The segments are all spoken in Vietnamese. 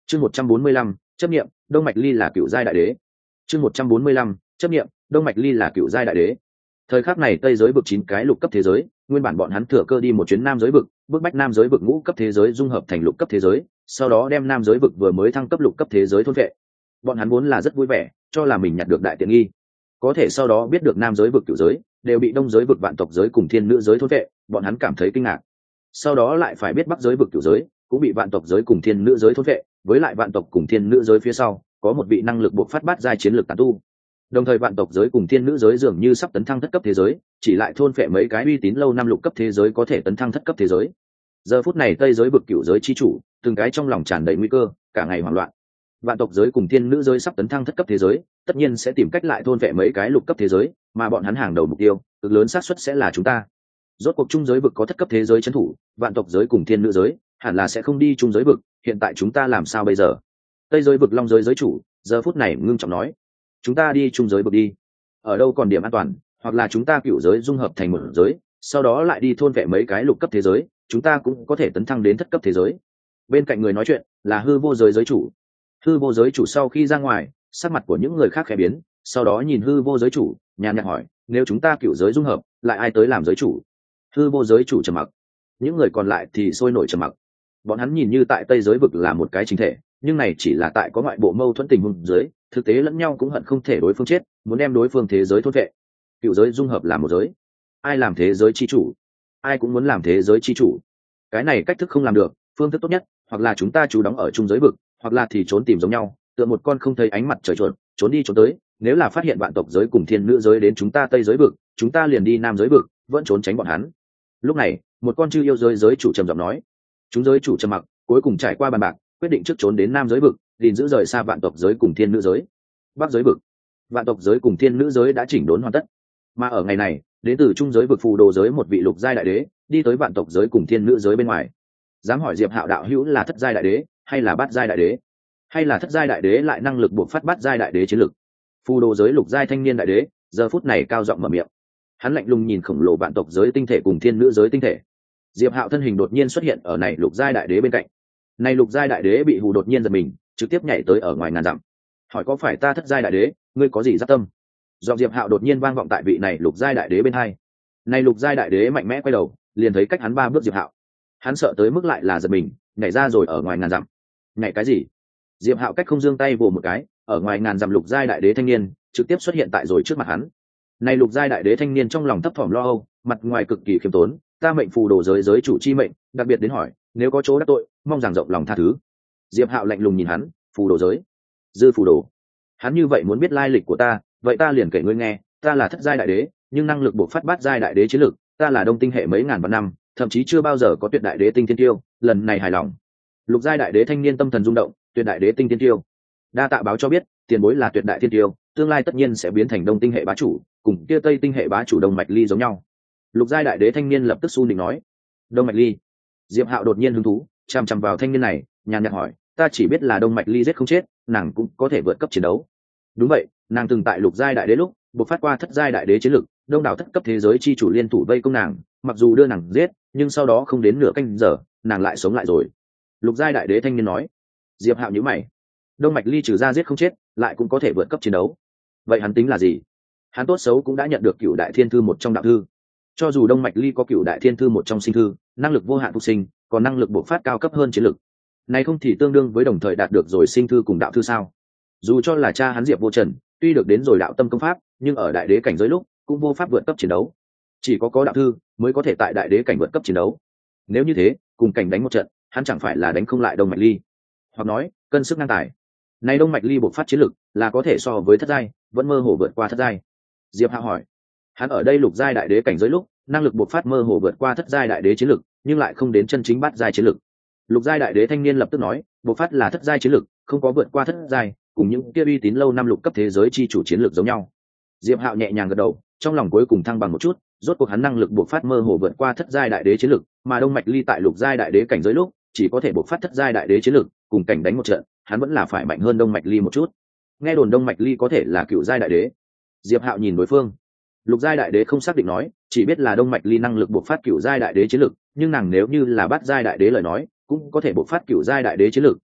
Chương 145, chấp niệm, Đông Mạch Ly là cựu giai đại đế. Chương 145, chấp niệm, Đông Mạch Ly là cựu giai đại đế. Thời khắc này Tây giới vực 9 cái lục cấp thế giới, nguyên bản bọn hắn thừa cơ đi một chuyến Nam giới vực, bước bách Nam giới vực ngũ cấp thế giới dung hợp thành lục cấp thế giới, sau đó đem Nam giới vực vừa mới thăng cấp lục cấp thế giới thôn vệ. Bọn hắn vốn là rất vui vẻ, cho là mình nhặt được đại tiện nghi. Có thể sau đó biết được Nam giới vực cửu giới đều bị Đông giới vực vạn tộc giới cùng thiên nữ giới thôn vệ, bọn hắn cảm thấy kinh ngạc. Sau đó lại phải biết Bắc giới vực cửu giới cũng bị vạn tộc giới cùng thiên nữ giới thôn vệ, với lại vạn tộc cùng thiên nữ giới phía sau có một vị năng lực bộc phát bát giai chiến lược tán tu. Đồng thời vạn tộc giới cùng thiên nữ giới dường như sắp tấn thăng thất cấp thế giới, chỉ lại thôn phệ mấy cái uy tín lâu năm lục cấp thế giới có thể tấn thăng thất cấp thế giới. Giờ phút này Tây giới vực cửu giới chi chủ, từng cái trong lòng tràn đầy nguy cơ, cả ngày hoảng loạn. Vạn tộc giới cùng thiên nữ giới sắp tấn thăng thất cấp thế giới, tất nhiên sẽ tìm cách lại thôn phệ mấy cái lục cấp thế giới, mà bọn hắn hàng đầu mục tiêu, cực lớn xác suất sẽ là chúng ta. Rốt cuộc trung giới vực có thất cấp thế giới trấn thủ, vạn tộc giới cùng thiên nữ giới hẳn là sẽ không đi trung giới vực, hiện tại chúng ta làm sao bây giờ? Tây giới vực long giới giới chủ, giờ phút này ngưng trọng nói, chúng ta đi trung giới vực đi, ở đâu còn điểm an toàn, hoặc là chúng ta cựu giới dung hợp thành một giới, sau đó lại đi thôn vệ mấy cái lục cấp thế giới, chúng ta cũng có thể tấn thăng đến thất cấp thế giới. Bên cạnh người nói chuyện là hư vô giới giới chủ. Hư vô giới chủ sau khi ra ngoài, sắc mặt của những người khác khẽ biến, sau đó nhìn hư vô giới chủ, nhàn nhạt hỏi, nếu chúng ta cựu giới dung hợp, lại ai tới làm giới chủ? Hư vô giới chủ trầm mặc, những người còn lại thì sôi nổi trầm mặc. Bọn hắn nhìn như tại Tây giới vực là một cái chính thể, nhưng này chỉ là tại có ngoại bộ mâu thuẫn tình huống dưới, thực tế lẫn nhau cũng hận không thể đối phương chết, muốn đem đối phương thế giới thôn vệ. Cựu giới dung hợp là một giới, ai làm thế giới chi chủ, ai cũng muốn làm thế giới chi chủ. Cái này cách thức không làm được, phương thức tốt nhất hoặc là chúng ta trú đóng ở trung giới vực, hoặc là thì trốn tìm giống nhau, tựa một con không thấy ánh mặt trời chuột, trốn đi trốn tới. Nếu là phát hiện vạn tộc giới cùng thiên nữ giới đến chúng ta Tây giới vực, chúng ta liền đi Nam giới vực, vẫn trốn tránh bọn hắn. Lúc này, một con chư yêu giới chủ trầm giọng nói. Chúng giới chủ trầm mặc, cuối cùng trải qua bàn bạc, quyết định trước trốn đến Nam giới vực, liền giữ rời xa vạn tộc giới cùng thiên nữ giới. Bắc giới vực, vạn tộc giới cùng thiên nữ giới đã chỉnh đốn hoàn tất, mà ở ngày này, đến từ trung giới vực phù đồ giới một vị lục giai đại đế đi tới vạn tộc giới cùng thiên nữ giới bên ngoài. Dám hỏi Diệp Hạo đạo hữu là thất giai đại đế hay là bát giai đại đế, hay là thất giai đại đế lại năng lực buộc phát bát giai đại đế chiến lực? Phù đồ giới lục giai thanh niên đại đế giờ phút này cao giọng mở miệng, hắn lạnh lùng nhìn khổng lồ vạn tộc giới tinh thể cùng thiên nữ giới tinh thể. Diệp Hạo thân hình đột nhiên xuất hiện ở này lục giai đại đế bên cạnh. Này lục giai đại đế bị hù đột nhiên giật mình, trực tiếp nhảy tới ở ngoài ngàn dặm, hỏi có phải ta thất giai đại đế, ngươi có gì giáp tâm? Giọng Diệp Hạo đột nhiên vang vọng tại vị này lục giai đại đế bên hai. Này lục giai đại đế mạnh mẽ quay đầu, liền thấy cách hắn 3 bước Diệp Hạo. Hắn sợ tới mức lại là giật mình, nhảy ra rồi ở ngoài ngàn dặm. Nhảy cái gì? Diệp Hạo cách không giương tay vồ một cái, ở ngoài ngàn dặm lục giai đại đế thanh niên trực tiếp xuất hiện tại rồi trước mặt hắn. Này lục giai đại đế thanh niên trong lòng thấp thỏm lo âu, mặt ngoài cực kỳ khiêm tốn, ta mệnh phù đồ giới giới chủ chi mệnh, đặc biệt đến hỏi, nếu có chỗ đắc tội, mong rằng rộng lòng tha thứ. Diệp Hạo lạnh lùng nhìn hắn, phù đồ giới, dư phù đồ. Hắn như vậy muốn biết lai lịch của ta, vậy ta liền kể ngươi nghe, ta là thất giai đại đế, nhưng năng lực bộc phát bát giai đại đế chiến lực, ta là đông tinh hệ mấy ngàn vạn năm, thậm chí chưa bao giờ có tuyệt đại đế tinh thiên tiêu, lần này hài lòng. Lục giai đại đế thanh niên tâm thần rung động, tuyệt đại đế tinh thiên tiêu. Đa tạ báo cho biết, tiền bối là tuyệt đại thiên tiêu, tương lai tất nhiên sẽ biến thành đông tinh hệ bá chủ, cùng kia tây tinh hệ bá chủ Đông Mạch Ly giống nhau. Lục giai đại đế thanh niên lập tức su nịnh nói. Đông Mạch Ly? Diệp Hạo đột nhiên hứng thú, chằm chằm vào thanh niên này, nhàn nhạt hỏi, ta chỉ biết là Đông Mạch Ly giết không chết, nàng cũng có thể vượt cấp chiến đấu. Đúng vậy, nàng từng tại lục giai đại đế lúc bộc phát qua thất giai đại đế chiến lực, đông đảo thất cấp thế giới chi chủ liên thủ vây công nàng, mặc dù đưa nàng giết, nhưng sau đó không đến nửa canh giờ, nàng lại sống lại rồi. Lục giai đại đế thanh niên nói. Diệp Hạo nhíu mày, Đông Mạch Ly trừ ra giết không chết, lại cũng có thể vượt cấp chiến đấu, vậy hắn tính là gì? Hắn tốt xấu cũng đã nhận được Cửu Đại Thiên Thư một trong đạo thư. Cho dù Đông Mạch Ly có Cửu Đại Thiên Thư một trong sinh thư, năng lực vô hạn phục sinh, còn năng lực bộc phát cao cấp hơn chiến lực, này không thì tương đương với đồng thời đạt được rồi sinh thư cùng đạo thư sao? Dù cho là cha hắn Diệp Vô Trần, tuy được đến rồi đạo tâm công pháp, nhưng ở đại đế cảnh giới lúc cũng vô pháp vượt cấp chiến đấu, chỉ có đạo thư mới có thể tại đại đế cảnh vượt cấp chiến đấu. Nếu như thế, cùng cảnh đánh một trận, hắn chẳng phải là đánh không lại Đông Mạch Ly? Hoặc nói, cân sức ngang tài. Này Đông Mạch Ly bộc phát chiến lực là có thể so với thất giai, vẫn mơ hồ vượt qua thất giai. Diệp Hạo hỏi, hắn ở đây lục giai đại đế cảnh giới lúc, năng lực bộc phát mơ hồ vượt qua thất giai đại đế chiến lực, nhưng lại không đến chân chính bát giai chiến lực. Lục giai đại đế thanh niên lập tức nói, bộc phát là thất giai chiến lực, không có vượt qua thất giai, cùng những kia uy tín lâu năm lục cấp thế giới chi chủ chiến lược giống nhau. Diệp Hạo nhẹ nhàng gật đầu, trong lòng cuối cùng thăng bằng một chút, rốt cuộc hắn năng lực bộc phát mơ hồ vượt qua thất giai đại đế chiến lực, mà Đông Mạch Ly tại lục giai đại đế cảnh giới lúc, chỉ có thể bộc phát thất giai đại đế chiến lực, cùng cảnh đánh một trận, hắn vẫn là phải mạnh hơn Đông Mạch Ly một chút. Nghe đồn Đông Mạch Ly có thể là cựu giai đại đế. Diệp Hạo nhìn đối phương. Lục giai đại đế không xác định nói, chỉ biết là Đông Mạch Ly năng lực bộc phát cựu giai đại đế chiến lực, nhưng nàng nếu như là bát giai đại đế lời nói, cũng có thể bộc phát cựu giai đại đế chiến lực,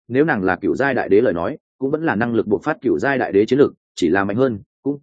nếu nàng là cựu giai đại đế lời nói cũng vẫn là năng lực bộc phát cựu giai đại đế chiến lực, chỉ là mạnh hơn cũng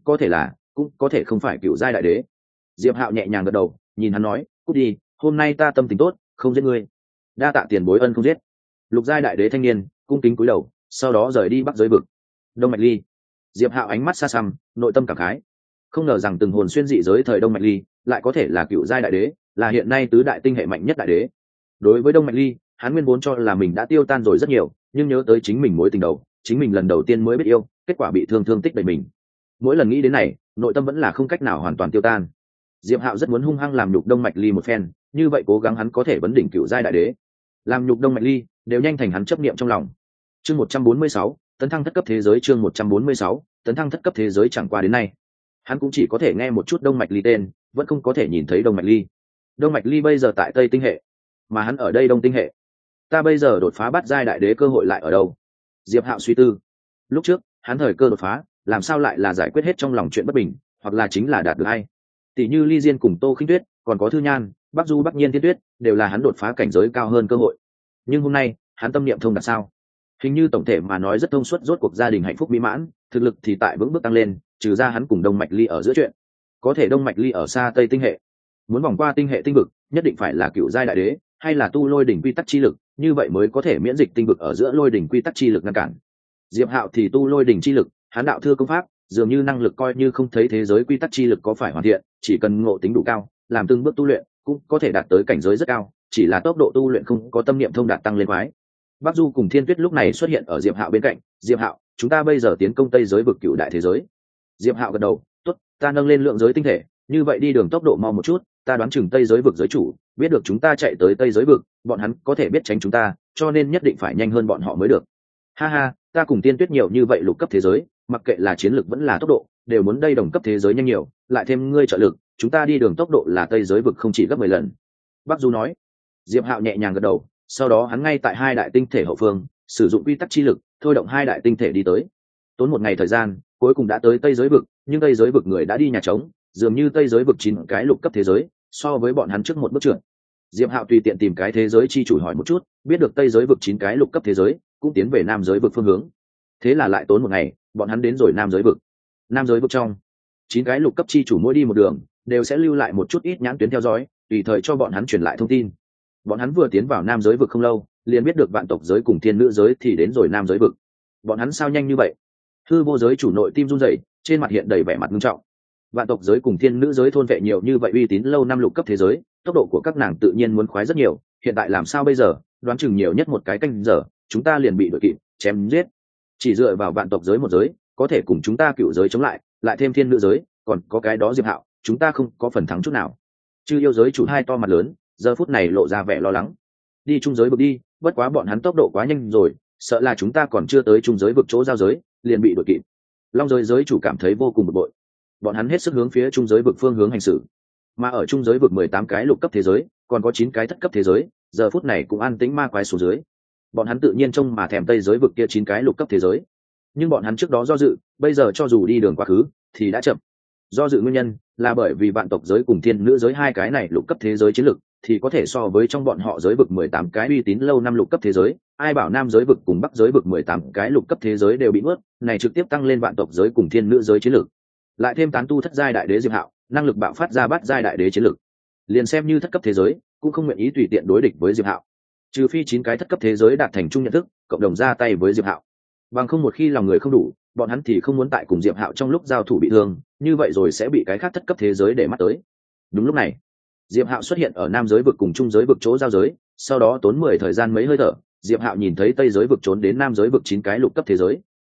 có thể không phải cựu giai đại đế. Diệp Hạo nhẹ nhàng gật đầu, nhìn hắn nói, cút đi, hôm nay ta tâm tình tốt, không giết ngươi. Đa tạ tiền bối ân không giết. Lục giai đại đế thanh niên cung kính cúi đầu, sau đó rời đi bắc giới vực. Đông Mạch Ly. Diệp Hạo ánh mắt xa xăm, nội tâm cảm khái, không ngờ rằng từng hồn xuyên dị giới thời Đông Mạch Ly lại có thể là cựu giai đại đế, là hiện nay tứ đại tinh hệ mạnh nhất đại đế. Đối với Đông Mạch Ly, hắn nguyên vốn cho là mình đã tiêu tan rồi rất nhiều, nhưng nhớ tới chính mình mối tình đầu, chính mình lần đầu tiên mới biết yêu, kết quả bị thương tích đầy mình. Mỗi lần nghĩ đến này, nội tâm vẫn là không cách nào hoàn toàn tiêu tan. Diệp Hạo rất muốn hung hăng làm nhục Đông Mạch Ly một phen, như vậy cố gắng hắn có thể vấn đỉnh cựu giai đại đế. Làm nhục Đông Mạch Ly, đều nhanh thành hắn chấp niệm trong lòng. Chương 146, tấn thăng thất cấp thế giới. Chương 146, tấn thăng thất cấp thế giới. Chẳng qua đến nay, hắn cũng chỉ có thể nghe một chút Đông Mạch Ly tên, vẫn không có thể nhìn thấy Đông Mạch Ly. Đông Mạch Ly bây giờ tại Tây tinh hệ, mà hắn ở đây Đông tinh hệ. Ta bây giờ đột phá bát giai đại đế cơ hội lại ở đâu? Diệp Hạo suy tư. Lúc trước, hắn thời cơ đột phá, làm sao lại là giải quyết hết trong lòng chuyện bất bình, hoặc là chính là đạt được hay. Tỷ như Ly Diên cùng Tô Khinh Tuyết, còn có Thư Nhan, Bắc Du, Bắc Nhiên, Thiên Tuyết, đều là hắn đột phá cảnh giới cao hơn cơ hội. Nhưng hôm nay, hắn tâm niệm thông đạt sao? Hình như tổng thể mà nói rất thông suốt, rốt cuộc gia đình hạnh phúc mỹ mãn, thực lực thì tại vững bước tăng lên, trừ ra hắn cùng Đông Mạch Ly ở giữa chuyện. Có thể Đông Mạch Ly ở xa Tây tinh hệ, muốn vòng qua tinh hệ tinh vực, nhất định phải là cựu giai đại đế, hay là tu lôi đỉnh quy tắc chi lực, như vậy mới có thể miễn dịch tinh vực ở giữa lôi đỉnh quy tắc chi lực ngăn cản. Diệp Hạo thì tu lôi đỉnh chi lực, hắn đạo thư công pháp, dường như năng lực coi như không thấy thế giới quy tắc chi lực có phải hoàn thiện, chỉ cần ngộ tính đủ cao, làm từng bước tu luyện, cũng có thể đạt tới cảnh giới rất cao, chỉ là tốc độ tu luyện không có tâm niệm thông đạt tăng lên quái. Bắc Du cùng Thiên Tuyết lúc này xuất hiện ở Diệp Hạo bên cạnh. Diệp Hạo, chúng ta bây giờ tiến công Tây giới vực cựu đại thế giới. Diệp Hạo gật đầu, tốt, ta nâng lên lượng giới tinh thể, như vậy đi đường tốc độ mau một chút, ta đoán chừng Tây giới vực giới chủ biết được chúng ta chạy tới Tây giới vực, bọn hắn có thể biết tránh chúng ta, cho nên nhất định phải nhanh hơn bọn họ mới được. Ha ha, ta cùng Tiên Tuyết nhiều như vậy lục cấp thế giới, mặc kệ là chiến lược vẫn là tốc độ, đều muốn đây đồng cấp thế giới nhanh nhiều, lại thêm ngươi trợ lực, chúng ta đi đường tốc độ là Tây giới vực không chỉ gấp 10 lần. Bắc Du nói. Diệp Hạo nhẹ nhàng gật đầu, sau đó hắn ngay tại hai đại tinh thể hậu phương, sử dụng quy tắc chi lực, thôi động hai đại tinh thể đi tới. Tốn một ngày thời gian, cuối cùng đã tới Tây giới vực, nhưng Tây giới vực người đã đi nhà trống, dường như Tây giới vực 9 cái lục cấp thế giới, so với bọn hắn trước một bước trượt. Diệp Hạo tùy tiện tìm cái thế giới chi chủ hỏi một chút, biết được Tây giới vực 9 cái lục cấp thế giới, cũng tiến về Nam giới vực phương hướng. Thế là lại tốn một ngày, bọn hắn đến rồi Nam giới vực. Nam giới vực trong 9 cái lục cấp chi chủ mỗi đi một đường, đều sẽ lưu lại một chút ít nhãn tuyến theo dõi, tùy thời cho bọn hắn truyền lại thông tin. Bọn hắn vừa tiến vào Nam giới vực không lâu, liền biết được vạn tộc giới cùng thiên nữ giới thì đến rồi Nam giới vực. Bọn hắn sao nhanh như vậy? Hư vô giới chủ nội tim run rẩy, trên mặt hiện đầy vẻ mặt nghiêm trọng. Vạn tộc giới cùng thiên nữ giới thôn vệ nhiều như vậy uy tín lâu năm lục cấp thế giới, tốc độ của các nàng tự nhiên muốn khoái rất nhiều. Hiện tại làm sao bây giờ? Đoán chừng nhiều nhất một cái canh giờ, chúng ta liền bị đội kịp, chém giết. Chỉ dựa vào vạn tộc giới một giới, có thể cùng chúng ta cựu giới chống lại, lại thêm thiên nữ giới, còn có cái đó Diệp Hạo, chúng ta không có phần thắng chút nào. Chư yêu giới chủ hai to mặt lớn, giờ phút này lộ ra vẻ lo lắng. Đi trung giới vực đi, bất quá bọn hắn tốc độ quá nhanh rồi, sợ là chúng ta còn chưa tới trung giới vực chỗ giao giới, liền bị đuổi kịp. Long giới giới chủ cảm thấy vô cùng bực bội. Bọn hắn hết sức hướng phía trung giới vực phương hướng hành xử, mà ở trung giới vực 18 cái lục cấp thế giới, còn có 9 cái thất cấp thế giới, giờ phút này cũng an tĩnh ma quái xuống dưới. Bọn hắn tự nhiên trông mà thèm Tây giới vực kia 9 cái lục cấp thế giới, nhưng bọn hắn trước đó do dự, bây giờ cho dù đi đường quá khứ thì đã chậm. Do dự nguyên nhân là bởi vì vạn tộc giới cùng thiên nữ giới hai cái này lục cấp thế giới chiến lực thì có thể so với trong bọn họ giới vực 18 cái uy tín lâu năm lục cấp thế giới, ai bảo Nam giới vực cùng Bắc giới vực 18 cái lục cấp thế giới đều bị nuốt, này trực tiếp tăng lên vạn tộc giới cùng thiên nữ giới chiến lực. Lại thêm tán tu thất giai đại đế Diệp Hạo, năng lực bạo phát ra bát giai đại đế chiến lực, liền xem như thất cấp thế giới cũng không nguyện ý tùy tiện đối địch với Diệp Hạo, trừ phi 9 cái thất cấp thế giới đạt thành chung nhận thức, cộng đồng ra tay với Diệp Hạo. Bằng không một khi lòng người không đủ, bọn hắn thì không muốn tại cùng Diệp Hạo trong lúc giao thủ bị thương, như vậy rồi sẽ bị cái khác thất cấp thế giới để mắt tới. Đúng lúc này, Diệp Hạo xuất hiện ở Nam giới vực cùng Trung giới vực chỗ giao giới, sau đó tốn 10 thời gian mấy hơi thở, Diệp Hạo nhìn thấy Tây giới vực trốn đến Nam giới vực 9 cái lục cấp thế giới.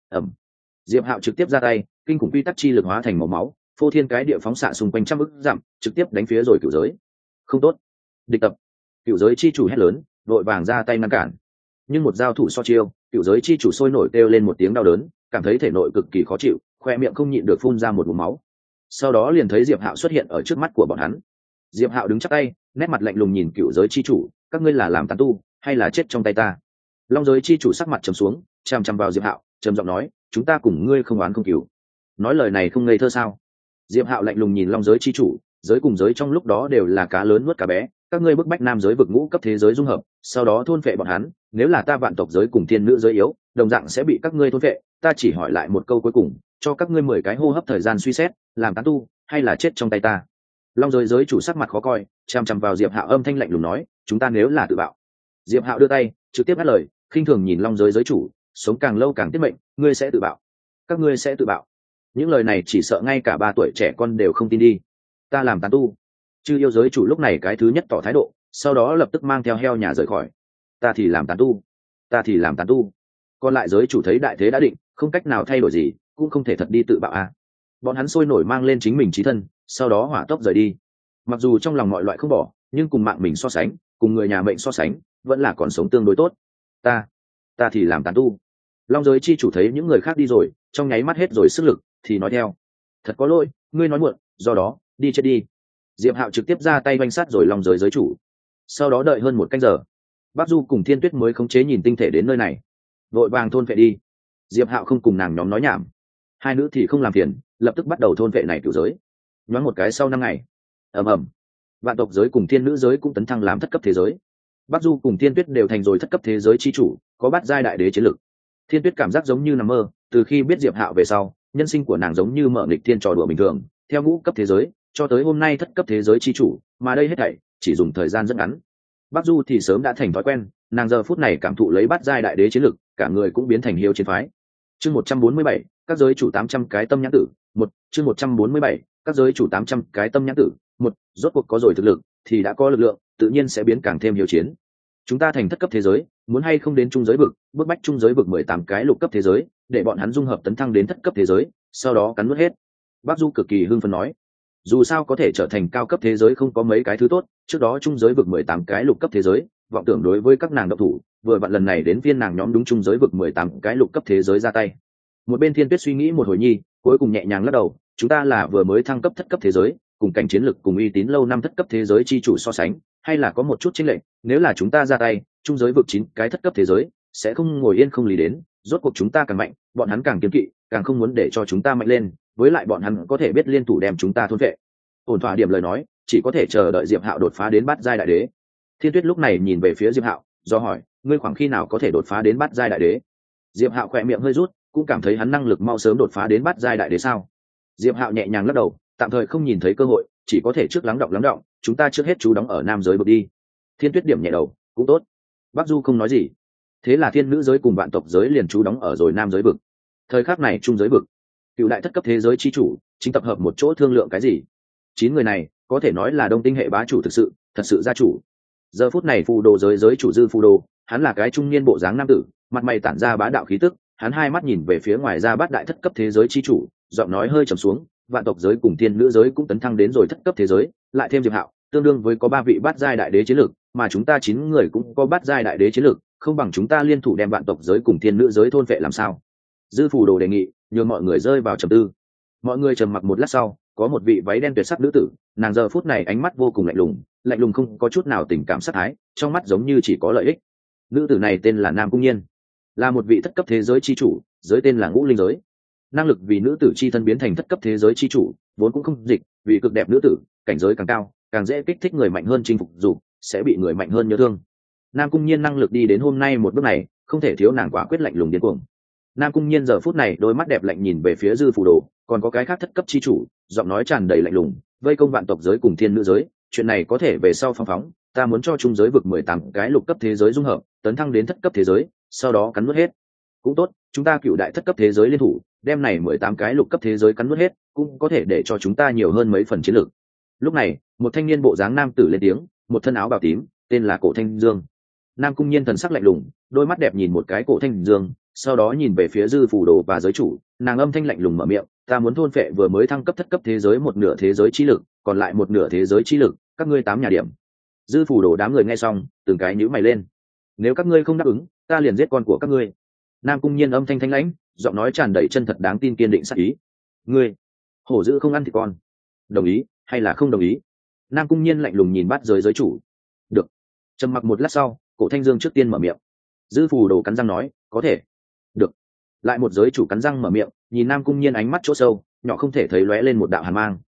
Diệp Hạo trực tiếp ra tay, kinh khủng quy tắc chi lực hóa thành màu máu, phô thiên cái địa phóng xạ xung quanh trăm ức dặm, trực tiếp đánh phía rồi cửu giới. Không tốt, địch tập. Cửu giới chi chủ hét lớn, vội vàng ra tay ngăn cản. Nhưng một giao thủ so chiêu, cửu giới chi chủ sôi nổi kêu lên một tiếng đau đớn, cảm thấy thể nội cực kỳ khó chịu, khoe miệng không nhịn được phun ra một ngụm máu. Sau đó liền thấy Diệp Hạo xuất hiện ở trước mắt của bọn hắn. Diệp Hạo đứng chắp tay, nét mặt lạnh lùng nhìn cửu giới chi chủ, các ngươi là làm tán tu hay là chết trong tay ta? Long giới chi chủ sắc mặt trầm xuống, chằm chằm vào Diệp Hạo, trầm giọng nói, chúng ta cùng ngươi không oán không cừu. Nói lời này không ngây thơ sao? Diệp Hạo lạnh lùng nhìn Long giới chi chủ, giới cùng giới trong lúc đó đều là cá lớn nuốt cá bé, các ngươi bức bách nam giới vực ngũ cấp thế giới dung hợp, sau đó thôn phệ bọn hắn, nếu là ta vạn tộc giới cùng thiên nữ giới yếu, đồng dạng sẽ bị các ngươi thôn phệ. Ta chỉ hỏi lại một câu cuối cùng, cho các ngươi 10 cái hô hấp thời gian suy xét, làm tán tu hay là chết trong tay ta. Long giới giới chủ sắc mặt khó coi, chằm chằm vào Diệp Hạo âm thanh lạnh lùng nói, chúng ta nếu là tự bạo. Diệp Hạo đưa tay trực tiếp ngắt lời, khinh thường nhìn Long giới giới chủ, sống càng lâu càng tiết mệnh, ngươi sẽ tự bạo. Các ngươi sẽ tự bạo. Những lời này chỉ sợ ngay cả 3 tuổi trẻ con đều không tin đi. Ta làm tán tu. Chư yêu giới chủ lúc này cái thứ nhất tỏ thái độ, sau đó lập tức mang theo heo nhà rời khỏi. Ta thì làm tán tu. Ta thì làm tán tu. Còn lại giới chủ thấy đại thế đã định, không cách nào thay đổi gì, cũng không thể thật đi tự bạo a. Bọn hắn sôi nổi mang lên chính mình chí thân, sau đó hỏa tốc rời đi. Mặc dù trong lòng mọi loại không bỏ, nhưng cùng mạng mình so sánh, cùng người nhà mệnh so sánh, vẫn là còn sống tương đối tốt. Ta thì làm tán tu. Long giới chi chủ thấy những người khác đi rồi, trong nháy mắt hết rồi sức lực, thì nói theo. Thật có lỗi, ngươi nói muộn, do đó, đi chết đi. Diệp Hạo trực tiếp ra tay oanh sát rồi Long giới giới chủ. Sau đó đợi hơn 1 canh giờ, Bắc Du cùng Thiên Tuyết mới khống chế nhìn tinh thể đến nơi này. Vội vàng thôn vệ đi. Diệp Hạo không cùng nàng nhóm nói nhảm. Hai nữ thì không làm phiền, lập tức bắt đầu thôn vệ này cửu giới. Nhoáng một cái sau 5 ngày, ầm ầm, vạn tộc giới cùng thiên nữ giới cũng tấn thăng làm thất cấp thế giới. Bắc Du cùng Thiên Tuyết đều thành rồi thất cấp thế giới chi chủ, có bát giai đại đế chiến lực. Thiên Tuyết cảm giác giống như nằm mơ, từ khi biết Diệp Hạo về sau, nhân sinh của nàng giống như mở nghịch thiên trò đùa bình thường, theo ngũ cấp thế giới, cho tới hôm nay thất cấp thế giới chi chủ, mà đây hết thảy chỉ dùng thời gian rất ngắn. Bắc Du thì sớm đã thành thói quen, nàng giờ phút này cảm thụ lấy bát giai đại đế chiến lực, cả người cũng biến thành hiếu chiến phái. Chương 147, các giới chủ 800 cái tâm nhãn tử, chương 147, các giới chủ 800 cái tâm nhãn tử, rốt cuộc có rồi thực lực, thì đã có lực lượng, tự nhiên sẽ biến càng thêm hiếu chiến. Chúng ta thành thất cấp thế giới, muốn hay không đến trung giới vực, bước bách trung giới vực 18 cái lục cấp thế giới, để bọn hắn dung hợp tấn thăng đến thất cấp thế giới, sau đó cắn nuốt hết. Bắc Du cực kỳ hưng phấn nói, dù sao có thể trở thành cao cấp thế giới không có mấy cái thứ tốt, trước đó trung giới vực 18 cái lục cấp thế giới, vọng tưởng đối với các nàng độc thủ, vừa vặn lần này đến viên nàng nhóm đúng trung giới vực 18 cái lục cấp thế giới ra tay. Một bên Thiên Tuyết suy nghĩ một hồi nhi, cuối cùng nhẹ nhàng lắc đầu, chúng ta là vừa mới thăng cấp thất cấp thế giới, cùng cảnh chiến lực cùng uy tín lâu năm thất cấp thế giới chi chủ so sánh, hay là có một chút chênh lệch, nếu là chúng ta ra tay, trung giới vực 9 cái thất cấp thế giới sẽ không ngồi yên không lý đến, rốt cuộc chúng ta càng mạnh, bọn hắn càng kiêng kỵ, càng không muốn để cho chúng ta mạnh lên, với lại bọn hắn có thể biết liên thủ đem chúng ta thôn vệ. Ổn thỏa điểm lời nói, chỉ có thể chờ đợi Diệp Hạo đột phá đến bát giai đại đế. Thiên Tuyết lúc này nhìn về phía Diệp Hạo, do hỏi, ngươi khoảng khi nào có thể đột phá đến bát giai đại đế? Diệp Hạo khẽ miệng hơi rút, cũng cảm thấy hắn năng lực mau sớm đột phá đến bát giai đại đế sao? Diệp Hạo nhẹ nhàng lắc đầu, tạm thời không nhìn thấy cơ hội, chỉ có thể trước lắng động, chúng ta trước hết chú đóng ở nam giới vực đi. Thiên Tuyết điểm nhẹ đầu, cũng tốt. Bắc Du không nói gì. Thế là thiên nữ giới cùng vạn tộc giới liền chú đóng ở rồi nam giới vực. Thời khắc này trung giới vực, cựu đại thất cấp thế giới chi chủ chính tập hợp một chỗ thương lượng cái gì. 9 người này có thể nói là đông tinh hệ bá chủ thực sự, thật sự gia chủ. Giờ phút này phù đồ giới chủ Dư Phù Đồ, hắn là cái trung niên bộ dáng nam tử, mặt mày tản ra bá đạo khí tức, hắn hai mắt nhìn về phía ngoài ra bát đại thất cấp thế giới chi chủ, giọng nói hơi trầm xuống, vạn tộc giới cùng thiên nữ giới cũng tấn thăng đến rồi thất cấp thế giới, lại thêm Diệp Hạo, tương đương với có 3 vị bát giai đại đế chiến lực, mà chúng ta 9 người cũng có bát giai đại đế chiến lực, không bằng chúng ta liên thủ đem vạn tộc giới cùng thiên nữ giới thôn vệ làm sao? Dư Phù Đồ đề nghị, nhường mọi người rơi vào trầm tư. Mọi người trầm mặc một lát sau, có một vị váy đen tuyệt sắc nữ tử, nàng giờ phút này ánh mắt vô cùng lạnh lùng không có chút nào tình cảm sát thái, trong mắt giống như chỉ có lợi ích. Nữ tử này tên là Nam Cung Nhiên, là một vị thất cấp thế giới chi chủ, giới tên là Ngũ Linh giới. Năng lực vì nữ tử chi thân biến thành thất cấp thế giới chi chủ, vốn cũng không dịch, vì cực đẹp nữ tử, cảnh giới càng cao, càng dễ kích thích người mạnh hơn chinh phục dục, sẽ bị người mạnh hơn nhớ thương. Nam Cung Nhiên năng lực đi đến hôm nay một bước này, không thể thiếu nàng quả quyết lạnh lùng điên cuồng. Nam Cung Nhiên giờ phút này đôi mắt đẹp lạnh nhìn về phía Dư Phù Đồ, còn có cái khác thất cấp chi chủ, giọng nói tràn đầy lạnh lùng, vây công vạn tộc giới cùng thiên nữ giới, chuyện này có thể về sau phong phóng, ta muốn cho trung giới vực 18 cái lục cấp thế giới dung hợp, tấn thăng đến thất cấp thế giới, sau đó cắn nuốt hết. Cũng tốt, chúng ta cựu đại thất cấp thế giới liên thủ, đem này 18 cái lục cấp thế giới cắn nuốt hết, cũng có thể để cho chúng ta nhiều hơn mấy phần chiến lược. Lúc này, một thanh niên bộ dáng nam tử lên tiếng, một thân áo bào tím, tên là Cổ Thanh Dương. Nam Cung Nhiên thần sắc lạnh lùng, đôi mắt đẹp nhìn một cái Cổ Thanh Dương, sau đó nhìn về phía Dư Phù Đồ và giới chủ, nàng âm thanh lạnh lùng mở miệng, ta muốn thôn phệ vừa mới thăng cấp thất cấp thế giới một nửa thế giới chi lực, còn lại một nửa thế giới chi lực, các ngươi 8 nhà điểm. Dư Phù Đồ đám người nghe xong, từng cái nhíu mày lên. Nếu các ngươi không đáp ứng, ta liền giết con của các ngươi. Nam Cung Nhiên âm thanh thanh lãnh, giọng nói tràn đầy chân thật đáng tin kiên định sát ý. Ngươi, hổ dữ không ăn thịt con. Đồng ý hay là không đồng ý? Nam Cung Nhiên lạnh lùng nhìn Bát giới chủ. Được. Trầm mặc một lát sau, Cổ Thanh Dương trước tiên mở miệng. Dư Phù Đồ cắn răng nói, có thể. Được. Lại một giới chủ cắn răng mở miệng, nhìn Nam Cung Nhiên ánh mắt chỗ sâu, nhỏ không thể thấy lóe lên một đạo hàn mang.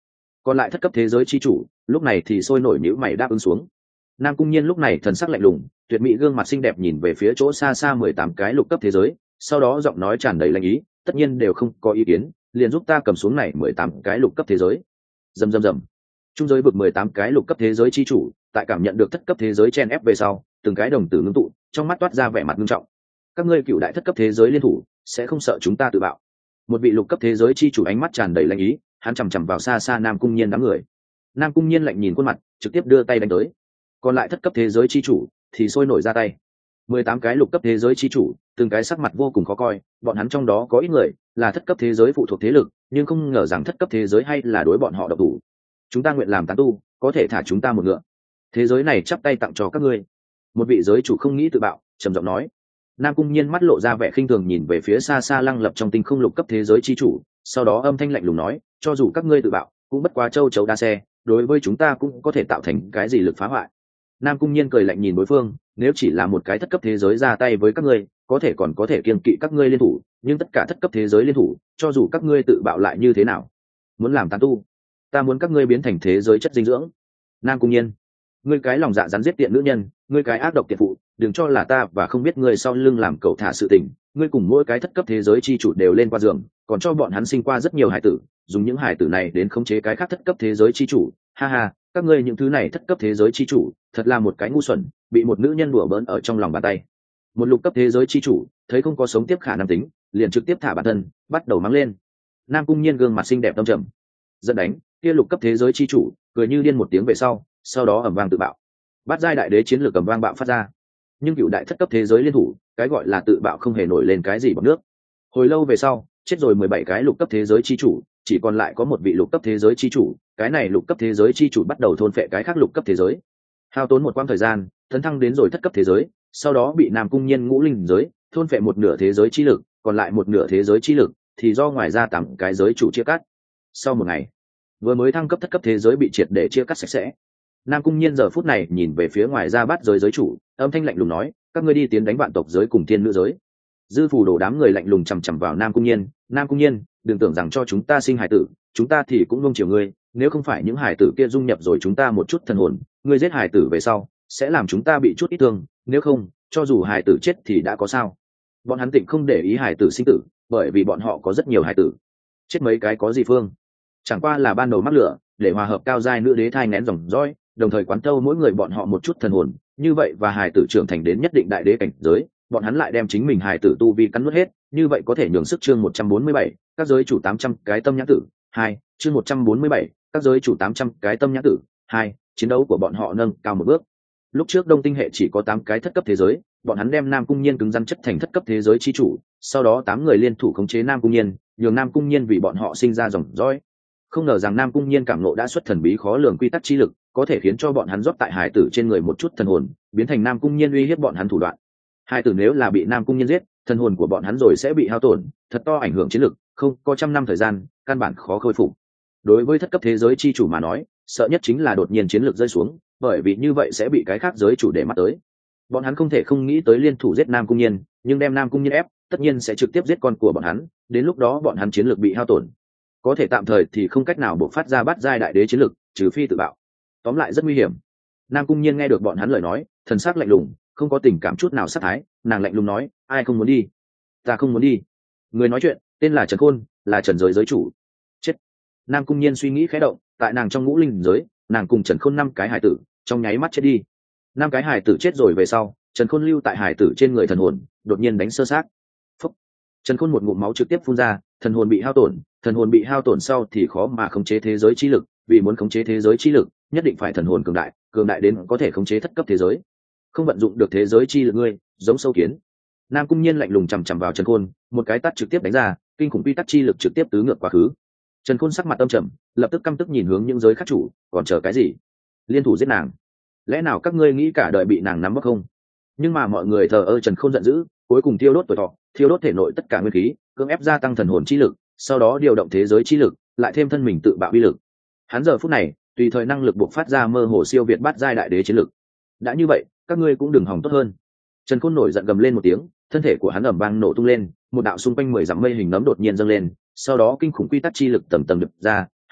Còn lại thất cấp thế giới chi chủ lúc này thì sôi nổi nhíu mày đáp ứng xuống. Nam Cung Nhiên lúc này thần sắc lạnh lùng, tuyệt mỹ gương mặt xinh đẹp nhìn về phía chỗ xa xa 18 cái lục cấp thế giới, sau đó giọng nói tràn đầy lạnh ý, tất nhiên đều không có ý kiến, liền giúp ta cầm xuống này 18 cái lục cấp thế giới. Rầm rầm rầm. Trung giới vực 18 cái lục cấp thế giới chi chủ, tại cảm nhận được thất cấp thế giới chen ép về sau, từng cái đồng tử ngưng tụ, trong mắt toát ra vẻ mặt nghiêm trọng. Các ngươi cựu đại thất cấp thế giới liên thủ, sẽ không sợ chúng ta tự bạo? Một vị lục cấp thế giới chi chủ ánh mắt tràn đầy lạnh ý, hắn chằm chằm vào xa xa Nam Cung Nhiên đám người. Nam Cung Nhiên lạnh nhìn khuôn mặt, trực tiếp đưa tay đánh tới. Còn lại thất cấp thế giới chi chủ thì sôi nổi ra tay. 18 cái lục cấp thế giới chi chủ, từng cái sắc mặt vô cùng khó coi, bọn hắn trong đó có ít người là thất cấp thế giới phụ thuộc thế lực, nhưng không ngờ rằng thất cấp thế giới hay là đối bọn họ độc thủ. Chúng ta nguyện làm tán tu, có thể thả chúng ta một ngựa. Thế giới này chắp tay tặng cho các ngươi. Một vị giới chủ không nghĩ tự bạo, trầm giọng nói. Nam Cung Nhiên mắt lộ ra vẻ khinh thường nhìn về phía xa xa lăng lập trong tinh không lục cấp thế giới chi chủ, sau đó âm thanh lạnh lùng nói, cho dù các ngươi tự bạo, cũng bất quá châu chấu đa xe, đối với chúng ta cũng có thể tạo thành cái gì lực phá hoại. Nam Cung Nhiên cười lạnh nhìn đối phương, nếu chỉ là một cái thất cấp thế giới ra tay với các ngươi, có thể còn có thể kiêng kỵ các ngươi liên thủ, nhưng tất cả thất cấp thế giới liên thủ, cho dù các ngươi tự bạo lại như thế nào, muốn làm tán tu, ta muốn các ngươi biến thành thế giới chất dinh dưỡng. Nam Cung Nhiên, ngươi cái lòng dạ rắn giết tiện nữ nhân, ngươi cái ác độc tiện phụ, đừng cho là ta và không biết ngươi sau lưng làm cẩu thả sự tình, ngươi cùng mỗi cái thất cấp thế giới chi chủ đều lên qua giường, còn cho bọn hắn sinh qua rất nhiều hải tử, dùng những hải tử này đến khống chế cái khác thất cấp thế giới chi chủ, ha ha, các ngươi những thứ này thất cấp thế giới chi chủ, thật là một cái ngu xuẩn, bị một nữ nhân đùa bỡn ở trong lòng bàn tay. Một lục cấp thế giới chi chủ thấy không có sống tiếp khả năng tính, liền trực tiếp thả bản thân, bắt đầu mắng lên. Nam Cung Nhiên gương mặt xinh đẹp đông trầm, dẫn đánh kia lục cấp thế giới chi chủ, cười như điên một tiếng về sau đó ầm vang tự bạo. Bát giai đại đế chiến lược ầm vang bạo phát ra. Nhưng cựu đại thất cấp thế giới liên thủ, cái gọi là tự bạo không hề nổi lên cái gì bằng nước. Hồi lâu về sau, chết rồi 17 cái lục cấp thế giới chi chủ, chỉ còn lại có một vị lục cấp thế giới chi chủ, cái này lục cấp thế giới chi chủ bắt đầu thôn phệ cái khác lục cấp thế giới. Hao tốn một quãng thời gian, tấn thăng đến rồi thất cấp thế giới, sau đó bị Nam Cung Nhiên ngũ linh giới thôn phệ một nửa thế giới chi lực, còn lại một nửa thế giới chi lực thì do ngoài ra 8 cái giới chủ chia cắt. Sau một ngày, vừa mới thăng cấp thất cấp thế giới bị triệt để chia cắt sạch sẽ. Nam Cung Nhiên giờ phút này nhìn về phía ngoài ra bát giới giới chủ, âm thanh lạnh lùng nói, các ngươi đi tiến đánh vạn tộc giới cùng thiên nữ giới. Dư phù đồ đám người lạnh lùng chằm chằm vào Nam Cung Nhiên, Nam Cung Nhiên, đừng tưởng rằng cho chúng ta sinh hải tử, chúng ta thì cũng nuông chiều ngươi, nếu không phải những hải tử kia dung nhập rồi chúng ta một chút thần hồn, ngươi giết hải tử về sau sẽ làm chúng ta bị chút ít thương, nếu không, cho dù hải tử chết thì đã có sao? Bọn hắn tịnh không để ý hải tử sinh tử, bởi vì bọn họ có rất nhiều hải tử. Chết mấy cái có gì phương? Chẳng qua là ban đầu mắc lửa, để hòa hợp cao giai nữ đế thai nén dòng dõi, đồng thời quán thâu mỗi người bọn họ một chút thần hồn, như vậy và hải tử trưởng thành đến nhất định đại đế cảnh giới, bọn hắn lại đem chính mình hải tử tu vi cắn nuốt hết, như vậy có thể nhường sức chương 147, các giới chủ 800 cái tâm nhãn tử. 2, chương 147, các giới chủ 800 cái tâm nhãn tử. 2, chiến đấu của bọn họ nâng cao một bước. Lúc trước Đông Tinh hệ chỉ có 8 cái thất cấp thế giới, bọn hắn đem Nam Cung Nhiên cứng rắn chất thành thất cấp thế giới chi chủ, sau đó 8 người liên thủ khống chế Nam Cung Nhiên, nhường Nam Cung Nhiên vì bọn họ sinh ra dòng dõi. Không ngờ rằng Nam Cung Nhiên cảm ngộ đã xuất thần bí khó lường quy tắc chi lực, có thể khiến cho bọn hắn rót tại hải tử trên người một chút thần hồn, biến thành Nam Cung Nhiên uy hiếp bọn hắn thủ đoạn. Hải tử nếu là bị Nam Cung Nhiên giết, thần hồn của bọn hắn rồi sẽ bị hao tổn, thật to ảnh hưởng chiến lực, không có trăm năm thời gian, căn bản khó khôi phục. Đối với thất cấp thế giới chi chủ mà nói, sợ nhất chính là đột nhiên chiến lược rơi xuống, bởi vì như vậy sẽ bị cái khác giới chủ để mắt tới. Bọn hắn không thể không nghĩ tới liên thủ giết Nam Cung Nhiên, nhưng đem Nam Cung Nhiên ép, tất nhiên sẽ trực tiếp giết con của bọn hắn, đến lúc đó bọn hắn chiến lược bị hao tổn. Có thể tạm thời thì không cách nào bộc phát ra bát giai đại đế chiến lược, trừ phi tự bạo. Tóm lại rất nguy hiểm. Nam Cung Nhiên nghe được bọn hắn lời nói, thần sắc lạnh lùng, không có tình cảm chút nào sát thái, nàng lạnh lùng nói, ai không muốn đi? Ta không muốn đi. Người nói chuyện tên là Trần Khôn, là Trần giới giới chủ. Chết. Nam Cung Nhiên suy nghĩ khẽ động, tại nàng trong ngũ linh giới, nàng cùng Trần Khôn 5 cái hải tử, trong nháy mắt chết đi. 5 cái hải tử chết rồi về sau, Trần Khôn lưu tại hải tử trên người thần hồn, đột nhiên đánh sơ sát. Phúc. Trần Khôn một ngụm máu trực tiếp phun ra, thần hồn bị hao tổn, thần hồn bị hao tổn sau thì khó mà khống chế thế giới chi lực, vì muốn khống chế thế giới chi lực, nhất định phải thần hồn cường đại đến có thể khống chế thất cấp thế giới. Không vận dụng được thế giới chi lực ngươi, giống sâu kiến. Nam Cung Nhiên lạnh lùng chằm chằm vào Trần Khôn, một cái tát trực tiếp đánh ra, kinh khủng quy tắc chi lực trực tiếp tứ ngược quá khứ. Trần Khôn sắc mặt âm trầm, lập tức căm tức nhìn hướng những giới khác chủ, còn chờ cái gì? Liên thủ giết nàng. Lẽ nào các ngươi nghĩ cả đời bị nàng nắm bắt không? Nhưng mà mọi người thờ ơ. Trần Khôn giận dữ, cuối cùng thiêu đốt tuổi thọ, thiêu đốt thể nội tất cả nguyên khí, cưỡng ép gia tăng thần hồn chi lực, sau đó điều động thế giới chi lực, lại thêm thân mình tự bạo uy lực. Hắn giờ phút này, tùy thời năng lực buộc phát ra mơ hồ siêu việt bát giai đại đế chiến lực. Đã như vậy, các ngươi cũng đừng hòng tốt hơn. Trần Khôn nổi giận gầm lên một tiếng, thân thể của hắn ầm vang nổ tung lên, một đạo xung quanh 10 dặm mây hình nấm đột nhiên dâng lên, sau đó kinh khủng quy tắc chi lực tầng tầng đập ra,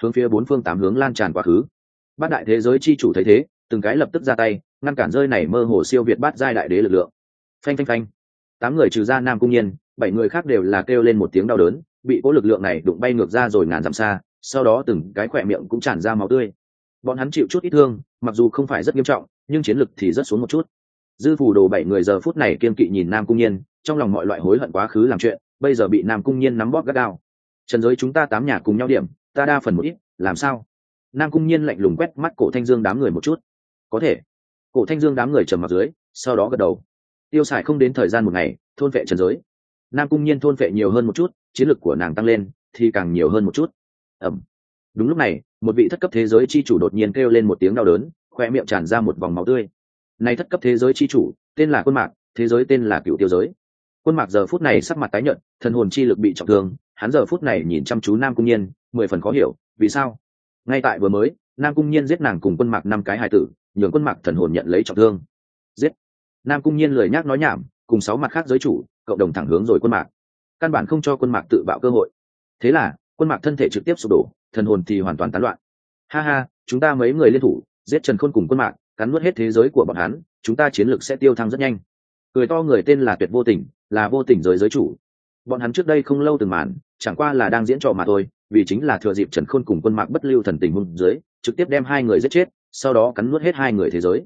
hướng phía bốn phương tám hướng lan tràn quá khứ. Bát đại thế giới chi chủ thấy thế, từng cái lập tức ra tay ngăn cản rơi này mơ hồ siêu việt bát giai đại đế lực lượng. Phanh phanh phanh, 8 người trừ ra Nam Cung Nhiên, 7 người khác đều là kêu lên một tiếng đau đớn, bị cỗ lực lượng này đụng bay ngược ra rồi ngàn dặm xa, sau đó từng cái khỏe miệng cũng tràn ra máu tươi. Bọn hắn chịu chút ít thương, mặc dù không phải rất nghiêm trọng, nhưng chiến lực thì rất xuống một chút. Dư Phù Đồ 7 người giờ phút này kiên kỵ nhìn Nam Cung Nhiên, trong lòng mọi loại hối hận quá khứ làm chuyện, bây giờ bị Nam Cung Nhiên nắm bóp gắt gao. Trần giới chúng ta 8 nhà cùng nhau điểm, ta đa phần một ít, làm sao? Nam Cung Nhiên lạnh lùng quét mắt Cổ Thanh Dương đám người một chút. Có thể. Cổ Thanh Dương đám người trầm mặt dưới, sau đó gật đầu. Tiêu xài không đến thời gian một ngày, thôn vệ trần giới. Nam Cung Nhiên thôn vệ nhiều hơn một chút, chiến lực của nàng tăng lên thì càng nhiều hơn một chút. Đúng lúc này, một vị thất cấp thế giới chi chủ đột nhiên kêu lên một tiếng đau đớn, khoe miệng tràn ra một vòng máu tươi. Này thất cấp thế giới chi chủ, tên là Quân Mạc, thế giới tên là Cựu Tiêu giới. Quân Mạc giờ phút này sắc mặt tái nhợt, thần hồn chi lực bị trọng thương, hắn giờ phút này nhìn chăm chú Nam Cung Nhiên, 10 phần khó hiểu, vì sao? Ngay tại vừa mới, Nam Cung Nhiên giết nàng cùng Quân Mạc 5 cái hài tử, nhường Quân Mạc thần hồn nhận lấy trọng thương. Giết! Nam Cung Nhiên lười nhác nói nhảm, cùng 6 mặt khác giới chủ, cộng đồng thẳng hướng rồi Quân Mạc. Căn bản không cho Quân Mạc tự bạo cơ hội. Thế là, Quân Mạc thân thể trực tiếp sụp đổ, thần hồn thì hoàn toàn tán loạn. Ha ha, chúng ta mấy người liên thủ, giết Trần Khôn cùng Quân Mạc, cắn nuốt hết thế giới của bọn hắn, chúng ta chiến lực sẽ tiêu thăng rất nhanh. Cười to người tên là Tuyệt Vô Tình, là Vô Tình giới giới chủ. Bọn hắn trước đây không lâu từng màn, chẳng qua là đang diễn trò mà thôi, vì chính là thừa dịp Trần Khôn cùng Quân Mạc bất lưu thần tình huống dưới, trực tiếp đem 2 người giết chết, sau đó cắn nuốt hết 2 người thế giới.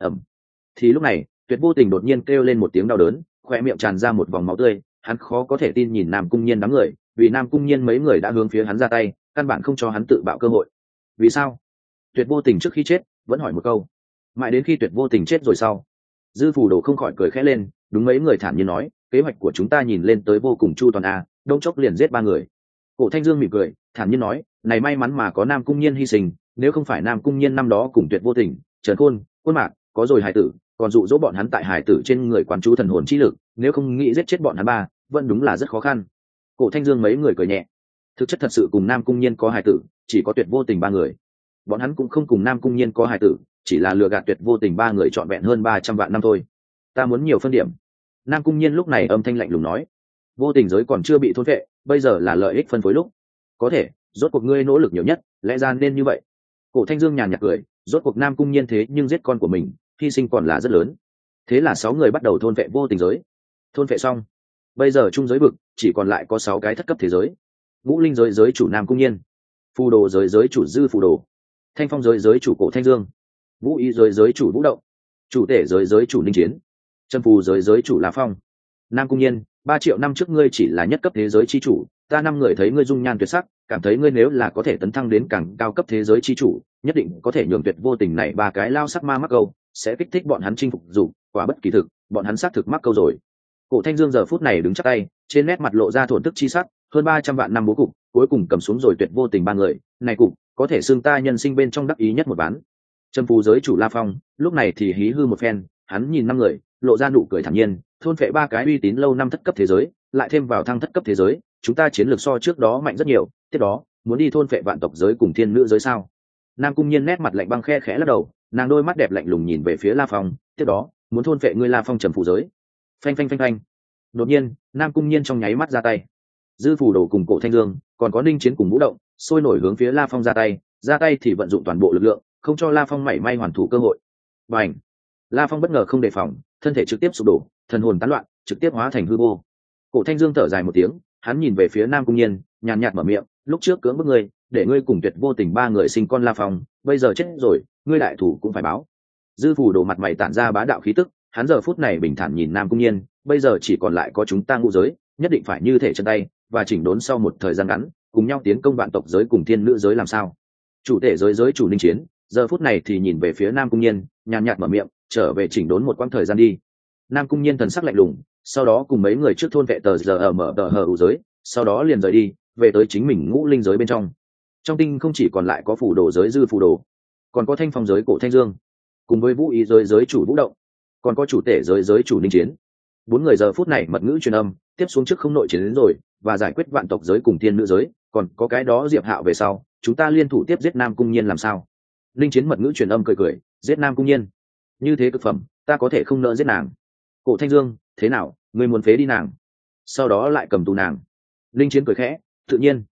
Thì lúc này, Tuyệt Vô Tình đột nhiên kêu lên một tiếng đau đớn, khoe miệng tràn ra một vòng máu tươi, hắn khó có thể tin nhìn Nam Cung Nhiên đám người, vì Nam Cung Nhiên mấy người đã hướng phía hắn ra tay, căn bản không cho hắn tự bạo cơ hội. Vì sao? Tuyệt Vô Tình trước khi chết vẫn hỏi một câu, mãi đến khi Tuyệt Vô Tình chết rồi sau, Dư Phù Đồ không khỏi cười khẽ lên, đúng mấy người thản nhiên nói, kế hoạch của chúng ta nhìn lên tới vô cùng chu toàn a, đông chốc liền giết 3 người. Cổ Thanh Dương mỉm cười, thản nhiên nói, này may mắn mà có Nam Cung Nhiên hy sinh, nếu không phải Nam Cung Nhiên năm đó cùng Tuyệt Vô Tình, Trần Khôn, Quân Mạc, có rồi hài tử, còn dụ dỗ bọn hắn tại hài tử trên người quán chú thần hồn chi lực, nếu không nghĩ giết chết bọn hắn 3, vẫn đúng là rất khó khăn. Cổ Thanh Dương mấy người cười nhẹ, thực chất thật sự cùng Nam Cung Nhiên có hài tử, chỉ có Tuyệt Vô Tình 3 người. Bọn hắn cũng không cùng Nam Cung Nhiên có hài tử, chỉ là lừa gạt Tuyệt Vô Tình 3 người trọn vẹn hơn 300 vạn năm thôi. Ta muốn nhiều phân điểm. Nam Cung Nhiên lúc này âm thanh lạnh lùng nói, Vô Tình giới còn chưa bị thôn phệ, bây giờ là lợi ích phân phối lúc. Có thể, rốt cuộc ngươi nỗ lực nhiều nhất, lẽ ra nên như vậy. Cổ Thanh Dương nhàn nhạt cười, rốt cuộc Nam Cung Nhiên thế nhưng giết con của mình, hy sinh còn là rất lớn. Thế là 6 người bắt đầu thôn phệ Vô Tình giới. Thôn phệ xong, bây giờ trung giới vực chỉ còn lại có 6 cái thất cấp thế giới. Ngũ Linh giới giới chủ Nam Cung Nhiên, Phù Đồ giới giới chủ Dư Phù Đồ, Thanh Phong giới giới chủ Cổ Thanh Dương, Vũ Ý giới giới chủ Vũ Động, Chủ Tể giới giới chủ Ninh Chiến, Chân Phù giới giới chủ La Phong. Nam Cung Nhiên, 3 triệu năm trước ngươi chỉ là nhất cấp thế giới chi chủ, ta 5 người thấy ngươi dung nhan tuyệt sắc, cảm thấy ngươi nếu là có thể tấn thăng đến càng cao cấp thế giới chi chủ, nhất định có thể nhường Tuyệt Vô Tình này 3 cái lao sắc ma mắc câu, sẽ kích thích bọn hắn chinh phục dục, quả bất kỳ thực, bọn hắn xác thực mắc câu rồi. Cổ Thanh Dương giờ phút này đứng chắp tay, trên nét mặt lộ ra thổn thức chi sắc, hơn 300 vạn năm bố cục, cuối cùng cầm xuống rồi Tuyệt Vô Tình 3 người, này cục, có thể xưng ta nhân sinh bên trong đắc ý nhất một ván. Trâm Phù giới chủ La Phong, lúc này thì hí hư một phen, hắn nhìn 5 người, lộ ra nụ cười thản nhiên, thôn phệ 3 cái uy tín lâu năm thất cấp thế giới, lại thêm vào thăng thất cấp thế giới, chúng ta chiến lược so trước đó mạnh rất nhiều, tiếp đó, muốn đi thôn phệ vạn tộc giới cùng thiên nữ giới sao? Nam Cung Nhiên nét mặt lạnh băng khe khẽ lắc đầu, nàng đôi mắt đẹp lạnh lùng nhìn về phía La Phong, tiếp đó, muốn thôn phệ ngươi La Phong Trầm Phù giới. Phanh phanh phanh phanh. Đột nhiên, Nam Cung Nhiên trong nháy mắt ra tay. Dư Phù Đồ cùng Cổ Thanh Dương, còn có Ninh Chiến cùng Vũ Động, sôi nổi hướng phía La Phong ra tay thì vận dụng toàn bộ lực lượng, không cho La Phong mảy may hoàn thủ cơ hội. Bành! La Phong bất ngờ không đề phòng, thân thể trực tiếp sụp đổ, thần hồn tán loạn, trực tiếp hóa thành hư vô. Cổ Thanh Dương thở dài một tiếng, hắn nhìn về phía Nam Cung Nhiên, nhàn nhạt mở miệng, lúc trước cưỡng bức ngươi, để ngươi cùng Tuyệt Vô Tình 3 người sinh con La Phong, bây giờ chết rồi, ngươi đại thủ cũng phải báo. Dư Phù Đồ mặt mày tản ra bá đạo khí tức, hắn giờ phút này bình thản nhìn Nam Cung Nhiên, bây giờ chỉ còn lại có chúng ta ngũ giới, nhất định phải như thể chân tay, và chỉnh đốn sau một thời gian ngắn, cùng nhau tiến công vạn tộc giới cùng thiên nữ giới làm sao? Chủ Tể giới giới chủ Ninh Chiến, giờ phút này thì nhìn về phía Nam Cung Nhiên, nhàn nhạt mở miệng, trở về chỉnh đốn một quãng thời gian đi. Nam Cung Nhiên thần sắc lạnh lùng, sau đó cùng mấy người trước thôn vệ tờ giờ ở mở tờ hờ ủ giới, sau đó liền rời đi, về tới chính mình Ngũ Linh giới bên trong. Trong tinh không chỉ còn lại có Phù Đồ giới Dư Phù Đồ, còn có Thanh Phong giới Cổ Thanh Dương, cùng với Vũ Ý giới giới chủ Vũ Động, còn có Chủ Tể giới giới chủ Ninh Chiến. 4 người giờ phút này mật ngữ truyền âm, tiếp xuống trước không nội chiến đến rồi, và giải quyết vạn tộc giới cùng thiên nữ giới, còn có cái đó Diệp Hạo về sau, chúng ta liên thủ tiếp giết Nam Cung Nhiên làm sao? Ninh Chiến mật ngữ truyền âm cười cười, giết Nam Cung Nhiên, như thế cực phẩm, ta có thể không nỡ giết nàng. Cổ Thanh Dương, thế nào, ngươi muốn phế đi nàng, sau đó lại cầm tù nàng? Ninh Chiến cười khẽ, tự nhiên.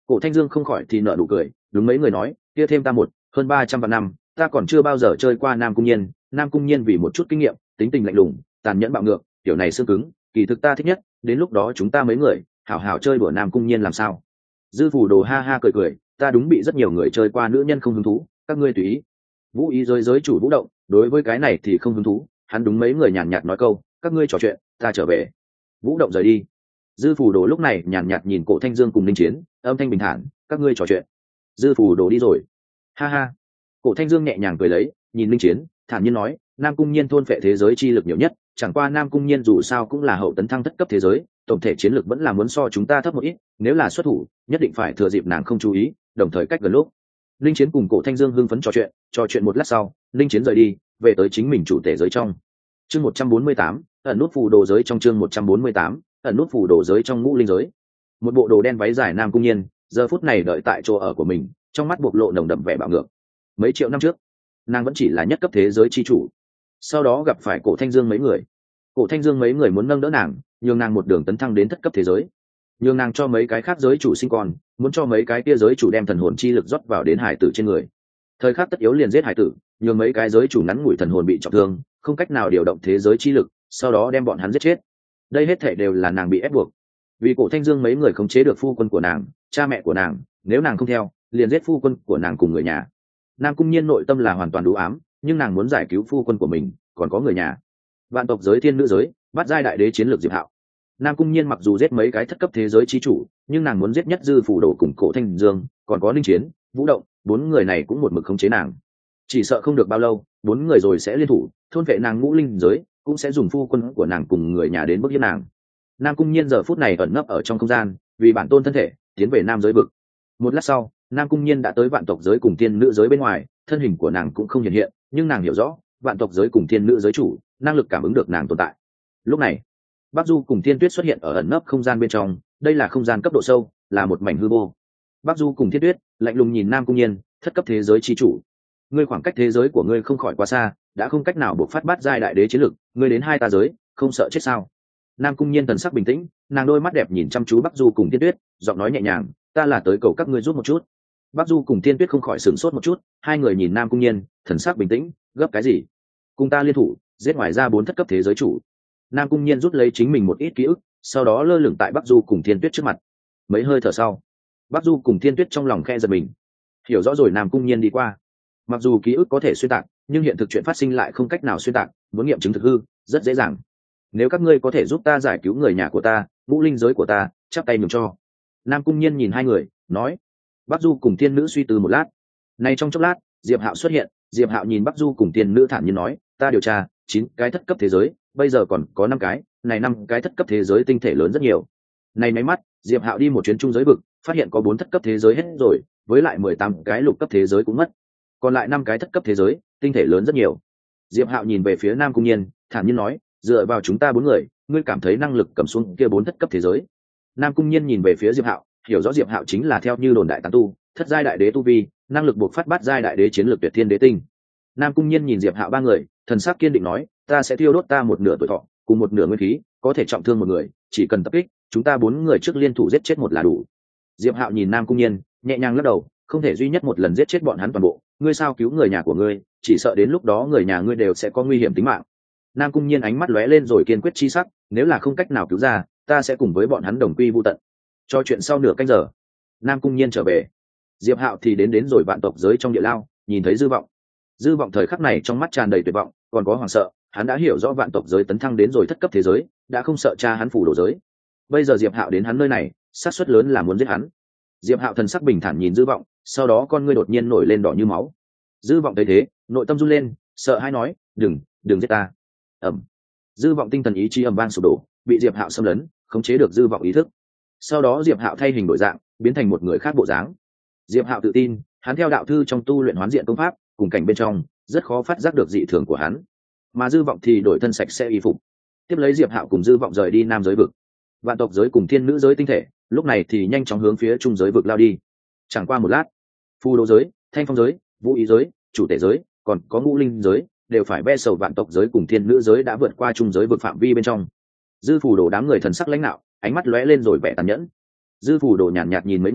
Cổ Thanh Dương không khỏi thì nở nụ cười, đúng mấy người nói, kia thêm ta một, hơn 300 vạn năm, ta còn chưa bao giờ chơi qua Nam Cung Nhiên, Nam Cung Nhiên vì một chút kinh nghiệm, tính tình lạnh lùng, tàn nhẫn bạo ngược, kiểu này xương cứng, kỳ thực ta thích nhất, đến lúc đó chúng ta mấy người, hảo hảo chơi đùa Nam Cung Nhiên làm sao? Dư Phủ Đồ ha ha cười cười, ta đúng bị rất nhiều người chơi qua nữ nhân không hứng thú, các ngươi tùy ý. Vũ Ý giới chủ Vũ Động, đối với cái này thì không hứng thú, hắn đúng mấy người nhàn nhạt nói câu, các ngươi trò chuyện, ta trở về. Vũ Động rời đi. Dư Phủ Đồ lúc này nhàn nhạt nhìn Cổ Thanh Dương cùng Linh Chiến, âm thanh bình thản, các ngươi trò chuyện. Dư Phủ Đồ đi rồi. Ha ha. Cổ Thanh Dương nhẹ nhàng cười lấy, nhìn Linh Chiến, thản nhiên nói, Nam Cung Nhiên thôn phệ thế giới chi lực nhiều nhất, chẳng qua Nam Cung Nhiên dù sao cũng là hậu tấn thăng thất cấp thế giới, tổng thể chiến lực vẫn là muốn so chúng ta thấp một ít, nếu là xuất thủ, nhất định phải thừa dịp nàng không chú ý, đồng thời cách gần lúc. Linh Chiến cùng Cổ Thanh Dương hưng phấn trò chuyện một lát sau, Linh Chiến rời đi, về tới chính mình chủ thể giới trong. Chương 148, ẩn nút phù đồ giới trong chương 148, ẩn nút phù đồ giới trong ngũ linh giới. Một bộ đồ đen váy dài Nam Cung Nhiên, giờ phút này đợi tại chỗ ở của mình, trong mắt bộc lộ nồng đậm vẻ bạo ngược. Mấy triệu năm trước, nàng vẫn chỉ là nhất cấp thế giới chi chủ. Sau đó gặp phải Cổ Thanh Dương mấy người. Cổ Thanh Dương mấy người muốn nâng đỡ nàng, nhường nàng một đường tấn thăng đến thất cấp thế giới. Nhường nàng cho mấy cái khác giới chủ sinh con, muốn cho mấy cái kia giới chủ đem thần hồn chi lực rót vào đến hải tử trên người. Thời khắc tất yếu liền giết hải tử, nhường mấy cái giới chủ ngắn ngủi thần hồn bị trọng thương, không cách nào điều động thế giới chi lực, sau đó đem bọn hắn giết chết. Đây hết thảy đều là nàng bị ép buộc. Vì Cổ Thanh Dương mấy người khống chế được phu quân của nàng, cha mẹ của nàng, nếu nàng không theo, liền giết phu quân của nàng cùng người nhà. Nam Cung Nhiên nội tâm là hoàn toàn đủ ám, nhưng nàng muốn giải cứu phu quân của mình, còn có người nhà. Vạn tộc giới thiên nữ giới, bắt giai đại đế chiến lược Diệp Hạo. Nam Cung Nhiên mặc dù giết mấy cái thất cấp thế giới chi chủ, nhưng nàng muốn giết nhất Dư Phủ Đồ cùng Cổ Thanh Dương, còn có Linh Chiến, Vũ Động, bốn người này cũng một mực khống chế nàng. Chỉ sợ không được bao lâu, bốn người rồi sẽ liên thủ, thôn vệ nàng ngũ linh giới, cũng sẽ dùng phu quân của nàng cùng người nhà đến bức hiếp nàng. Nam Cung Nhiên giờ phút này ẩn nấp ở trong không gian, vì bản tôn thân thể, tiến về nam giới vực. Một lát sau, Nam Cung Nhiên đã tới vạn tộc giới cùng thiên nữ giới bên ngoài, thân hình của nàng cũng không hiện hiện, nhưng nàng hiểu rõ, vạn tộc giới cùng thiên nữ giới chủ, năng lực cảm ứng được nàng tồn tại. Lúc này, Bắc Du cùng Thiên Tuyết xuất hiện ở ẩn nấp không gian bên trong, đây là không gian cấp độ sâu, là một mảnh hư vô. Bắc Du cùng Thiên Tuyết lạnh lùng nhìn Nam Cung Nhiên, thất cấp thế giới chi chủ. Ngươi khoảng cách thế giới của ngươi không khỏi quá xa, đã không cách nào buộc phát bát giai đại đế chiến lực, ngươi đến hai ta giới, không sợ chết sao? Nam Cung Nhiên thần sắc bình tĩnh, nàng đôi mắt đẹp nhìn chăm chú Bắc Du cùng Thiên Tuyết, giọng nói nhẹ nhàng, ta là tới cầu các ngươi giúp một chút. Bắc Du cùng Thiên Tuyết không khỏi sửng sốt một chút, hai người nhìn Nam Cung Nhiên, thần sắc bình tĩnh, gấp cái gì? Cùng ta liên thủ, giết ngoài ra 4 thất cấp thế giới chủ. Nam Cung Nhiên rút lấy chính mình một ít ký ức, sau đó lơ lửng tại Bắc Du cùng Thiên Tuyết trước mặt. Mấy hơi thở sau, Bắc Du cùng Thiên Tuyết trong lòng khe giật mình, hiểu rõ rồi Nam Cung Nhiên đi qua. Mặc dù ký ức có thể xuyên tạc, nhưng hiện thực chuyện phát sinh lại không cách nào xuyên tạc, muốn nghiệm chứng thực hư rất dễ dàng. Nếu các ngươi có thể giúp ta giải cứu người nhà của ta, ngũ linh giới của ta, chắp tay nhường cho. Nam Cung Nhiên nhìn hai người, nói. Bắc Du cùng Thiên Nữ suy tư một lát. Này trong chốc lát, Diệp Hạo xuất hiện, Diệp Hạo nhìn Bắc Du cùng Thiên Nữ thản nhiên nói, ta điều tra 9 cái thất cấp thế giới, bây giờ còn có 5 cái, này 5 cái thất cấp thế giới tinh thể lớn rất nhiều. Này máy mắt, Diệp Hạo đi một chuyến trung giới vực, phát hiện có 4 thất cấp thế giới hết rồi, với lại 18 cái lục cấp thế giới cũng mất. Còn lại 5 cái thất cấp thế giới, tinh thể lớn rất nhiều. Diệp Hạo nhìn về phía Nam Cung Nhiên, thản nhiên nói, dựa vào chúng ta 4 người, ngươi cảm thấy năng lực cầm xuống kia 4 thất cấp thế giới. Nam Cung Nhiên nhìn về phía Diệp Hạo, hiểu rõ Diệp Hạo chính là theo như đồn đại tán tu, thất giai đại đế tu vi, năng lực buộc phát bát giai đại đế chiến lược tuyệt thiên đế tinh. Nam Cung Nhiên nhìn Diệp Hạo ba người, thần sắc kiên định nói, ta sẽ tiêu đốt ta một nửa tuổi thọ, cùng một nửa nguyên khí, có thể trọng thương một người, chỉ cần tập kích, chúng ta 4 người trước liên thủ giết chết một là đủ. Diệp Hạo nhìn Nam Cung Nhiên, nhẹ nhàng lắc đầu, không thể duy nhất một lần giết chết bọn hắn toàn bộ, ngươi sao cứu người nhà của ngươi, chỉ sợ đến lúc đó người nhà ngươi đều sẽ có nguy hiểm tính mạng. Nam Cung Nhiên ánh mắt lóe lên rồi kiên quyết chi sắc, nếu là không cách nào cứu ra, ta sẽ cùng với bọn hắn đồng quy vu tận. Cho chuyện sau nửa canh giờ, Nam Cung Nhiên trở về. Diệp Hạo thì đến rồi vạn tộc giới trong địa lao, nhìn thấy Dư Vọng. Dư Vọng thời khắc này trong mắt tràn đầy tuyệt vọng, còn có hoảng sợ, hắn đã hiểu rõ vạn tộc giới tấn thăng đến rồi thất cấp thế giới, đã không sợ cha hắn phủ đồ giới. Bây giờ Diệp Hạo đến hắn nơi này, xác suất lớn là muốn giết hắn. Diệp Hạo thần sắc bình thản nhìn Dư Vọng, sau đó con ngươi đột nhiên nổi lên đỏ như máu. Dư Vọng thấy thế, nội tâm run lên, sợ hãi nói, đừng giết ta. Ầm. Dư Vọng tinh thần ý chí ầm vang sụp đổ, bị Diệp Hạo xâm lấn, khống chế được Dư Vọng ý thức. Sau đó Diệp Hạo thay hình đổi dạng, biến thành một người khác bộ dáng. Diệp Hạo tự tin, hắn theo đạo thư trong tu luyện hoán diện công pháp, cùng cảnh bên trong, rất khó phát giác được dị thường của hắn. Mà Dư Vọng thì đổi thân sạch sẽ y phục. Tiếp lấy Diệp Hạo cùng Dư Vọng rời đi nam giới vực. Vạn tộc giới cùng thiên nữ giới tinh thể, lúc này thì nhanh chóng hướng phía trung giới vực lao đi. Chẳng qua một lát, phù đồ giới, thanh phong giới, vũ ý giới, chủ tể giới, còn có ngũ linh giới, đều phải ve sầu vạn tộc giới cùng thiên nữ giới đã vượt qua trung giới vực phạm vi bên trong. Dư Phù Đồ đám người thần sắc lãnh đạo, ánh mắt lóe lên rồi vẻ tàn nhẫn. Dư Phù Đồ nhàn nhạt nhìn mấy người,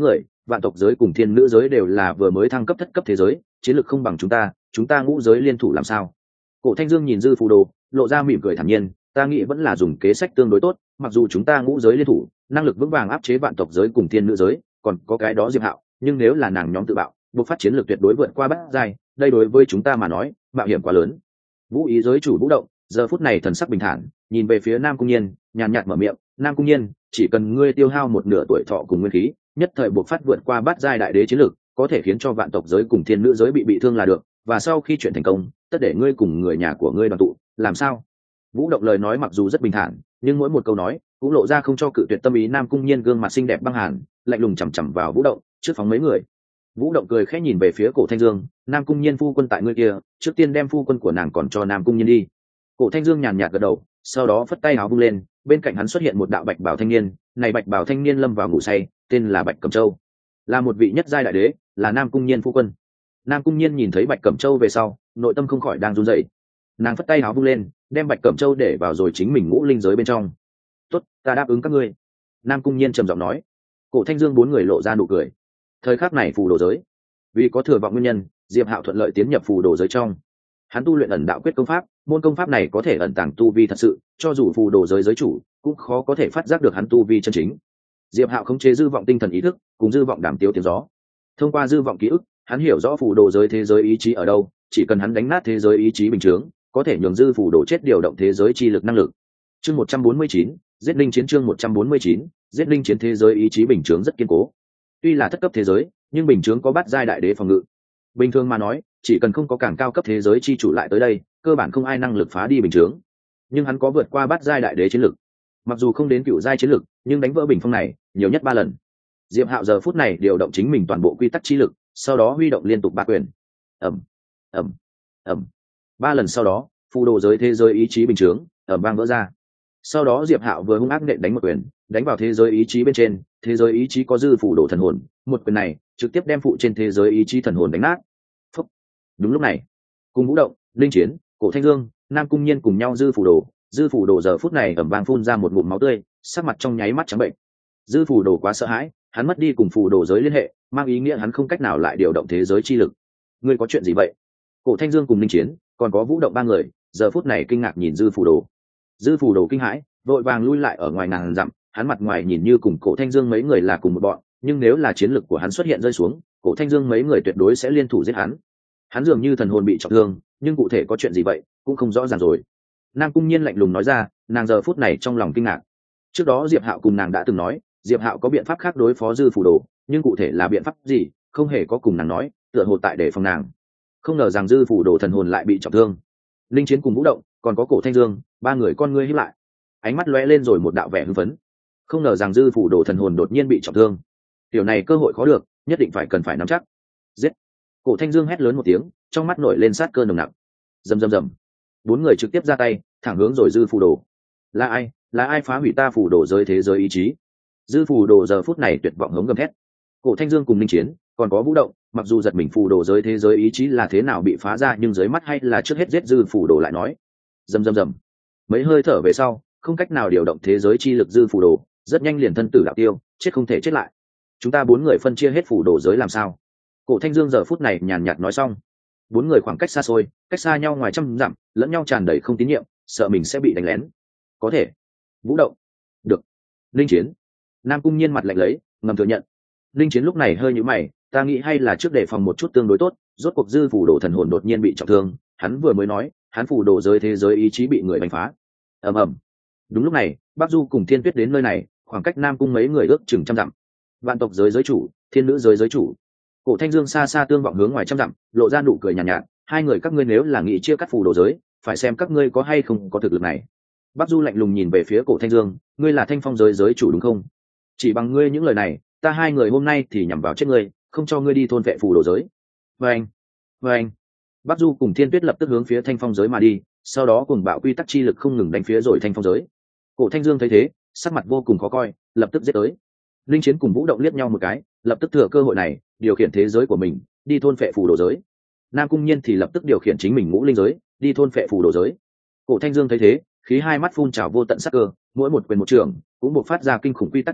vạn tộc giới cùng thiên nữ giới đều là vừa mới thăng cấp thất cấp thế giới, chiến lược không bằng chúng ta ngũ giới liên thủ làm sao? Cổ Thanh Dương nhìn dư phù đồ, lộ ra mỉm cười thản nhiên, ta nghĩ vẫn là dùng kế sách tương đối tốt, mặc dù chúng ta ngũ giới liên thủ, năng lực vững vàng áp chế vạn tộc giới cùng thiên nữ giới, còn có cái đó Diệp Hạo, nhưng nếu là nàng nhóm tự bạo, buộc phát chiến lược tuyệt đối vượt qua bát giai, đây đối với chúng ta mà nói, mạo hiểm quá lớn. Vũ ý giới chủ Vũ Động, giờ phút này thần sắc bình thản, nhìn về phía Nam Cung Nhiên, nhàn nhạt mở miệng, Nam Cung Nhiên, chỉ cần ngươi tiêu hao một nửa tuổi thọ cùng nguyên khí, nhất thời buộc phát vượt qua bát giai đại đế chiến lược, có thể khiến cho vạn tộc giới cùng thiên nữ giới bị thương là được, và sau khi chuyện thành công, tất để ngươi cùng người nhà của ngươi đoàn tụ, làm sao? Vũ Động lời nói mặc dù rất bình thản, nhưng mỗi một câu nói cũng lộ ra không cho cự tuyệt tâm ý. Nam Cung Nhiên gương mặt xinh đẹp băng hàn, lạnh lùng chằm chằm vào Vũ Động, trước phóng mấy người. Vũ Động cười khẽ nhìn về phía Cổ Thanh Dương, Nam Cung Nhiên phu quân tại ngươi kia, trước tiên đem phu quân của nàng còn cho Nam Cung Nhiên đi. Cổ Thanh Dương nhàn nhạt gật đầu, sau đó phất tay áo vung lên, bên cạnh hắn xuất hiện một đạo bạch bào thanh niên, này bạch bào thanh niên lâm vào ngủ say, tên là Bạch Cẩm Châu, là một vị nhất giai đại đế, là Nam Cung Nhiên phu quân. Nam Cung Nhiên nhìn thấy Bạch Cẩm Châu về sau, nội tâm không khỏi đang run rẩy. Nàng phất tay áo vung lên, đem Bạch Cẩm Châu để vào rồi chính mình ngũ linh giới bên trong. "Tốt, ta đáp ứng các ngươi." Nam Cung Nhiên trầm giọng nói. Cổ Thanh Dương bốn người lộ ra nụ cười. Thời khắc này phù đồ giới, vì có thừa vọng nguyên nhân, Diệp Hạo thuận lợi tiến nhập phù đồ giới trong. Hắn tu luyện ẩn đạo quyết công pháp, môn công pháp này có thể ẩn tàng tu vi thật sự, cho dù phù đồ giới giới chủ cũng khó có thể phát giác được hắn tu vi chân chính. Diệp Hạo khống chế dư vọng tinh thần ý thức, cùng dư vọng đàm tiếu tiếng gió. Thông qua dư vọng ký ức, hắn hiểu rõ phù đồ giới thế giới ý chí ở đâu, chỉ cần hắn đánh nát thế giới ý chí bình thường, có thể nhường dư phù đồ chết điều động thế giới chi lực năng lực. Chương 149, giết linh chiến. Chương 149, giết linh chiến. Thế giới ý chí bình thường rất kiên cố. Tuy là thất cấp thế giới, nhưng bình thường có bát giai đại đế phòng ngự. Bình thường mà nói, chỉ cần không có càng cao cấp thế giới chi chủ lại tới đây, cơ bản không ai năng lực phá đi bình thường. Nhưng hắn có vượt qua bát giai đại đế chiến lực. Mặc dù không đến cựu giai chiến lực, nhưng đánh vỡ bình phong này, nhiều nhất 3 lần. Diệp Hạo giờ phút này điều động chính mình toàn bộ quy tắc chi lực, sau đó huy động liên tục 3 quyền. Ầm, ầm, ầm. 3 lần sau đó, phù đồ giới thế giới ý chí bình thường ầm vang vỡ ra. Sau đó Diệp Hạo vừa hung ác nện đánh một quyền, đánh vào thế giới ý chí bên trên, thế giới ý chí có dư phù đồ thần hồn, một quyền này trực tiếp đem phụ trên thế giới ý chí thần hồn đánh nát. Phúc. Đúng lúc này, cùng Vũ Động, Linh Chiến, Cổ Thanh Dương, Nam Cung Nhiên cùng nhau dư phù đồ giờ phút này ầm vang phun ra một ngụm máu tươi, sắc mặt trong nháy mắt trắng bệnh. Dư phù đồ quá sợ hãi, hắn mất đi cùng phù đồ giới liên hệ, mang ý nghĩa hắn không cách nào lại điều động thế giới chi lực. Ngươi có chuyện gì vậy? Cổ Thanh Dương cùng Linh Chiến, còn có Vũ Động 3 người, giờ phút này kinh ngạc nhìn dư phù đồ. Dư phù đồ kinh hãi, vội vàng lui lại ở ngoài ngàn dặm, hắn mặt ngoài nhìn như cùng Cổ Thanh Dương mấy người là cùng một bọn, nhưng nếu là chiến lực của hắn xuất hiện rơi xuống, Cổ Thanh Dương mấy người tuyệt đối sẽ liên thủ giết hắn. Hắn dường như thần hồn bị trọng thương, nhưng cụ thể có chuyện gì vậy cũng không rõ ràng rồi. Nam Cung Nhiên lạnh lùng nói ra, nàng giờ phút này trong lòng kinh ngạc. Trước đó Diệp Hạo cùng nàng đã từng nói, Diệp Hạo có biện pháp khác đối phó dư phù đồ, nhưng cụ thể là biện pháp gì, không hề có cùng nàng nói, tựa hồ tại để phòng nàng. Không ngờ rằng dư phù đồ thần hồn lại bị trọng thương. Linh Chiến cùng Vũ Động, còn có Cổ Thanh Dương, 3 người con ngươi híp lại, ánh mắt lóe lên rồi một đạo vẻ hưng phấn. Không ngờ rằng dư phù đồ thần hồn đột nhiên bị trọng thương, điều này cơ hội khó được, nhất định cần phải nắm chắc. Giết! Cổ Thanh Dương hét lớn một tiếng, trong mắt nổi lên sát cơ nồng nặc. Rầm rầm rầm, 4 người trực tiếp ra tay, thẳng hướng rồi dư phù đồ. Là ai phá hủy ta phù đồ giới thế giới ý chí? Dư phù đồ giờ phút này tuyệt vọng hống gầm thét. Cổ Thanh Dương cùng Linh Chiến, còn có Vũ Động, mặc dù giật mình phù đồ giới thế giới ý chí là thế nào bị phá ra, nhưng dưới mắt hay là trước hết giết dư phù đồ lại nói. Rầm rầm rầm, mấy hơi thở về sau, không cách nào điều động thế giới chi lực dư phù đồ, rất nhanh liền thân tử đạo tiêu, chết không thể chết lại. Chúng ta 4 người phân chia hết phù đồ giới làm sao? Cổ Thanh Dương giờ phút này nhàn nhạt nói xong. 4 người khoảng cách xa xôi, cách xa nhau ngoài trăm dặm, lẫn nhau tràn đầy không tín nhiệm, sợ mình sẽ bị đánh lén. Có thể. Vũ Động. Được. Linh Chiến. Nam Cung Nhiên mặt lạnh lấy, ngầm thừa nhận. Linh Chiến lúc này hơi nhíu mày, ta nghĩ hay là trước đề phòng một chút tương đối tốt, rốt cuộc dư phù đồ thần hồn đột nhiên bị trọng thương, hắn vừa mới nói, hắn phù đồ giới thế giới ý chí bị người đánh phá. Ầm ầm. Đúng lúc này, Bắc Du cùng Thiên Tuyết đến nơi này, khoảng cách Nam Cung mấy người ước chừng trăm dặm. Vạn tộc giới giới chủ, thiên nữ giới giới chủ. Cổ Thanh Dương xa xa tương vọng hướng ngoài trăm dặm, lộ ra nụ cười nhàn nhạt, hai người các ngươi nếu là nghĩ chia cắt phù đồ giới, phải xem các ngươi có hay không có thực lực này. Bắc Du lạnh lùng nhìn về phía Cổ Thanh Dương, ngươi là Thanh Phong giới giới chủ đúng không? Chỉ bằng ngươi những lời này, ta hai người hôm nay thì nhằm vào chết ngươi, không cho ngươi đi thôn vệ phù đồ giới. Vâng. Bắc Du cùng Thiên Tuyết lập tức hướng phía Thanh Phong giới mà đi, sau đó cùng bạo quy tắc chi lực không ngừng đánh phía rồi Thanh Phong giới. Cổ Thanh Dương thấy thế, sắc mặt vô cùng khó coi, lập tức giết tới. Linh Chiến cùng Vũ Động liếc nhau một cái, lập tức thừa cơ hội này, điều khiển thế giới của mình, đi thôn phệ phù đồ giới. Nam Cung Nhiên thì lập tức điều khiển chính mình ngũ linh giới, đi thôn phệ phù đồ giới. Cổ Thanh Dương thấy thế, khí hai mắt phun trào vô tận sắc cơ, mỗi một quyền một trường cũng bộc phát ra kinh khủng quy tắc chi lực,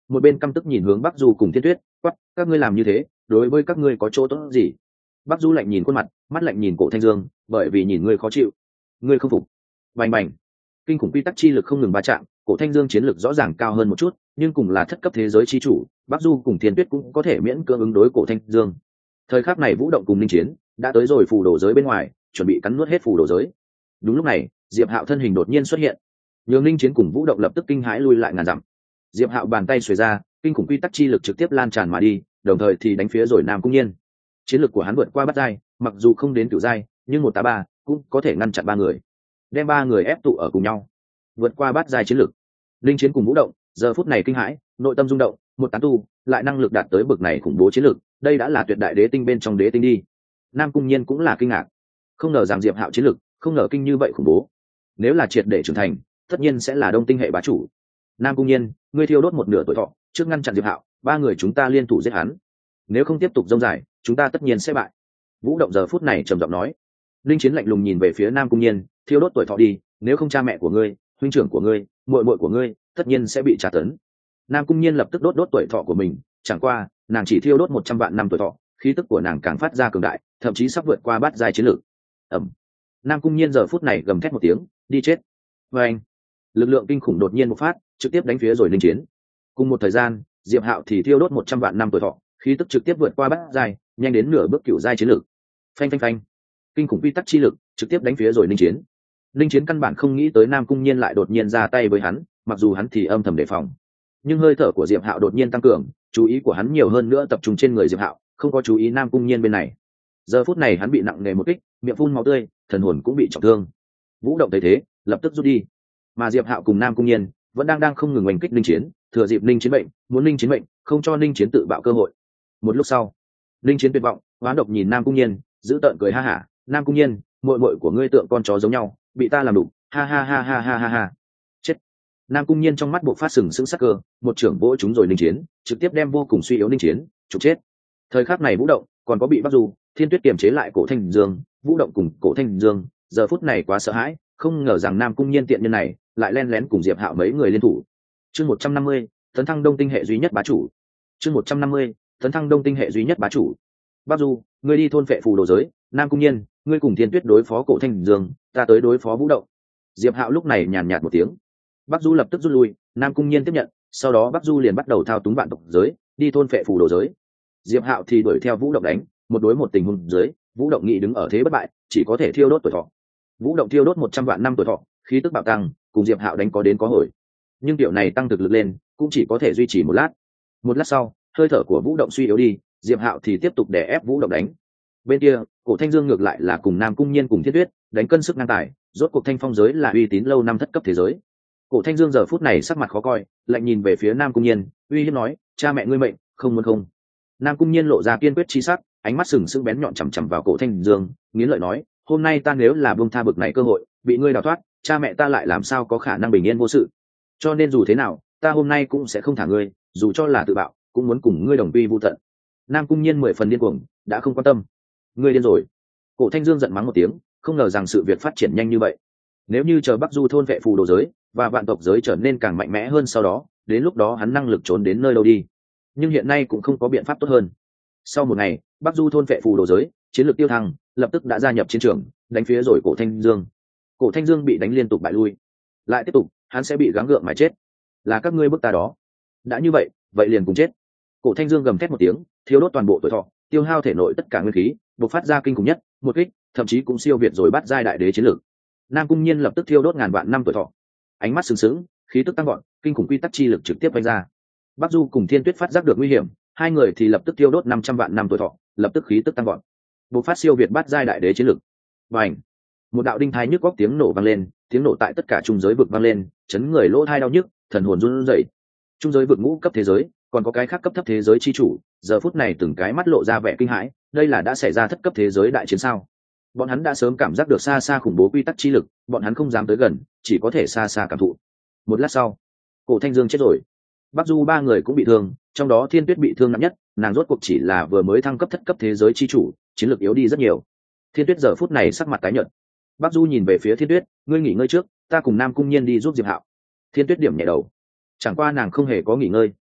một bên căm tức nhìn hướng Bắc Du cùng Thiên Tuyết, quắc, các ngươi làm như thế đối với các ngươi có chỗ tốt gì? Bắc Du lạnh nhìn khuôn mặt, mắt lạnh nhìn Cổ Thanh Dương, bởi vì nhìn ngươi khó chịu, ngươi không phục. Bành bành, kinh khủng quy tắc chi lực không ngừng va chạm, Cổ Thanh Dương chiến lực rõ ràng cao hơn một chút, nhưng cùng là thất cấp thế giới chi chủ, Bắc Du cùng Thiên Tuyết cũng có thể miễn cưỡng ứng đối Cổ Thanh Dương. Thời khắc này Vũ Động cùng Linh Chiến đã tới rồi phù đồ giới bên ngoài, chuẩn bị cắn nuốt hết phù đồ giới. Đúng lúc này, Diệp Hạo thân hình đột nhiên xuất hiện, nhường Linh Chiến cùng Vũ Động lập tức kinh hãi lui lại ngàn dặm. Diệp Hạo bàn tay xuề ra, kinh khủng quy tắc chi lực trực tiếp lan tràn mà đi, đồng thời thì đánh phía rồi Nam Cung Nhiên. Chiến lực của hắn vượt qua bát giai, mặc dù không đến cửu giai, nhưng một tá ba cũng có thể ngăn chặn ba người, đem ba người ép tụ ở cùng nhau. Vượt qua bát giai chiến lực, Linh Chiến cùng Vũ Động giờ phút này kinh hãi, nội tâm rung động, một tán tu lại năng lực đạt tới bậc này khủng bố chiến lực, đây đã là tuyệt đại đế tinh bên trong đế tinh đi. Nam Cung Nhiên cũng là kinh ngạc, không ngờ rằng Diệp Hạo chiến lực không ngờ kinh như vậy khủng bố, nếu là triệt để trưởng thành tất nhiên sẽ là đông tinh hệ bá chủ. Nam Cung Nhiên, ngươi thiêu đốt một nửa tuổi thọ trước ngăn chặn Diệp Hạo, ba người chúng ta liên thủ giết hắn, nếu không tiếp tục dông dài chúng ta tất nhiên sẽ bại. Vũ Động giờ phút này trầm giọng nói. Linh Chiến lạnh lùng nhìn về phía Nam Cung Nhiên, thiêu đốt tuổi thọ đi, nếu không cha mẹ của ngươi, huynh trưởng của ngươi, muội muội của ngươi tất nhiên sẽ bị tra tấn. Nam Cung Nhiên lập tức đốt tuổi thọ của mình, chẳng qua nàng chỉ thiêu đốt 100 vạn năm tuổi thọ, khí tức của nàng càng phát ra cường đại, thậm chí sắp vượt qua bát giai chiến lược. Ẩm. Nam Cung Nhiên giờ phút này gầm thét một tiếng, đi chết. Và anh, lực lượng kinh khủng đột nhiên bộc phát, trực tiếp đánh phía rồi Linh Chiến. Cùng một thời gian, Diệp Hạo thì thiêu đốt 100 vạn năm tuổi thọ, khí tức trực tiếp vượt qua bát giai, nhanh đến nửa bước cửu giai chiến lược. Phanh phanh phanh, kinh khủng quy tắc chi lực trực tiếp đánh phía rồi Linh Chiến. Linh Chiến căn bản không nghĩ tới Nam Cung Nhiên lại đột nhiên ra tay với hắn, mặc dù hắn thì âm thầm đề phòng, nhưng hơi thở của Diệp Hạo đột nhiên tăng cường, chú ý của hắn nhiều hơn nữa tập trung trên người Diệp Hạo, không có chú ý Nam Cung Nhiên bên này. Giờ phút này hắn bị nặng nề một kích, miệng phun máu tươi, thần hồn cũng bị trọng thương. Vũ Động thấy thế, lập tức rút đi, mà Diệp Hạo cùng Nam Cung Nhiên vẫn đang không ngừng oanh kích Linh Chiến, thừa dịp Linh Chiến bệnh, muốn Linh Chiến bệnh, không cho Linh Chiến tự bạo cơ hội. Một lúc sau, Linh Chiến tuyệt vọng, hoán độc nhìn Nam Cung Nhiên, giữ tợn cười ha hả, Nam Cung Nhiên, muội muội của ngươi tượng con chó giống nhau, bị ta làm đục, ha ha ha ha ha ha ha. Chết. Nam Cung Nhiên trong mắt buộc phát sừng sững sắc cơ, một trưởng vỗ chúng rồi Linh Chiến, trực tiếp đem vô cùng suy yếu Linh Chiến trục chết. Thời khắc này Vũ Động còn có bị Bắc Du, Thiên Tuyết kiềm chế lại Cổ Thanh Dương, Vũ Động cùng Cổ Thanh Dương giờ phút này quá sợ hãi, không ngờ rằng Nam Cung Nhiên tiện nhân này lại len lén cùng Diệp Hạo mấy người liên thủ. Chương 150, tấn thăng đông tinh hệ duy nhất bá chủ. Chương 150, tấn thăng đông tinh hệ duy nhất bá chủ. Bắc Du, ngươi đi thôn phệ phù đồ giới, Nam Cung Nhiên, ngươi cùng Thiên Tuyết đối phó Cổ Thanh Dương, ta tới đối phó Vũ Động. Diệp Hạo lúc này nhàn nhạt một tiếng. Bắc Du lập tức rút lui, Nam Cung Nhiên tiếp nhận, sau đó Bắc Du liền bắt đầu thao túng vạn tộc giới, đi thôn phệ phù đồ giới. Diệp Hạo thì đuổi theo Vũ Động đánh, một đối một tình huống dưới, Vũ Động nghĩ đứng ở thế bất bại, chỉ có thể thiêu đốt tuổi thọ. Vũ Động thiêu đốt 100 vạn năm tuổi thọ, khí tức bạo tăng, cùng Diệp Hạo đánh có đến có hồi. Nhưng điều này tăng thực lực lên, cũng chỉ có thể duy trì một lát. Một lát sau, hơi thở của Vũ Động suy yếu đi, Diệp Hạo thì tiếp tục đè ép Vũ Động đánh. Bên kia, Cổ Thanh Dương ngược lại là cùng Nam Cung Nhiên cùng Thiết Tuyết đánh cân sức ngang tài, rốt cuộc Thanh Phong giới là uy tín lâu năm thất cấp thế giới. Cổ Thanh Dương giờ phút này sắc mặt khó coi, lạnh nhìn về phía Nam Cung Nhiên, uy hiếp nói, cha mẹ ngươi mệnh, không muốn không. Nam Cung Nhiên lộ ra kiên quyết chi sắc, ánh mắt sừng sững bén nhọn chằm chằm vào Cổ Thanh Dương, nghiến lợi nói, hôm nay ta nếu là buông tha bực này cơ hội, bị ngươi đào thoát, cha mẹ ta lại làm sao có khả năng bình yên vô sự. Cho nên dù thế nào, ta hôm nay cũng sẽ không thả ngươi, dù cho là tự bạo, cũng muốn cùng ngươi đồng quy vu tận. Nam Cung Nhiên 10 phần điên cuồng, đã không quan tâm. Ngươi điên rồi. Cổ Thanh Dương giận mắng một tiếng, không ngờ rằng sự việc phát triển nhanh như vậy. Nếu như chờ Bắc Du thôn vệ phù đồ giới và vạn tộc giới trở nên càng mạnh mẽ hơn sau đó, đến lúc đó hắn năng lực trốn đến nơi đâu đi. Nhưng hiện nay cũng không có biện pháp tốt hơn. Sau một ngày, Bắc Du thôn vệ phù đồ giới, chiến lược tiêu thăng, lập tức đã gia nhập chiến trường, đánh phía rồi Cổ Thanh Dương. Cổ Thanh Dương bị đánh liên tục bại lui. Lại tiếp tục, hắn sẽ bị gắng gượng mà chết. Là các ngươi bức ta đó. Đã như vậy, vậy liền cùng chết. Cổ Thanh Dương gầm thét một tiếng, thiêu đốt toàn bộ tuổi thọ, tiêu hao thể nội tất cả nguyên khí, bộc phát ra kinh khủng nhất, một kích, thậm chí cũng siêu việt rồi bắt giai đại đế chiến lược. Nam Cung Nhiên lập tức thiêu đốt ngàn vạn năm tuổi thọ, ánh mắt sừng sững, khí tức tăng vọt, kinh khủng quy tắc chi lực trực tiếp vung ra. Bắc Du cùng Thiên Tuyết phát giác được nguy hiểm, hai người thì lập tức thiêu đốt 500 vạn năm tuổi thọ, lập tức khí tức tăng vọt, bộc phát siêu việt bắt giai đại đế chiến lược. Bành! Một đạo đinh thái nhức góc tiếng nổ vang lên, tiếng nổ tại tất cả trung giới vực vang lên, chấn người lỗ tai đau nhức, thần hồn run rẩy. Trung giới vực ngũ cấp thế giới, còn có cái khác cấp thấp thế giới chi chủ, giờ phút này từng cái mắt lộ ra vẻ kinh hãi, đây là đã xảy ra thất cấp thế giới đại chiến sao? Bọn hắn đã sớm cảm giác được xa xa khủng bố quy tắc chi lực, bọn hắn không dám tới gần, chỉ có thể xa xa cảm thụ. Một lát sau, Cổ Thanh Dương chết rồi. Bắc Du ba người cũng bị thương, trong đó Thiên Tuyết bị thương nặng nhất, nàng rốt cuộc chỉ là vừa mới thăng cấp thất cấp thế giới chi chủ, chiến lược yếu đi rất nhiều. Thiên Tuyết giờ phút này sắc mặt tái nhợt. Bắc Du nhìn về phía Thiên Tuyết, ngươi nghỉ ngơi trước, ta cùng Nam Cung Nhiên đi giúp Diệp Hạo. Thiên Tuyết điểm nhẹ đầu. Chẳng qua nàng không hề có nghỉ ngơi,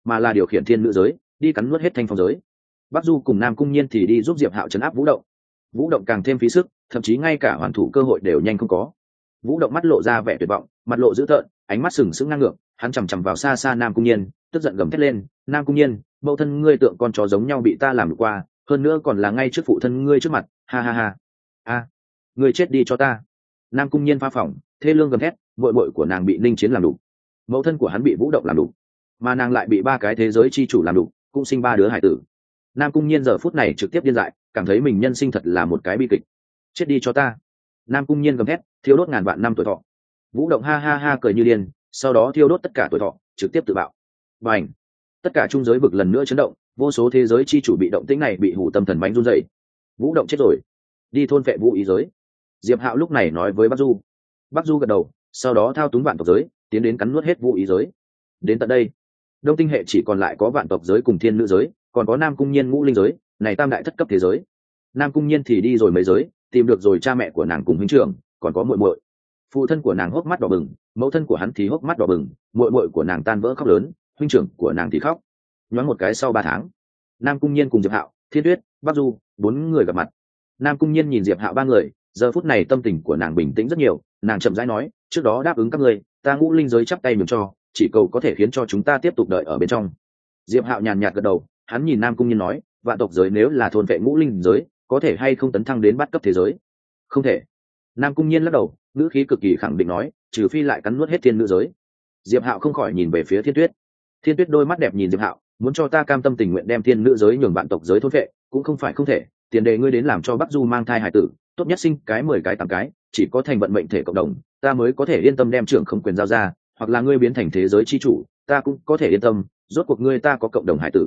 mà là điều khiển thiên nữ giới đi cắn nuốt hết thanh phong giới. Bắc Du cùng Nam Cung Nhiên thì đi giúp Diệp Hạo trấn áp Vũ Động. Vũ Động càng thêm phí sức, thậm chí ngay cả hoàn thủ cơ hội đều nhanh không có. Vũ Động mắt lộ ra vẻ tuyệt vọng, mặt lộ dữ tợn, ánh mắt sừng sững ngang ngược, hắn chằm chằm vào xa xa Nam Cung Nhiên, tức giận gầm thét lên: "Nam Cung Nhiên, mẫu thân ngươi tượng con chó giống nhau bị ta làm qua, hơn nữa còn là ngay trước phụ thân ngươi trước mặt, ha ha ha. A, ngươi chết đi cho ta." Nam Cung Nhiên pha phỏng, thê lương gầm thét, muội muội của nàng bị Ninh Chiến làm đủ, mẫu thân của hắn bị Vũ Động làm đủ, mà nàng lại bị ba cái thế giới chi chủ làm đủ, cũng sinh ba đứa hải tử. Nam Cung Nhiên giờ phút này trực tiếp điên dại, cảm thấy mình nhân sinh thật là một cái bi kịch. Chết đi cho ta. Nam Cung Nhiên gầm thét, thiêu đốt ngàn vạn năm tuổi thọ. Vũ Động ha ha ha cười như điên, sau đó thiêu đốt tất cả tuổi thọ, trực tiếp tự bạo. Bành! Tất cả trung giới vực lần nữa chấn động, vô số thế giới chi chủ bị động tĩnh này bị hủ tâm thần bánh run rẩy. Vũ Động chết rồi, đi thôn vệ vũ ý giới. Diệp Hạo lúc này nói với Bắc Du. Bắc Du gật đầu, sau đó thao túng vạn tộc giới, tiến đến cắn nuốt hết vũ ý giới. Đến tận đây, Đông Tinh hệ chỉ còn lại có vạn tộc giới cùng thiên nữ giới, còn có Nam Cung Nhiên ngũ linh giới, này tam đại thất cấp thế giới. Nam Cung Nhiên thì đi rồi mấy giới, tìm được rồi cha mẹ của nàng cùng huynh trưởng, còn có muội muội. Phụ thân của nàng hốc mắt đỏ bừng, mẫu thân của hắn thì hốc mắt đỏ bừng, muội muội của nàng tan vỡ khóc lớn, huynh trưởng của nàng thì khóc. Nhoáng một cái sau 3 tháng, Nam Cung Nhiên cùng Diệp Hạo, Thiên Tuyết, Bắc Du, 4 người gặp mặt. Nam Cung Nhiên nhìn Diệp Hạo 3 người, giờ phút này tâm tình của nàng bình tĩnh rất nhiều, nàng chậm rãi nói: "Trước đó đáp ứng các ngươi, ta ngũ linh giới chắp tay nhường cho, chỉ cầu có thể khiến cho chúng ta tiếp tục đợi ở bên trong." Diệp Hạo nhàn nhạt gật đầu, hắn nhìn Nam Cung Nhiên nói: "Vạn tộc giới nếu là thôn vệ ngũ linh giới, có thể hay không tấn thăng đến bát cấp thế giới?" "Không thể." Nam Cung Nhiên lắc đầu, ngữ khí cực kỳ khẳng định nói: "Trừ phi lại cắn nuốt hết thiên nữ giới." Diệp Hạo không khỏi nhìn về phía Thiên Tuyết. Thiên Tuyết đôi mắt đẹp nhìn Diệp Hạo, muốn cho ta cam tâm tình nguyện đem thiên nữ giới nhường vạn tộc giới thôn vệ, cũng không phải không thể, tiền đề ngươi đến làm cho Bắc Du mang thai hải tử, tốt nhất sinh cái 10 cái 8 cái, chỉ có thành vận mệnh thể cộng đồng, ta mới có thể yên tâm đem trưởng không quyền giao ra, hoặc là ngươi biến thành thế giới chi chủ, ta cũng có thể yên tâm, rốt cuộc ngươi ta có cộng đồng hải tử.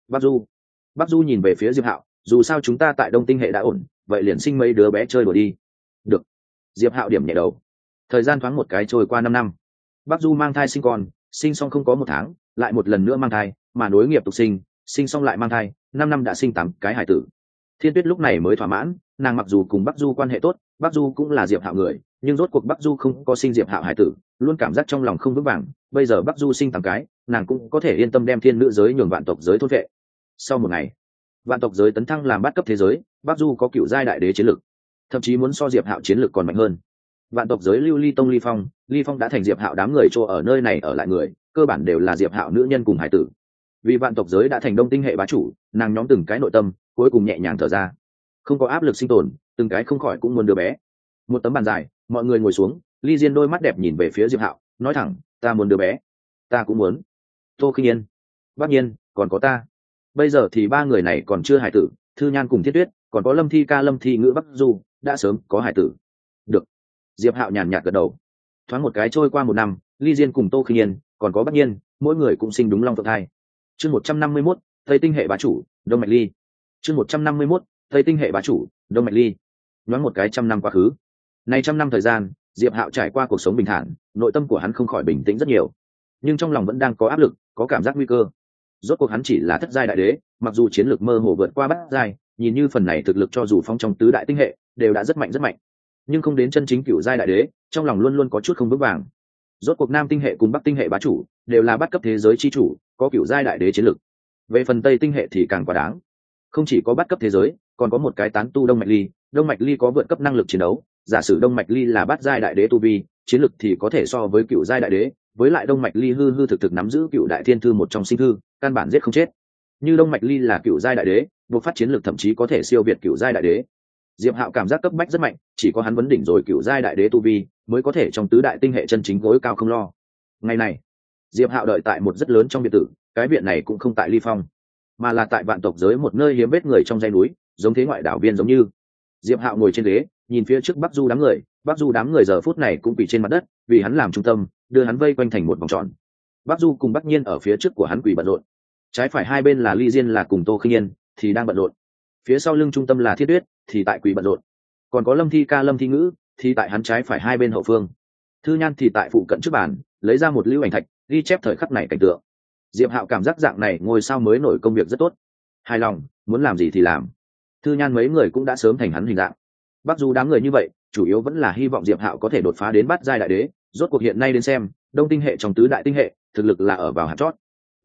Bắc Du nhìn về phía Diệp Hạo, dù sao chúng ta tại Đông Tinh hệ đã ổn, vậy liền sinh mấy đứa bé chơi đùa đi. Được. Diệp Hạo điểm nhẹ đầu. Thời gian thoáng một cái trôi qua 5 năm. Bắc Du mang thai sinh con, sinh xong không có 1 tháng, lại một lần nữa mang thai, mà nối nghiệp tục sinh, sinh xong lại mang thai, 5 năm đã sinh 8 cái hải tử. Thiên Tuyết lúc này mới thỏa mãn, nàng mặc dù cùng Bắc Du quan hệ tốt, Bắc Du cũng là Diệp Hạo người, nhưng rốt cuộc Bắc Du không có sinh Diệp Hạo hải tử, luôn cảm giác trong lòng không vững vàng, bây giờ Bắc Du sinh 8 cái, nàng cũng có thể yên tâm đem thiên nữ giới nhường vạn tộc giới thôn vệ. Sau một ngày, vạn tộc giới tấn thăng làm bát cấp thế giới, Bắc Du có cựu giai đại đế chiến lực, thậm chí muốn so Diệp Hạo chiến lực còn mạnh hơn. Vạn tộc giới lưu ly tông ly phong đã thành Diệp Hạo đám người chỗ ở nơi này ở lại người, cơ bản đều là Diệp Hạo nữ nhân cùng hải tử. Vì vạn tộc giới đã thành Đông Tinh hệ bá chủ, nàng nhóm từng cái nội tâm cuối cùng nhẹ nhàng thở ra, không có áp lực sinh tồn, từng cái không khỏi cũng muốn đứa bé. Một tấm bàn dài, mọi người ngồi xuống, Ly Diên đôi mắt đẹp nhìn về phía Diệp Hạo, nói thẳng: "Ta muốn đứa bé." "Ta cũng muốn." Tô Khinh Yên, Bắc Nhiên, còn có ta. Bây giờ thì 3 người này còn chưa hải tử, Thư Nhan cùng Thiết Tuyết, còn có Lâm Thi Ca, Lâm Thi Ngữ, Bắc Du đã sớm có hải tử. Được. Diệp Hạo nhàn nhạt gật đầu. Thoáng một cái trôi qua 1 năm, Ly Diên cùng Tô Khinh Yên, còn có Bắc Nhiên, mỗi người cũng sinh đúng long phượng thai. Chương 151, Tây Tinh hệ bá chủ, Đông Mạch Ly. Chương 151, Tây Tinh hệ bá chủ, Đông Mạch Ly. Nhoáng một cái 100 năm quá khứ. Này 100 năm thời gian, Diệp Hạo trải qua cuộc sống bình thản, nội tâm của hắn không khỏi bình tĩnh rất nhiều, nhưng trong lòng vẫn đang có áp lực, có cảm giác nguy cơ. Rốt cuộc hắn chỉ là thất giai đại đế, mặc dù chiến lược mơ hồ vượt qua bát giai, nhìn như phần này thực lực cho dù phong trong tứ đại tinh hệ đều đã rất mạnh, nhưng không đến chân chính cửu giai đại đế, trong lòng luôn luôn có chút không vững vàng. Rốt cuộc Nam Tinh hệ cùng Bắc Tinh hệ bá chủ đều là bát cấp thế giới chi chủ, có cửu giai đại đế chiến lực. Về phần Tây Tinh hệ thì càng quá đáng, không chỉ có bát cấp thế giới, còn có một cái tán tu Đông Mạch Ly. Đông Mạch Ly có vượt cấp năng lực chiến đấu, giả sử Đông Mạch Ly là bát giai đại đế tu vi, chiến lực thì có thể so với cửu giai đại đế, với lại Đông Mạch Ly hư thực nắm giữ cửu đại thiên thư một trong sinh thư, căn bản giết không chết. Như Đông Mạch Ly là cửu giai đại đế, buộc phát chiến lực thậm chí có thể siêu việt cửu giai đại đế. Diệp Hạo cảm giác cấp bách rất mạnh, chỉ có hắn vấn đỉnh rồi cửu giai đại đế tu vi, mới có thể trong tứ đại tinh hệ chân chính gối cao không lo. Ngày này, Diệp Hạo đợi tại một rất lớn trong biệt thự, cái viện này cũng không tại Ly Phong, mà là tại vạn tộc giới một nơi hiếm vết người trong dãy núi, giống thế ngoại đảo viên giống như. Diệp Hạo ngồi trên ghế, nhìn phía trước Bắc Du đám người giờ phút này cũng quỳ trên mặt đất, vì hắn làm trung tâm, đưa hắn vây quanh thành một vòng tròn. Bắc Du cùng Bắc Nhiên ở phía trước của hắn quỳ bận rộn, trái phải hai bên là Ly Diên là cùng Tô Khinh Yên thì đang bận rộn, phía sau lưng trung tâm là Thiết Tuyết thì tại quỳ bận rộn, còn có Lâm Thi Ca, Lâm Thi Ngữ thì tại hắn trái phải hai bên hậu phương. Thư Nhan thì tại phụ cận trước bàn, lấy ra một lưu ảnh thạch ghi chép thời khắc này cảnh tượng. Diệp Hạo cảm giác dạng này ngôi sao mới nổi công việc rất tốt, hài lòng, muốn làm gì thì làm. Thư Nhan mấy người cũng đã sớm thành hắn hình dạng. Bắc Du đám người như vậy, chủ yếu vẫn là hy vọng Diệp Hạo có thể đột phá đến bát giai đại đế. Rốt cuộc hiện nay đến xem, Đông Tinh hệ trong tứ đại tinh hệ, thực lực là ở vào hạt chót.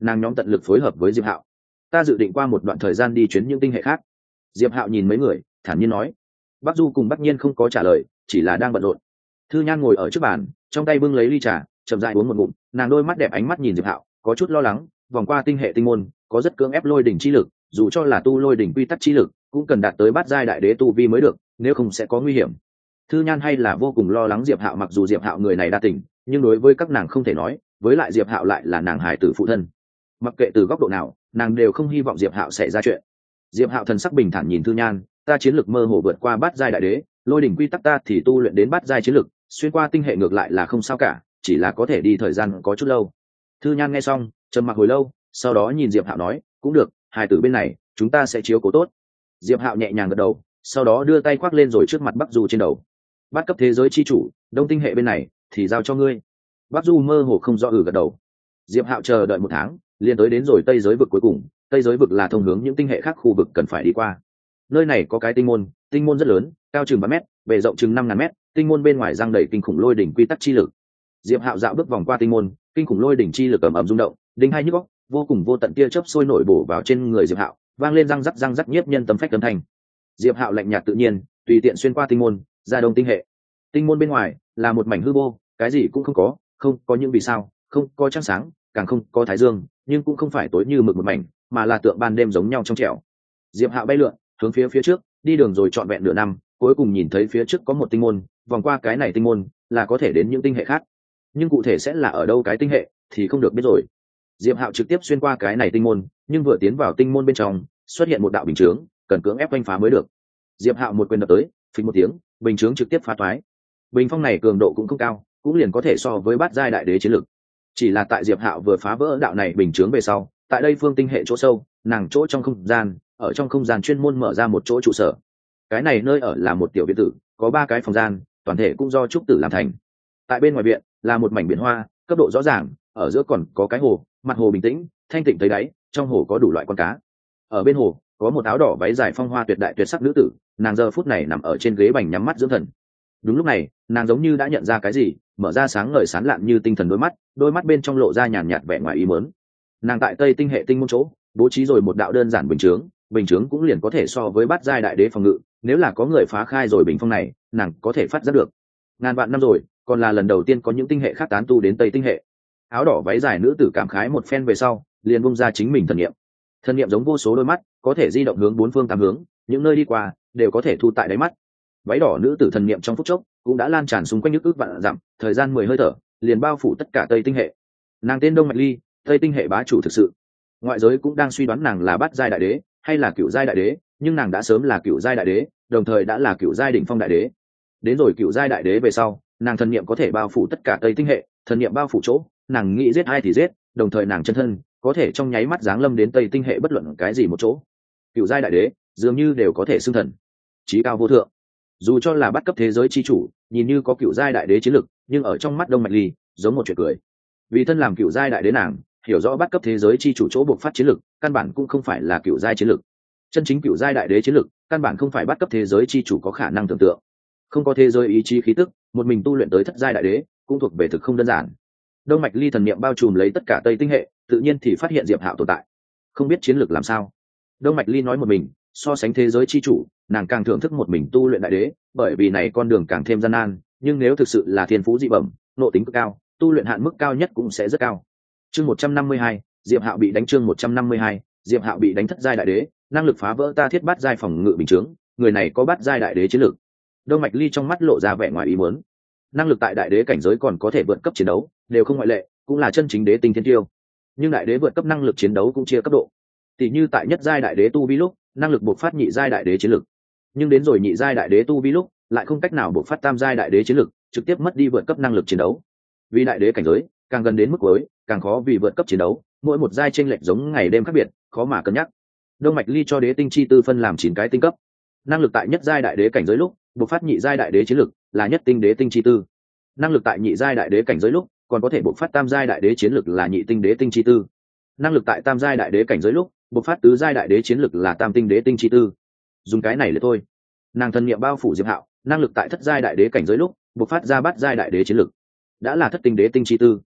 nàng nhóm tận lực phối hợp với diệp hạo. Ta dự định qua một đoạn thời gian đi chuyến những tinh hệ khác. Diệp hạo nhìn mấy người thản nhiên nói. Bắc du cùng Bắc nhiên không có trả lời, chỉ là đang bận rộn. Thư nhan ngồi ở trước bàn, trong tay bưng lấy ly trà, chậm rãi uống một ngụm. Nàng đôi mắt đẹp ánh mắt nhìn diệp hạo, có chút lo lắng. Vòng qua tinh hệ tinh môn có rất cưỡng ép lôi đỉnh chi lực, dù cho là tu lôi đỉnh quy tắc chi lực cũng cần đạt tới bát giai đại đế tu vi mới được, nếu không sẽ có nguy hiểm. Thư nhan hay là vô cùng lo lắng diệp hạo, mặc dù diệp hạo người này đa tình, nhưng đối với các nàng không thể nói, với lại diệp hạo lại là nàng hải tử phụ thân, mặc kệ từ góc độ nào nàng đều không hy vọng diệp hạo xảy ra chuyện. Diệp hạo thần sắc bình thản nhìn Thư nhan, ta chiến lực mơ hồ vượt qua bát giai đại đế, lôi đỉnh quy tắc ta thì tu luyện đến bát giai chiến lực, xuyên qua tinh hệ ngược lại là không sao cả, chỉ là có thể đi thời gian có chút lâu. Thư nhan nghe xong trầm mặc hồi lâu, sau đó nhìn diệp hạo nói, cũng được, hài tử bên này chúng ta sẽ chiếu cố tốt. Diệp hạo nhẹ nhàng gật đầu, sau đó đưa tay khoác lên rồi trước mặt Bắc du trên đầu. Bát cấp thế giới chi chủ, đông tinh hệ bên này thì giao cho ngươi. Bắc du mơ hồ không rõ gật đầu. Diệp hạo chờ đợi một tháng, liền tới đến rồi tây giới vực cuối cùng. Tây giới vực là thông hướng những tinh hệ khác khu vực cần phải đi qua. Nơi này có cái tinh môn rất lớn, cao chừng 3 mét, bề rộng chừng 5.000 mét, tinh môn bên ngoài giăng đầy kinh khủng lôi đỉnh quy tắc chi lực. Diệp hạo dạo bước vòng qua tinh môn, kinh khủng lôi đỉnh chi lực ầm ầm rung động, đinh hai nhức óc, vô cùng vô tận tia chớp sôi nổi bổ vào trên người diệp hạo, vang lên răng rắc nhiếp nhân tâm phách âm thanh. Diệp hạo lạnh nhạt tự nhiên, tùy tiện xuyên qua tinh môn, ra đông tinh hệ. Tinh môn bên ngoài là một mảnh hư vô, cái gì cũng không có những vì sao, không có trăng sáng, càng không có thái dương, nhưng cũng không phải tối như mực một mảnh, mà là tượng ban đêm giống nhau trong trẻo. Diệp hạo bay lượn hướng phía trước, đi đường rồi trọn vẹn nửa năm, cuối cùng nhìn thấy phía trước có một tinh môn, vòng qua cái này tinh môn là có thể đến những tinh hệ khác, nhưng cụ thể sẽ là ở đâu cái tinh hệ thì không được biết rồi. Diệp hạo trực tiếp xuyên qua cái này tinh môn, nhưng vừa tiến vào tinh môn bên trong xuất hiện một đạo bình chướng, cần cưỡng ép oanh phá mới được. Diệp hạo một quyền đập tới, phình một tiếng, bình chướng trực tiếp phá toái. Bình phong này cường độ cũng không cao, cũng liền có thể so với bát giai đại đế chiến lực. Chỉ là tại Diệp hạo vừa phá vỡ đạo này bình chướng về sau, tại đây phương tinh hệ chỗ sâu, nàng chỗ trong không gian, ở trong không gian chuyên môn mở ra một chỗ trụ sở. Cái này nơi ở là một tiểu viện tử, có 3 cái phòng gian, toàn thể cũng do trúc tử làm thành. Tại bên ngoài viện là một mảnh biển hoa, cấp độ rõ ràng, ở giữa còn có cái hồ, mặt hồ bình tĩnh, thanh tịnh thấy đáy, trong hồ có đủ loại con cá. Ở bên hồ có một áo đỏ váy dài phong hoa tuyệt đại tuyệt sắc nữ tử, nàng giờ phút này nằm ở trên ghế bành nhắm mắt dưỡng thần. Đúng lúc này, nàng giống như đã nhận ra cái gì, mở ra sáng ngời sáng lạn như tinh thần đôi mắt bên trong lộ ra nhàn nhạt vẻ ngoài ý muốn. Nàng tại tây tinh hệ tinh môn chỗ bố trí rồi một đạo đơn giản bình chướng cũng liền có thể so với bát giai đại đế phòng ngự, nếu là có người phá khai rồi bình phong này, nàng có thể phát giác được. Ngàn vạn năm rồi, còn là lần đầu tiên có những tinh hệ khác tán tu đến tây tinh hệ. Áo đỏ váy dài nữ tử cảm khái một phen về sau, liền bung ra chính mình thần niệm giống vô số đôi mắt, có thể di động hướng 4 phương 8 hướng, những nơi đi qua đều có thể thu tại đáy mắt. Váy đỏ nữ tử thần niệm trong phút chốc cũng đã lan tràn xung quanh nước ước vạn dặm, thời gian 10 hơi thở liền bao phủ tất cả tây tinh hệ. Nàng tên Đông Mạch Ly, tây tinh hệ bá chủ thực sự. Ngoại giới cũng đang suy đoán nàng là bát giai đại đế hay là cửu giai đại đế, nhưng nàng đã sớm là cửu giai đại đế, đồng thời đã là cửu giai đỉnh phong đại đế. Đến rồi cửu giai đại đế về sau, nàng thần niệm có thể bao phủ tất cả tây tinh hệ, thần niệm bao phủ chỗ, nàng nghĩ giết ai thì giết, đồng thời nàng chân thân có thể trong nháy mắt giáng lâm đến tây tinh hệ bất luận cái gì một chỗ. Cửu giai đại đế dường như đều có thể xưng thần, chí cao vô thượng. Dù cho là bắt cấp thế giới chi chủ, nhìn như có cửu giai đại đế chiến lực, nhưng ở trong mắt Đông Mạch Ly giống một chuyện cười. Vì thân làm cửu giai đại đế, nàng hiểu rõ bắt cấp thế giới chi chủ chỗ buộc phát chiến lực, căn bản cũng không phải là cửu giai chiến lực. Chân chính cửu giai đại đế chiến lực, căn bản không phải bắt cấp thế giới chi chủ có khả năng tưởng tượng. Không có thế giới ý chí khí tức, một mình tu luyện tới thất giai đại đế, cũng thuộc về thực không đơn giản. Đông Mạch Ly thần niệm bao trùm lấy tất cả tây tinh hệ, tự nhiên thì phát hiện Diệp Hạo tồn tại. Không biết chiến lược làm sao, Đông Mạch Ly nói một mình, so sánh thế giới chi chủ, nàng càng thưởng thức một mình tu luyện đại đế, bởi vì này con đường càng thêm gian nan, nhưng nếu thực sự là thiên phú dị bẩm, nộ tính cực cao, tu luyện hạn mức cao nhất cũng sẽ rất cao. Chương 152, Diệp Hạo bị đánh. Chương 152, Diệp Hạo bị đánh thất giai đại đế, năng lực phá vỡ ta thiết bát giai phòng ngự bình chướng, người này có bát giai đại đế chiến lược. Đông Mạch Ly trong mắt lộ ra vẻ ngoài ý muốn. Năng lực tại đại đế cảnh giới còn có thể vượt cấp chiến đấu, đều không ngoại lệ, cũng là chân chính đế tinh thiên tiêu. Nhưng đại đế vượt cấp năng lực chiến đấu cũng chia cấp độ. Tỷ như tại nhất giai đại đế tu vi lúc, năng lực bộc phát nhị giai đại đế chiến lực. Nhưng đến rồi nhị giai đại đế tu vi lúc, lại không cách nào bộc phát tam giai đại đế chiến lực, trực tiếp mất đi vượt cấp năng lực chiến đấu. Vì đại đế cảnh giới càng gần đến mức cuối, càng khó vì vượt cấp chiến đấu, mỗi một giai chênh lệch giống ngày đêm khác biệt, khó mà cân nhắc. Đông Mạch Ly cho đế tinh chi tư phân làm 9 cái tinh cấp. Năng lực tại nhất giai đại đế cảnh giới lúc, bộc phát nhị giai đại đế chiến lực là nhất tinh đế tinh chi tư. Năng lực tại nhị giai đại đế cảnh giới lúc, còn có thể bộc phát tam giai đại đế chiến lực là nhị tinh đế tinh chi tư. Năng lực tại tam giai đại đế cảnh giới lúc, bộc phát tứ giai đại đế chiến lực là tam tinh đế tinh chi tư. Dùng cái này là thôi. Nàng thần niệm bao phủ Diệp Hạo, năng lực tại thất giai đại đế cảnh giới lúc, bộc phát ra bát giai đại đế chiến lực đã là thất tinh đế tinh chi tư.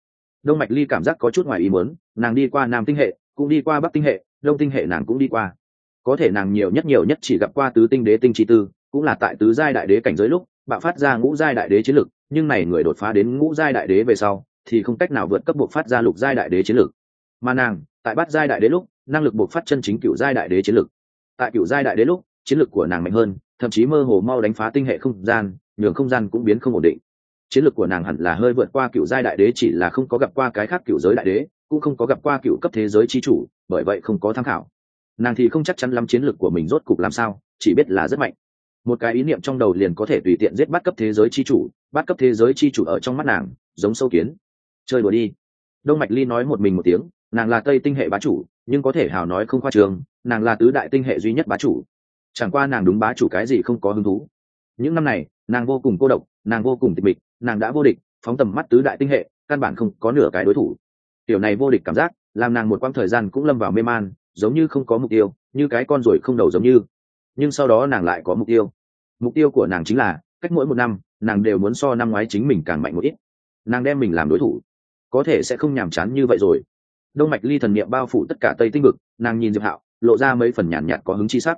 Đông Mạch Ly cảm giác có chút ngoài ý muốn, nàng đi qua Nam tinh hệ, cũng đi qua Bắc tinh hệ, Đông tinh hệ nàng cũng đi qua. Có thể nàng nhiều nhất chỉ gặp qua tứ tinh đế tinh chi tư, cũng là tại tứ giai đại đế cảnh giới lúc bạo phát ra ngũ giai đại đế chiến lực, nhưng này người đột phá đến ngũ giai đại đế về sau thì không cách nào vượt cấp buộc phát ra lục giai đại đế chiến lực. Mà nàng tại bát giai đại đế lúc năng lực buộc phát chân chính cựu giai đại đế chiến lực. Tại cựu giai đại đế lúc chiến lực của nàng mạnh hơn, thậm chí mơ hồ mau đánh phá tinh hệ không gian, nhường không gian cũng biến không ổn định. Chiến lược của nàng hẳn là hơi vượt qua cựu giai đại đế, chỉ là không có gặp qua cái khác cựu giới đại đế, cũng không có gặp qua cựu cấp thế giới chi chủ, bởi vậy không có tham khảo. Nàng thì không chắc chắn lắm chiến lược của mình rốt cục làm sao, chỉ biết là rất mạnh. Một cái ý niệm trong đầu liền có thể tùy tiện giết bát cấp thế giới chi chủ, bát cấp thế giới chi chủ ở trong mắt nàng giống sâu kiến. Chơi đùa đi. Đông Mạch Ly nói một mình một tiếng, nàng là Tây tinh hệ bá chủ, nhưng có thể hào nói không khoa trương, nàng là tứ đại tinh hệ duy nhất bá chủ. Chẳng qua nàng đúng bá chủ cái gì không có hứng thú. Những năm này nàng vô cùng cô độc, nàng vô cùng tịch mịch, nàng đã vô địch, phóng tầm mắt tứ đại tinh hệ căn bản không có nửa cái đối thủ. Tiểu này vô địch cảm giác làm nàng một quãng thời gian cũng lâm vào mê man, giống như không có mục tiêu, như cái con ruồi không đầu giống như. Nhưng sau đó nàng lại có mục tiêu của nàng chính là cách mỗi một năm nàng đều muốn so năm ngoái chính mình càng mạnh một ít. Nàng đem mình làm đối thủ có thể sẽ không nhàm chán như vậy rồi. Đông Mạch Ly thần niệm bao phủ tất cả Tây tinh vực, nàng nhìn Diệp Hạo lộ ra mấy phần nhàn nhạt có hứng chi sắc.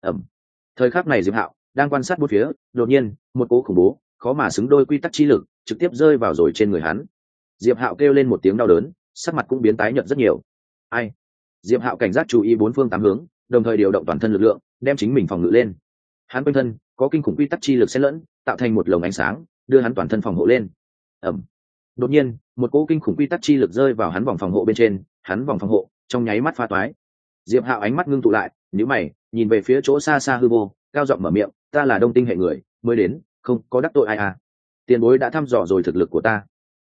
Thời khắc này Diệp Hạo đang quan sát bốn phía, đột nhiên một cỗ khủng bố khó mà xứng đôi quy tắc chi lực trực tiếp rơi vào rồi trên người hắn. Diệp Hạo kêu lên một tiếng đau đớn, sắc mặt cũng biến tái nhợt rất nhiều. Ai? Diệp Hạo cảnh giác chú ý bốn phương tám hướng, đồng thời điều động toàn thân lực lượng đem chính mình phòng ngự lên. Hắn quanh thân có kinh khủng quy tắc chi lực xen lẫn, tạo thành một lồng ánh sáng đưa hắn toàn thân phòng hộ lên. Đột nhiên một cỗ kinh khủng quy tắc chi lực rơi vào hắn vòng phòng hộ bên trên, hắn vòng phòng hộ trong nháy mắt phá toái. Diệp Hạo ánh mắt ngưng tụ lại, nhíu mày nhìn về phía chỗ xa xa hư vô, cao giọng mở miệng, ta là Đông tinh hệ người mới đến, không có đắc tội ai à. Tiền bối đã thăm dò rồi thực lực của ta.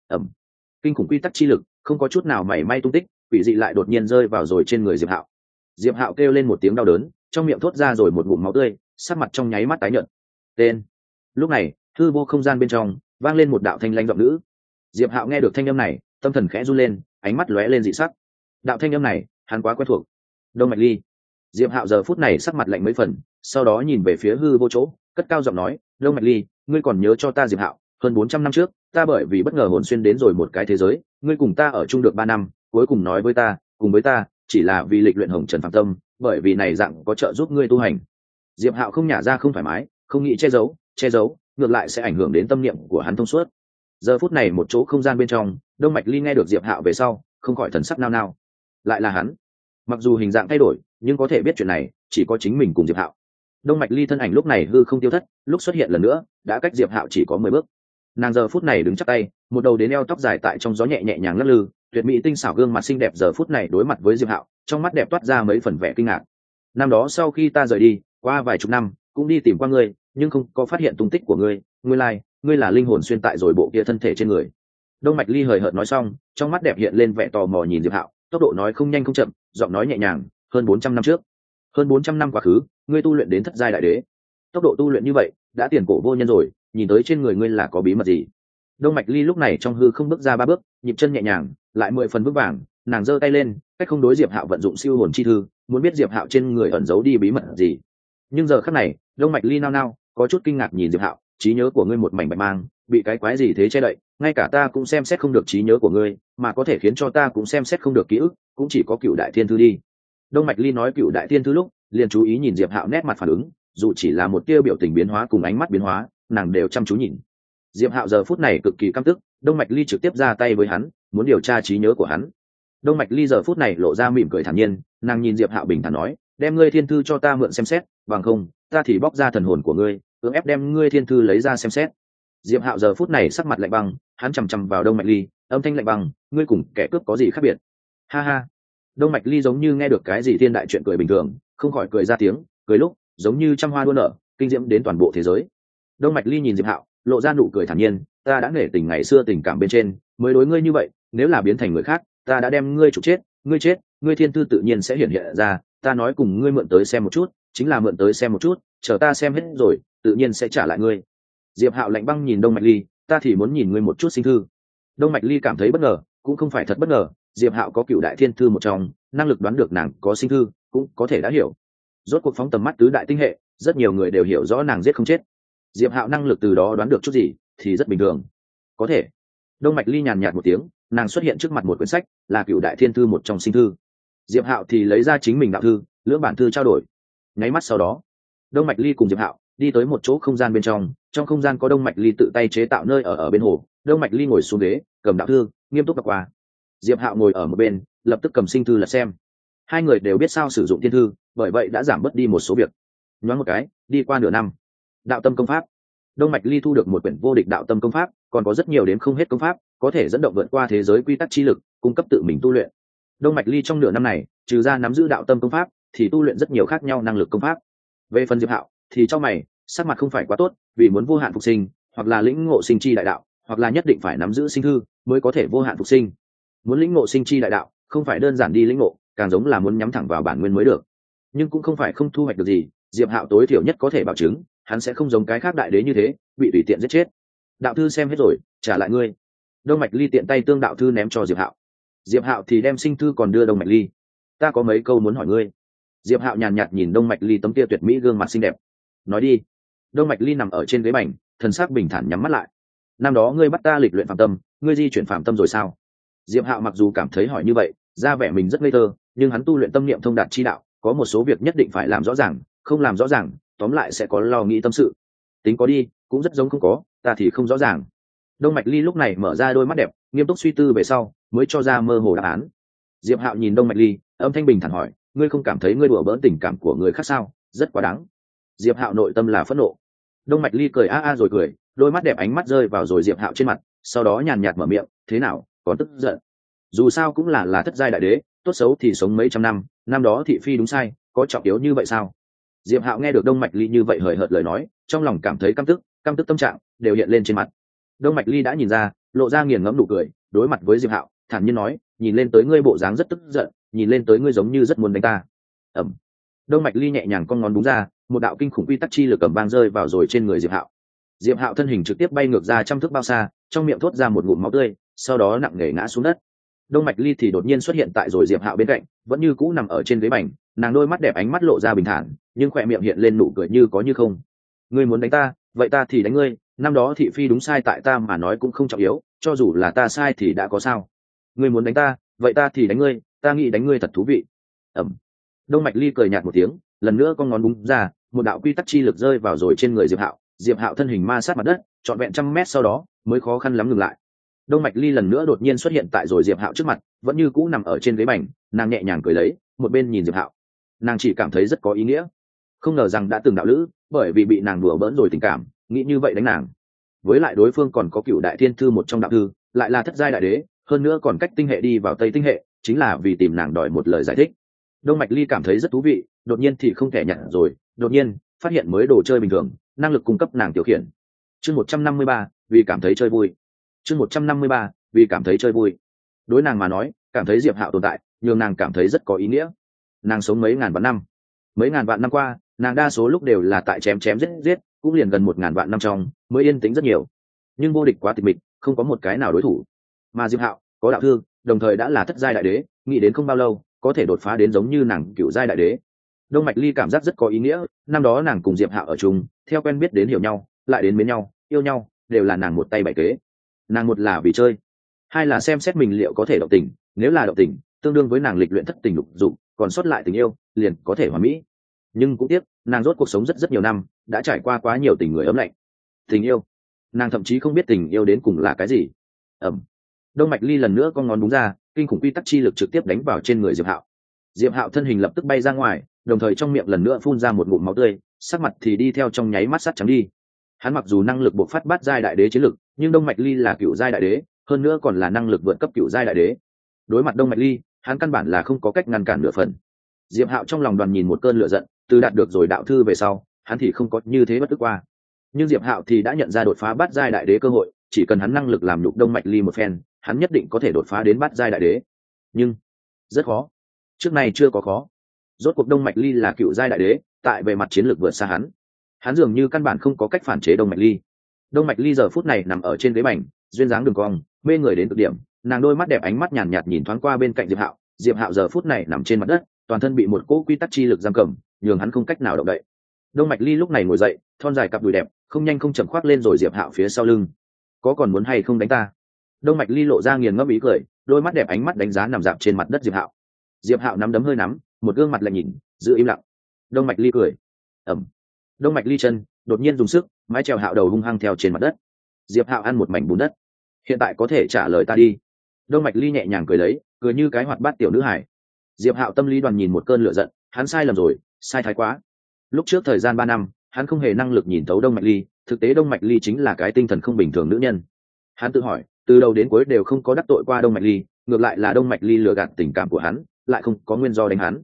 Kinh khủng quy tắc chi lực không có chút nào mảy may tung tích, quỷ dị lại đột nhiên rơi vào rồi trên người Diệp Hạo. Diệp Hạo kêu lên một tiếng đau đớn, trong miệng thốt ra rồi một ngụm máu tươi, sắc mặt trong nháy mắt tái nhợt. Tên. Lúc này hư vô không gian bên trong vang lên một đạo thanh lãnh giọng nữ. Diệp Hạo nghe được thanh âm này, tâm thần khẽ run lên, ánh mắt lóe lên dị sắc. Đạo thanh âm này hắn quá quen thuộc. Đông Mạch Ly. Diệp Hạo giờ phút này sắc mặt lạnh mấy phần, sau đó nhìn về phía hư vô chỗ, cất cao giọng nói, Đông Mạch Ly, ngươi còn nhớ cho ta Diệp Hạo, hơn 400 năm trước ta bởi vì bất ngờ hồn xuyên đến rồi một cái thế giới, ngươi cùng ta ở chung được 3 năm, cuối cùng nói với ta cùng với ta chỉ là vì lịch luyện hồng trần phạm tâm, bởi vì này dạng có trợ giúp ngươi tu hành. Diệp Hạo không nhả ra không thoải mái, không nghĩ che giấu ngược lại sẽ ảnh hưởng đến tâm niệm của hắn thông suốt. Giờ phút này một chỗ không gian bên trong, Đông Mạch Ly nghe được Diệp Hạo về sau không khỏi thần sắc nao nao. Lại là hắn. Mặc dù hình dạng thay đổi nhưng có thể biết chuyện này chỉ có chính mình cùng Diệp Hạo. Đông Mạch Ly thân ảnh lúc này hư không tiêu thất, lúc xuất hiện lần nữa đã cách Diệp Hạo chỉ có 10 bước. Nàng giờ phút này đứng chắp tay, một đầu đến eo tóc dài tại trong gió nhẹ nhàng lắc lư, tuyệt mỹ tinh xảo gương mặt xinh đẹp giờ phút này đối mặt với Diệp Hạo, trong mắt đẹp toát ra mấy phần vẻ kinh ngạc. Năm đó sau khi ta rời đi, qua vài chục năm, cũng đi tìm qua ngươi, nhưng không có phát hiện tung tích của ngươi, ngươi là linh hồn xuyên tại rồi bộ kia thân thể trên người. Đông Mạch Ly hời hợt nói xong, trong mắt đẹp hiện lên vẻ tò mò nhìn Diệp Hạo, tốc độ nói không nhanh không chậm, giọng nói nhẹ nhàng, hơn 400 năm trước, hơn 400 năm quá khứ, ngươi tu luyện đến thất giai đại đế. Tốc độ tu luyện như vậy, đã tiền cổ vô nhân rồi, nhìn tới trên người ngươi là có bí mật gì? Đông Mạch Ly lúc này trong hư không bước ra 3 bước, nhịp chân nhẹ nhàng, lại 10 phần vững vàng, nàng giơ tay lên, cách không đối Diệp Hạo vận dụng siêu hồn chi thư, muốn biết Diệp Hạo trên người ẩn giấu đi bí mật gì. Nhưng giờ khắc này, Đông Mạch Ly nao nao, có chút kinh ngạc nhìn Diệp Hạo, trí nhớ của ngươi một mảnh bạch mang, bị cái quái gì thế che đậy, ngay cả ta cũng xem xét không được trí nhớ của ngươi, mà có thể khiến cho ta cũng xem xét không được ký ức, cũng chỉ có Cựu Đại Thiên Thư đi. Đông Mạch Ly nói Cựu Đại Thiên Thư lúc, liền chú ý nhìn Diệp Hạo nét mặt phản ứng, dù chỉ là một tia biểu tình biến hóa cùng ánh mắt biến hóa, nàng đều chăm chú nhìn. Diệp Hạo giờ phút này cực kỳ căm tức, Đông Mạch Ly trực tiếp ra tay với hắn, muốn điều tra trí nhớ của hắn. Đông Mạch Ly giờ phút này lộ ra mỉm cười thản nhiên, nàng nhìn Diệp Hạo bình thản nói, đem ngươi thiên thư cho ta mượn xem xét, bằng không, ta thì bóc ra thần hồn của ngươi, cưỡng ép đem ngươi thiên thư lấy ra xem xét. Diệp Hạo giờ phút này sắc mặt lạnh băng, hắn chằm chằm vào Đông Mạch Ly, âm thanh lạnh băng, ngươi cùng kẻ cướp có gì khác biệt? Ha ha. Đông Mạch Ly giống như nghe được cái gì thiên đại chuyện cười bình thường, không khỏi cười ra tiếng, cười lúc giống như trăm hoa đua nở, kinh diễm đến toàn bộ thế giới. Đông Mạch Ly nhìn Diệp Hạo, lộ ra nụ cười thản nhiên, ta đã nể tình ngày xưa tình cảm bên trên, mới đối ngươi như vậy, nếu là biến thành người khác, ta đã đem ngươi trục chết, ngươi thiên thư tự nhiên sẽ hiện hiện ra, ta nói cùng ngươi mượn tới xem một chút, chính là mượn tới xem một chút, chờ ta xem hết rồi, tự nhiên sẽ trả lại ngươi. Diệp Hạo lạnh băng nhìn Đông Mạch Ly, ta thì muốn nhìn ngươi một chút sinh thư. Đông Mạch Ly cảm thấy bất ngờ, cũng không phải thật bất ngờ, Diệp Hạo có Cựu Đại Thiên Thư một trong, năng lực đoán được nàng có sinh thư, cũng có thể đã hiểu. Rốt cuộc phóng tầm mắt tứ đại tinh hệ, rất nhiều người đều hiểu rõ nàng giết không chết. Diệp Hạo năng lực từ đó đoán được chút gì thì rất bình thường. Có thể. Đông Mạch Ly nhàn nhạt một tiếng, nàng xuất hiện trước mặt một quyển sách, là Cựu Đại Thiên Thư một trong sinh thư. Diệp Hạo thì lấy ra chính mình đạo thư, lưỡng bản thư trao đổi. Nháy mắt sau đó, Đông Mạch Ly cùng Diệp Hạo đi tới một chỗ không gian bên trong không gian có Đông Mạch Ly tự tay chế tạo nơi ở bên hồ. Đông Mạch Ly ngồi xuống ghế, cầm đạo thư, nghiêm túc đọc qua. Diệp Hạo ngồi ở một bên, lập tức cầm sinh thư lật xem. Hai người đều biết sao sử dụng thiên thư, bởi vậy đã giảm bớt đi một số việc. Nhoáng một cái, đi qua nửa năm. Đạo tâm công pháp. Đông Mạch Ly thu được một quyển vô địch đạo tâm công pháp, còn có rất nhiều đến không hết công pháp, có thể dẫn động vượt qua thế giới quy tắc chi lực, cung cấp tự mình tu luyện. Đông Mạch Ly trong nửa năm này, trừ ra nắm giữ đạo tâm công pháp, thì tu luyện rất nhiều khác nhau năng lực công pháp. Về phần Diệp Hạo, thì trong mày, sắc mặt không phải quá tốt, vì muốn vô hạn phục sinh, hoặc là lĩnh ngộ sinh chi đại đạo, hoặc là nhất định phải nắm giữ sinh thư, mới có thể vô hạn phục sinh. Muốn lĩnh ngộ sinh chi đại đạo, không phải đơn giản đi lĩnh ngộ, càng giống là muốn nhắm thẳng vào bản nguyên mới được. Nhưng cũng không phải không thu hoạch được gì, Diệp Hạo tối thiểu nhất có thể bảo chứng, hắn sẽ không giống cái khác đại đế như thế, bị tùy tiện giết chết. Đạo thư xem hết rồi, trả lại ngươi. Đông Mạch Ly tiện tay tương đạo thư ném cho Diệp Hạo. Diệp Hạo thì đem sinh thư còn đưa Đông Mạch Ly. Ta có mấy câu muốn hỏi ngươi. Diệp Hạo nhàn nhạt nhìn Đông Mạch Ly tấm kia tuyệt mỹ gương mặt xinh đẹp. Nói đi. Đông Mạch Ly nằm ở trên ghế bành, thần sắc bình thản nhắm mắt lại. Năm đó ngươi bắt ta lịch luyện phạm tâm, ngươi di chuyển phạm tâm rồi sao? Diệp Hạo mặc dù cảm thấy hỏi như vậy, ra vẻ mình rất ngây thơ, nhưng hắn tu luyện tâm niệm thông đạt chi đạo, có một số việc nhất định phải làm rõ ràng, không làm rõ ràng, tóm lại sẽ có lo nghĩ tâm sự. Tính có đi, cũng rất giống không có, ta thì không rõ ràng. Đông Mạch Ly lúc này mở ra đôi mắt đẹp, nghiêm túc suy tư về sau, mới cho ra mơ hồ đáp án. Diệp Hạo nhìn Đông Mạch Ly, âm thanh bình thản hỏi, ngươi không cảm thấy ngươi đùa bỡn tình cảm của người khác sao? Rất quá đáng. Diệp Hạo nội tâm là phẫn nộ. Đông Mạch Ly cười a a rồi cười, đôi mắt đẹp ánh mắt rơi vào rồi Diệp Hạo trên mặt, sau đó nhàn nhạt mở miệng, thế nào, còn tức giận? Dù sao cũng là thất giai đại đế, tốt xấu thì sống mấy trăm năm, năm đó thị phi đúng sai, có trọng yếu như vậy sao? Diệp Hạo nghe được Đông Mạch Ly như vậy hời hợt lời nói, trong lòng cảm thấy căm tức tâm trạng đều hiện lên trên mặt. Đông Mạch Ly đã nhìn ra, lộ ra nghiền ngẫm nụ cười, đối mặt với Diệp Hạo, thản nhiên nói, nhìn lên tới ngươi bộ dáng rất tức giận, nhìn lên tới ngươi giống như rất muốn đánh ta. Ẩm. Đông Mạch Ly nhẹ nhàng cong ngón đúng ra, một đạo kinh khủng quy tắc chi lực cầm vang rơi vào rồi trên người Diệp Hạo. Diệp Hạo thân hình trực tiếp bay ngược ra trăm thước bao xa, trong miệng thốt ra một ngụm máu tươi, sau đó nặng nề ngã xuống đất. Đông Mạch Ly thì đột nhiên xuất hiện tại rồi Diệp Hạo bên cạnh, vẫn như cũ nằm ở trên ghế bành, nàng đôi mắt đẹp ánh mắt lộ ra bình thản, nhưng khỏe miệng hiện lên nụ cười như có như không. Ngươi muốn đánh ta, vậy ta thì đánh ngươi, năm đó thị phi đúng sai tại ta mà nói cũng không trọng yếu, cho dù là ta sai thì đã có sao? Ngươi muốn đánh ta, vậy ta thì đánh ngươi, ta nghĩ đánh ngươi thật thú vị. Ẩm. Đông Mạch Ly cười nhạt một tiếng, lần nữa con ngón búng ra, một đạo quy tắc chi lực rơi vào rồi trên người Diệp Hạo. Diệp Hạo thân hình ma sát mặt đất, trọn vẹn trăm mét sau đó mới khó khăn lắm ngừng lại. Đông Mạch Ly lần nữa đột nhiên xuất hiện tại rồi Diệp Hạo trước mặt, vẫn như cũ nằm ở trên ghế bành, nàng nhẹ nhàng cười lấy, một bên nhìn Diệp Hạo. Nàng chỉ cảm thấy rất có ý nghĩa, không ngờ rằng đã từng đạo lữ, bởi vì bị nàng đùa bỡn rồi tình cảm, nghĩ như vậy đánh nàng. Với lại đối phương còn có Cựu Đại Thiên Thư một trong đạo thư, lại là thất giai đại đế, hơn nữa còn cách tinh hệ đi vào Tây tinh hệ, chính là vì tìm nàng đòi một lời giải thích. Đông Mạch Ly cảm thấy rất thú vị, đột nhiên thì không thể nhận rồi, đột nhiên phát hiện mới đồ chơi bình thường, năng lực cung cấp nàng điều khiển. Chương 153, vì cảm thấy chơi vui. Chương 153, vì cảm thấy chơi vui. Đối nàng mà nói, cảm thấy Diệp Hạo tồn tại, nhưng nàng cảm thấy rất có ý nghĩa. Nàng sống mấy ngàn vạn năm, mấy ngàn vạn năm qua, nàng đa số lúc đều là tại chém giết, cũng liền gần 1000 vạn năm trong mới yên tĩnh rất nhiều. Nhưng vô địch quá tịch mịch, không có một cái nào đối thủ. Mà Diệp Hạo có đạo thư, đồng thời đã là thất giai đại đế, nghĩ đến không bao lâu có thể đột phá đến giống như nàng cựu giai đại đế. Đông Mạch Ly cảm giác rất có ý nghĩa, năm đó nàng cùng Diệp Hạo ở chung, theo quen biết đến hiểu nhau, lại đến mến nhau, yêu nhau, đều là nàng một tay bày kế. Nàng một là vì chơi, hai là xem xét mình liệu có thể động tình, nếu là động tình, tương đương với nàng lịch luyện thất tình lục dục, còn sót lại tình yêu, liền có thể hoàn mỹ. Nhưng cũng tiếc, nàng rốt cuộc sống rất nhiều năm, đã trải qua quá nhiều tình người ấm lạnh. Tình yêu, nàng thậm chí không biết tình yêu đến cùng là cái gì. Ẩm. Đông Mạch Ly lần nữa con ngón đúng ra, kinh khủng quy tắc chi lực trực tiếp đánh vào trên người Diệp Hạo. Diệp Hạo thân hình lập tức bay ra ngoài, đồng thời trong miệng lần nữa phun ra một ngụm máu tươi, sắc mặt thì đi theo trong nháy mắt sắt trắng đi. Hắn mặc dù năng lực bộc phát bát giai đại đế chiến lực, nhưng Đông Mạch Ly là cựu giai đại đế, hơn nữa còn là năng lực vượt cấp cựu giai đại đế. Đối mặt Đông Mạch Ly, hắn căn bản là không có cách ngăn cản nửa phần. Diệp Hạo trong lòng đoàn nhìn một cơn lửa giận, từ đạt được rồi đạo thư về sau, hắn thì không có như thế bất tức qua. Nhưng Diệp Hạo thì đã nhận ra đột phá bát giai đại đế cơ hội, chỉ cần hắn năng lực làm nhục Đông Mạch Ly một phen, hắn nhất định có thể đột phá đến bát giai đại đế. Nhưng rất khó, trước này chưa có khó. Rốt cuộc Đông Mạch Ly là cựu giai đại đế, tại về mặt chiến lược vượt xa hắn dường như căn bản không có cách phản chế Đông Mạch Ly. Đông Mạch Ly giờ phút này nằm ở trên ghế bành, duyên dáng đường cong, mê người đến cực điểm, nàng đôi mắt đẹp ánh mắt nhàn nhạt nhìn thoáng qua bên cạnh Diệp Hạo. Diệp Hạo giờ phút này nằm trên mặt đất, toàn thân bị một cỗ quy tắc chi lực giam cầm, nhường hắn không cách nào động đậy. Đông Mạch Ly lúc này ngồi dậy, thon dài cặp đùi đẹp, không nhanh không chậm khoác lên rồi Diệp Hạo phía sau lưng. Có còn muốn hay không đánh ta? Đông Mạch Ly lộ ra nghiền ngẫm ý cười, đôi mắt đẹp ánh mắt đánh giá nằm dạp trên mặt đất Diệp Hạo. Diệp Hạo nắm đấm hơi nắm, một gương mặt lạnh nhìn, giữ im lặng. Đông Mạch Ly cười. Ẩm. Đông Mạch Ly chân đột nhiên dùng sức, mái chèo Hạo đầu hung hăng theo trên mặt đất. Diệp Hạo ăn một mảnh bùn đất. Hiện tại có thể trả lời ta đi. Đông Mạch Ly nhẹ nhàng cười lấy, cười như cái hoạt bát tiểu nữ hài. Diệp Hạo tâm lý đoàn nhìn một cơn lửa giận, hắn sai lầm rồi, sai thái quá. Lúc trước thời gian 3 năm, hắn không hề năng lực nhìn thấu Đông Mạch Ly, thực tế Đông Mạch Ly chính là cái tinh thần không bình thường nữ nhân. Hắn tự hỏi, từ đầu đến cuối đều không có đắc tội qua Đông Mạch Ly, ngược lại là Đông Mạch Ly lừa gạt tình cảm của hắn, lại không có nguyên do đánh hắn.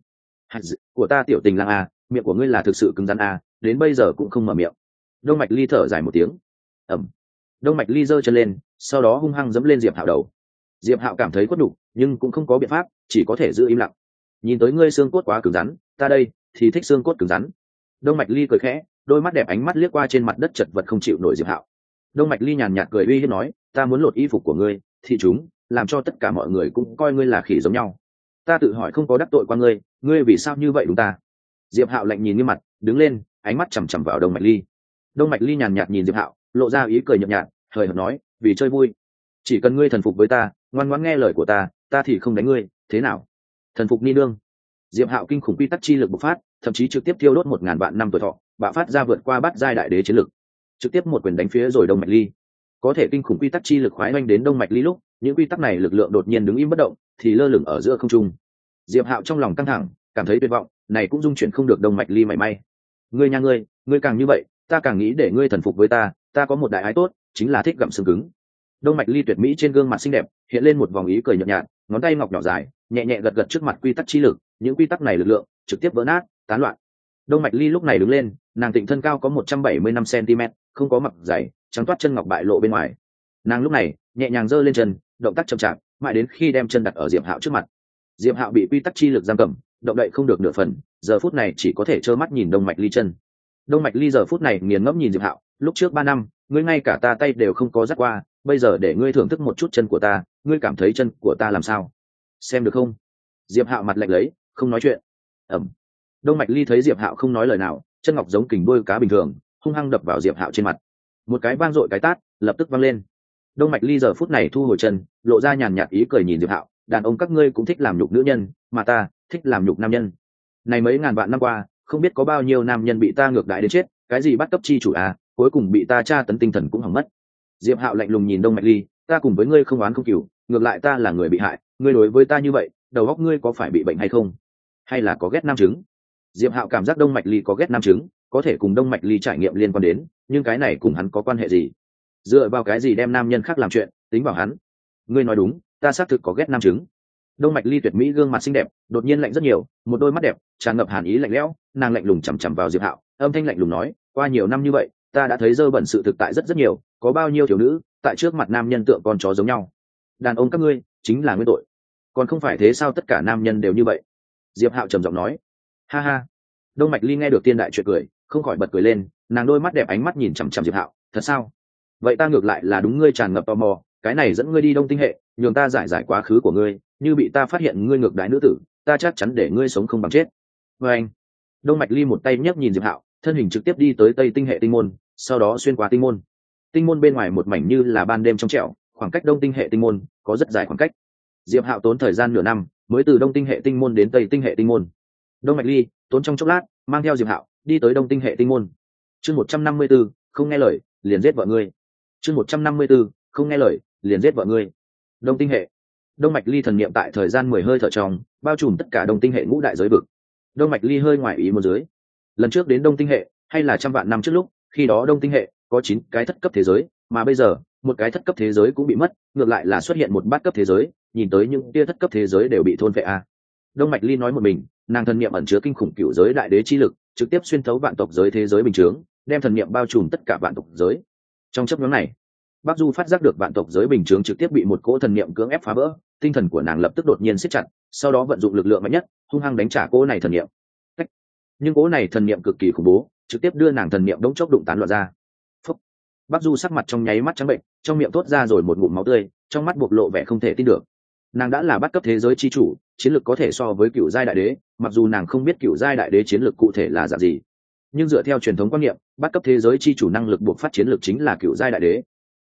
Của ta tiểu tình lang a, miệng của ngươi là thực sự cứng rắn a, đến bây giờ cũng không mở miệng. Đông Mạch Ly thở dài một tiếng. Ẩm. Đông Mạch Ly giơ chân lên, sau đó hung hăng giẫm lên Diệp Hạo đầu. Diệp Hạo cảm thấy quất đủ, nhưng cũng không có biện pháp, chỉ có thể giữ im lặng. Nhìn tới ngươi xương cốt quá cứng rắn, ta đây thì thích xương cốt cứng rắn. Đông Mạch Ly cười khẽ, đôi mắt đẹp ánh mắt liếc qua trên mặt đất chật vật không chịu nổi Diệp Hạo. Đông Mạch Ly nhàn nhạt cười uy hiếp nói, ta muốn lột y phục của ngươi, thì chúng làm cho tất cả mọi người cũng coi ngươi là khỉ giống nhau. Ta tự hỏi không có đắc tội qua ngươi, ngươi vì sao như vậy đúng ta? Diệp Hạo lạnh nhìn nghiêm mặt, đứng lên, ánh mắt chằm chằm vào Đông Mạch Ly. Đông Mạch Ly nhàn nhạt nhìn Diệp Hạo, lộ ra ý cười nhợt nhạt, hời hợt nói, vì chơi vui, chỉ cần ngươi thần phục với ta, ngoan ngoãn nghe lời của ta, ta thì không đánh ngươi, thế nào? Thần phục ni nương. Diệp Hạo kinh khủng quy tắc chi lực bộc phát, thậm chí trực tiếp tiêu đốt 1000 vạn năm tuổi thọ, bạo phát ra vượt qua bát giai đại đế chiến lực, trực tiếp một quyền đánh phía rồi Đông Mạch Ly. Có thể kinh khủng quy tắc chi lực khoái oanh đến Đông Mạch Ly lúc, những quy tắc này lực lượng đột nhiên đứng im bất động, thì lơ lửng ở giữa không trung. Diệp Hạo trong lòng căng thẳng, cảm thấy tuyệt vọng, này cũng dung chuyển không được Đông Mạch Ly mảy may. Ngươi nha ngươi càng như vậy, ta càng nghĩ để ngươi thần phục với ta, ta có một đại ái tốt, chính là thích gặm xương cứng. Đông Mạch Ly tuyệt mỹ trên gương mặt xinh đẹp hiện lên một vòng ý cười nhợt nhạt, ngón tay ngọc nhỏ dài nhẹ nhẹ gật gật trước mặt quy tắc chi lực, những quy tắc này lực lượng trực tiếp vỡ nát tán loạn. Đông Mạch Ly lúc này đứng lên, nàng tịnh thân cao có 175 cm, không có mặc giày, trắng toát chân ngọc bại lộ bên ngoài. Nàng lúc này nhẹ nhàng giơ lên chân, động tác chậm chạp, mãi đến khi đem chân đặt ở Diệp Hạo trước mặt. Diệp Hạo bị quy tắc chi lực giam cầm, động đậy không được nửa phần, giờ phút này chỉ có thể trơ mắt nhìn Đông Mạch Ly chân. Đông Mạch Ly giờ phút này nghiền ngẫm nhìn Diệp Hạo, lúc trước 3 năm, ngươi ngay cả ta tay đều không có dắt qua, bây giờ để ngươi thưởng thức một chút chân của ta, ngươi cảm thấy chân của ta làm sao? Xem được không? Diệp Hạo mặt lạnh lấy, không nói chuyện. Ẩm. Đông Mạch Ly thấy Diệp Hạo không nói lời nào, chân ngọc giống kình đuôi cá bình thường, hung hăng đập vào Diệp Hạo trên mặt. Một cái vang dội cái tát, lập tức vang lên. Đông Mạch Ly giờ phút này thu hồi chân, lộ ra nhàn nhạt ý cười nhìn Diệp Hạo, đàn ông các ngươi cũng thích làm nhục nữ nhân, mà ta thích làm nhục nam nhân. Này mấy ngàn vạn năm qua, không biết có bao nhiêu nam nhân bị ta ngược đãi đến chết, cái gì bắt cấp chi chủ à, cuối cùng bị ta tra tấn tinh thần cũng hỏng mất. Diệp Hạo lạnh lùng nhìn Đông Mạch Ly, ta cùng với ngươi không oán không cừu, ngược lại ta là người bị hại, ngươi đối với ta như vậy, đầu óc ngươi có phải bị bệnh hay không, hay là có ghét nam chứng? Diệp Hạo cảm giác Đông Mạch Ly có ghét nam chứng, có thể cùng Đông Mạch Ly trải nghiệm liên quan đến, nhưng cái này cùng hắn có quan hệ gì? Dựa vào cái gì đem nam nhân khác làm chuyện, tính vào hắn? Ngươi nói đúng, ta xác thực có ghét nam chứng. Đông Mạch Ly tuyệt mỹ gương mặt xinh đẹp, đột nhiên lạnh rất nhiều, một đôi mắt đẹp tràn ngập hàn ý lạnh lẽo, nàng lạnh lùng chằm chằm vào Diệp Hạo, âm thanh lạnh lùng nói, qua nhiều năm như vậy, ta đã thấy dơ bẩn sự thực tại rất rất nhiều, có bao nhiêu thiếu nữ tại trước mặt nam nhân tượng con chó giống nhau. Đàn ông các ngươi chính là nguyên tội, còn không phải thế sao? Tất cả nam nhân đều như vậy. Diệp Hạo trầm giọng nói. Ha ha. Đông Mạch Ly nghe được tiên đại chuyện cười, không khỏi bật cười lên, nàng đôi mắt đẹp ánh mắt nhìn chằm chằm Diệp Hạo, thật sao? Vậy ta ngược lại là đúng, ngươi tràn ngập tò mò, cái này dẫn ngươi đi Đông Tinh hệ, nhường ta giải quá khứ của ngươi, như bị ta phát hiện ngươi ngược đãi nữ tử, ta chắc chắn để ngươi sống không bằng chết. Và anh. Đông Mạch Ly một tay nhấc nhìn Diệp Hạo, thân hình trực tiếp đi tới Tây Tinh hệ tinh môn, sau đó xuyên qua tinh môn. Tinh môn bên ngoài một mảnh như là ban đêm trong trẻo, khoảng cách Đông Tinh hệ tinh môn có rất dài khoảng cách. Diệp Hạo tốn thời gian nửa năm mới từ Đông Tinh hệ tinh môn đến Tây Tinh hệ tinh môn. Đông Mạch Ly tốn trong chốc lát mang theo Diệp Hạo đi tới Đông Tinh hệ tinh môn. Chương 154, không nghe lời liền giết vợ ngươi. Chương 154, không nghe lời liền giết vợ ngươi. Đông Tinh hệ. Đông Mạch Ly thần niệm tại thời gian 10 hơi thở trong bao trùm tất cả Đông Tinh hệ ngũ đại giới vực. Đông Mạch Ly hơi ngoài ý muốn dưới. Lần trước đến Đông Tinh hệ hay là trăm vạn năm trước lúc, khi đó Đông Tinh hệ có 9 cái thất cấp thế giới, mà bây giờ một cái thất cấp thế giới cũng bị mất, ngược lại là xuất hiện một bát cấp thế giới, nhìn tới những tia thất cấp thế giới đều bị thôn phệ a. Đông Mạch Ly nói một mình, nàng thần niệm ẩn chứa kinh khủng cửu giới đại đế chi lực, trực tiếp xuyên thấu vạn tộc giới thế giới bình thường, đem thần niệm bao trùm tất cả vạn tộc giới. Trong chớp nhoáng này, Bắc Du phát giác được vạn tộc giới bình thường trực tiếp bị một cỗ thần niệm cưỡng ép phá vỡ, tinh thần của nàng lập tức đột nhiên siết chặt, sau đó vận dụng lực lượng mạnh nhất, hung hăng đánh trả cỗ này thần niệm. Nhưng cỗ này thần niệm cực kỳ khủng bố, trực tiếp đưa nàng thần niệm đống chốc đụng tán loạn ra. Phúc. Bắc Du sắc mặt trong nháy mắt trắng bệnh, trong miệng thốt ra rồi một ngụm máu tươi, trong mắt bộc lộ vẻ không thể tin được. Nàng đã là bát cấp thế giới chi chủ, chiến lược có thể so với cựu giai đại đế, mặc dù nàng không biết cựu giai đại đế chiến lược cụ thể là dạng gì, nhưng dựa theo truyền thống quan niệm, bát cấp thế giới chi chủ năng lực buộc phát chiến lược chính là cựu giai đại đế.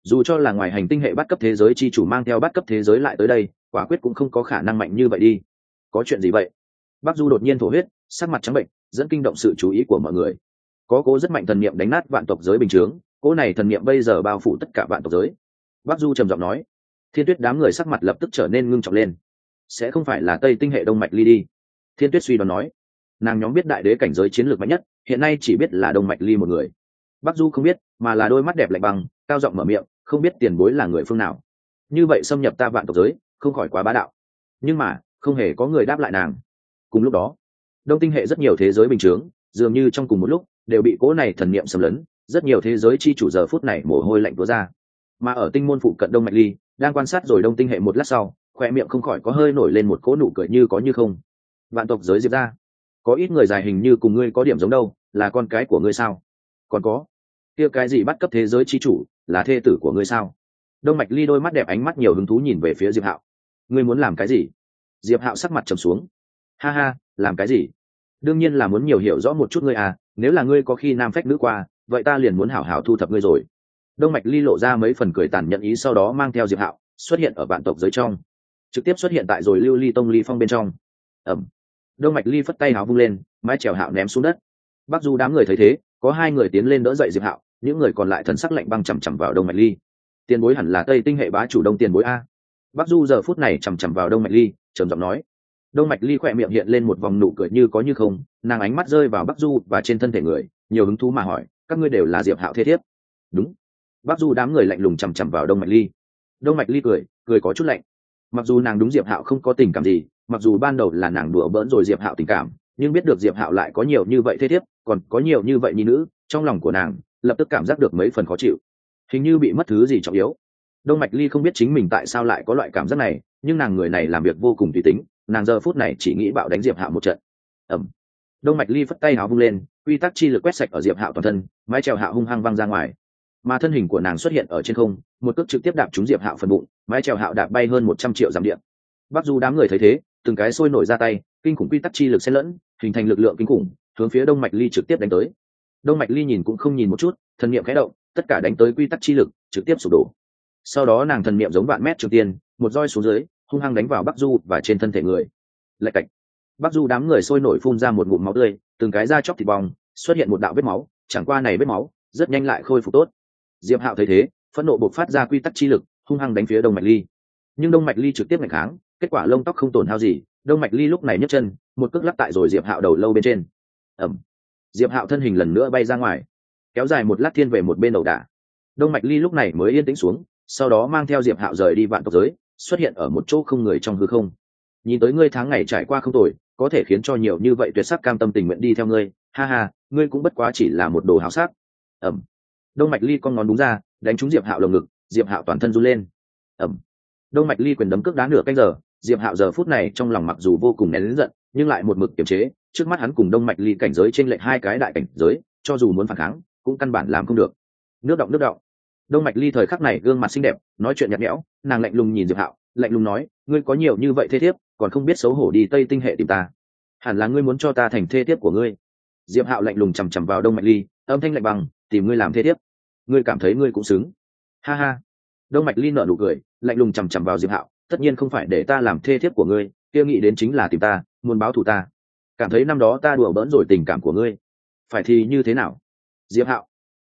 dù cho là ngoài hành tinh hệ bắt cấp thế giới chi chủ mang theo bắt cấp thế giới lại tới đây, quả quyết cũng không có khả năng mạnh như vậy đi. Có chuyện gì vậy? Bắc Du đột nhiên thổ huyết, sắc mặt trắng bệnh, dẫn kinh động sự chú ý của mọi người. Có cố rất mạnh thần niệm đánh nát vạn tộc giới bình chướng, cố này thần niệm bây giờ bao phủ tất cả vạn tộc giới. Bắc Du trầm giọng nói. Thiên Tuyết đám người sắc mặt lập tức trở nên ngưng trọng lên. Sẽ không phải là Tây tinh hệ Đông Mạch Ly đi? Thiên Tuyết suy đoán nói. Nàng nhóm biết đại đế cảnh giới chiến lược mạnh nhất, hiện nay chỉ biết là Đông Mạch Ly một người. Bắc Du không biết, mà là đôi mắt đẹp lạnh băng, cao giọng mở miệng, không biết tiền bối là người phương nào. Như vậy xâm nhập ta vạn tộc giới, không khỏi quá bá đạo. Nhưng mà, không hề có người đáp lại nàng. Cùng lúc đó, Đông tinh hệ rất nhiều thế giới bình chướng, dường như trong cùng một lúc đều bị cố này thần niệm xâm lấn, rất nhiều thế giới chi chủ giờ phút này mồ hôi lạnh túa ra. Mà ở tinh môn phụ cận Đông Mạch Ly, đang quan sát rồi Đông tinh hệ một lát sau, khoe miệng không khỏi có hơi nổi lên một cỗ nụ cười như có như không. Vạn tộc giới Diệp ra, có ít người dài hình như cùng ngươi có điểm giống đâu, là con cái của ngươi sao? Còn có, kia cái gì bắt cấp thế giới chi chủ, là thê tử của ngươi sao? Đông Mạch Ly đôi mắt đẹp ánh mắt nhiều hứng thú nhìn về phía Diệp Hạo. Ngươi muốn làm cái gì? Diệp Hạo sắc mặt trầm xuống. Ha ha, làm cái gì? Đương nhiên là muốn nhiều hiểu rõ một chút ngươi à, nếu là ngươi có khi nam phách nữ qua, vậy ta liền muốn hảo hảo thu thập ngươi rồi. Đông Mạch Ly lộ ra mấy phần cười tàn nhẫn ý, sau đó mang theo Diệp Hạo xuất hiện ở vạn tộc giới trong, trực tiếp xuất hiện tại rồi Lưu Ly Tông Ly Phong bên trong. Ẩm. Đông Mạch Ly phất tay áo vung lên, mái chèo Hạo ném xuống đất. Bắc Du đám người thấy thế, có hai người tiến lên đỡ dậy Diệp Hạo, những người còn lại thần sắc lạnh băng chằm chằm vào Đông Mạch Ly. Tiền bối hẳn là Tây tinh hệ bá chủ Đông tiền bối a. Bắc Du giờ phút này chằm chằm vào Đông Mạch Ly, trầm giọng nói. Đông Mạch Ly khỏe miệng hiện lên một vòng nụ cười như có như không, nàng ánh mắt rơi vào Bắc Du và trên thân thể người, nhiều hứng thú mà hỏi, các ngươi đều là Diệp Hạo thế thiếp? Đúng. Bắc Du đám người lạnh lùng chằm chằm vào Đông Mạch Ly. Đông Mạch Ly cười có chút lạnh. Mặc dù nàng đúng Diệp Hạo không có tình cảm gì, mặc dù ban đầu là nàng đùa bỡn rồi Diệp Hạo tình cảm, nhưng biết được Diệp Hạo lại có nhiều như vậy thế thiếp, còn có nhiều như vậy nhi nữ, trong lòng của nàng lập tức cảm giác được mấy phần khó chịu, hình như bị mất thứ gì trọng yếu. Đông Mạch Ly không biết chính mình tại sao lại có loại cảm giác này, nhưng nàng người này làm việc vô cùng tùy tính, nàng giờ phút này chỉ nghĩ bạo đánh Diệp Hạo một trận. Ẩm. Đông Mạch Ly phất tay áo vung lên, quy tắc chi lực quét sạch ở Diệp Hạo toàn thân, mái chèo Hạo hung hăng văng ra ngoài, mà thân hình của nàng xuất hiện ở trên không, một cước trực tiếp đạp trúng Diệp Hạo phần bụng, mái chèo Hạo đạp bay hơn 100 triệu dặm điện. Bắc Du đám người thấy thế, từng cái sôi nổi ra tay, kinh khủng quy tắc chi lực xen lẫn, hình thành lực lượng kinh khủng, hướng phía Đông Mạch Ly trực tiếp đánh tới. Đông Mạch Ly nhìn cũng không nhìn một chút, thần niệm khẽ động, tất cả đánh tới quy tắc chi lực, trực tiếp sụp đổ. Sau đó nàng thần niệm giống vạn mét trường tiên, một roi xuống dưới, hung hăng đánh vào Bắc Du và trên thân thể người. Lạch cạch. Bắc Du đám người sôi nổi phun ra một ngụm máu tươi, từng cái da chóc thịt bong, xuất hiện một đạo vết máu, chẳng qua này vết máu rất nhanh lại khôi phục tốt. Diệp Hạo thấy thế, phẫn nộ bộc phát ra quy tắc chi lực, hung hăng đánh phía Đông Mạch Ly. Nhưng Đông Mạch Ly trực tiếp nghênh kháng, kết quả lông tóc không tổn hao gì. Đông Mạch Ly lúc này nhấc chân, một cước lắc tại rồi Diệp Hạo đầu lâu bên trên. Ẩm. Diệp Hạo thân hình lần nữa bay ra ngoài, kéo dài một lát thiên về một bên đầu đả. Đông Mạch Ly lúc này mới yên tĩnh xuống, sau đó mang theo Diệp Hạo rời đi vạn tộc giới, xuất hiện ở một chỗ không người trong hư không. Nhìn tới ngươi tháng ngày trải qua không tồi, có thể khiến cho nhiều như vậy tuyệt sắc cam tâm tình nguyện đi theo ngươi, ha ha, ngươi cũng bất quá chỉ là một đồ háo sắc. Ẩm. Đông Mạch Ly con ngón đúng ra, đánh trúng Diệp Hạo lồng ngực, Diệp Hạo toàn thân run lên. Ẩm. Đông Mạch Ly quyền đấm cước đá nửa canh giờ, Diệp Hạo giờ phút này trong lòng mặc dù vô cùng nén lớn giận, nhưng lại một mực kiềm chế, trước mắt hắn cùng Đông Mạch Ly cảnh giới trên lệch hai cái đại cảnh giới, cho dù muốn phản kháng, cũng căn bản làm không được. Nước động. Đông Mạch Ly thời khắc này gương mặt xinh đẹp, nói chuyện nhạt nhẽo, nàng lạnh lùng nhìn Diệp Hạo, lạnh lùng nói, ngươi có nhiều như vậy thê thiếp, còn không biết xấu hổ đi Tây tinh hệ tìm ta. Hẳn là ngươi muốn cho ta thành thê thiếp của ngươi. Diệp Hạo lạnh lùng chằm chằm vào Đông Mạch Ly, âm thanh lạnh băng, tìm ngươi làm thê thiếp, ngươi cảm thấy ngươi cũng xứng. Ha ha. Đông Mạch Ly nở nụ cười, lạnh lùng chằm chằm vào Diệp Hạo, tất nhiên không phải để ta làm thê thiếp của ngươi, kia nghĩ đến chính là tìm ta, muốn báo thù ta. Cảm thấy năm đó ta đùa bỡn rồi tình cảm của ngươi, phải thì như thế nào? Diệp Hạo.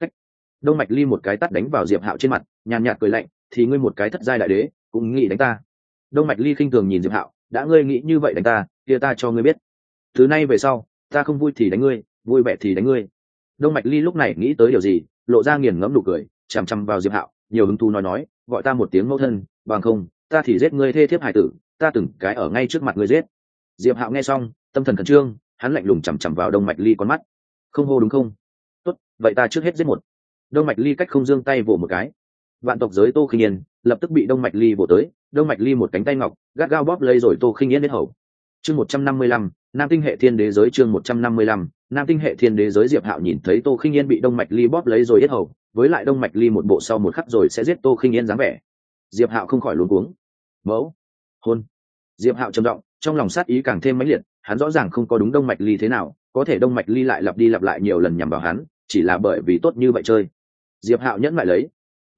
Đông Mạch Ly một cái tát đánh vào Diệp Hạo trên mặt, nhàn nhạt cười lạnh, thì ngươi một cái thất giai đại đế, cũng nghĩ đánh ta. Đông Mạch Ly khinh thường nhìn Diệp Hạo, đã ngươi nghĩ như vậy đánh ta, kia ta cho ngươi biết, thứ nay về sau, ta không vui thì đánh ngươi, vui vẻ thì đánh ngươi. Đông Mạch Ly lúc này nghĩ tới điều gì, lộ ra nghiền ngẫm nụ cười, chằm chằm vào Diệp Hạo, nhiều hứng thú nói, gọi ta một tiếng mẫu thân, bằng không, ta thì giết ngươi thê thiếp hải tử, ta từng cái ở ngay trước mặt ngươi giết. Diệp Hạo nghe xong, tâm thần khẩn trương, hắn lạnh lùng chằm chằm vào Đông Mạch Ly con mắt. Không hô đúng không? Tốt, vậy ta trước hết giết một. Đông Mạch Ly cách không giương tay vỗ một cái, vạn tộc giới Tô Khinh Yên lập tức bị Đông Mạch Ly vỗ tới, Đông Mạch Ly một cánh tay ngọc gắt gao bóp lấy rồi Tô Khinh Yên đến hầu. Chương 155, Nam tinh hệ thiên đế giới. Chương 155, Nam tinh hệ thiên đế giới. Diệp Hạo nhìn thấy Tô Khinh Yên bị Đông Mạch Ly bóp lấy rồi yết hầu, với lại Đông Mạch Ly một bộ sau một khắc rồi sẽ giết Tô Khinh Yên dáng vẻ, Diệp Hạo không khỏi luống cuống. Mẫu, hôn. Diệp Hạo trầm trọng, trong lòng sát ý càng thêm mãnh liệt, hắn rõ ràng không có đúng Đông Mạch Ly thế nào, có thể Đông Mạch Ly lại lặp đi lặp lại nhiều lần nhằm vào hắn, chỉ là bởi vì tốt như vậy chơi. Diệp Hạo nhẫn lại lấy.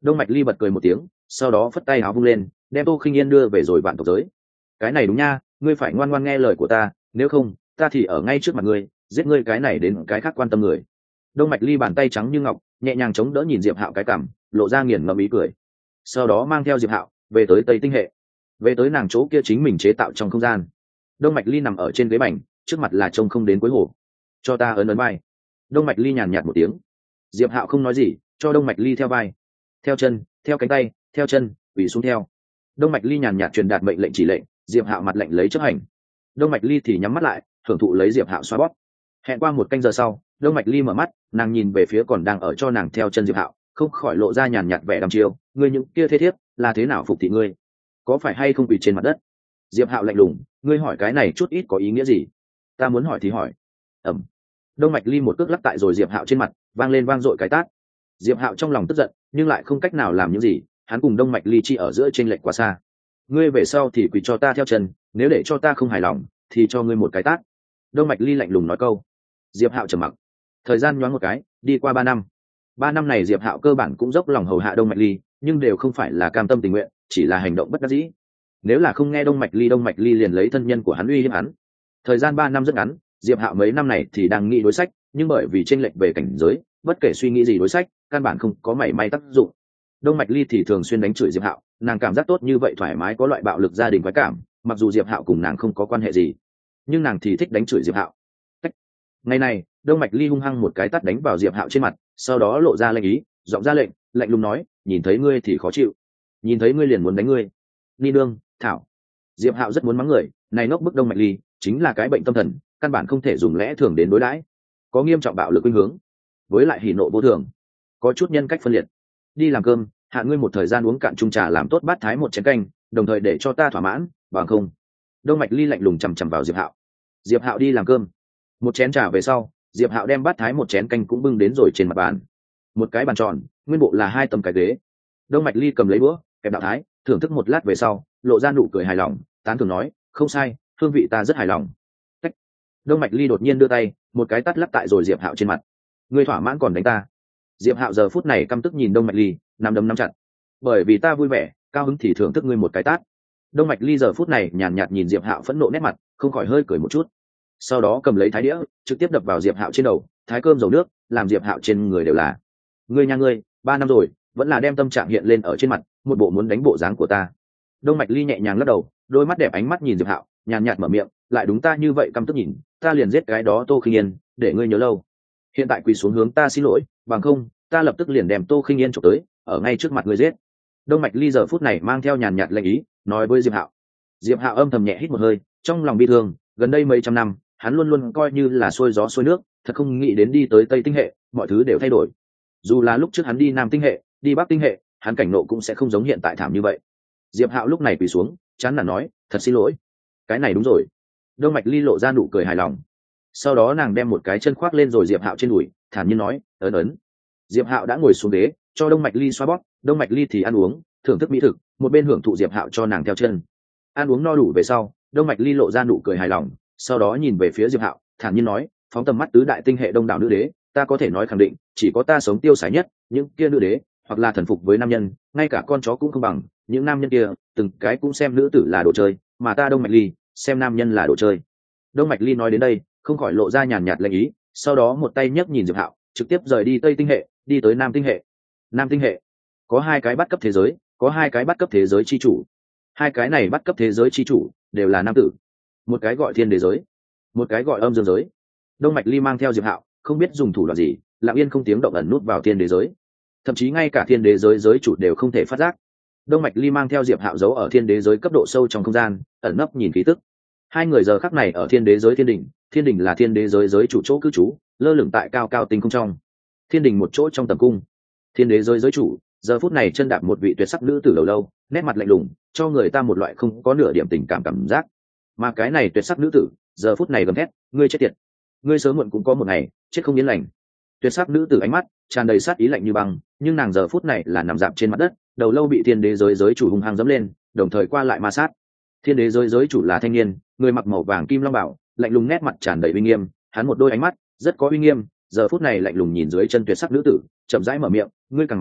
Đông Mạch Ly bật cười một tiếng, sau đó phất tay áo vung lên, đem Tô Khinh Yên đưa về rồi vạn tộc giới. Cái này đúng nha, ngươi phải ngoan ngoãn nghe lời của ta, nếu không ta thì ở ngay trước mặt ngươi giết ngươi cái này đến cái khác quan tâm người. Đông Mạch Ly bàn tay trắng như ngọc, nhẹ nhàng chống đỡ nhìn Diệp Hạo cái cằm, lộ ra nghiền ngẫm ý cười. Sau đó mang theo Diệp Hạo về tới Tây Tinh hệ, về tới nàng chỗ kia chính mình chế tạo trong không gian. Đông Mạch Ly nằm ở trên ghế bành, trước mặt là trông không đến cuối hồ. Cho ta ấn ấn vai. Đông Mạch Ly nhàn nhạt một tiếng. Diệp Hạo không nói gì, cho Đông Mạch Ly theo vai, theo chân, theo cánh tay, theo chân, quỳ xuống theo. Đông Mạch Ly nhàn nhạt truyền đạt mệnh lệnh chỉ lệnh, Diệp Hạo mặt lệnh lấy chấp hành. Đông Mạch Ly thì nhắm mắt lại, thưởng thụ lấy Diệp Hạo xoa bóp. Hẹn qua một canh giờ sau, Đông Mạch Ly mở mắt, nàng nhìn về phía còn đang ở cho nàng theo chân Diệp Hạo, không khỏi lộ ra nhàn nhạt vẻ đăm chiêu. Ngươi những kia thế thiếp là thế nào phục thị ngươi? Có phải hay không quỳ trên mặt đất? Diệp Hạo lạnh lùng, ngươi hỏi cái này chút ít có ý nghĩa gì? Ta muốn hỏi thì hỏi. Ẩm. Đông Mạch Ly một cước lắc tại rồi Diệp Hạo trên mặt, vang lên vang dội cái tát. Diệp Hạo trong lòng tức giận, nhưng lại không cách nào làm những gì, hắn cùng Đông Mạch Ly chi ở giữa chênh lệch quá xa. Ngươi về sau thì quỳ cho ta theo chân, nếu để cho ta không hài lòng thì cho ngươi một cái tát. Đông Mạch Ly lạnh lùng nói câu. Diệp Hạo trầm mặc. Thời gian nhoáng một cái, đi qua 3 năm. 3 năm này Diệp Hạo cơ bản cũng dốc lòng hầu hạ Đông Mạch Ly, nhưng đều không phải là cam tâm tình nguyện, chỉ là hành động bất đắc dĩ. Nếu là không nghe Đông Mạch Ly liền lấy thân nhân của hắn uy hiếp hắn. Thời gian 3 năm rất ngắn, Diệp Hạo mấy năm này thì đang nghĩ đối sách, nhưng bởi vì chênh lệch về cảnh giới, bất kể suy nghĩ gì đối sách, căn bản không có mảy may tác dụng. Đông Mạch Ly thì thường xuyên đánh chửi Diệp Hạo, nàng cảm giác tốt như vậy thoải mái, có loại bạo lực gia đình quái cảm, mặc dù Diệp Hạo cùng nàng không có quan hệ gì, nhưng nàng thì thích đánh chửi Diệp Hạo. Ngày này, Đông Mạch Ly hung hăng một cái tát đánh vào Diệp Hạo trên mặt, sau đó lộ ra lệnh ý, giọng ra lệnh, lạnh lùng nói, nhìn thấy ngươi thì khó chịu, nhìn thấy ngươi liền muốn đánh ngươi. Ni nương, thảo. Diệp Hạo rất muốn mắng người, này ngốc bức Đông Mạch Ly, chính là cái bệnh tâm thần, căn bản không thể dùng lẽ thường đến đối đãi, có nghiêm trọng bạo lực khuynh hướng, với lại hỉ nộ vô thường, có chút nhân cách phân liệt. Đi làm cơm, hạ ngươi một thời gian uống cạn chung trà, làm tốt bát thái một chén canh, đồng thời để cho ta thỏa mãn, bằng không. Đông Mạch Ly lạnh lùng chằm chằm vào Diệp Hạo. Diệp Hạo đi làm cơm. Một chén trà về sau, Diệp Hạo đem bát thái một chén canh cũng bưng đến rồi trên mặt bàn. Một cái bàn tròn, nguyên bộ là 2 tấm cái ghế. Đông Mạch Ly cầm lấy đũa, kẹp đạo thái, thưởng thức một lát về sau, lộ ra nụ cười hài lòng, tán thưởng nói, không sai, hương vị ta rất hài lòng. Cách. Đông Mạch Ly đột nhiên đưa tay, một cái tát lắc tại rồi Diệp Hạo trên mặt. Ngươi thỏa mãn còn đánh ta? Diệp Hạo giờ phút này căm tức nhìn Đông Mạch Ly, nắm đấm nắm chặt. Bởi vì ta vui vẻ, cao hứng thì thưởng thức ngươi một cái tát. Đông Mạch Ly giờ phút này nhàn nhạt nhìn Diệp Hạo phẫn nộ nét mặt, không khỏi hơi cười một chút. Sau đó cầm lấy thái đĩa, trực tiếp đập vào Diệp Hạo trên đầu, thái cơm dầu nước, làm Diệp Hạo trên người đều là. Ngươi nha ngươi, 3 năm rồi, vẫn là đem tâm trạng hiện lên ở trên mặt, một bộ muốn đánh bộ dáng của ta. Đông Mạch Ly nhẹ nhàng lắc đầu, đôi mắt đẹp ánh mắt nhìn Diệp Hạo, nhàn nhạt mở miệng, lại đúng ta như vậy căm tức nhìn, ta liền giết cái đó Tô Khinh Yên, để ngươi nhớ lâu. Hiện tại quỳ xuống hướng ta xin lỗi, bằng không, ta lập tức liền đem Tô Khinh Yên chụp tới, ở ngay trước mặt ngươi giết. Đông Mạch Ly giờ phút này mang theo nhàn nhạt lệnh ý, nói với Diệp Hạo. Diệp Hạo âm thầm nhẹ hít một hơi, trong lòng bi thương, gần đây mấy trăm năm, hắn luôn luôn coi như là xuôi gió xuôi nước, thật không nghĩ đến đi tới Tây Tinh hệ, mọi thứ đều thay đổi. Dù là lúc trước hắn đi Nam Tinh hệ, đi Bắc Tinh hệ, hắn cảnh nộ cũng sẽ không giống hiện tại thảm như vậy. Diệp Hạo lúc này quỳ xuống, chán nản nói, thật xin lỗi. Cái này đúng rồi. Đông Mạch Ly lộ ra nụ cười hài lòng. Sau đó nàng đem một cái chân khoác lên rồi Diệp Hạo trên đùi, thản nhiên nói, ấn ấn. Diệp Hạo đã ngồi xuống ghế, cho Đông Mạch Ly xoa bóp, Đông Mạch Ly thì ăn uống, thưởng thức mỹ thực, một bên hưởng thụ Diệp Hạo cho nàng theo chân. Ăn uống no đủ về sau, Đông Mạch Ly lộ ra nụ cười hài lòng, sau đó nhìn về phía Diệp Hạo, thản nhiên nói, phóng tầm mắt tứ đại tinh hệ đông đảo nữ đế, ta có thể nói khẳng định, chỉ có ta sống tiêu sái nhất, những kia nữ đế, hoặc là thần phục với nam nhân, ngay cả con chó cũng không bằng, những nam nhân kia, từng cái cũng xem nữ tử là đồ chơi, mà ta Đông Mạch Ly, xem nam nhân là đồ chơi. Đông Mạch Ly nói đến đây, không khỏi lộ ra nhàn nhạt lệnh ý, sau đó một tay nhấc nhìn Diệp Hạo, trực tiếp rời đi Tây Tinh hệ, đi tới Nam Tinh hệ. Nam Tinh hệ có 2 cái bắt cấp thế giới, có 2 cái bắt cấp thế giới chi chủ. 2 cái này bắt cấp thế giới chi chủ đều là nam tử, một cái gọi thiên đế giới, một cái gọi âm dương giới. Đông Mạch Ly mang theo Diệp Hạo, không biết dùng thủ đoạn gì, lặng yên không tiếng động ẩn nút vào thiên đế giới, thậm chí ngay cả thiên đế giới giới chủ đều không thể phát giác. Đông Mạch Ly mang theo Diệp Hạo giấu ở thiên đế giới cấp độ sâu trong không gian, ẩn nấp nhìn khí tức. 2 người giờ khắc này ở thiên đế giới thiên đình là thiên đế giới giới chủ chỗ cư trú, lơ lửng tại cao cao tinh không trong. Thiên đình một chỗ trong tầm cung, thiên đế giới giới chủ giờ phút này chân đạp một vị tuyệt sắc nữ tử đầu lâu, nét mặt lạnh lùng, cho người ta một loại không có nửa điểm tình cảm cảm giác. Mà cái này tuyệt sắc nữ tử giờ phút này gầm thét, ngươi chết tiệt, ngươi sớm muộn cũng có một ngày chết không yên lành. Tuyệt sắc nữ tử ánh mắt tràn đầy sát ý lạnh như băng, nhưng nàng giờ phút này là nằm dạp trên mặt đất, đầu lâu bị thiên đế giới giới chủ hung hăng dẫm lên, đồng thời qua lại ma sát. Thiên đế giới giới chủ là thanh niên, người mặc màu vàng kim long bảo, lạnh lùng, nét mặt tràn đầy uy nghiêm, hắn một đôi ánh mắt rất có uy nghiêm, giờ phút này lạnh lùng nhìn dưới chân tuyệt sắc nữ tử, chậm rãi mở miệng, ngươi càng mắng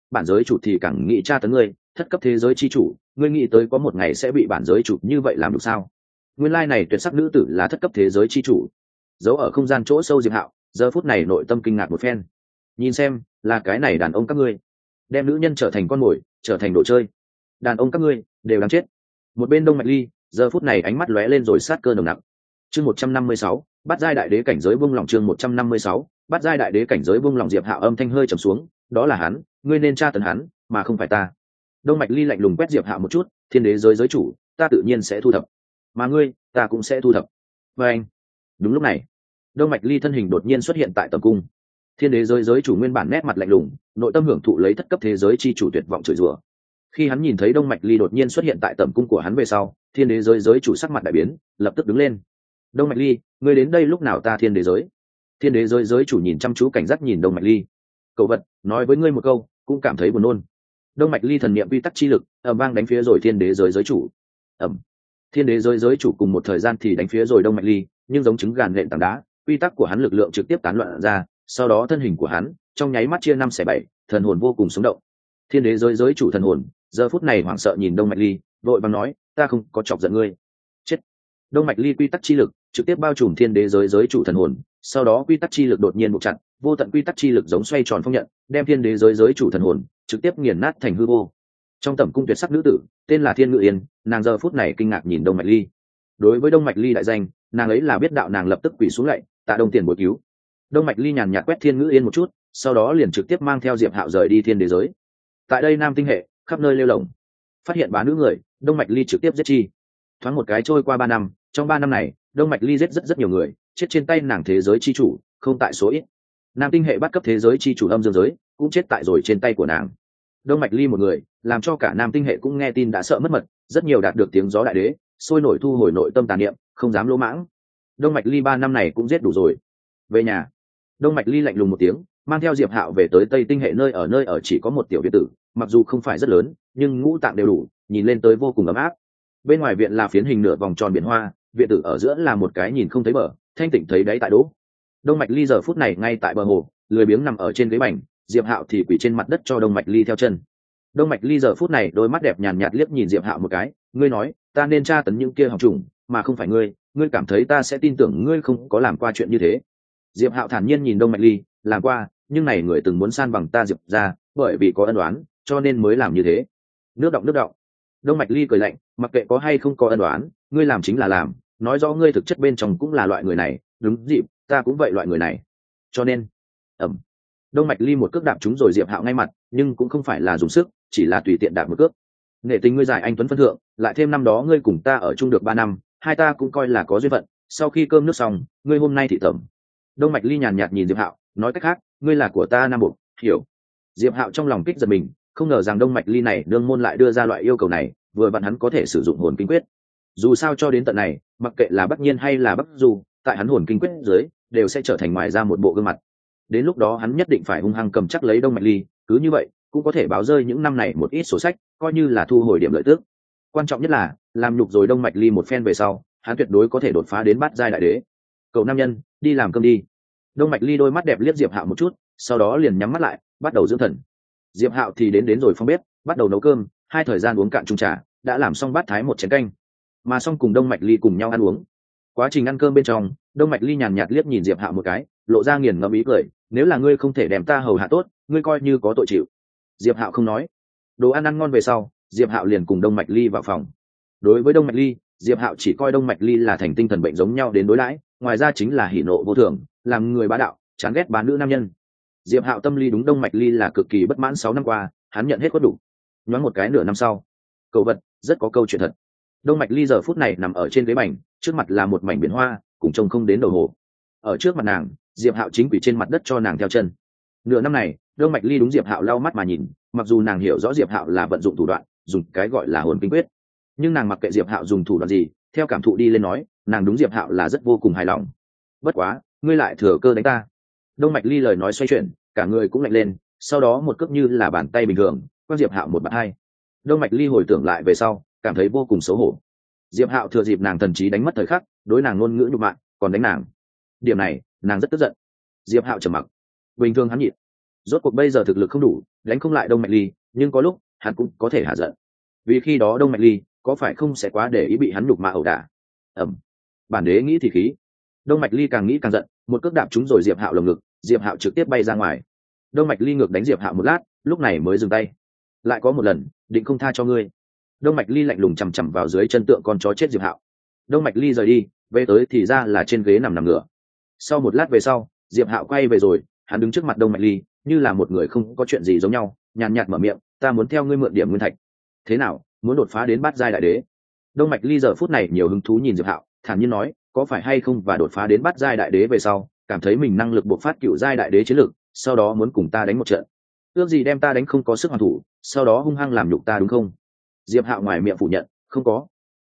bản giới chủ thì càng nghĩ tra tấn ngươi, thất cấp thế giới chi chủ, ngươi nghĩ tới có một ngày sẽ bị bản giới chủ như vậy làm được sao? Nguyên lai này tuyệt sắc nữ tử là thất cấp thế giới chi chủ. Giấu ở không gian chỗ sâu Diệp Hạo giờ phút này nội tâm kinh ngạc một phen. Nhìn xem, là cái này đàn ông các ngươi đem nữ nhân trở thành con mồi, trở thành đồ chơi. Đàn ông các ngươi đều đáng chết. Một bên Đông Mạch Ly giờ phút này ánh mắt lóe lên rồi sát cơ nồng nặc. Chương 156, bắt giai đại đế cảnh giới buông lỏng. Chương 156, bắt giai đại đế cảnh giới buông lỏng. Diệp Hạo âm thanh hơi trầm xuống, đó là hắn, ngươi nên tra tấn hắn, mà không phải ta. Đông Mạch Ly lạnh lùng quét Diệp Hạo một chút, thiên đế giới giới chủ, ta tự nhiên sẽ thu thập, mà ngươi, ta cũng sẽ thu thập. Và anh. Đúng lúc này, Đông Mạch Ly thân hình đột nhiên xuất hiện tại tầm cung. Thiên đế giới giới chủ nguyên bản nét mặt lạnh lùng, nội tâm hưởng thụ lấy thất cấp thế giới chi chủ tuyệt vọng chửi rủa. Khi hắn nhìn thấy Đông Mạch Ly đột nhiên xuất hiện tại tầm cung của hắn về sau, thiên đế giới giới chủ sắc mặt đại biến, lập tức đứng lên. Đông Mạch Ly, ngươi đến đây lúc nào? Ta thiên đế giới. Thiên đế giới giới chủ nhìn chăm chú cảnh giác nhìn Đông Mạch Ly. Cậu vật, nói với ngươi một câu, cũng cảm thấy buồn nôn. Đông Mạch Ly thần niệm quy tắc chi lực ầm vang đánh phía rồi thiên đế giới giới chủ. Ầm. Thiên đế giới giới chủ cùng một thời gian thì đánh phía rồi Đông Mạch Ly, nhưng giống trứng gàn nện tảng đá, quy tắc của hắn lực lượng trực tiếp tán loạn ra, sau đó thân hình của hắn trong nháy mắt chia 5/7, thần hồn vô cùng sống động. Thiên đế giới giới chủ thần hồn giờ phút này hoảng sợ nhìn Đông Mạch Ly, vội vàng nói, ta không có chọc giận ngươi. Chết. Đông Mạch Ly quy tắc chi lực trực tiếp bao trùm thiên đế giới giới chủ thần hồn, sau đó quy tắc chi lực đột nhiên buộc chặt, vô tận quy tắc chi lực giống xoay tròn phong nhận, đem thiên đế giới giới chủ thần hồn trực tiếp nghiền nát thành hư vô. Trong tẩm cung tuyệt sắc nữ tử tên là Thiên Ngự Yên, nàng giờ phút này kinh ngạc nhìn Đông Mạch Ly. Đối với Đông Mạch Ly đại danh, nàng ấy là biết đạo, nàng lập tức quỳ xuống lạy, tạ Đông tiền bồi cứu. Đông Mạch Ly nhàn nhạt quét Thiên Ngự Yên một chút, sau đó liền trực tiếp mang theo Diệp Hạo rời đi thiên đế giới. Tại đây Nam Tinh hệ khắp nơi lêu lổng, phát hiện bá nữ người, Đông Mạch Ly trực tiếp giết chi. Thoáng một cái trôi qua 3 năm, trong 3 năm này Đông Mạch Ly giết rất nhiều người, chết trên tay nàng thế giới chi chủ không tại số ít. Nam Tinh hệ bắt cấp thế giới chi chủ Âm Dương giới cũng chết tại rồi trên tay của nàng. Đông Mạch Ly một người làm cho cả Nam Tinh hệ cũng nghe tin đã sợ mất mật, rất nhiều đạt được tiếng gió đại đế sôi nổi thu hồi nội tâm tà niệm, không dám lỗ mãng. Đông Mạch Ly 3 năm này cũng giết đủ rồi. Về nhà, Đông Mạch Ly lạnh lùng một tiếng, mang theo Diệp Hạo về tới Tây Tinh hệ, nơi ở chỉ có một tiểu viện tử, mặc dù không phải rất lớn, nhưng ngũ tạng đều đủ, nhìn lên tới vô cùng ấm áp. Bên ngoài viện là phiến hình nửa vòng tròn biển hoa, viện tử ở giữa là một cái nhìn không thấy bờ, thanh tịnh thấy đáy tại đỗ. Đông Mạch Ly giờ phút này ngay tại bờ hồ, lười biếng nằm ở trên ghế bành, Diệp Hạo thì quỳ trên mặt đất cho Đông Mạch Ly theo chân. Đông Mạch Ly giờ phút này đôi mắt đẹp nhàn nhạt liếc nhìn Diệp Hạo một cái, ngươi nói, ta nên tra tấn những kia học trùng, mà không phải ngươi, ngươi cảm thấy ta sẽ tin tưởng ngươi không có làm qua chuyện như thế. Diệp Hạo thản nhiên nhìn Đông Mạch Ly, làm qua, nhưng này người từng muốn san bằng ta Diệp ra, bởi vì có ân oán, cho nên mới làm như thế. Nước động. Đông Mạch Ly cười lạnh, mặc kệ có hay không có ân oán, ngươi làm chính là làm, nói rõ ngươi thực chất bên trong cũng là loại người này, đúng dịp, ta cũng vậy loại người này. Cho nên, Đông Mạch Ly một cước đạp trúng rồi Diệp Hạo ngay mặt, nhưng cũng không phải là dùng sức, chỉ là tùy tiện đạp một cước. Nghệ tình ngươi dài anh tuấn phân thượng, lại thêm năm đó ngươi cùng ta ở chung được 3 năm, hai ta cũng coi là có duyên phận, sau khi cơm nước xong, ngươi hôm nay thị tẩm. Đông Mạch Ly nhàn nhạt nhìn Diệp Hạo, nói cách khác, ngươi là của ta nam buộc, hiểu. Diệp Hạo trong lòng kích giật mình, không ngờ rằng Đông Mạch Ly này nương môn lại đưa ra loại yêu cầu này, vừa vặn hắn có thể sử dụng hồn kinh quyết. Dù sao cho đến tận này, mặc kệ là Bắc Nhiên hay là Bắc Du, tại hắn hồn kinh quyết dưới, đều sẽ trở thành ngoài ra một bộ gương mặt. Đến lúc đó hắn nhất định phải hung hăng cầm chắc lấy Đông Mạch Ly, cứ như vậy cũng có thể báo rơi những năm này một ít sổ sách, coi như là thu hồi điểm lợi tức. Quan trọng nhất là làm nhục rồi Đông Mạch Ly một phen về sau, hắn tuyệt đối có thể đột phá đến bát giai đại đế. Cậu nam nhân, đi làm cơm đi. Đông Mạch Ly đôi mắt đẹp liếc Diệp Hạo một chút, sau đó liền nhắm mắt lại, bắt đầu dưỡng thần. Diệp Hạo thì đến rồi phòng bếp, bắt đầu nấu cơm, hai thời gian uống cạn chung trà, đã làm xong bát thái một chén canh, mà xong cùng Đông Mạch Ly cùng nhau ăn uống. Quá trình ăn cơm bên trong, Đông Mạch Ly nhàn nhạt liếc nhìn Diệp Hạo một cái, lộ ra nghiền ngẫm ý cười, nếu là ngươi không thể đem ta hầu hạ tốt, ngươi coi như có tội chịu. Diệp Hạo không nói. Đồ ăn ngon về sau, Diệp Hạo liền cùng Đông Mạch Ly vào phòng. Đối với Đông Mạch Ly, Diệp Hạo chỉ coi Đông Mạch Ly là thành tinh thần bệnh giống nhau đến đối đãi, ngoài ra chính là hỉ nộ vô thường, làm người bá đạo, chán ghét bán nữ nam nhân. Diệp Hạo tâm lý đúng Đông Mạch Ly là cực kỳ bất mãn, 6 năm qua, hắn nhận hết có đủ. Nhoáng một cái nửa năm sau, cậu vật, rất có câu chuyện thật. Đông Mạch Ly giờ phút này nằm ở trên ghế bành, trước mặt là một mảnh biển hoa, cùng trông không đến đầu hồ. Ở trước mặt nàng, Diệp Hạo chính quỳ trên mặt đất cho nàng theo chân. Nửa năm này, Đông Mạch Ly đúng Diệp Hạo lau mắt mà nhìn, mặc dù nàng hiểu rõ Diệp Hạo là vận dụng thủ đoạn, dùng cái gọi là hồn kinh quyết, nhưng nàng mặc kệ Diệp Hạo dùng thủ đoạn gì, theo cảm thụ đi lên nói, nàng đúng Diệp Hạo là rất vô cùng hài lòng. Bất quá, ngươi lại thừa cơ đánh ta. Đông Mạch Ly lời nói xoay chuyển, cả người cũng lạnh lên, sau đó một cước như là bàn tay bình thường, quăng Diệp Hạo một bạt hai. Đông Mạch Ly hồi tưởng lại về sau, cảm thấy vô cùng xấu hổ. Diệp Hạo thừa dịp nàng thần trí đánh mất thời khắc, đối nàng ngôn ngữ nhục mạ, còn đánh nàng. Điểm này, nàng rất tức giận. Diệp Hạo trầm mặc. Bình thường hắn nhịn. rốt cuộc bây giờ thực lực không đủ đánh không lại đông mạch ly, nhưng có lúc hắn cũng có thể hạ giận, vì khi đó đông mạch ly có phải không sẽ quá để ý bị hắn nhục mạ ẩu đả. Bản đế nghĩ thì khí. Đông mạch ly càng nghĩ càng giận, một cước đạp trúng rồi diệp hạo lồng ngực, diệp hạo trực tiếp bay ra ngoài. Đông mạch ly ngược đánh diệp hạo một lát, lúc này mới dừng tay. Lại có một lần, định không tha cho ngươi. Đông mạch ly lạnh lùng chằm chằm vào dưới chân tượng con chó chết diệp hạo. Đông mạch ly rời đi, về tới thì ra là trên ghế nằm ngửa. Sau một lát về sau, diệp hạo quay về rồi, hắn đứng trước mặt đông mạch ly như là một người không có chuyện gì giống nhau, nhàn nhạt mở miệng, ta muốn theo ngươi mượn điểm nguyên thạch. Thế nào, muốn đột phá đến bát giai đại đế? Đông mạch ly giờ phút này nhiều hứng thú nhìn diệp hạo, thản nhiên nói, có phải hay không và đột phá đến bát giai đại đế về sau cảm thấy mình năng lực bộc phát cựu giai đại đế chiến lực, sau đó muốn cùng ta đánh một trận, ước gì đem ta đánh không có sức hoàn thủ, sau đó hung hăng làm nhục ta đúng không? Diệp hạo ngoài miệng phủ nhận, không có.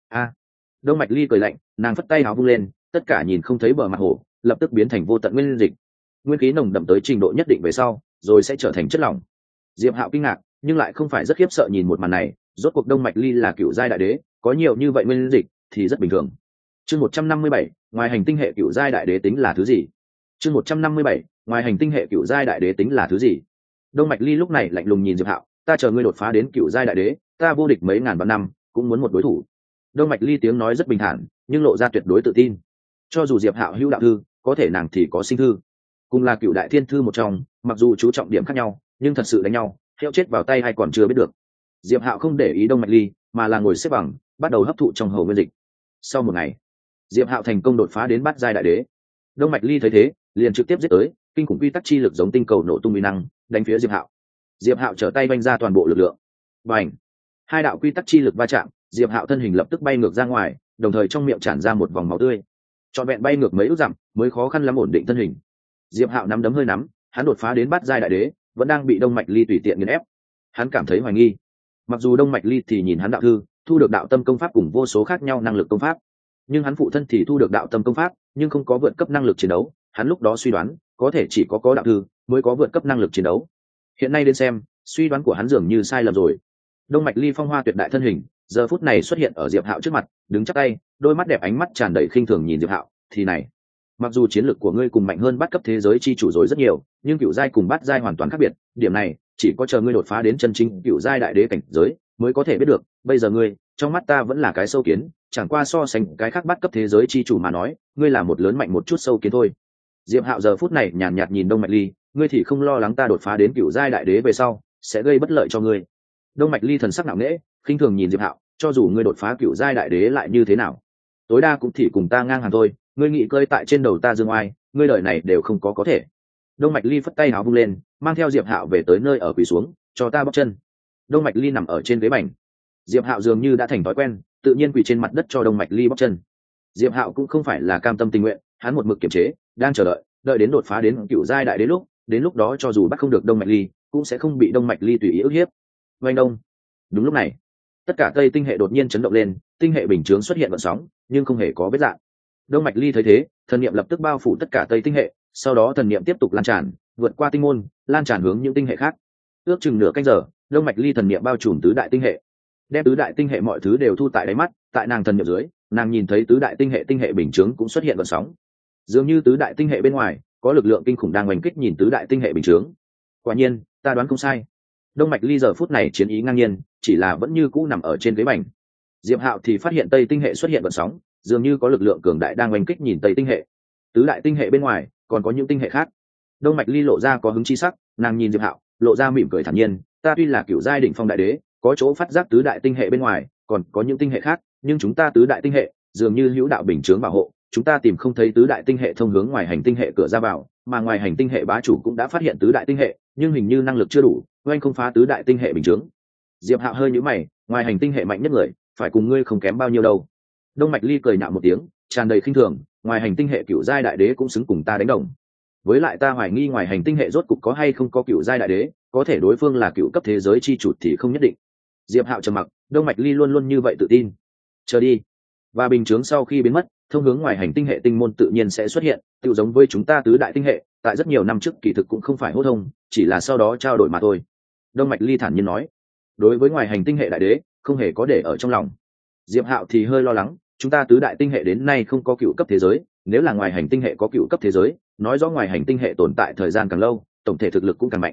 Đông mạch ly cười lạnh, nàng phất tay áo vung lên, tất cả nhìn không thấy bờ mặt hồ lập tức biến thành vô tận nguyên dịch, nguyên khí nồng đậm tới trình độ nhất định về sau rồi sẽ trở thành chất lỏng. Diệp hạo kinh ngạc nhưng lại không phải rất khiếp sợ nhìn một màn này, rốt cuộc đông mạch ly là cựu giai đại đế, có nhiều như vậy nguyên dịch thì rất bình thường. Chương 157, ngoài hành tinh hệ cựu giai đại đế tính là thứ gì? Chương 157, ngoài hành tinh hệ cựu giai đại đế tính là thứ gì? Đông mạch ly lúc này lạnh lùng nhìn diệp hạo, ta chờ ngươi đột phá đến cựu giai đại đế, ta vô địch mấy ngàn vạn năm cũng muốn một đối thủ. Đông mạch ly tiếng nói rất bình thản nhưng lộ ra tuyệt đối tự tin. Cho dù diệp hạo hữu đạo thư, có thể nàng thì có sinh thư, cùng là cựu đại thiên thư một trong, mặc dù chú trọng điểm khác nhau nhưng thật sự đánh nhau heo chết vào tay hay còn chưa biết được. Diệp hạo không để ý đông mạch ly mà là ngồi xếp bằng, bắt đầu hấp thụ trong hầu nguyên dịch. Sau một ngày, diệp hạo thành công đột phá đến bát giai đại đế. Đông mạch ly thấy thế liền trực tiếp giết tới, kinh khủng quy tắc chi lực giống tinh cầu nổ tung uy năng đánh phía diệp hạo. Diệp hạo trở tay vanh ra toàn bộ lực lượng, và hai đạo quy tắc chi lực va chạm, diệp hạo thân hình lập tức bay ngược ra ngoài, đồng thời trong miệng tràn ra một vòng máu tươi, trọn vẹn bay ngược mấy ước dặm mới khó khăn lắm ổn định thân hình. Diệp hạo nắm đấm hơi nắm, hắn đột phá đến bát giai đại đế vẫn đang bị đông mạch ly tùy tiện nghiền ép. Hắn cảm thấy hoài nghi, mặc dù đông mạch ly thì nhìn hắn đạo thư, thu được đạo tâm công pháp cùng vô số khác nhau năng lực công pháp, nhưng hắn phụ thân thì thu được đạo tâm công pháp nhưng không có vượt cấp năng lực chiến đấu. Hắn lúc đó suy đoán có thể chỉ có đạo thư mới có vượt cấp năng lực chiến đấu. Hiện nay đến xem, suy đoán của hắn dường như sai lầm rồi. Đông mạch ly phong hoa tuyệt đại thân hình giờ phút này xuất hiện ở diệp hạo trước mặt, đứng chắc tay, đôi mắt đẹp ánh mắt tràn đầy khinh thường nhìn diệp hạo, thì này, mặc dù chiến lược của ngươi cùng mạnh hơn bát cấp thế giới chi chủ rồi rất nhiều, nhưng cựu giai cùng bát giai hoàn toàn khác biệt, điểm này chỉ có chờ ngươi đột phá đến chân chính cựu giai đại đế cảnh giới mới có thể biết được. Bây giờ ngươi trong mắt ta vẫn là cái sâu kiến, chẳng qua so sánh cái khác bát cấp thế giới chi chủ mà nói, ngươi là một lớn mạnh một chút sâu kiến thôi. Diệp hạo giờ phút này nhàn nhạt nhìn đông mạch ly, ngươi thì không lo lắng ta đột phá đến cựu giai đại đế về sau sẽ gây bất lợi cho ngươi? Đông mạch ly thần sắc nặng nễ, khinh thường nhìn diệp hạo, cho dù ngươi đột phá cựu giai đại đế lại như thế nào, tối đa cũng chỉ cùng ta ngang hàng thôi. Ngươi nghĩ cơi tại trên đầu ta dương oai, ngươi đời này đều không có thể. Đông mạch ly phất tay áo vung lên, mang theo diệp hạo về tới nơi ở, quỳ xuống, cho ta bóc chân. Đông mạch ly nằm ở trên ghế bành, diệp hạo dường như đã thành thói quen, tự nhiên quỳ trên mặt đất cho đông mạch ly bóc chân. Diệp hạo cũng không phải là cam tâm tình nguyện, hắn một mực kiềm chế, đang chờ đợi đến đột phá đến cựu giai đại đế lúc, đến lúc đó cho dù bắt không được đông mạch ly cũng sẽ không bị đông mạch ly tùy ý ức hiếp. Oanh đông. Đúng lúc này, tất cả tây tinh hệ đột nhiên chấn động lên, tinh hệ bình chướng xuất hiện vận sóng nhưng không hề có vết rạn. Đông mạch ly thấy thế, thần niệm lập tức bao phủ tất cả tây tinh hệ, sau đó thần niệm tiếp tục lan tràn, vượt qua tinh môn, lan tràn hướng những tinh hệ khác. Ước chừng nửa canh giờ, đông mạch ly thần niệm bao trùm tứ đại tinh hệ, đem tứ đại tinh hệ mọi thứ đều thu tại đáy mắt. Tại nàng thần niệm dưới, nàng nhìn thấy tứ đại tinh hệ bình chướng cũng xuất hiện vận sóng, dường như tứ đại tinh hệ bên ngoài có lực lượng kinh khủng đang oanh kích nhìn tứ đại tinh hệ bình chướng. Quả nhiên, ta đoán không sai. Đông mạch ly giờ phút này chiến ý ngang nhiên, chỉ là vẫn như cũ nằm ở trên ghế bành. Diệp hạo thì phát hiện tây tinh hệ xuất hiện vận sóng, dường như có lực lượng cường đại đang oanh kích nhìn tây tinh hệ. Tứ đại tinh hệ bên ngoài còn có những tinh hệ khác. Đông mạch ly lộ ra có hứng chi sắc, nàng nhìn diệp hạo, lộ ra mỉm cười thản nhiên, ta tuy là cựu giai đỉnh phong đại đế, có chỗ phát giác tứ đại tinh hệ bên ngoài còn có những tinh hệ khác, nhưng chúng ta tứ đại tinh hệ dường như hữu đạo bình chướng bảo hộ, chúng ta tìm không thấy tứ đại tinh hệ thông hướng ngoài hành tinh hệ cửa ra vào, mà ngoài hành tinh hệ bá chủ cũng đã phát hiện tứ đại tinh hệ, nhưng hình như năng lực chưa đủ, oanh không phá tứ đại tinh hệ bình chướng. Diệp hạo hơi nhíu mày, ngoài hành tinh hệ mạnh nhất người phải cùng ngươi không kém bao nhiêu đâu. Đông mạch ly cười nhạo một tiếng, tràn đầy khinh thường, ngoài hành tinh hệ cựu giai đại đế cũng xứng cùng ta đánh đồng. Với lại ta hoài nghi ngoài hành tinh hệ rốt cục có hay không có cựu giai đại đế, có thể đối phương là cựu cấp thế giới chi chủ thì không nhất định. Diệp hạo trầm mặc, đông mạch ly luôn luôn như vậy tự tin. Chờ đi. Và bình chướng sau khi biến mất, thông hướng ngoài hành tinh hệ tinh môn tự nhiên sẽ xuất hiện, tự giống với chúng ta tứ đại tinh hệ tại rất nhiều năm trước kỳ thực cũng không phải hô thông, chỉ là sau đó trao đổi mà thôi. Đông mạch ly thản nhiên nói, đối với ngoài hành tinh hệ đại đế không hề có để ở trong lòng. Diệp hạo thì hơi lo lắng, chúng ta tứ đại tinh hệ đến nay không có cựu cấp thế giới, nếu là ngoài hành tinh hệ có cựu cấp thế giới, nói rõ ngoài hành tinh hệ tồn tại thời gian càng lâu, tổng thể thực lực cũng càng mạnh.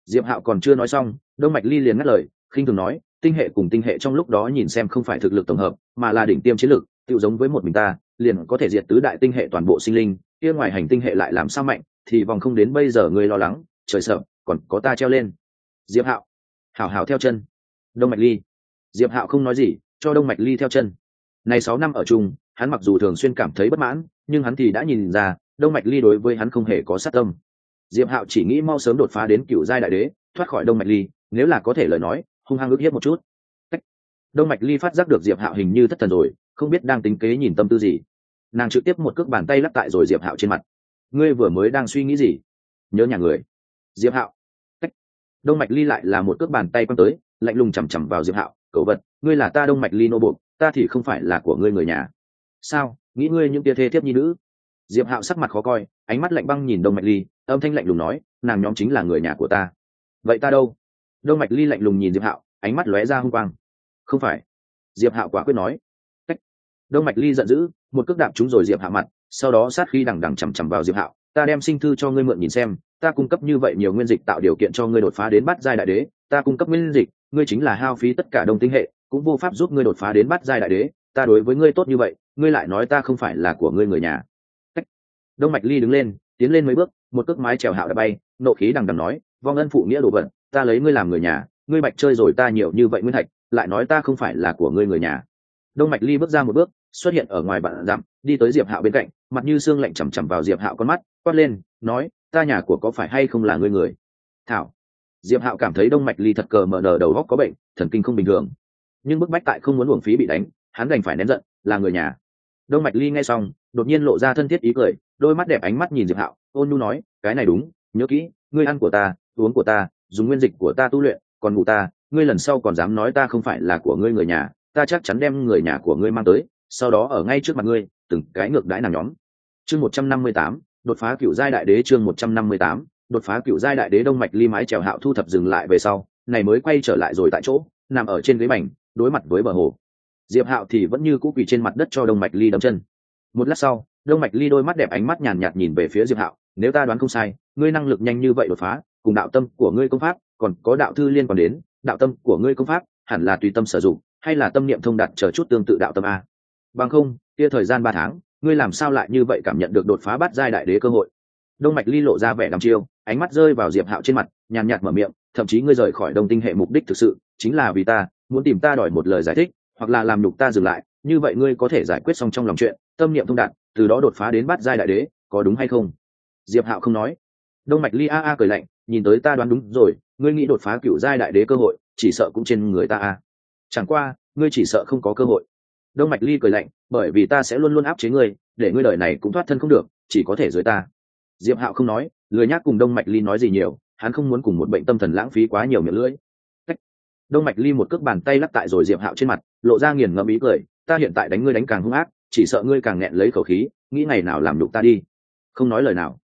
Diệp Hạo còn chưa nói xong, Đông Mạch Ly liền ngắt lời, khinh thường nói, tinh hệ cùng tinh hệ trong lúc đó nhìn xem không phải thực lực tổng hợp, mà là đỉnh tiêm chiến lực, tự giống với một mình ta, liền có thể diệt tứ đại tinh hệ toàn bộ sinh linh, kia ngoài hành tinh hệ lại làm sao mạnh, thì vòng không đến bây giờ ngươi lo lắng, trời sợ, còn có ta treo lên. Diệp Hạo, hảo hảo theo chân. Đông Mạch Ly. Diệp Hạo không nói gì, cho Đông Mạch Ly theo chân. Này 6 năm ở chung, hắn mặc dù thường xuyên cảm thấy bất mãn, nhưng hắn thì đã nhìn ra, Đông Mạch Ly đối với hắn không hề có sát tâm. Diệp Hạo chỉ nghĩ mau sớm đột phá đến cựu giai đại đế, thoát khỏi Đông Mạch Ly, nếu là có thể lời nói, hung hăng ức hiếp một chút. Cách. Đông Mạch Ly phát giác được Diệp Hạo hình như thất thần rồi, không biết đang tính kế nhìn tâm tư gì. Nàng trực tiếp một cước bàn tay lắc tại rồi Diệp Hạo trên mặt. Ngươi vừa mới đang suy nghĩ gì? Nhớ nhà người. Diệp Hạo. Cách. Đông Mạch Ly lại là một cước bàn tay quăng tới, lạnh lùng chằm chằm vào Diệp Hạo, cẩu vật, ngươi là ta Đông Mạch Ly nô buộc, ta thì không phải là của ngươi người nhà. Sao? Nghĩ ngươi những tia thê thiếp nhi nữ? Diệp Hạo sắc mặt khó coi, ánh mắt lạnh băng nhìn Đông Mạch Ly, âm thanh lạnh lùng nói, nàng nhóm chính là người nhà của ta. Vậy ta đâu? Đông Mạch Ly lạnh lùng nhìn Diệp Hạo, ánh mắt lóe ra hung quang. Không phải. Diệp Hạo quả quyết nói. Cách. Đông Mạch Ly giận dữ, một cước đạp trúng rồi Diệp Hạo mặt, sau đó sát khí đằng đằng chằm chằm vào Diệp Hạo, ta đem sinh thư cho ngươi mượn nhìn xem, ta cung cấp như vậy nhiều nguyên dịch tạo điều kiện cho ngươi đột phá đến bát giai đại đế, ta cung cấp nguyên dịch, ngươi chính là hao phí tất cả Đông tinh hệ, cũng vô pháp giúp ngươi đột phá đến bát giai đại đế, ta đối với ngươi tốt như vậy, ngươi lại nói ta không phải là của ngươi người nhà. Cách. Đông Mạch Ly đứng lên, tiến lên mấy bước, một cước mái chèo Hạo đã bay, nộ khí đằng đằng nói, vong ân phụ nghĩa đồ vật, ta lấy ngươi làm người nhà, ngươi bạch chơi rồi ta nhiều như vậy nguyên thạch, lại nói ta không phải là của ngươi người nhà. Đông Mạch Ly bước ra một bước, xuất hiện ở ngoài vạn dặm, đi tới Diệp Hạo bên cạnh, mặt như xương lạnh chằm chằm vào Diệp Hạo con mắt, quát lên, nói, ta nhà của có phải hay không là ngươi người? Thảo. Diệp Hạo cảm thấy Đông Mạch Ly thật cờ mở nở đầu óc có bệnh, thần kinh không bình thường. Nhưng bức bách tại không muốn uổng phí bị đánh, hắn đành phải nén giận, là người nhà. Đông Mạch Ly nghe xong, đột nhiên lộ ra thân thiết ý cười, đôi mắt đẹp ánh mắt nhìn Diệp Hạo, ôn nhu nói, cái này đúng, nhớ kỹ, ngươi ăn của ta, uống của ta, dùng nguyên dịch của ta tu luyện, còn ngủ ta, ngươi lần sau còn dám nói ta không phải là của ngươi người nhà, ta chắc chắn đem người nhà của ngươi mang tới, sau đó ở ngay trước mặt ngươi, từng cái ngược đãi nàng nhóm. Chương 158, đột phá cựu giai đại đế. Chương 158, đột phá cựu giai đại đế. Đông Mạch Ly mái chèo Hạo thu thập dừng lại về sau, này mới quay trở lại rồi tại chỗ, nằm ở trên ghế bành, đối mặt với bờ hồ. Diệp Hạo thì vẫn như cũ quỳ trên mặt đất cho Đông Mạch Ly đấm chân. Một lát sau, Đông Mạch Ly đôi mắt đẹp ánh mắt nhàn nhạt nhìn về phía Diệp Hạo, nếu ta đoán không sai, ngươi năng lực nhanh như vậy đột phá, cùng đạo tâm của ngươi công pháp, còn có đạo thư liên quan đến, đạo tâm của ngươi công pháp, hẳn là tùy tâm sử dụng, hay là tâm niệm thông đạt chờ chút tương tự đạo tâm a? Bằng không, kia thời gian 3 tháng, ngươi làm sao lại như vậy cảm nhận được đột phá bát giai đại đế cơ hội? Đông Mạch Ly lộ ra vẻ đăm chiêu, ánh mắt rơi vào Diệp Hạo trên mặt, nhàn nhạt mở miệng, thậm chí ngươi rời khỏi Đông tinh hệ mục đích thực sự chính là vì ta, muốn tìm ta đòi một lời giải thích, hoặc là làm nhục ta dừng lại, như vậy ngươi có thể giải quyết xong trong lòng chuyện, tâm niệm thông đạt, từ đó đột phá đến bát giai đại đế, có đúng hay không? Diệp Hạo không nói. Đông Mạch Ly a cười lạnh, nhìn tới ta đoán đúng rồi, ngươi nghĩ đột phá cựu giai đại đế cơ hội, chỉ sợ cũng trên người ta a. Chẳng qua, ngươi chỉ sợ không có cơ hội. Đông Mạch Ly cười lạnh, bởi vì ta sẽ luôn luôn áp chế ngươi, để ngươi đời này cũng thoát thân không được, chỉ có thể dưới ta. Diệp Hạo không nói, lười nhác cùng Đông Mạch Ly nói gì nhiều, hắn không muốn cùng một bệnh tâm thần lãng phí quá nhiều miệng lưỡi. Cách. Đông Mạch Ly một cước bàn tay lắc tại rồi Diệp Hạo trên mặt, lộ ra nghiền ngẫm ý cười, ta hiện tại đánh ngươi đánh càng hung ác, chỉ sợ ngươi càng nghẹn lấy khẩu khí, nghĩ ngày nào làm nhục ta đi. Không nói lời nào.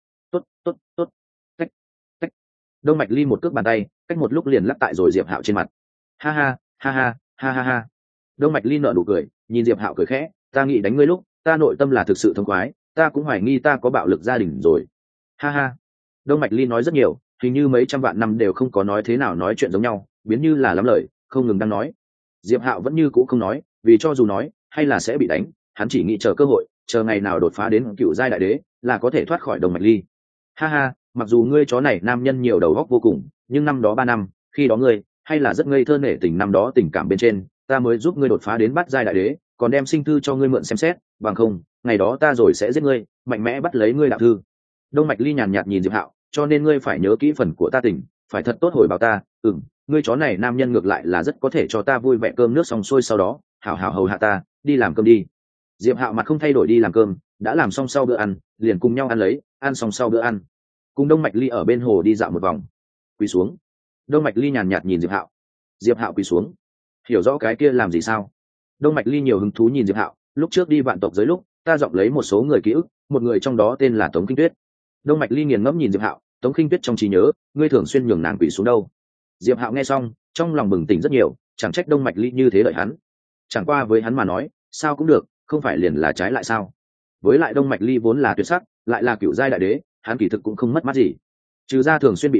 Tốt. Cách. Đông Mạch Ly một cước bàn tay, cách một lúc liền lắc tại rồi Diệp Hạo trên mặt. Ha. Đông Mạch Ly nở nụ cười, nhìn Diệp Hạo cười khẽ, ta nghĩ đánh ngươi lúc, ta nội tâm là thực sự thông khoái, ta cũng hoài nghi ta có bạo lực gia đình rồi. Ha. Đông Mạch Ly nói rất nhiều, hình như mấy trăm vạn năm đều không có nói thế nào nói chuyện giống nhau, biến như là lắm lời, không ngừng đang nói. Diệp Hạo vẫn như cũ không nói, vì cho dù nói, hay là sẽ bị đánh, hắn chỉ nghĩ chờ cơ hội, chờ ngày nào đột phá đến cựu giai đại đế, là có thể thoát khỏi Đông Mạch Ly. Ha, mặc dù ngươi chó này nam nhân nhiều đầu óc vô cùng, nhưng năm đó 3 năm, khi đó ngươi hay là rất ngây thơ nể tình năm đó tình cảm bên trên, ta mới giúp ngươi đột phá đến bát giai đại đế, còn đem sinh thư cho ngươi mượn xem xét, bằng không, ngày đó ta rồi sẽ giết ngươi, mạnh mẽ bắt lấy ngươi đạo thư. Đông Mạch Ly nhàn nhạt nhìn Diệp Hạo, cho nên ngươi phải nhớ kỹ phần của ta tình, phải thật tốt hồi báo ta. Ngươi chó này nam nhân ngược lại là rất có thể cho ta vui vẻ, cơm nước xong xuôi sau đó, hảo hảo hầu hạ ta, đi làm cơm đi. Diệp Hạo mặt không thay đổi đi làm cơm, đã làm xong sau bữa ăn, liền cùng nhau ăn lấy, ăn xong sau bữa ăn, cùng Đông Mạch Ly ở bên hồ đi dạo một vòng. Quỳ xuống. Đông Mạch Ly nhàn nhạt nhìn Diệp Hạo. Diệp Hạo quỳ xuống. Hiểu rõ cái kia làm gì sao? Đông Mạch Ly nhiều hứng thú nhìn Diệp Hạo, lúc trước đi vạn tộc giới lúc, ta dọn lấy một số người ký ức, một người trong đó tên là Tống Kinh Tuyết. Đông Mạch Ly nghiền ngẫm nhìn Diệp Hạo, Tống Kinh Tuyết trong trí nhớ, ngươi thường xuyên nhường nàng quỳ xuống đâu? Diệp Hạo nghe xong, trong lòng bừng tỉnh rất nhiều, chẳng trách Đông Mạch Ly như thế đợi hắn. Chẳng qua với hắn mà nói, sao cũng được, không phải liền là trái lại sao? Với lại Đông Mạch Ly vốn là tuyệt sắc, lại là cựu giai đại đế, hắn kỳ thực cũng không mất mát gì. Trừ ra thường xuyên bị đánh,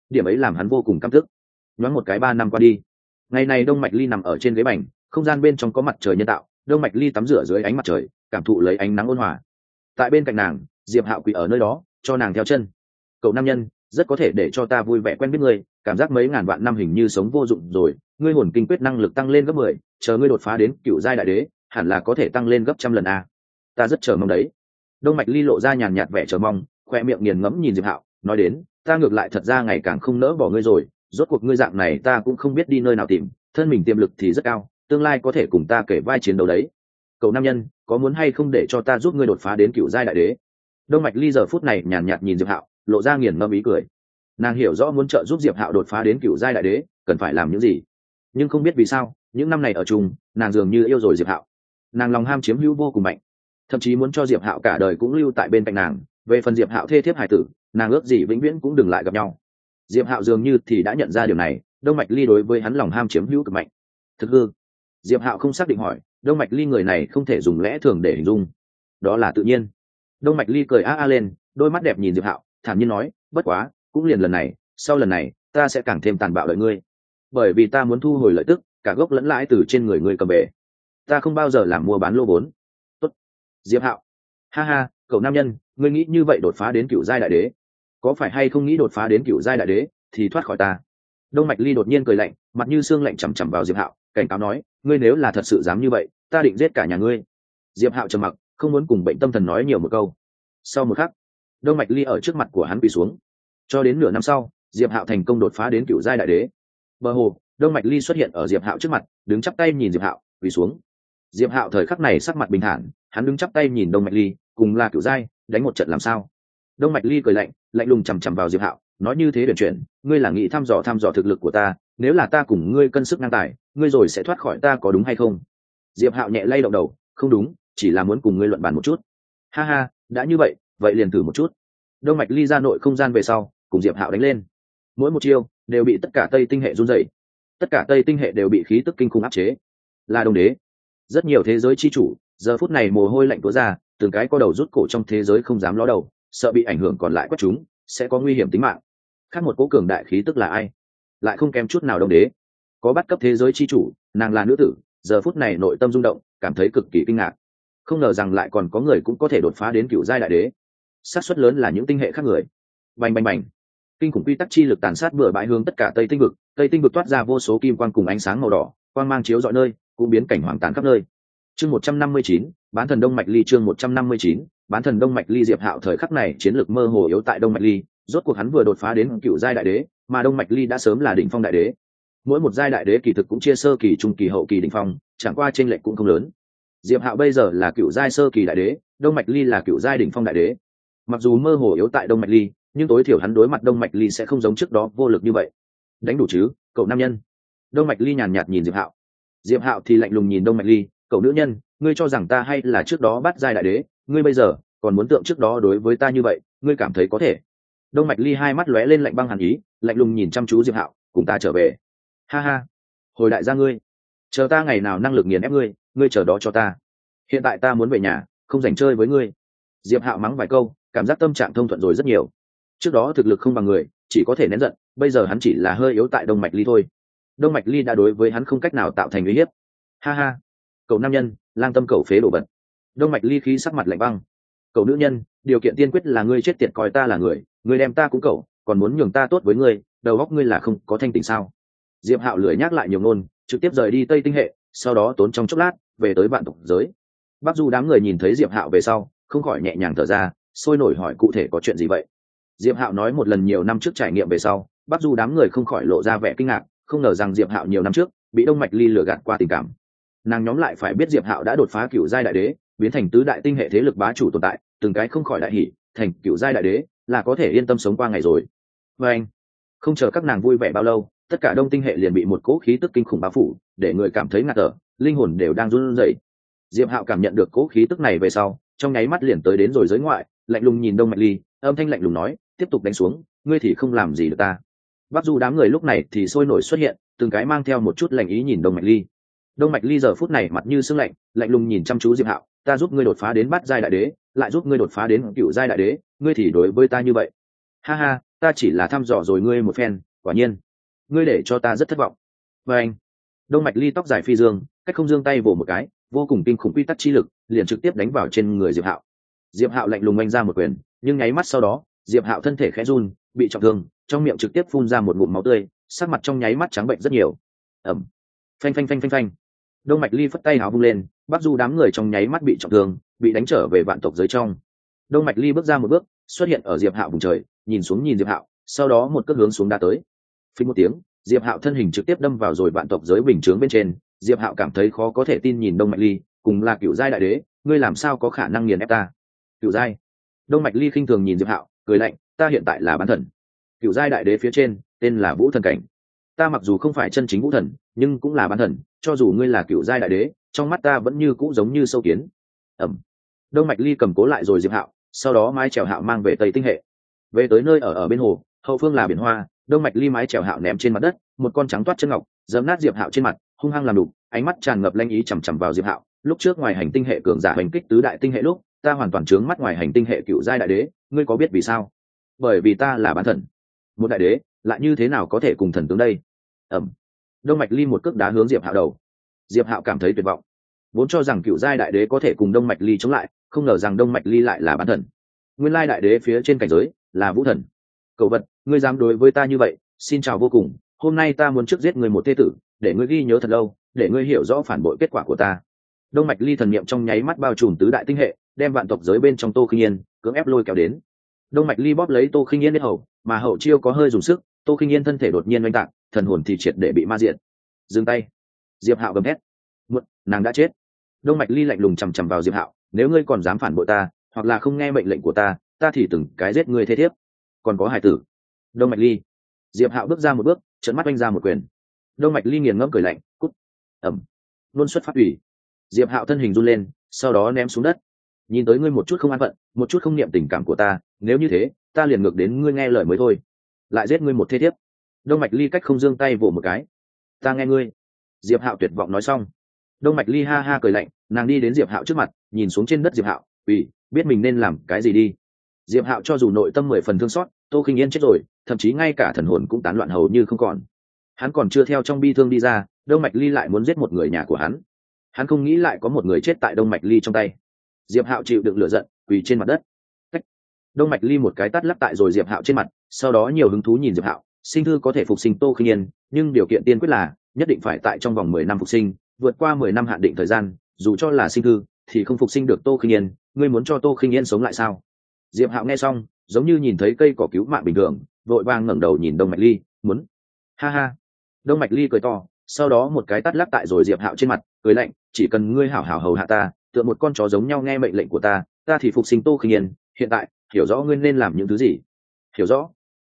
điểm ấy làm hắn vô cùng căm tức. Nhoáng một cái 3 năm qua đi, ngày này Đông Mạch Ly nằm ở trên ghế bành, không gian bên trong có mặt trời nhân tạo, Đông Mạch Ly tắm rửa dưới ánh mặt trời, cảm thụ lấy ánh nắng ôn hòa. Tại bên cạnh nàng, Diệp Hạo quỳ ở nơi đó, cho nàng theo chân. Cậu nam nhân, rất có thể để cho ta vui vẻ quen biết ngươi, cảm giác mấy ngàn vạn năm hình như sống vô dụng rồi, ngươi hồn kinh quyết năng lực tăng lên gấp 10, chờ ngươi đột phá đến cựu giai đại đế, hẳn là có thể tăng lên gấp trăm lần a. Ta rất chờ mong đấy. Đông Mạch Ly lộ ra nhàn nhạt vẻ chờ mong, khoe miệng nghiền ngẫm nhìn Diệp Hạo, nói đến, ta ngược lại thật ra ngày càng không nỡ bỏ ngươi rồi, rốt cuộc ngươi dạng này ta cũng không biết đi nơi nào tìm, thân mình tiềm lực thì rất cao, tương lai có thể cùng ta kể vai chiến đấu đấy. Cậu nam nhân, có muốn hay không để cho ta giúp ngươi đột phá đến cựu giai đại đế? Đông Mạch Ly giờ phút này nhàn nhạt nhìn Diệp Hạo, lộ ra nghiền ngẫm ý cười. Nàng hiểu rõ muốn trợ giúp Diệp Hạo đột phá đến cựu giai đại đế cần phải làm những gì, nhưng không biết vì sao những năm này ở chung nàng dường như yêu rồi Diệp Hạo. Nàng lòng ham chiếm hữu vô cùng mạnh, thậm chí muốn cho Diệp Hạo cả đời cũng lưu tại bên cạnh nàng. Về phần Diệp Hạo thê thiếp hải tử, nàng ước gì vĩnh viễn cũng đừng lại gặp nhau. Diệp Hạo dường như thì đã nhận ra điều này, Đông Mạch Ly đối với hắn lòng ham chiếm hữu cực mạnh. Thực hư, Diệp Hạo không xác định hỏi, Đông Mạch Ly người này không thể dùng lẽ thường để hình dung. Đó là tự nhiên. Đông Mạch Ly cười a a lên, đôi mắt đẹp nhìn Diệp Hạo, thản nhiên nói, bất quá, cũng liền lần này, sau lần này, ta sẽ càng thêm tàn bạo đợi ngươi. Bởi vì ta muốn thu hồi lợi tức, cả gốc lẫn lãi từ trên người ngươi cầm về. Ta không bao giờ làm mua bán lô vốn. Tốt. Diệp Hạo. Ha ha, cậu nam nhân, ngươi nghĩ như vậy đột phá đến cựu giai đại đế, có phải hay không nghĩ đột phá đến cựu giai đại đế thì thoát khỏi ta? Đông Mạch Ly đột nhiên cười lạnh, mặt như xương lạnh chằm chằm vào Diệp Hạo, cảnh cáo nói, ngươi nếu là thật sự dám như vậy, ta định giết cả nhà ngươi. Diệp Hạo trầm mặc, không muốn cùng bệnh tâm thần nói nhiều một câu. Sau một khắc, Đông Mạch Ly ở trước mặt của hắn quỳ xuống. Cho đến nửa năm sau, Diệp Hạo thành công đột phá đến cựu giai đại đế. Bờ hồ, Đông Mạch Ly xuất hiện ở Diệp Hạo trước mặt, đứng chắp tay nhìn Diệp Hạo, quỳ xuống. Diệp Hạo thời khắc này sắc mặt bình thản, hắn đứng chắp tay nhìn Đông Mạch Ly, cùng là cựu giai, đánh một trận làm sao? Đông Mạch Ly cười lạnh, lạnh lùng chằm chằm vào Diệp Hạo, nói như thế huyền chuyển, ngươi là nghĩ thăm dò thực lực của ta, nếu là ta cùng ngươi cân sức ngang tài, ngươi rồi sẽ thoát khỏi ta có đúng hay không? Diệp Hạo nhẹ lay động đầu, không đúng, chỉ là muốn cùng ngươi luận bàn một chút. Ha ha, đã như vậy, vậy liền thử một chút. Đông Mạch Ly ra nội không gian về sau, cùng Diệp Hạo đánh lên. Mỗi một chiêu đều bị tất cả Tây Tinh hệ run rẩy, tất cả Tây Tinh hệ đều bị khí tức kinh khủng áp chế. Là Đông Đế, rất nhiều thế giới chi chủ, giờ phút này mồ hôi lạnh túa ra, từng cái co đầu rút cổ trong thế giới không dám ló đầu, sợ bị ảnh hưởng còn lại quét chúng, sẽ có nguy hiểm tính mạng. Khác một cố cường đại khí tức là ai? Lại không kém chút nào Đông Đế. Có bắt cấp thế giới chi chủ, nàng là nữ tử, giờ phút này nội tâm rung động, cảm thấy cực kỳ kinh ngạc. Không ngờ rằng lại còn có người cũng có thể đột phá đến cựu giai đại đế. Xác suất lớn là những tinh hệ khác người. Bành bành bành. Kinh khủng quy tắc chi lực tàn sát bừa bãi hướng tất cả Tây Tinh vực, Tây Tinh vực toát ra vô số kim quang cùng ánh sáng màu đỏ, quang mang chiếu rọi nơi, cũng biến cảnh hoang tàn khắp nơi. Chương 159, bán thần Đông Mạch Ly. Chương 159, bán thần Đông Mạch Ly. Diệp Hạo thời khắc này chiến lược mơ hồ yếu tại Đông Mạch Ly, rốt cuộc hắn vừa đột phá đến cựu giai đại đế, mà Đông Mạch Ly đã sớm là đỉnh phong đại đế. Mỗi một giai đại đế kỳ thực cũng chia sơ kỳ, trung kỳ, hậu kỳ, đỉnh phong, chẳng qua chênh lệch cũng không lớn. Diệp Hạo bây giờ là cựu giai sơ kỳ đại đế, Đông Mạch Ly là cựu giai đỉnh phong đại đế. Mặc dù mơ hồ yếu tại Đông Mạch Ly, nhưng tối thiểu hắn đối mặt Đông Mạch Ly sẽ không giống trước đó vô lực như vậy. Đánh đủ chứ, cậu nam nhân? Đông Mạch Ly nhàn nhạt nhìn Diệp Hạo. Diệp Hạo thì lạnh lùng nhìn Đông Mạch Ly, cậu nữ nhân, ngươi cho rằng ta hay là trước đó bắt giai đại đế, ngươi bây giờ còn muốn tượng trước đó đối với ta như vậy, ngươi cảm thấy có thể? Đông Mạch Ly hai mắt lóe lên lạnh băng hàn ý, lạnh lùng nhìn chăm chú Diệp Hạo, cùng ta trở về. Ha ha, hồi đại gia ngươi, chờ ta ngày nào năng lực nghiền ép ngươi, ngươi chờ đó cho ta. Hiện tại ta muốn về nhà, không rảnh chơi với ngươi. Diệp Hạo mắng vài câu, cảm giác tâm trạng thông thuận rồi rất nhiều. Trước đó thực lực không bằng người, chỉ có thể nén giận, bây giờ hắn chỉ là hơi yếu tại Đông Mạch Ly thôi. Đông Mạch Ly đã đối với hắn không cách nào tạo thành uy hiếp. Ha ha, cậu nam nhân, lang tâm cậu phế đồ vật. Đông Mạch Ly khí sắc mặt lạnh băng. Cậu nữ nhân, điều kiện tiên quyết là ngươi chết tiệt coi ta là người, ngươi đem ta cũng cậu, còn muốn nhường ta tốt với ngươi, đầu óc ngươi là không có thanh tỉnh sao? Diệp Hạo lười nhắc lại nhiều ngôn, trực tiếp rời đi Tây Tinh hệ, sau đó tốn trong chốc lát về tới vạn tộc giới. Bắc Du đám người nhìn thấy Diệp Hạo về sau, không khỏi nhẹ nhàng thở ra, sôi nổi hỏi cụ thể có chuyện gì vậy. Diệp Hạo nói một lần nhiều năm trước trải nghiệm về sau, Bắc Du đám người không khỏi lộ ra vẻ kinh ngạc, không ngờ rằng Diệp Hạo nhiều năm trước bị Đông Mạch Ly lừa gạt qua tình cảm. Nàng nhóm lại phải biết Diệp Hạo đã đột phá cựu giai đại đế, biến thành tứ đại tinh hệ thế lực bá chủ tồn tại, từng cái không khỏi đại hỉ, thành cựu giai đại đế là có thể yên tâm sống qua ngày rồi. Và anh, không chờ các nàng vui vẻ bao lâu, tất cả Đông Tinh hệ liền bị một cỗ khí tức kinh khủng bao phủ, để người cảm thấy ngạt thở, linh hồn đều đang run rẩy. Diệp Hạo cảm nhận được cỗ khí tức này về sau, trong nháy mắt liền tới đến rồi giới ngoại, lạnh lùng nhìn Đông Mạch Ly, âm thanh lạnh lùng nói, tiếp tục đánh xuống, ngươi thì không làm gì được ta. Bắc Du đám người lúc này thì sôi nổi xuất hiện, từng cái mang theo một chút lạnh ý nhìn Đông Mạch Ly. Đông Mạch Ly giờ phút này mặt như sương lạnh, lạnh lùng nhìn chăm chú Diệp Hạo, ta giúp ngươi đột phá đến bát giai đại đế, lại giúp ngươi đột phá đến cựu giai đại đế, ngươi thì đối với ta như vậy. Ha ha, ta chỉ là thăm dò rồi ngươi một phen, quả nhiên ngươi để cho ta rất thất vọng. Và anh, đông mạch ly tóc dài phi dương, cách không dương tay vỗ một cái, vô cùng kinh khủng quy tắc chi lực liền trực tiếp đánh vào trên người Diệp Hạo. Diệp Hạo lạnh lùng oanh ra một quyền, nhưng nháy mắt sau đó Diệp Hạo thân thể khẽ run, bị trọng thương, trong miệng trực tiếp phun ra một ngụm máu tươi, sắc mặt trong nháy mắt trắng bệnh rất nhiều. Ầm, phanh phanh phanh phanh phanh. Đông mạch ly phất tay áo vung lên, Bắc Du đám người trong nháy mắt bị trọng thương, bị đánh trở về vạn tộc giới trong. Đông mạch ly bước ra một bước, xuất hiện ở Diệp Hạo vùng trời, nhìn xuống nhìn Diệp Hạo, sau đó một cước hướng xuống đá tới. Phình một tiếng, Diệp Hạo thân hình trực tiếp đâm vào rồi vạn tộc giới bình chướng bên trên. Diệp Hạo cảm thấy khó có thể tin nhìn Đông mạch ly, cùng là cựu giai đại đế, ngươi làm sao có khả năng nghiền ép ta? Cựu giai? Đông mạch ly khinh thường nhìn Diệp Hạo, cười lạnh, ta hiện tại là bán thần. Cựu giai đại đế phía trên, tên là Vũ Thần cảnh. Ta mặc dù không phải chân chính vũ thần, nhưng cũng là bán thần, cho dù ngươi là cựu giai đại đế, trong mắt ta vẫn như cũ giống như sâu kiến. Ẩm. Đông mạch ly cầm cố lại rồi Diệp Hạo, sau đó mái chèo Hạo mang về Tây Tinh hệ, về tới nơi ở bên hồ, hậu phương là biển hoa. Đông mạch ly mái chèo Hạo ném trên mặt đất, một con trắng toát chân ngọc giẫm nát Diệp Hạo trên mặt, hung hăng làm đục, ánh mắt tràn ngập lanh ý chằm chằm vào Diệp Hạo. Lúc trước ngoài hành tinh hệ cường giả hành kích tứ đại tinh hệ lúc, ta hoàn toàn trướng mắt ngoài hành tinh hệ cựu giai đại đế, ngươi có biết vì sao? Bởi vì ta là bán thần. Một đại đế lại như thế nào có thể cùng thần tướng đây? Ẩm. Đông mạch ly một cước đá hướng Diệp Hạo đầu. Diệp Hạo cảm thấy tuyệt vọng, vốn cho rằng cựu giai đại đế có thể cùng đông mạch ly chống lại, không ngờ rằng đông mạch ly lại là bán thần. Nguyên lai đại đế phía trên cảnh giới là vũ thần. Cẩu vật, ngươi dám đối với ta như vậy, xin chào vô cùng, hôm nay ta muốn trước giết người một thê tử, để ngươi ghi nhớ thật lâu, để ngươi hiểu rõ phản bội kết quả của ta. Đông mạch ly thần niệm trong nháy mắt bao trùm tứ đại tinh hệ, đem vạn tộc giới bên trong Tô Khinh Yên cưỡng ép lôi kéo đến. Đông mạch ly bóp lấy Tô Khinh Yên đến hầu, mà hậu chiêu có hơi dùng sức, Tô Khinh Yên thân thể đột nhiên oanh tạc, thần hồn thì triệt để bị ma diệt. Dừng tay. Diệp Hạo gầm hét. Muộn, nàng đã chết. Đông mạch ly lạnh lùng chằm chằm vào Diệp Hạo, nếu ngươi còn dám phản bội ta, hoặc là không nghe mệnh lệnh của ta, ta thì từng cái giết ngươi thế thiếp. Còn có hải tử. Đông mạch ly. Diệp Hạo bước ra một bước, trợn mắt oanh ra một quyền. Đông mạch ly nghiền ngẫm cười lạnh, cút. Ẩm. Luân xuất pháp ủy. Diệp Hạo thân hình run lên, sau đó ném xuống đất. Nhìn tới ngươi một chút không an phận, một chút không niệm tình cảm của ta, nếu như thế, ta liền ngược đến ngươi nghe lời mới thôi. Lại giết ngươi một thế thiếp. Đông mạch ly cách không giương tay vỗ một cái. Ta nghe ngươi. Diệp Hạo tuyệt vọng nói xong. Đông mạch ly ha ha cười lạnh, nàng đi đến Diệp Hạo trước mặt, nhìn xuống trên đất Diệp Hạo, ủy, biết mình nên làm cái gì đi. Diệp Hạo cho dù nội tâm 10 phần thương xót, Tô Khinh Yên chết rồi, thậm chí ngay cả thần hồn cũng tán loạn hầu như không còn. Hắn còn chưa theo trong bi thương đi ra, Đông mạch ly lại muốn giết một người nhà của hắn. Hắn không nghĩ lại có một người chết tại Đông mạch ly trong tay. Diệp Hạo chịu đựng lửa giận, quỳ trên mặt đất. Cách. Đông mạch ly một cái tát lắc tại rồi Diệp Hạo trên mặt, sau đó nhiều hứng thú nhìn Diệp Hạo, sinh thư có thể phục sinh Tô Khinh Yên, nhưng điều kiện tiên quyết là nhất định phải tại trong vòng 10 năm phục sinh, vượt qua 10 năm hạn định thời gian, dù cho là sinh thư thì không phục sinh được Tô Khinh Yên, ngươi muốn cho Tô Khinh Yên sống lại sao? Diệp Hạo nghe xong, giống như nhìn thấy cây cỏ cứu mạng bình thường, vội vàng ngẩng đầu nhìn Đông mạch ly, muốn. Ha ha. Đông mạch ly cười to, sau đó một cái tát lắc tại rồi Diệp Hạo trên mặt, cười lạnh, chỉ cần ngươi hảo hảo hầu hạ ta, tựa một con chó giống nhau nghe mệnh lệnh của ta, ta thì phục sinh Tô Khinh Yên, hiện tại hiểu rõ ngươi nên làm những thứ gì. Hiểu rõ.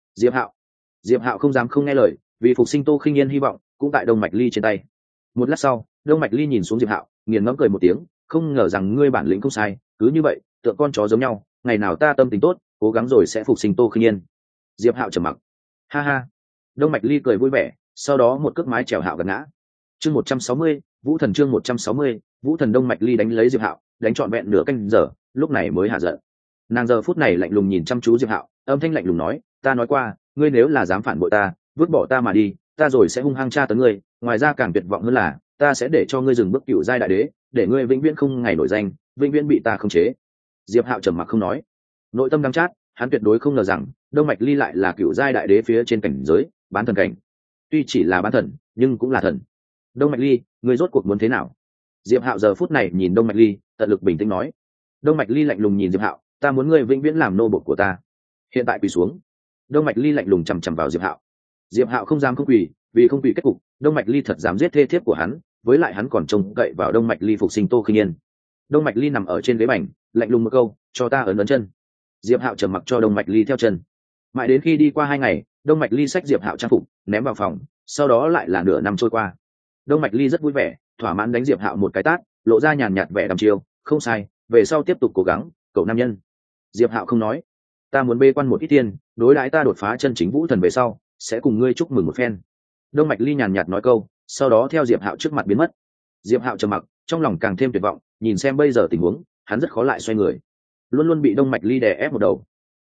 Diệp Hạo không dám không nghe lời, vì phục sinh Tô Khinh Yên hy vọng cũng tại Đông mạch ly trên tay. Một lát sau, Đông mạch ly nhìn xuống Diệp Hạo, nghiền ngẫm cười một tiếng, không ngờ rằng ngươi bản lĩnh không sai, cứ như vậy, tựa con chó giống nhau, ngày nào ta tâm tình tốt, cố gắng rồi sẽ phục sinh Tô Khinh Yên. Diệp Hạo trầm mặc. Ha ha. Đông mạch ly cười vui vẻ, sau đó một cước mái chèo Hạo gật ngã. Chương 160, Vũ Thần chương 160, Vũ Thần. Đông mạch ly đánh lấy Diệp Hạo, đánh trọn vẹn nửa canh giờ, lúc này mới hạ giận. Nàng giờ phút này lạnh lùng nhìn chăm chú Diệp Hạo, âm thanh lạnh lùng nói, ta nói qua, ngươi nếu là dám phản bội ta, vứt bỏ ta mà đi, ta rồi sẽ hung hăng tra tấn ngươi, ngoài ra càng tuyệt vọng hơn là, ta sẽ để cho ngươi dừng bước cựu giai đại đế, để ngươi vĩnh viễn không ngày nổi danh, vĩnh viễn bị ta khống chế. Diệp Hạo trầm mặc không nói, nội tâm đắng chát, hắn tuyệt đối không ngờ rằng Đông mạch ly lại là cựu giai đại đế phía trên cảnh giới bán thần cảnh. Tuy chỉ là bán thần, nhưng cũng là thần. Đông mạch ly, ngươi rốt cuộc muốn thế nào? Diệp Hạo giờ phút này nhìn Đông mạch ly, tận lực bình tĩnh nói. Đông mạch ly lạnh lùng nhìn Diệp Hạo, ta muốn ngươi vĩnh viễn làm nô bộc của ta. Hiện tại quỳ xuống. Đông mạch ly lạnh lùng chằm chằm vào Diệp Hạo. Diệp Hạo không dám không quỳ, vì không quỳ kết cục, Đông mạch ly thật dám giết thê thiếp của hắn, với lại hắn còn trông cậy vào Đông mạch ly phục sinh Tô Khinh Yên. Đông mạch ly nằm ở trên ghế bành, lạnh lùng một câu, cho ta ấn chân. Diệp Hạo trầm mặc cho Đông mạch ly theo chân. Mãi đến khi đi qua 2 ngày, Đông mạch ly xách Diệp Hạo trang phục ném vào phòng, sau đó lại là nửa năm trôi qua. Đông mạch ly rất vui vẻ, thỏa mãn đánh Diệp Hạo một cái tát, lộ ra nhàn nhạt vẻ đăm chiêu, không sai, về sau tiếp tục cố gắng, cậu nam nhân. Diệp Hạo không nói, ta muốn bê quan một ít tiền, đối đãi ta đột phá chân chính vũ thần về sau, sẽ cùng ngươi chúc mừng một phen. Đông mạch ly nhàn nhạt nói câu, sau đó theo Diệp Hạo trước mặt biến mất. Diệp Hạo trầm mặc, trong lòng càng thêm tuyệt vọng, nhìn xem bây giờ tình huống, hắn rất khó lại xoay người, luôn luôn bị Đông mạch ly đè ép một đầu.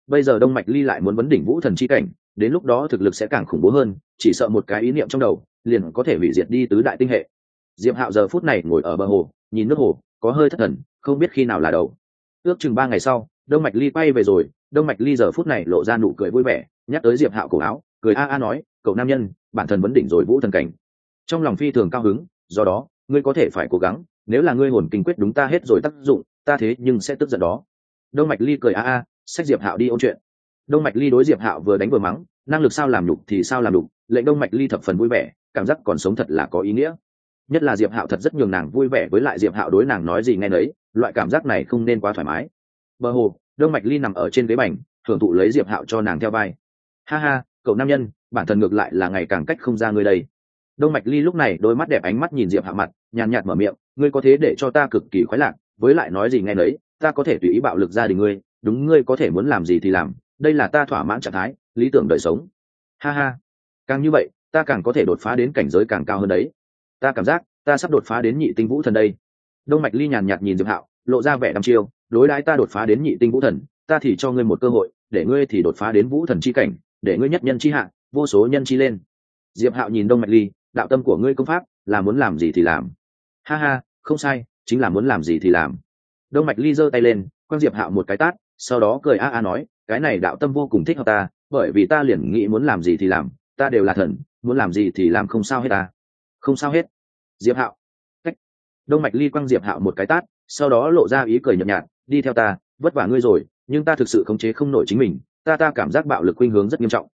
bây giờ đông mạch ly lại muốn vấn đỉnh vũ thần chi cảnh, đến lúc đó thực lực sẽ càng khủng bố hơn, chỉ sợ một cái ý niệm trong đầu liền có thể hủy diệt đi tứ đại tinh hệ. Diệp Hạo giờ phút này ngồi ở bờ hồ, nhìn nước hồ, có hơi thất thần, không biết khi nào là đầu. Ước chừng 3 ngày sau, đông mạch ly quay về rồi. Đông mạch ly giờ phút này lộ ra nụ cười vui vẻ, nhắc tới Diệp Hạo cổ áo, cười a a nói, cậu nam nhân, bản thân vấn đỉnh rồi vũ thần cảnh. Trong lòng phi thường cao hứng, do đó ngươi có thể phải cố gắng, nếu là ngươi hồn kinh quyết đúng ta hết rồi tác dụng, ta thế nhưng sẽ tức giận đó. Đông mạch ly cười a a, xách Diệp Hạo đi ôn chuyện. Đông mạch ly đối Diệp Hạo vừa đánh vừa mắng, năng lực sao làm nhục thì sao làm đục, lệnh đông mạch ly thập phần vui vẻ, cảm giác còn sống thật là có ý nghĩa. Nhất là Diệp Hạo thật rất nhường nàng vui vẻ, với lại Diệp Hạo đối nàng nói gì nghe nấy, loại cảm giác này không nên quá thoải mái. Bờ hồ, đông mạch ly nằm ở trên ghế bành, thưởng thụ lấy Diệp Hạo cho nàng theo vai. Ha ha, cậu nam nhân, bản thân ngược lại là ngày càng cách không ra ngươi đây. Đông mạch ly lúc này đôi mắt đẹp ánh mắt nhìn Diệp Hạo mặt, nhàn nhạt mở miệng, ngươi có thế để cho ta cực kỳ khoái lạc, với lại nói gì nghe nấy, ta có thể tùy ý bạo lực gia đình ngươi, đúng, ngươi có thể muốn làm gì thì làm, đây là ta thỏa mãn trạng thái, lý tưởng đời sống. Ha ha, càng như vậy, ta càng có thể đột phá đến cảnh giới càng cao hơn đấy. Ta cảm giác ta sắp đột phá đến nhị tinh vũ thần đây. Đông mạch ly nhàn nhạt nhìn Diệp Hạo, lộ ra vẻ đăm chiêu, đối đãi ta đột phá đến nhị tinh vũ thần, ta thì cho ngươi một cơ hội, để ngươi thì đột phá đến vũ thần chi cảnh, để ngươi nhất nhân chi hạ, vô số nhân chi lên. Diệp Hạo nhìn đông mạch ly, đạo tâm của ngươi công pháp là muốn làm gì thì làm. Ha ha, không sai, chính là muốn làm gì thì làm. Đông mạch ly giơ tay lên, quăng Diệp Hạo một cái tát, sau đó cười a a nói, cái này đạo tâm vô cùng thích hợp ta, bởi vì ta liền nghĩ muốn làm gì thì làm, ta đều là thần, muốn làm gì thì làm, không sao hết ta. Không sao hết. Diệp Hạo. Cách. Đông mạch ly quăng Diệp Hạo một cái tát, sau đó lộ ra ý cười nhợt nhạt, đi theo ta, vất vả ngươi rồi, nhưng ta thực sự khống chế không nổi chính mình, ta cảm giác bạo lực khuynh hướng rất nghiêm trọng.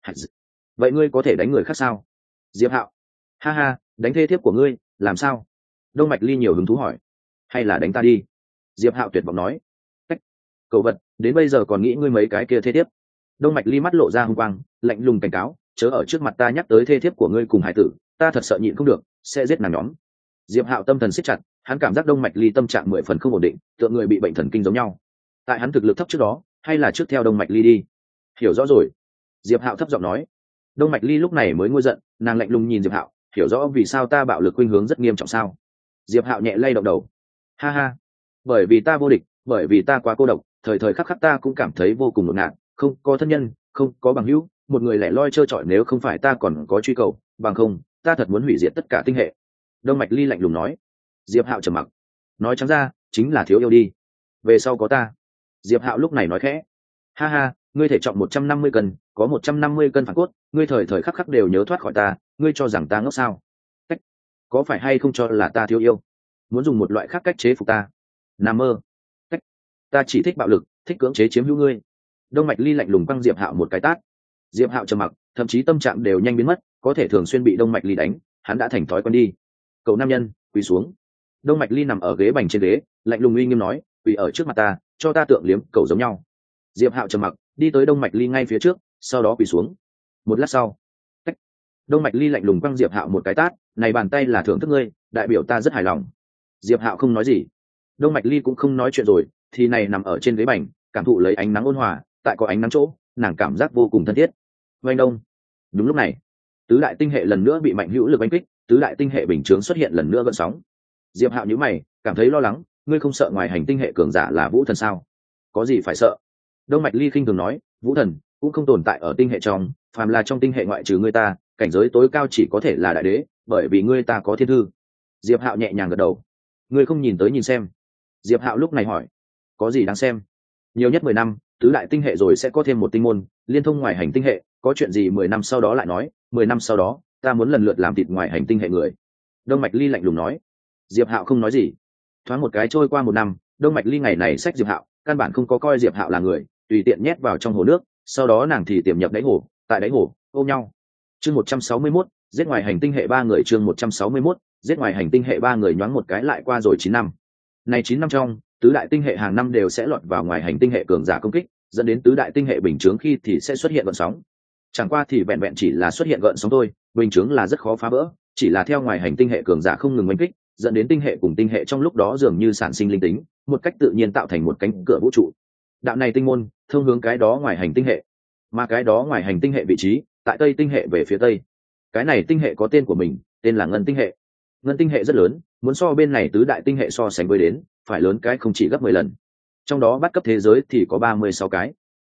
Vậy ngươi có thể đánh người khác sao? Diệp Hạo. Ha ha, đánh thê thiếp của ngươi, làm sao? Đông mạch ly nhiều hứng thú hỏi. Hay là đánh ta đi? Diệp Hạo tuyệt vọng nói. Cách. Cậu vật, đến bây giờ còn nghĩ ngươi mấy cái kia thê thiếp? Đông mạch ly mắt lộ ra hung quang, lạnh lùng cảnh cáo, chớ ở trước mặt ta nhắc tới thê thiếp của ngươi cùng hải tử, ta thật sợ nhịn không được, sẽ giết nàng nhóm. Diệp Hạo tâm thần siết chặt, hắn cảm giác đông mạch ly tâm trạng 10 phần không ổn định, tựa người bị bệnh thần kinh giống nhau. Tại hắn thực lực thấp trước đó, hay là trước theo đông mạch ly đi? Hiểu rõ rồi. Diệp Hạo thấp giọng nói. Đông mạch ly lúc này mới nguôi giận, nàng lạnh lùng nhìn Diệp Hạo, hiểu rõ vì sao ta bạo lực khuynh hướng rất nghiêm trọng sao? Diệp Hạo nhẹ lay động đầu. Ha ha, bởi vì ta vô địch, bởi vì ta quá cô độc, thời thời khắc khắc ta cũng cảm thấy vô cùng ngột ngạt, không có thân nhân, không có bằng hữu, một người lẻ loi trơ trọi, nếu không phải ta còn có truy cầu, bằng không, ta thật muốn hủy diệt tất cả tinh hệ. Đông mạch ly lạnh lùng nói. Diệp Hạo trầm mặc, nói trắng ra chính là thiếu yêu đi, về sau có ta. Diệp Hạo lúc này nói khẽ. Ha ha, ngươi thể trọng 150 cân, có 150 cân phản cốt, ngươi thời thời khắc khắc đều nhớ thoát khỏi ta, ngươi cho rằng ta ngốc sao? Cách. Có phải hay không cho là ta thiếu yêu, muốn dùng một loại khác cách chế phục ta? Nằm mơ. Cách. Ta chỉ thích bạo lực, thích cưỡng chế chiếm hữu ngươi. Đông mạch ly lạnh lùng quăng Diệp Hạo một cái tát. Diệp Hạo trầm mặc, thậm chí tâm trạng đều nhanh biến mất, có thể thường xuyên bị đông mạch ly đánh, hắn đã thành thói quen đi. Cậu nam nhân, quỳ xuống. Đông mạch ly nằm ở ghế bành trên ghế, lạnh lùng uy nghiêm nói, quỳ ở trước mặt ta, cho ta tượng liếm cầu giống nhau. Diệp Hạo trầm mặc, đi tới đông mạch ly ngay phía trước, sau đó quỳ xuống. Một lát sau, Cách. Đông mạch ly lạnh lùng quăng Diệp Hạo một cái tát, này bàn tay là thưởng thức ngươi, đại biểu ta rất hài lòng. Diệp Hạo không nói gì, đông mạch ly cũng không nói chuyện rồi, thì này nằm ở trên ghế bành, cảm thụ lấy ánh nắng ôn hòa, tại có ánh nắng chỗ, nàng cảm giác vô cùng thân thiết. Vành đông. Đúng lúc này, tứ đại tinh hệ lần nữa bị mạnh hữu lực đánh kích, tứ đại tinh hệ bình chướng xuất hiện lần nữa gợn sóng. Diệp Hạo nhíu mày, cảm thấy lo lắng, ngươi không sợ ngoài hành tinh hệ cường giả là vũ thần sao? Có gì phải sợ? Đông mạch ly khinh thường nói, vũ thần cũng không tồn tại ở tinh hệ trong, phàm là trong tinh hệ ngoại trừ ngươi ta, cảnh giới tối cao chỉ có thể là đại đế, bởi vì ngươi ta có thiên thư. Diệp Hạo nhẹ nhàng gật đầu. Ngươi không nhìn tới nhìn xem? Diệp Hạo lúc này hỏi. Có gì đáng xem? Nhiều nhất 10 năm, tứ đại tinh hệ rồi sẽ có thêm một tinh môn liên thông ngoài hành tinh hệ, có chuyện gì 10 năm sau đó lại nói, 10 năm sau đó ta muốn lần lượt làm thịt ngoài hành tinh hệ người. Đông mạch ly lạnh lùng nói. Diệp Hạo không nói gì. Thoáng một cái trôi qua 1 năm, đông mạch ly ngày này xách Diệp Hạo, căn bản không có coi Diệp Hạo là người, tùy tiện nhét vào trong hồ nước, sau đó nàng thì tiềm nhập đáy hồ, tại đáy hồ ôm nhau. Chương 161, giết ngoài hành tinh hệ 3 người. Chương 161, giết ngoài hành tinh hệ 3 người. Nhoáng một cái lại qua rồi 9 năm. Này 9 năm trong, tứ đại tinh hệ hàng năm đều sẽ lọt vào ngoài hành tinh hệ cường giả công kích, dẫn đến tứ đại tinh hệ bình chướng khi thì sẽ xuất hiện gợn sóng. Chẳng qua thì vẹn vẹn chỉ là xuất hiện gợn sóng thôi, bình chướng là rất khó phá vỡ, chỉ là theo ngoài hành tinh hệ cường giả không ngừng đánh kích, dẫn đến tinh hệ cùng tinh hệ trong lúc đó dường như sản sinh linh tính, một cách tự nhiên tạo thành một cánh cửa vũ trụ. Đạo này tinh môn thông hướng cái đó ngoài hành tinh hệ, mà cái đó ngoài hành tinh hệ vị trí tại tây tinh hệ về phía tây. Cái này tinh hệ có tên của mình, tên là ngân tinh hệ. Ngân tinh hệ rất lớn, muốn so bên này tứ đại tinh hệ so sánh với đến, phải lớn cái không chỉ gấp 10 lần. Trong đó bắt cấp thế giới thì có 36 cái.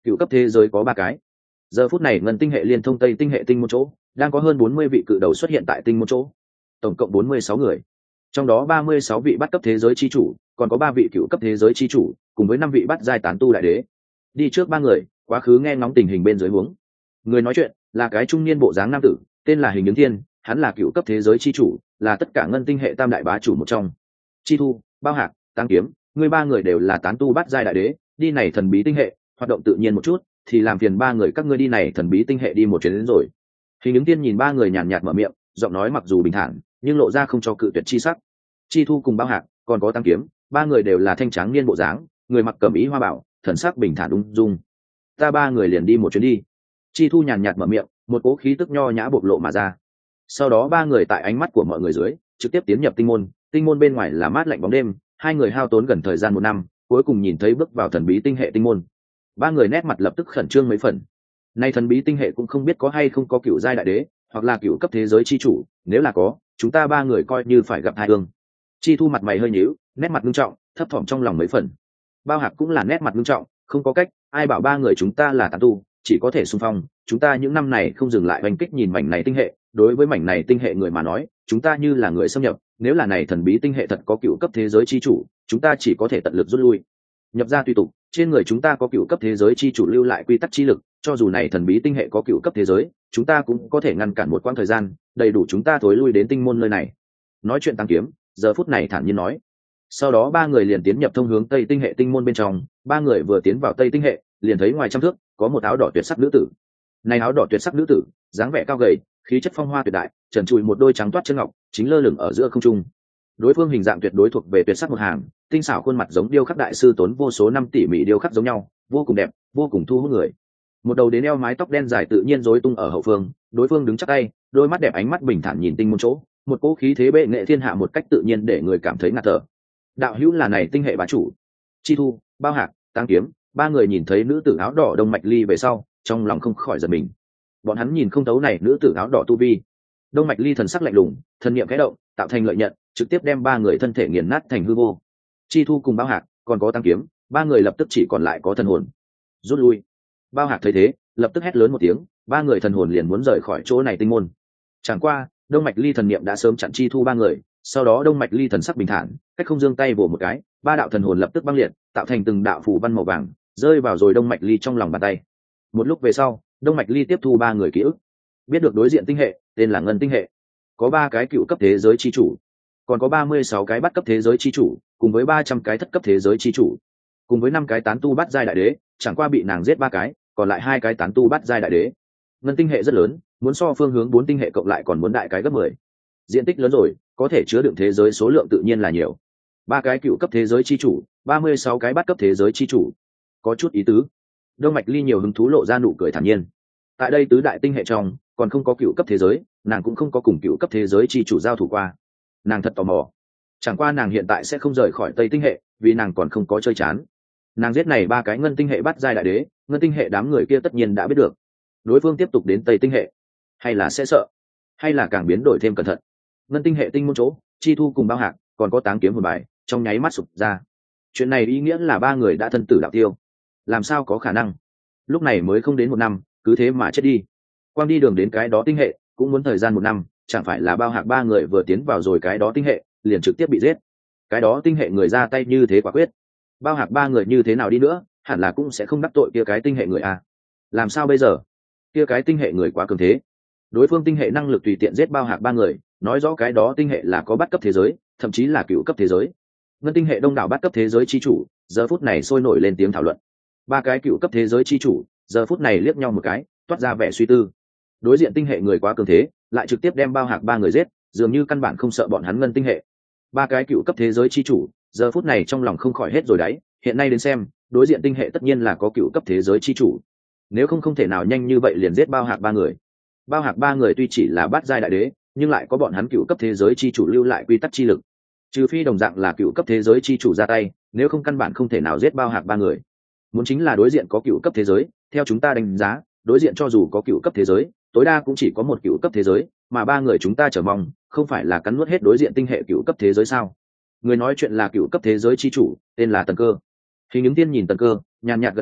Cựu cấp thế giới có 3 cái. Giờ phút này ngân tinh hệ liên thông tây tinh hệ tinh môn chỗ, đang có hơn 40 vị cự đầu xuất hiện tại tinh môn chỗ, tổng cộng 46 người, trong đó 36 vị bắt cấp thế giới chi chủ, còn có 3 vị cựu cấp thế giới chi chủ, cùng với 5 vị bắt giai tán tu đại đế. Đi trước 3 người, quá khứ nghe ngóng tình hình bên dưới huống. Người nói chuyện là cái trung niên bộ dáng nam tử, tên là Hình Ứng Thiên, hắn là cựu cấp thế giới chi chủ, là tất cả ngân tinh hệ tam đại bá chủ một trong. Chi Thu, Bao Hạc, Tăng Kiếm, người 3 người đều là tán tu bắt giai đại đế, đi này thần bí tinh hệ, hoạt động tự nhiên một chút, thì làm phiền 3 người các ngươi đi này thần bí tinh hệ đi một chuyến đến rồi. Hình Ứng Thiên nhìn 3 người nhàn nhạt mở miệng, giọng nói mặc dù bình thản, nhưng lộ ra không cho cự tuyệt chi sắc. Chi Thu cùng Bao Hạc, còn có Tăng Kiếm, 3 người đều là thanh tráng niên bộ dáng, người mặc cẩm ý hoa bảo, thần sắc bình thản ung dung. Ta 3 người liền đi một chuyến đi. Chi Thu nhàn nhạt mở miệng, một cỗ khí tức nho nhã bộc lộ mà ra. Sau đó 3 người tại ánh mắt của mọi người dưới, trực tiếp tiến nhập tinh môn. Tinh môn bên ngoài là mát lạnh bóng đêm, 2 người hao tốn gần thời gian 1 năm, cuối cùng nhìn thấy bước vào thần bí tinh hệ tinh môn. 3 người nét mặt lập tức khẩn trương mấy phần. Nay thần bí tinh hệ cũng không biết có hay không có cựu giai đại đế, hoặc là cựu cấp thế giới chi chủ, nếu là có, chúng ta 3 người coi như phải gặp hai ương. Chi Thu mặt mày hơi nhíu, nét mặt nghiêm trọng, thấp thỏm trong lòng mấy phần. Bao Hạc cũng là nét mặt nghiêm trọng, không có cách, ai bảo 3 người chúng ta là tán tu, chỉ có thể xung phong, chúng ta những năm này không dừng lại oanh kích nhìn mảnh này tinh hệ, đối với mảnh này tinh hệ người mà nói, chúng ta như là người xâm nhập, nếu là này thần bí tinh hệ thật có cựu cấp thế giới chi chủ, chúng ta chỉ có thể tận lực rút lui. Nhập ra tùy tục, trên người chúng ta có cựu cấp thế giới chi chủ lưu lại quy tắc chi lực, cho dù này thần bí tinh hệ có cựu cấp thế giới, chúng ta cũng có thể ngăn cản một quãng thời gian, đầy đủ chúng ta thối lui đến tinh môn nơi này. Nói chuyện Tăng Kiếm, giờ phút này thản nhiên nói. Sau đó 3 người liền tiến nhập thông hướng tây tinh hệ tinh môn bên trong. 3 người vừa tiến vào tây tinh hệ, liền thấy ngoài trăm thước có một áo đỏ tuyệt sắc nữ tử. Này áo đỏ tuyệt sắc nữ tử, dáng vẻ cao gầy, khí chất phong hoa tuyệt đại, trần trụi một đôi trắng toát chân ngọc, chính lơ lửng ở giữa không trung. Đối phương hình dạng tuyệt đối thuộc về tuyệt sắc một hàng, tinh xảo khuôn mặt giống điêu khắc đại sư tốn vô số năm tỉ mỉ điêu khắc giống nhau, vô cùng đẹp, vô cùng thu hút người. Một đầu đến eo mái tóc đen dài tự nhiên rối tung ở hậu phương, đối phương đứng chắp tay, đôi mắt đẹp ánh mắt bình thản nhìn tinh môn chỗ, một cỗ khí thế bệ nghệ thiên hạ một cách tự nhiên để người cảm thấy ngạt thở. Đạo hữu là này tinh hệ bá chủ. Chi Thu, Bao Hạc, Tăng Kiếm, 3 người nhìn thấy nữ tử áo đỏ Đông Mạch Ly về sau, trong lòng không khỏi giật mình. Bọn hắn nhìn không thấu này nữ tử áo đỏ tu vi. Đông Mạch Ly thần sắc lạnh lùng, thần niệm khẽ động, tạo thành lợi nhận, trực tiếp đem 3 người thân thể nghiền nát thành hư vô. Chi Thu cùng Bao Hạc, còn có Tăng Kiếm, 3 người lập tức chỉ còn lại có thần hồn. Rút lui. Bao Hạc thấy thế, lập tức hét lớn một tiếng, 3 người thần hồn liền muốn rời khỏi chỗ này tinh môn. Chẳng qua, Đông Mạch Ly thần niệm đã sớm chặn Chi Thu 3 người, sau đó Đông Mạch Ly thần sắc bình thản, cách không giương tay vồ một cái, 3 đạo thần hồn lập tức băng liệt, tạo thành từng đạo phù văn màu vàng, rơi vào rồi Đông Mạch Ly trong lòng bàn tay. Một lúc về sau, Đông Mạch Ly tiếp thu 3 người ký ức, biết được đối diện tinh hệ tên là Ngân tinh hệ, có 3 cái cựu cấp thế giới chi chủ, còn có 36 cái bắt cấp thế giới chi chủ, cùng với 300 cái thất cấp thế giới chi chủ, cùng với 5 cái tán tu bắt giai đại đế, chẳng qua bị nàng giết 3 cái, còn lại 2 cái tán tu bắt giai đại đế. Ngân tinh hệ rất lớn, muốn so phương hướng 4 tinh hệ cộng lại còn muốn đại cái gấp 10. Diện tích lớn rồi, có thể chứa đựng thế giới số lượng tự nhiên là nhiều. 3 cái cựu cấp thế giới chi chủ, 36 cái bắt cấp thế giới chi chủ, có chút ý tứ. Đông Mạch Ly nhiều hứng thú lộ ra nụ cười thản nhiên. Tại đây tứ đại tinh hệ trong, còn không có cựu cấp thế giới, nàng cũng không có cùng cựu cấp thế giới chi chủ giao thủ qua. Nàng thật tò mò. Chẳng qua nàng hiện tại sẽ không rời khỏi Tây tinh hệ, vì nàng còn không có chơi chán. Nàng giết này 3 cái ngân tinh hệ bắt giai đại đế, ngân tinh hệ đám người kia tất nhiên đã biết được. Đối phương tiếp tục đến Tây tinh hệ, hay là sẽ sợ, hay là càng biến đổi thêm cẩn thận. Ngân tinh hệ tinh môn chỗ, Chi Thu cùng Bao Hạc, còn có Táng Kiếm hồn bài, trong nháy mắt sụp ra. Chuyện này ý nghĩa là 3 người đã thân tử đạo tiêu. Làm sao có khả năng? Lúc này mới không đến 1 năm, cứ thế mà chết đi. Quang đi đường đến cái đó tinh hệ, cũng muốn thời gian 1 năm, chẳng phải là Bao Hạc 3 người vừa tiến vào rồi cái đó tinh hệ, liền trực tiếp bị giết. Cái đó tinh hệ người ra tay như thế quả quyết. Bao Hạc 3 người như thế nào đi nữa, hẳn là cũng sẽ không đắc tội kia cái tinh hệ người à? Làm sao bây giờ? Kia cái tinh hệ người quá cường thế. Đối phương tinh hệ năng lực tùy tiện giết Bao Hạc 3 người, nói rõ cái đó tinh hệ là có bắt cấp thế giới, thậm chí là cựu cấp thế giới. Ngân tinh hệ đông đảo bắt cấp thế giới chi chủ, giờ phút này sôi nổi lên tiếng thảo luận. 3 cái cựu cấp thế giới chi chủ, giờ phút này liếc nhau một cái, toát ra vẻ suy tư. Đối diện tinh hệ người quá cường thế, lại trực tiếp đem Bao Hạc 3 người giết, dường như căn bản không sợ bọn hắn ngân tinh hệ. 3 cái cựu cấp thế giới chi chủ, giờ phút này trong lòng không khỏi hết rồi đấy. Hiện nay đến xem, đối diện tinh hệ tất nhiên là có cựu cấp thế giới chi chủ. Nếu không thể nào nhanh như vậy liền giết Bao Hạc 3 người. Bao Hạc 3 người tuy chỉ là bát giai đại đế, nhưng lại có bọn hắn cựu cấp thế giới chi chủ lưu lại quy tắc chi lực. Trừ phi đồng dạng là cựu cấp thế giới chi chủ ra tay, nếu không căn bản không thể nào giết Bao Hạc 3 người. Muốn chính là đối diện có cựu cấp thế giới, theo chúng ta đánh giá, đối diện cho dù có cựu cấp thế giới, tối đa cũng chỉ có một cựu cấp thế giới, mà 3 người chúng ta chờ mong, không phải là cắn nuốt hết đối diện tinh hệ cựu cấp thế giới sao? Người nói chuyện là cựu cấp thế giới chi chủ, tên là Tần Cơ. Hình Ứng Tiên nhìn Tần Cơ, nhàn nhạt gật đầu,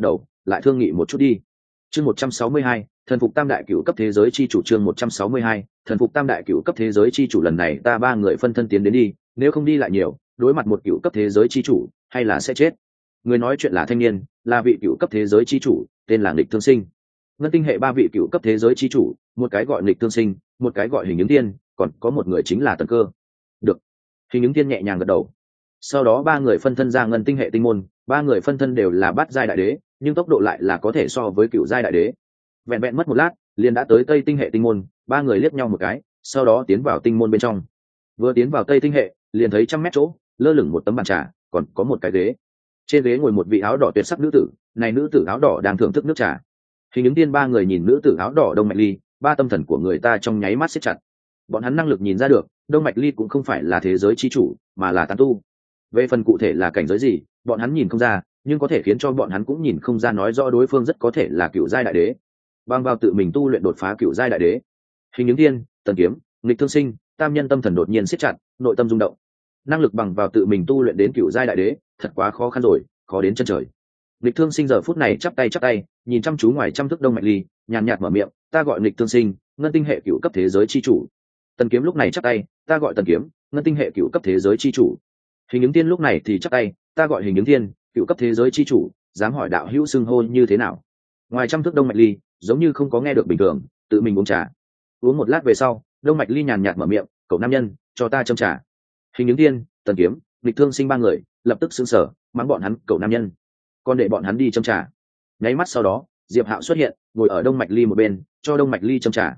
lại thương nghị một chút đi. Chương 162, thần phục tam đại cửu cấp thế giới chi chủ. Chương 162, thần phục tam đại cửu cấp thế giới chi chủ. Lần này ta ba người phân thân tiến đến đi, nếu không đi lại nhiều, đối mặt một cửu cấp thế giới chi chủ, hay là sẽ chết. Người nói chuyện là thanh niên, là vị cửu cấp thế giới chi chủ, tên là Nghịch Thương Sinh. Ngân tinh hệ ba vị cửu cấp thế giới chi chủ, một cái gọi Nghịch Thương Sinh, một cái gọi Hình Ứng Tiên, còn có một người chính là Tần Cơ. Được. Hình Ứng Tiên nhẹ nhàng gật đầu. Sau đó ba người phân thân ra ngân tinh hệ tinh môn, ba người phân thân đều là bát giai đại đế, nhưng tốc độ lại là có thể so với cựu giai đại đế. Vẹn vẹn mất một lát, liền đã tới Tây tinh hệ tinh môn, ba người liếc nhau một cái, sau đó tiến vào tinh môn bên trong. Vừa tiến vào Tây tinh hệ, liền thấy 100 mét chỗ, lơ lửng một tấm bàn trà, còn có một cái ghế. Trên ghế ngồi một vị áo đỏ tuyệt sắc nữ tử, này nữ tử áo đỏ đang thưởng thức nước trà. Hình Ứng Tiên ba người nhìn nữ tử áo đỏ Đông Mạch Ly, ba tâm thần của người ta trong nháy mắt siết chặt. Bọn hắn năng lực nhìn ra được, Đông Mạch Ly cũng không phải là thế giới chi chủ, mà là tán tu. Về phần cụ thể là cảnh giới gì, bọn hắn nhìn không ra, nhưng có thể khiến cho bọn hắn cũng nhìn không ra, nói rõ đối phương rất có thể là cựu giai đại đế, bằng vào tự mình tu luyện đột phá cựu giai đại đế. Hình Ứng Thiên, Tần Kiếm, Nghịch Thương Sinh, tam nhân tâm thần đột nhiên siết chặt, nội tâm rung động. Năng lực bằng vào tự mình tu luyện đến cựu giai đại đế, thật quá khó khăn rồi, khó đến chân trời. Nghịch Thương Sinh giờ phút này chắp tay, nhìn chăm chú ngoài trăm thước Đông Mạch Ly, nhàn nhạt mở miệng, ta gọi Nghịch Thương Sinh, ngân tinh hệ cựu cấp thế giới chi chủ. Tần Kiếm lúc này chắp tay, ta gọi Tần Kiếm, ngân tinh hệ cựu cấp thế giới chi chủ. Hình Ứng Tiên lúc này thì chắp tay, ta gọi Hình Ứng Thiên, cựu cấp thế giới chi chủ, dám hỏi đạo hữu xưng hô như thế nào? Ngoài trăm thước Đông Mạch Ly giống như không có nghe được bình thường, tự mình uống trà. Uống một lát về sau, Đông Mạch Ly nhàn nhạt mở miệng, cậu nam nhân, cho ta châm trà. Hình Ứng Thiên, Tần Kiếm, Nghịch Thương Sinh ba người lập tức sững sờ, mắng bọn hắn cậu nam nhân, còn để bọn hắn đi châm trà. Nháy mắt sau đó, Diệp Hạo xuất hiện, ngồi ở Đông Mạch Ly một bên, cho Đông Mạch Ly châm trà.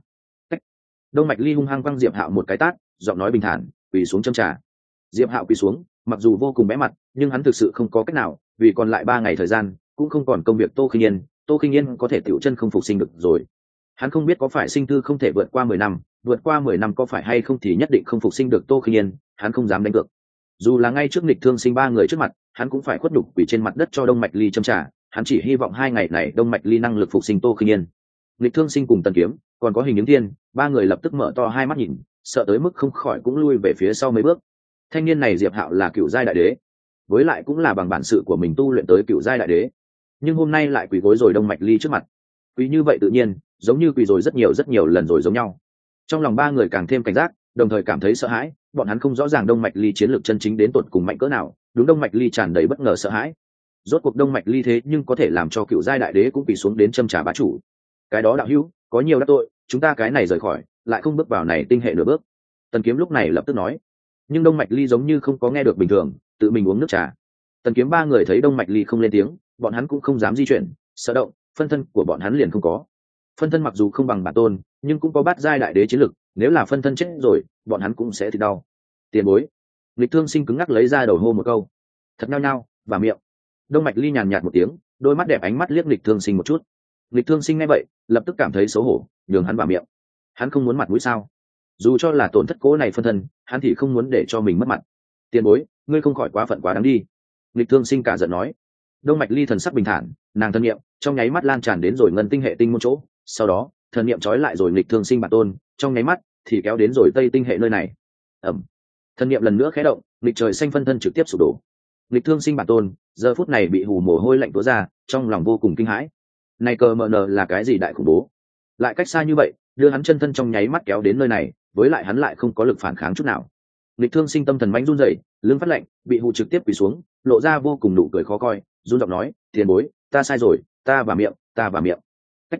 Đông Mạch Ly hung hăng quăng Diệp Hạo một cái tát, giọng nói bình thản, quỳ xuống châm trà. Diệp Hạo quỳ xuống, mặc dù vô cùng bé mặt, nhưng hắn thực sự không có cách nào, vì còn lại 3 ngày thời gian, cũng không còn công việc Tô Khinh Yên có thể tiểu chân không phục sinh được rồi. Hắn không biết có phải sinh thư không thể vượt qua 10 năm, vượt qua 10 năm có phải hay không thì nhất định không phục sinh được Tô Khinh Yên, hắn không dám đánh cược. Dù là ngay trước Nghịch Thương Sinh 3 người trước mặt, hắn cũng phải khuất nhục quỳ trên mặt đất cho Đông Mạch Ly châm trà, hắn chỉ hy vọng 2 ngày này Đông Mạch Ly năng lực phục sinh Tô Khinh Yên. Nghịch Thương Sinh cùng Tần Kiếm, còn có Hình Ứng Thiên, 3 người lập tức mở to hai mắt nhìn, sợ tới mức không khỏi cũng lui về phía sau mấy bước. Thanh niên này Diệp Hạo là cựu giai đại đế, với lại cũng là bằng bản sự của mình tu luyện tới cựu giai đại đế, nhưng hôm nay lại quỳ gối rồi Đông Mạch Ly trước mặt. Quỳ như vậy tự nhiên, giống như quỳ rồi rất nhiều lần rồi giống nhau. Trong lòng 3 người càng thêm cảnh giác, đồng thời cảm thấy sợ hãi, bọn hắn không rõ ràng Đông Mạch Ly chiến lược chân chính đến tột cùng mạnh cỡ nào, đúng Đông Mạch Ly tràn đầy bất ngờ sợ hãi. Rốt cuộc Đông Mạch Ly thế nhưng có thể làm cho cựu giai đại đế cũng quỳ xuống đến châm trà bá chủ. Cái đó đạo hữu, có nhiều đắc tội, chúng ta cái này rời khỏi, lại không bước vào này tinh hệ nửa bước. Tần Kiếm lúc này lập tức nói. Nhưng Đông Mạch Ly giống như không có nghe được bình thường, tự mình uống nước trà. Tần Kiếm 3 người thấy Đông Mạch Ly không lên tiếng, bọn hắn cũng không dám di chuyển, sợ động, phân thân của bọn hắn liền không có. Phân thân mặc dù không bằng bản tôn, nhưng cũng có bát giai đại đế chiến lực, nếu là phân thân chết rồi, bọn hắn cũng sẽ thì đau. Tiền bối. Nghịch Thương Sinh cứng ngắc lấy ra đầu hô một câu. Thật nhao nhao, và miệng. Đông Mạch Ly nhàn nhạt một tiếng, đôi mắt đẹp ánh mắt liếc Nghịch Thương Sinh một chút. Nghịch Thương Sinh nghe vậy, lập tức cảm thấy xấu hổ, nhường hắn vào miệng. Hắn không muốn mặt mũi sao? Dù cho là tổn thất cố này phân thân, hắn thì không muốn để cho mình mất mặt. Tiền bối, ngươi không khỏi quá phận quá đáng đi. Nghịch Thương Sinh cả giận nói. Đông Mạch Ly thần sắc bình thản, nàng thân niệm trong nháy mắt lan tràn đến rồi ngân tinh hệ tinh môn chỗ, sau đó thần niệm trói lại rồi Nghịch Thương Sinh bản tôn, trong nháy mắt thì kéo đến rồi tây tinh hệ nơi này. Ẩm. Thần niệm lần nữa khẽ động, nghịch trời xanh phân thân trực tiếp sụp đổ. Nghịch Thương Sinh bản tôn giờ phút này bị hù mồ hôi lạnh túa ra, trong lòng vô cùng kinh hãi. Này cờ mờ nờ là cái gì đại khủng bố? Lại cách xa như vậy, đưa hắn chân thân trong nháy mắt kéo đến nơi này, với lại hắn lại không có lực phản kháng chút nào. Nghịch Thương Sinh tâm thần mãnh run rẩy, lưng phát lạnh, bị hù trực tiếp quỳ xuống, lộ ra vô cùng nụ cười khó coi, run giọng nói, tiền bối, ta sai rồi, ta và miệng. Cách.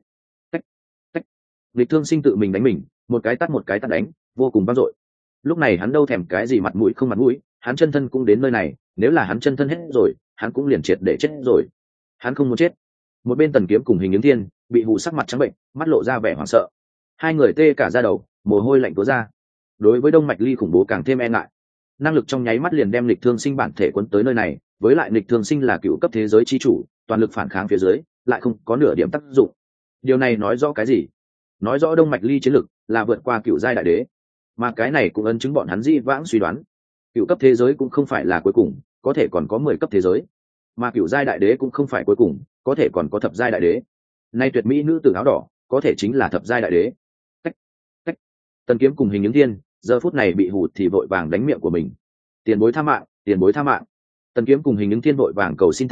Nghịch Thương Sinh tự mình đánh mình, một cái tát đánh, vô cùng vang dội. Lúc này hắn đâu thèm cái gì mặt mũi không mặt mũi, hắn chân thân cũng đến nơi này, nếu là hắn chân thân hết rồi, hắn cũng liền triệt để chết rồi. Hắn không muốn chết. Một bên Tần Kiếm cùng Hình Ứng Thiên bị hù sắc mặt trắng bệnh, mắt lộ ra vẻ hoảng sợ. Hai người tê cả da đầu, mồ hôi lạnh túa ra. Đối với Đông Mạch Ly khủng bố càng thêm e ngại. Năng lực trong nháy mắt liền đem Nghịch Thương Sinh bản thể cuốn tới nơi này, với lại Nghịch Thương Sinh là cựu cấp thế giới chi chủ, toàn lực phản kháng phía dưới, lại không có nửa điểm tác dụng. Điều này nói rõ cái gì? Nói rõ Đông Mạch Ly chiến lực là vượt qua cựu giai đại đế, mà cái này cũng ấn chứng bọn hắn dĩ vãng suy đoán. Cựu cấp thế giới cũng không phải là cuối cùng, có thể còn có 10 cấp thế giới, mà cựu giai đại đế cũng không phải cuối cùng, có thể còn có thập giai đại đế. Nay tuyệt mỹ nữ tử áo đỏ, có thể chính là thập giai đại đế. Cách. Tần Kiếm cùng Hình Ứng Thiên giờ phút này bị hù thì vội vàng đánh miệng của mình. Tiền bối tha mạng. Tần Kiếm cùng Hình Ứng Thiên vội vàng cầu xin tha thứ,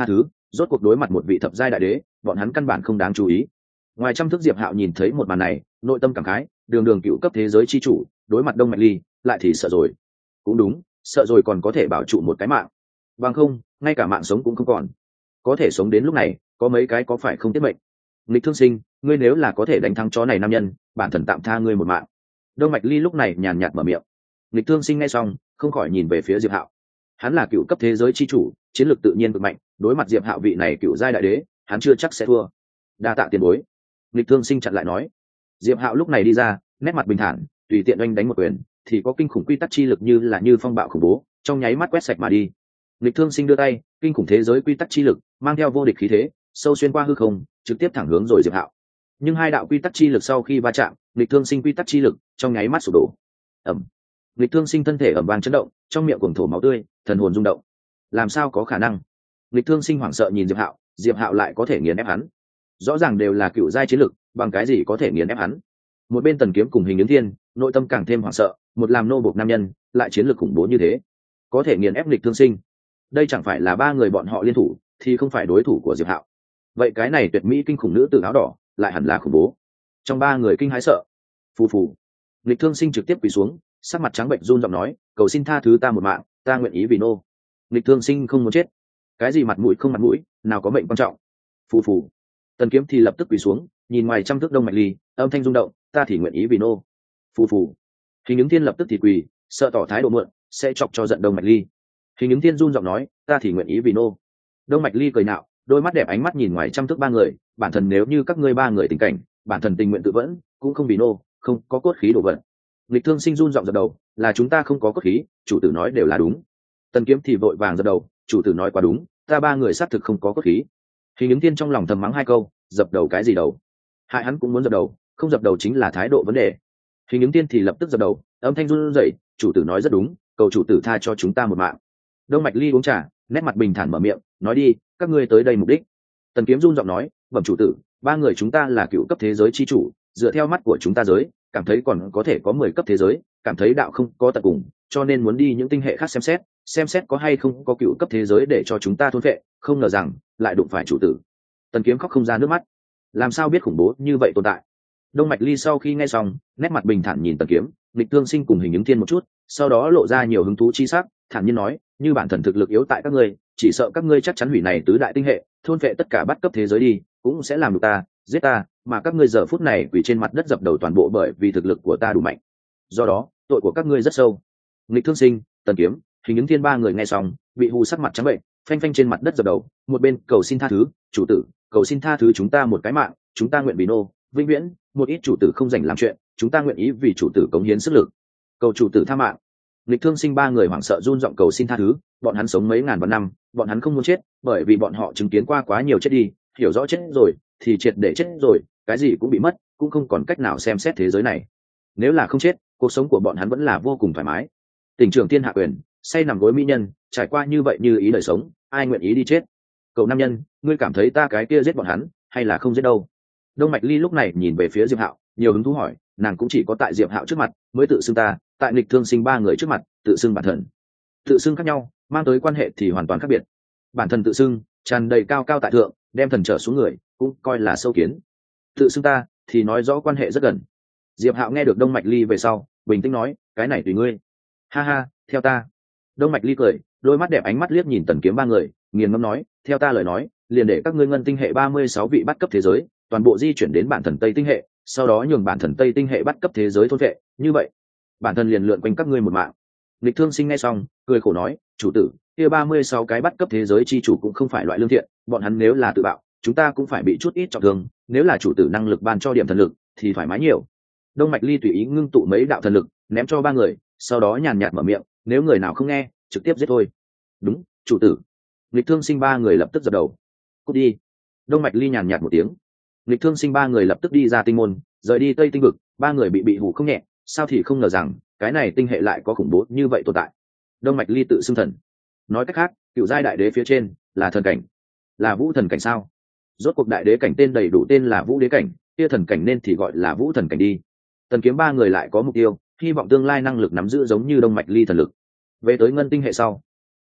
rốt cuộc đối mặt một vị thập giai đại đế, bọn hắn căn bản không đáng chú ý. Ngoài trăm thước Diệp Hạo nhìn thấy một màn này, nội tâm cảm khái, đường đường cựu cấp thế giới chi chủ, đối mặt Đông Mạch Ly, lại thì sợ rồi. Cũng đúng, sợ rồi còn có thể bảo trụ một cái mạng, bằng không, ngay cả mạng sống cũng không còn. Có thể sống đến lúc này, có mấy cái có phải không tiết mệnh. Lịch Thương Sinh, ngươi nếu là có thể đánh thắng chó này nam nhân, bản thần tạm tha ngươi một mạng. Đông Mạch Ly lúc này nhàn nhạt mở miệng. Lịch Thương Sinh nghe xong, không khỏi nhìn về phía Diệp Hạo. Hắn là cựu cấp thế giới chi chủ, chiến lược tự nhiên cực mạnh, đối mặt Diệp Hạo vị này cựu giai đại đế, hắn chưa chắc sẽ thua. Đa tạ tiền bối. Lịch Thương Sinh chặn lại nói. Diệp Hạo lúc này đi ra, nét mặt bình thản, tùy tiện oanh đánh một quyền, thì có kinh khủng quy tắc chi lực như phong bạo khủng bố, trong nháy mắt quét sạch mà đi. Lịch Thương Sinh đưa tay, kinh khủng thế giới quy tắc chi lực, mang theo vô địch khí thế, sâu xuyên qua hư không, trực tiếp thẳng hướng rồi Diệp Hạo. Nhưng hai đạo quy tắc chi lực sau khi va chạm, Lịch Thương Sinh quy tắc chi lực trong nháy mắt sụp đổ. Ầm. Lịch Thương Sinh thân thể ầm vang chấn động, trong miệng cuồng thổ máu tươi, thần hồn rung động. Làm sao có khả năng? Lịch Thương Sinh hoảng sợ nhìn Diệp Hạo lại có thể nghiền ép hắn. Rõ ràng đều là cựu giai chiến lực, bằng cái gì có thể nghiền ép hắn? Một bên Tần Kiếm cùng Hình Ứng Thiên, nội tâm càng thêm hoảng sợ, một làm nô bộc nam nhân, lại chiến lực khủng bố như thế, có thể nghiền ép Lịch Thương Sinh. Đây chẳng phải là ba người bọn họ liên thủ, thì không phải đối thủ của Diệp Hạo. Vậy cái này tuyệt mỹ kinh khủng nữ tử áo đỏ, lại hẳn là khủng bố. Trong ba người kinh hãi sợ. Phù phù. Lịch Thương Sinh trực tiếp quỳ xuống, sắc mặt trắng bệnh run giọng nói, cầu xin tha thứ ta một mạng, ta nguyện ý vì nô. Lịch Thương Sinh không muốn chết. Cái gì mặt mũi không mặt mũi, nào có mệnh quan trọng. Phù phù. Tần Kiếm thì lập tức quỳ xuống, nhìn ngoài trăm thước Đông Mạch Ly, âm thanh rung động, ta thì nguyện ý vì nô. Phù phù. Hình Ứng Thiên lập tức thì quỳ, sợ tỏ thái độ muộn sẽ chọc cho giận Đông Mạch Ly. Hình Ứng Thiên run giọng nói, ta thì nguyện ý vì nô. Đông Mạch Ly cười nạo, đôi mắt đẹp ánh mắt nhìn ngoài trăm thước ba người, bản thân nếu như các ngươi ba người tình cảnh, bản thân tình nguyện tự vẫn, cũng không vì nô, không có cốt khí đổ vật. Lịch Thương Sinh run giọng gật đầu, là chúng ta không có cốt khí, chủ tử nói đều là đúng. Tần Kiếm thì vội vàng gật đầu, chủ tử nói quá đúng, ta ba người xác thực không có cốt khí. Hình Ứng Thiên trong lòng thầm mắng hai câu, dập đầu cái gì đầu? Hại hắn cũng muốn dập đầu, không dập đầu chính là thái độ vấn đề. Hình Ứng Thiên thì lập tức dập đầu, âm thanh run rẩy, chủ tử nói rất đúng, cầu chủ tử tha cho chúng ta một mạng. Đông Mạch Ly uống trà, nét mặt bình thản mở miệng, nói đi, các ngươi tới đây mục đích. Tần Kiếm run giọng nói, bẩm chủ tử, ba người chúng ta là cựu cấp thế giới chi chủ, dựa theo mắt của chúng ta giới, cảm thấy còn có thể có 10 cấp thế giới, cảm thấy đạo không có tận cùng, cho nên muốn đi những tinh hệ khác xem xét có hay không có cựu cấp thế giới để cho chúng ta thôn phệ, không ngờ rằng lại đụng phải chủ tử. Tần Kiếm khóc không ra nước mắt, làm sao biết khủng bố như vậy tồn tại. Đông Mạch Ly sau khi nghe xong, nét mặt bình thản nhìn Tần Kiếm, Lịch Thương Sinh cùng Hình Ứng Thiên một chút, sau đó lộ ra nhiều hứng thú chi sắc, thản nhiên nói, như bản thần thực lực yếu tại các ngươi, chỉ sợ các ngươi chắc chắn hủy này tứ đại tinh hệ, thôn phệ tất cả bắt cấp thế giới đi, cũng sẽ làm được ta, giết ta, mà các ngươi giờ phút này quỳ trên mặt đất dập đầu toàn bộ bởi vì thực lực của ta đủ mạnh. Do đó, tội của các ngươi rất sâu. Lịch Thương Sinh, Tần Kiếm, Hình Ứng Thiên ba người nghe xong, bị hù sắc mặt trắng bệch, phanh phanh trên mặt đất dập đầu, một bên cầu xin tha thứ, chủ tử, cầu xin tha thứ chúng ta một cái mạng, chúng ta nguyện vì nô, vĩnh viễn, một ít chủ tử không dành làm chuyện, chúng ta nguyện ý vì chủ tử cống hiến sức lực. Cầu chủ tử tha mạng. Lịch Thương Sinh ba người hoảng sợ run giọng cầu xin tha thứ, bọn hắn sống mấy ngàn vạn năm, bọn hắn không muốn chết, bởi vì bọn họ chứng kiến qua quá nhiều chết đi, hiểu rõ chết rồi thì triệt để chết rồi, cái gì cũng bị mất, cũng không còn cách nào xem xét thế giới này. Nếu là không chết, cuộc sống của bọn hắn vẫn là vô cùng thoải mái. Tỉnh trưởng thiên hạ quyền, say nằm gối mỹ nhân, trải qua như vậy như ý đời sống, ai nguyện ý đi chết? Cậu nam nhân, ngươi cảm thấy ta cái kia giết bọn hắn, hay là không giết đâu? Đông Mạch Ly lúc này nhìn về phía Diệp Hạo, nhiều hứng thú hỏi, nàng cũng chỉ có tại Diệp Hạo trước mặt mới tự xưng ta, tại Lịch Thương Sinh ba người trước mặt tự xưng bản thân. Tự xưng khác nhau, mang tới quan hệ thì hoàn toàn khác biệt. Bản thân tự xưng tràn đầy cao cao tại thượng, đem thần trở xuống người, cũng coi là sâu kiến. Tự xưng ta thì nói rõ quan hệ rất gần. Diệp Hạo nghe được Đông Mạch Ly về sau, bình tĩnh nói, cái này tùy ngươi. Ha ha, theo ta. Đông Mạch Ly cười, đôi mắt đẹp ánh mắt liếc nhìn Tần Kiếm ba người, nghiền ngẫm nói, theo ta lời nói, liền để các ngươi ngân tinh hệ 36 vị bắt cấp thế giới, toàn bộ di chuyển đến bản thần Tây tinh hệ, sau đó nhường bản thần Tây tinh hệ bắt cấp thế giới thôn vệ, như vậy, bản thân liền lượn quanh các ngươi một mạng. Lịch Thương Sinh nghe xong, cười khổ nói, chủ tử, kia 36 cái bắt cấp thế giới chi chủ cũng không phải loại lương thiện, bọn hắn nếu là tự bạo, chúng ta cũng phải bị chút ít trọng thương, nếu là chủ tử năng lực ban cho điểm thần lực, thì thoải mái nhiều. Đông Mạch Ly tùy ý ngưng tụ mấy đạo thần lực, ném cho ba người, sau đó nhàn nhạt mở miệng, nếu người nào không nghe, trực tiếp giết thôi. Đúng, chủ tử. Lịch Thương Sinh ba người lập tức dập đầu. Cút đi. Đông Mạch Ly nhàn nhạt một tiếng. Lịch Thương Sinh ba người lập tức đi ra tinh môn, rời đi Tây tinh vực, ba người bị hù không nhẹ, sao thì không ngờ rằng cái này tinh hệ lại có khủng bố như vậy tồn tại. Đông Mạch Ly tự xưng thần, nói cách khác, cựu giai đại đế phía trên là thần cảnh, là vũ thần cảnh sao? Rốt cuộc đại đế cảnh tên đầy đủ tên là vũ đế cảnh, kia thần cảnh nên thì gọi là vũ thần cảnh đi. Tần Kiếm ba người lại có mục tiêu, hy vọng tương lai năng lực nắm giữ giống như Đông Mạch Ly thần lực. Về tới ngân tinh hệ sau,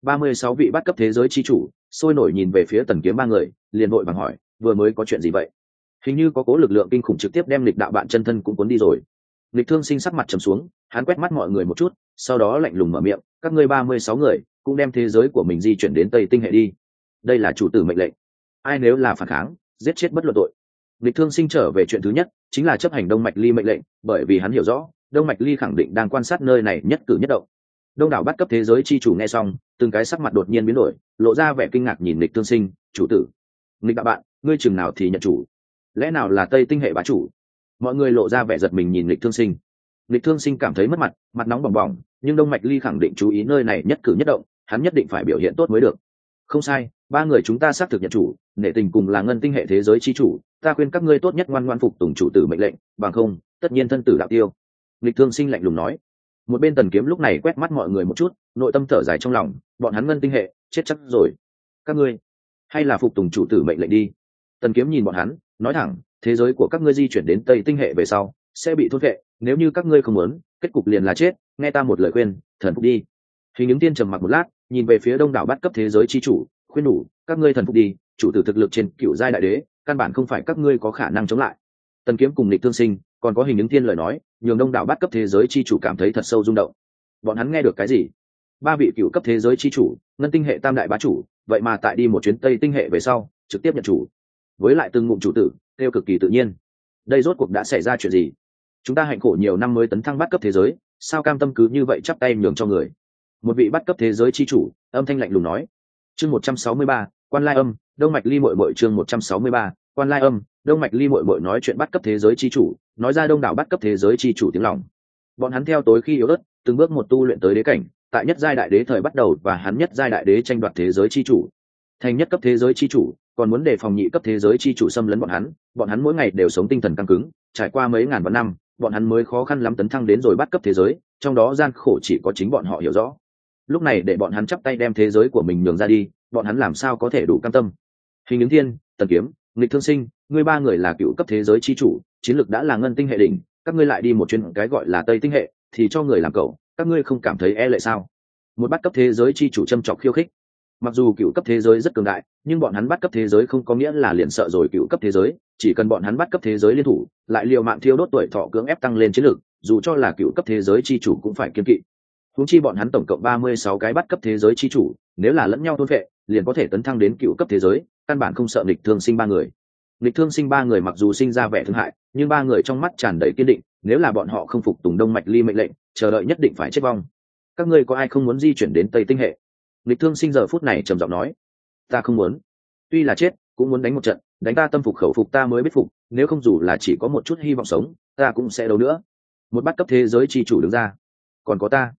36 vị bắt cấp thế giới chi chủ sôi nổi nhìn về phía Tần Kiếm ba người, liền vội vàng hỏi, vừa mới có chuyện gì vậy? Hình như có cố lực lượng kinh khủng trực tiếp đem lịch đạo bạn chân thân cũng cuốn đi rồi. Lịch Thương Sinh sắc mặt trầm xuống, hắn quét mắt mọi người một chút, sau đó lạnh lùng mở miệng, các ngươi 36 người cũng đem thế giới của mình di chuyển đến Tây Tinh hệ đi. Đây là chủ tử mệnh lệnh, ai nếu là phản kháng, giết chết bất luận tội. Lịch Thương Sinh trở về chuyện thứ nhất chính là chấp hành Đông Mạch Ly mệnh lệnh, bởi vì hắn hiểu rõ Đông Mạch Ly khẳng định đang quan sát nơi này nhất cử nhất động. Đông đảo bắt cấp thế giới chi chủ nghe xong, từng cái sắc mặt đột nhiên biến đổi, lộ ra vẻ kinh ngạc nhìn Lịch Thương Sinh, chủ tử. Lịch đạo bạn, ngươi chừng nào thì nhận chủ? Lẽ nào là Tây Tinh hệ bá chủ? Mọi người lộ ra vẻ giật mình nhìn Lịch Thương Sinh. Lịch Thương Sinh cảm thấy mất mặt, mặt nóng bỏng bỏng, nhưng Đông Mạch Ly khẳng định chú ý nơi này nhất cử nhất động, hắn nhất định phải biểu hiện tốt mới được. Không sai, ba người chúng ta xác thực nhận chủ, nể tình cùng là ngân tinh hệ thế giới chi chủ, ta khuyên các ngươi tốt nhất ngoan ngoãn phục tùng chủ tử mệnh lệnh, bằng không, tất nhiên thân tử đạo tiêu. Lịch Thương Sinh lạnh lùng nói. Một bên Tần Kiếm lúc này quét mắt mọi người một chút, nội tâm thở dài trong lòng, bọn hắn ngân tinh hệ chết chắc rồi. Các ngươi hay là phục tùng chủ tử mệnh lệnh đi. Tần Kiếm nhìn bọn hắn, nói thẳng, thế giới của các ngươi di chuyển đến Tây Tinh hệ về sau sẽ bị thôn vệ, nếu như các ngươi không muốn, kết cục liền là chết, nghe ta một lời khuyên, thần phục đi. Hình Những Tiên trầm mặc một lát, nhìn về phía đông đảo bắt cấp thế giới chi chủ, khuyên đủ, các ngươi thần phục đi, chủ tử thực lực trên cựu giai đại đế, căn bản không phải các ngươi có khả năng chống lại. Tần Kiếm cùng Lịch Thương Sinh, còn có Hình Những Tiên lời nói, nhường đông đảo bắt cấp thế giới chi chủ cảm thấy thật sâu rung động. Bọn hắn nghe được cái gì? Ba vị cựu cấp thế giới chi chủ, ngân tinh hệ tam đại bá chủ, vậy mà tại đi một chuyến Tây Tinh hệ về sau, trực tiếp nhận chủ. Với lại từng ngụm chủ tử, theo cực kỳ tự nhiên. Đây rốt cuộc đã xảy ra chuyện gì? Chúng ta hạnh khổ nhiều năm mới tấn thăng bắt cấp thế giới, sao cam tâm cứ như vậy chắp tay nhường cho người? Một vị bắt cấp thế giới chi chủ, âm thanh lạnh lùng nói. Chương 163, Quan Lai Âm, Đông Mạch Ly muội muội. Chương 163, Quan Lai Âm, Đông Mạch Ly muội muội nói chuyện bắt cấp thế giới chi chủ, nói ra đông đảo bắt cấp thế giới chi chủ tiếng lòng. Bọn hắn theo tối khi yếu ớt, từng bước một tu luyện tới đế cảnh, tại nhất giai đại đế thời bắt đầu và hắn nhất giai đại đế tranh đoạt thế giới chi chủ. Thành nhất cấp thế giới chi chủ, còn muốn đề phòng nhị cấp thế giới chi chủ xâm lấn bọn hắn mỗi ngày đều sống tinh thần căng cứng, trải qua mấy ngàn vạn năm, bọn hắn mới khó khăn lắm tấn thăng đến rồi bắt cấp thế giới, trong đó gian khổ chỉ có chính bọn họ hiểu rõ. Lúc này để bọn hắn chắp tay đem thế giới của mình nhường ra đi, bọn hắn làm sao có thể đủ cam tâm? Hình Những Thiên, Tần Kiếm, Lịch Thương Sinh, ngươi ba người là cựu cấp thế giới chi chủ, chiến lược đã là ngân tinh hệ đỉnh, các ngươi lại đi một chuyến cái gọi là Tây Tinh hệ, thì cho người làm cậu, các ngươi không cảm thấy e lệ sao? Một bắt cấp thế giới chi chủ châm chọc khiêu khích. Mặc dù cựu cấp thế giới rất cường đại, nhưng bọn hắn bắt cấp thế giới không có nghĩa là liền sợ rồi cựu cấp thế giới, chỉ cần bọn hắn bắt cấp thế giới liên thủ, lại liều mạng thiêu đốt tuổi thọ cưỡng ép tăng lên chiến lược, dù cho là cựu cấp thế giới chi chủ cũng phải kiên kỵ. Huống chi bọn hắn tổng cộng 36 cái bắt cấp thế giới chi chủ, nếu là lẫn nhau thôn phệ, liền có thể tấn thăng đến cựu cấp thế giới, căn bản không sợ Lịch Thương Sinh ba người. Lịch Thương Sinh ba người mặc dù sinh ra vẻ thương hại, nhưng ba người trong mắt tràn đầy kiên định, nếu là bọn họ không phục tùng Đông Mạch Ly mệnh lệnh, chờ đợi nhất định phải chết vong. Các ngươi có ai không muốn di chuyển đến Tây Tinh hệ? Lịch Thương Sinh giờ phút này trầm giọng nói, ta không muốn, tuy là chết cũng muốn đánh một trận, đánh ta tâm phục khẩu phục ta mới biết phục, nếu không dù là chỉ có một chút hy vọng sống, ta cũng sẽ đấu nữa. Một bắt cấp thế giới chi chủ đứng ra. Còn có ta.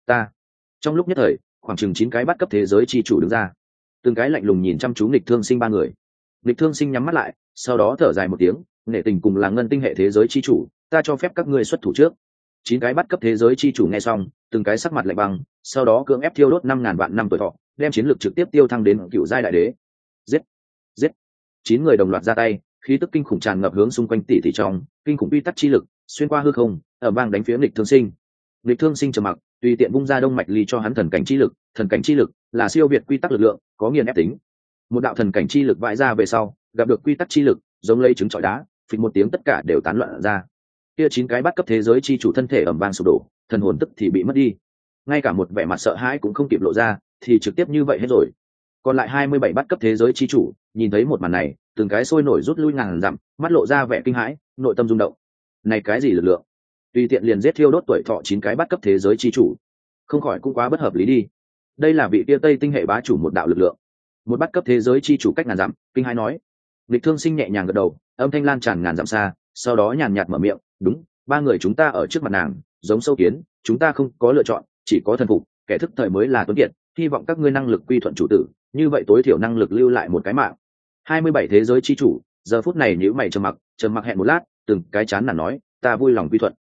Trong lúc nhất thời, khoảng chừng 9 cái bắt cấp thế giới chi chủ đứng ra, từng cái lạnh lùng nhìn chăm chú Lịch Thương Sinh ba người. Lịch Thương Sinh nhắm mắt lại, sau đó thở dài một tiếng, nể tình cùng là ngân tinh hệ thế giới chi chủ, ta cho phép các ngươi xuất thủ trước. 9 cái bắt cấp thế giới chi chủ nghe xong, từng cái sắc mặt lạnh băng, sau đó cưỡng ép thiêu đốt 5.000 vạn năm tuổi thọ, đem chiến lược trực tiếp tiêu thăng đến cựu giai đại đế. Giết. 9 người đồng loạt ra tay, khí tức kinh khủng tràn ngập hướng xung quanh tỷ tỷ trong, kinh khủng uy tắc chi lực xuyên qua hư không, ở bang đánh phía Lịch Thương Sinh. Lịch Thương Sinh trầm mặc, tùy tiện vung ra Đông Mạch Ly cho hắn thần cảnh chi lực là siêu việt quy tắc lực lượng, có nghiền ép tính. Một đạo thần cảnh chi lực vãi ra về sau, gặp được quy tắc chi lực, giống lấy trứng trọi đá, phịch một tiếng tất cả đều tán loạn ra. Kia 9 cái bắt cấp thế giới chi chủ thân thể ầm vang sụp đổ, thần hồn tức thì bị mất đi. Ngay cả một vẻ mặt sợ hãi cũng không kịp lộ ra, thì trực tiếp như vậy hết rồi. Còn lại 27 bắt cấp thế giới chi chủ, nhìn thấy một màn này, từng cái sôi nổi rút lui ngàn dặm, mắt lộ ra vẻ kinh hãi, nội tâm rung động. Này cái gì lực lượng? Tùy tiện liền giết thiêu đốt tuổi thọ 9 cái bắt cấp thế giới chi chủ, không khỏi cũng quá bất hợp lý đi. Đây là vị kia Tây Tinh hệ bá chủ một đạo lực lượng. Một bắt cấp thế giới chi chủ cách ngàn dặm, kinh hãi nói. Lịch Thương Sinh nhẹ nhàng gật đầu, âm thanh lan tràn ngàn dặm xa, sau đó nhàn nhạt mở miệng, đúng, ba người chúng ta ở trước mặt nàng, giống sâu kiến, chúng ta không có lựa chọn, chỉ có thần phục, kẻ thức thời mới là tuấn kiệt, hy vọng các ngươi năng lực quy thuận chủ tử, như vậy tối thiểu năng lực lưu lại một cái mạng. 27 thế giới chi chủ, giờ phút này nhíu mày trầm mặc hẹn một lát, từng cái chán nản nói, ta vui lòng quy thuận.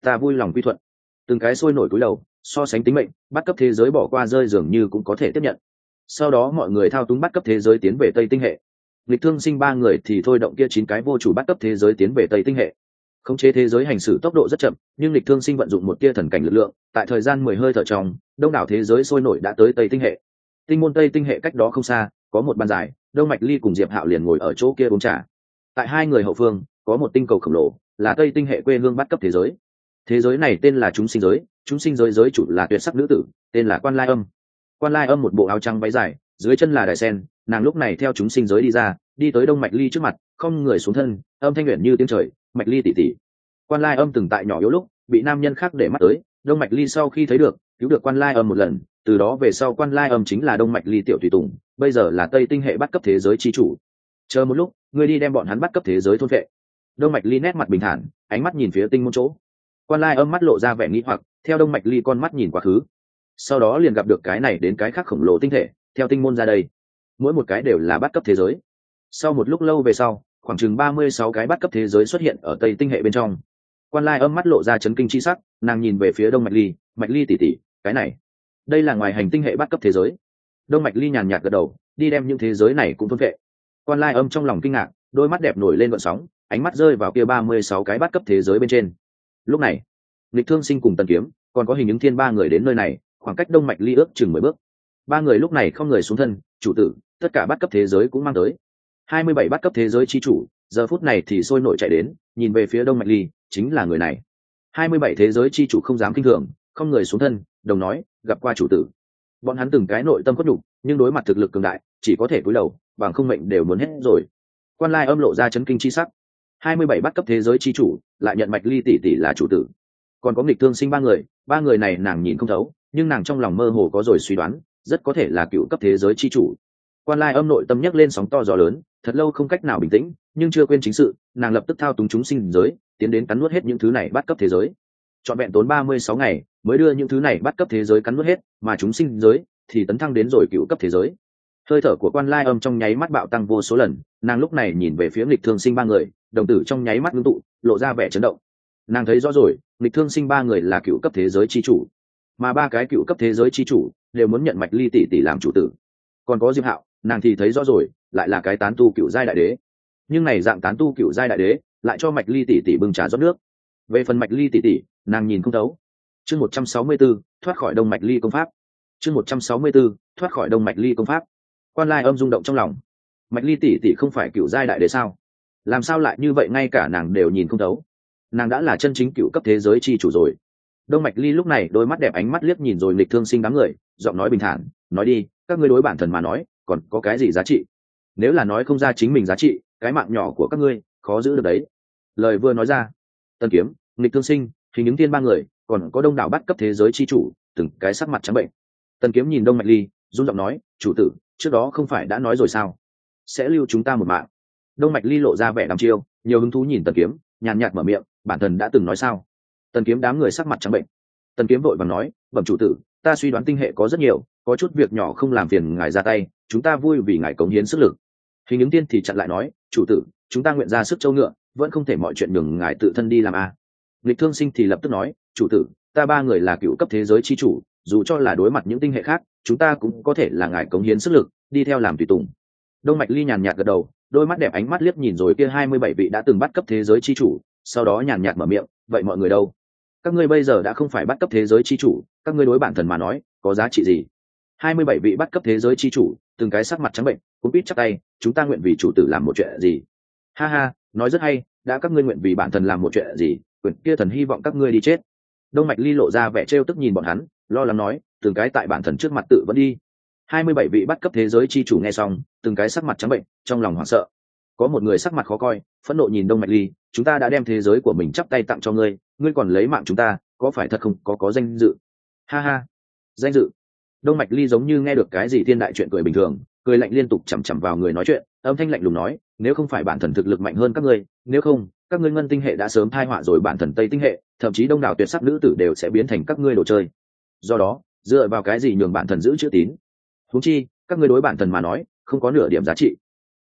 Từng cái sôi nổi cúi đầu, so sánh tính mệnh, bắt cấp thế giới bỏ qua rơi dường như cũng có thể tiếp nhận. Sau đó mọi người thao túng bắt cấp thế giới tiến về Tây Tinh hệ. Lịch Thương Sinh ba người thì thôi động kia 9 cái vô chủ bắt cấp thế giới tiến về Tây Tinh hệ. Khống chế thế giới hành xử tốc độ rất chậm, nhưng Lịch Thương Sinh vận dụng một tia thần cảnh lực lượng, tại thời gian 10 hơi thở trong, đông đảo thế giới sôi nổi đã tới Tây Tinh hệ. Tinh môn Tây tinh hệ cách đó không xa có một bàn dài, Đông Mạch Ly cùng Diệp Hạo liền ngồi ở chỗ kia uống trà. Tại hai người hậu phương có một tinh cầu khổng lồ, là Tây tinh hệ quê hương bắt cấp thế giới. Thế giới này tên là chúng sinh giới, chúng sinh giới giới chủ là tuyệt sắc nữ tử, tên là Quan Lai Âm. Quan Lai Âm một bộ áo trắng váy dài, dưới chân là đài sen, nàng lúc này theo chúng sinh giới đi ra, đi tới Đông Mạch Ly trước mặt, không người xuống thân, âm thanh luyện như tiếng trời, Mạch Ly tỷ tỷ. Quan Lai Âm từng tại nhỏ yếu lúc bị nam nhân khác để mắt tới, Đông Mạch Ly sau khi thấy được, cứu được Quan Lai Âm một lần, từ đó về sau Quan Lai Âm chính là Đông Mạch Ly tiểu tùy tùng, bây giờ là Tây tinh hệ bắt cấp thế giới chi chủ. Chờ một lúc, ngươi đi đem bọn hắn bắt cấp thế giới thôn vệ. Đông Mạch Ly nét mặt bình thản, ánh mắt nhìn phía tinh môn chỗ. Quan Lai Âm mắt lộ ra vẻ nghi hoặc, theo Đông Mạch Ly con mắt nhìn quá khứ, sau đó liền gặp được cái này đến cái khác khổng lồ tinh thể theo tinh môn ra đây, mỗi một cái đều là bắt cấp thế giới. Sau một lúc lâu về sau, khoảng chừng 36 cái bắt cấp thế giới xuất hiện ở Tây tinh hệ bên trong. Quan Lai Âm mắt lộ ra chấn kinh chi sắc, nàng nhìn về phía Đông Mạch Ly tỷ tỷ, cái này, đây là ngoài hành tinh hệ bắt cấp thế giới. Đông Mạch Ly nhàn nhạt gật đầu, đi đem những thế giới này cũng thôn vệ. Quan Lai Âm trong lòng kinh ngạc, đôi mắt đẹp nổi lên gợn sóng, ánh mắt rơi vào kia 36 cái bắt cấp thế giới bên trên. Lúc này, Lịch Thương Sinh cùng Tần Kiếm, còn có Hình Ứng Thiên ba người đến nơi này, khoảng cách Đông Mạch Ly ước chừng 10 bước. Ba người lúc này không người xuống thân, chủ tử, tất cả bắt cấp thế giới cũng mang tới. 27 bắt cấp thế giới chi chủ, giờ phút này thì sôi nổi chạy đến, nhìn về phía Đông Mạch Ly, chính là người này. 27 thế giới chi chủ không dám kinh thường, không người xuống thân, đồng nói, gặp qua chủ tử. Bọn hắn từng cái nội tâm khuất nhục, nhưng đối mặt thực lực cường đại, chỉ có thể cúi đầu, bằng không mệnh đều muốn hết rồi. Quan Lai Âm lộ ra chấn kinh chi sắc. 27 bắt cấp thế giới chi chủ, lại nhận Mạch Ly tỷ tỷ là chủ tử. Còn có Nghịch Thương Sinh ba người này nàng nhìn không thấu, nhưng nàng trong lòng mơ hồ có rồi suy đoán, rất có thể là cựu cấp thế giới chi chủ. Quan Lai Âm nội tâm nhấc lên sóng to gió lớn, thật lâu không cách nào bình tĩnh, nhưng chưa quên chính sự, nàng lập tức thao túng chúng sinh giới, tiến đến cắn nuốt hết những thứ này bắt cấp thế giới. Trọn vẹn tốn 36 ngày mới đưa những thứ này bắt cấp thế giới cắn nuốt hết, mà chúng sinh giới thì tấn thăng đến rồi cựu cấp thế giới. Hơi thở của Quan Lai Âm trong nháy mắt bạo tăng vô số lần, nàng lúc này nhìn về phía Nghịch Thương Sinh ba người, đồng tử trong nháy mắt ngưng tụ, lộ ra vẻ chấn động. Nàng thấy rõ rồi, Nghịch Thương Sinh ba người là cựu cấp thế giới chi chủ, mà ba cái cựu cấp thế giới chi chủ đều muốn nhận Mạch Ly tỷ tỷ làm chủ tử. Còn có Diệp Hạo, nàng thì thấy rõ rồi, lại là cái tán tu cựu giai đại đế. Nhưng này dạng tán tu cựu giai đại đế, lại cho Mạch Ly tỷ tỷ bưng trà rót nước. Về phần Mạch Ly tỷ tỷ, nàng nhìn không thấu. Chương 164, thoát khỏi Đông Mạch Ly công pháp. Chương 164, thoát khỏi Đông Mạch Ly công pháp. Quan Lai Âm rung động trong lòng. Mạch Ly tỷ tỷ không phải cựu giai đại đế sao? Làm sao lại như vậy, ngay cả nàng đều nhìn không thấu? Nàng đã là chân chính cựu cấp thế giới chi chủ rồi. Đông Mạch Ly lúc này đôi mắt đẹp ánh mắt liếc nhìn rồi Nghịch Thương Sinh đám người, giọng nói bình thản, nói đi, các ngươi đối bản thân mà nói, còn có cái gì giá trị? Nếu là nói không ra chính mình giá trị, cái mạng nhỏ của các ngươi khó giữ được đấy. Lời vừa nói ra, Tần Kiếm, Nghịch Thương Sinh, Hình Ứng Thiên ba người, còn có đông đảo bắt cấp thế giới chi chủ, từng cái sắc mặt trắng bệnh. Tần Kiếm nhìn Đông Mạch Ly, run giọng nói, chủ tử, trước đó không phải đã nói rồi sao, sẽ lưu chúng ta một mạng. Đông Mạch Ly lộ ra vẻ đăm chiêu, nhiều hứng thú nhìn Tần Kiếm, nhàn nhạt mở miệng, bản thân đã từng nói sao? Tần Kiếm đám người sắc mặt trắng bệnh. Tần Kiếm vội vàng nói, bẩm chủ tử, ta suy đoán tinh hệ có rất nhiều, có chút việc nhỏ không làm phiền ngài ra tay, chúng ta vui vì ngài cống hiến sức lực. Hình Ứng Tiên thì chặn lại nói, chủ tử, chúng ta nguyện ra sức châu ngựa, vẫn không thể mọi chuyện nhường ngài tự thân đi làm a. Lịch Thương Sinh thì lập tức nói, chủ tử, ta ba người là cựu cấp thế giới chi chủ, dù cho là đối mặt những tinh hệ khác, chúng ta cũng có thể là ngài cống hiến sức lực, đi theo làm tùy tùng. Đông Mạch Ly nhàn nhạt gật đầu, đôi mắt đẹp ánh mắt liếc nhìn rồi kia 27 vị đã từng bắt cấp thế giới chi chủ, sau đó nhàn nhạt mở miệng, vậy mọi người đâu? Các ngươi bây giờ đã không phải bắt cấp thế giới chi chủ, các ngươi đối bản thân mà nói có giá trị gì? 27 vị bắt cấp thế giới chi chủ, từng cái sắc mặt trắng bệnh, cũng biết chắc tay, chúng ta nguyện vì chủ tử làm một chuyện gì? Ha ha, nói rất hay, đã các ngươi nguyện vì bản thân làm một chuyện gì, quyền kia thần hy vọng các ngươi đi chết. Đông Mạch Ly lộ ra vẻ trêu tức nhìn bọn hắn, lo lắng nói, từng cái tại bản thân trước mặt tự vẫn đi. 27 vị bắt cấp thế giới chi chủ nghe xong, từng cái sắc mặt trắng bệnh, trong lòng hoảng sợ. Có một người sắc mặt khó coi, phẫn nộ nhìn Đông Mạch Ly, chúng ta đã đem thế giới của mình chắp tay tặng cho ngươi, ngươi còn lấy mạng chúng ta, có phải thật không có danh dự? Ha ha, danh dự. Đông Mạch Ly giống như nghe được cái gì thiên đại chuyện cười bình thường, cười lạnh liên tục chằm chằm vào người nói chuyện, âm thanh lạnh lùng nói, nếu không phải bản thân thực lực mạnh hơn các ngươi, nếu không, các ngươi ngân tinh hệ đã sớm thai họa rồi bản thân Tây tinh hệ, thậm chí đông đảo tuyệt sắc nữ tử đều sẽ biến thành các ngươi đồ chơi. Do đó, dựa vào cái gì nhường bản thân giữ chữ tín? Huống chi, các ngươi đối bản thân mà nói, không có nửa điểm giá trị.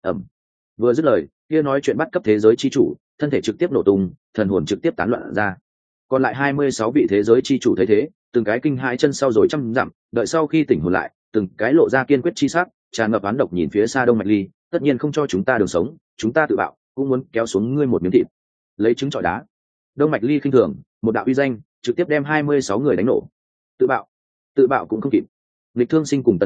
Vừa dứt lời, kia nói chuyện bắt cấp thế giới chi chủ, thân thể trực tiếp nổ tung, thần hồn trực tiếp tán loạn ra. Còn lại 26 vị thế giới chi chủ thấy thế, từng cái kinh hãi chân sau rồi trăm dặm, đợi sau khi tỉnh hồn lại, từng cái lộ ra kiên quyết chi sắc, tràn ngập oán độc nhìn phía xa Đông Mạch Ly, tất nhiên không cho chúng ta đường sống, chúng ta tự bạo, cũng muốn kéo xuống ngươi một miếng thịt. Lấy trứng trọi đá. Đông Mạch Ly khinh thường, một đạo uy danh, trực tiếp đem 26 người đánh nổ. Tự bạo cũng không kịp. Lịch Thương Sinh cùng Tần Kiếm,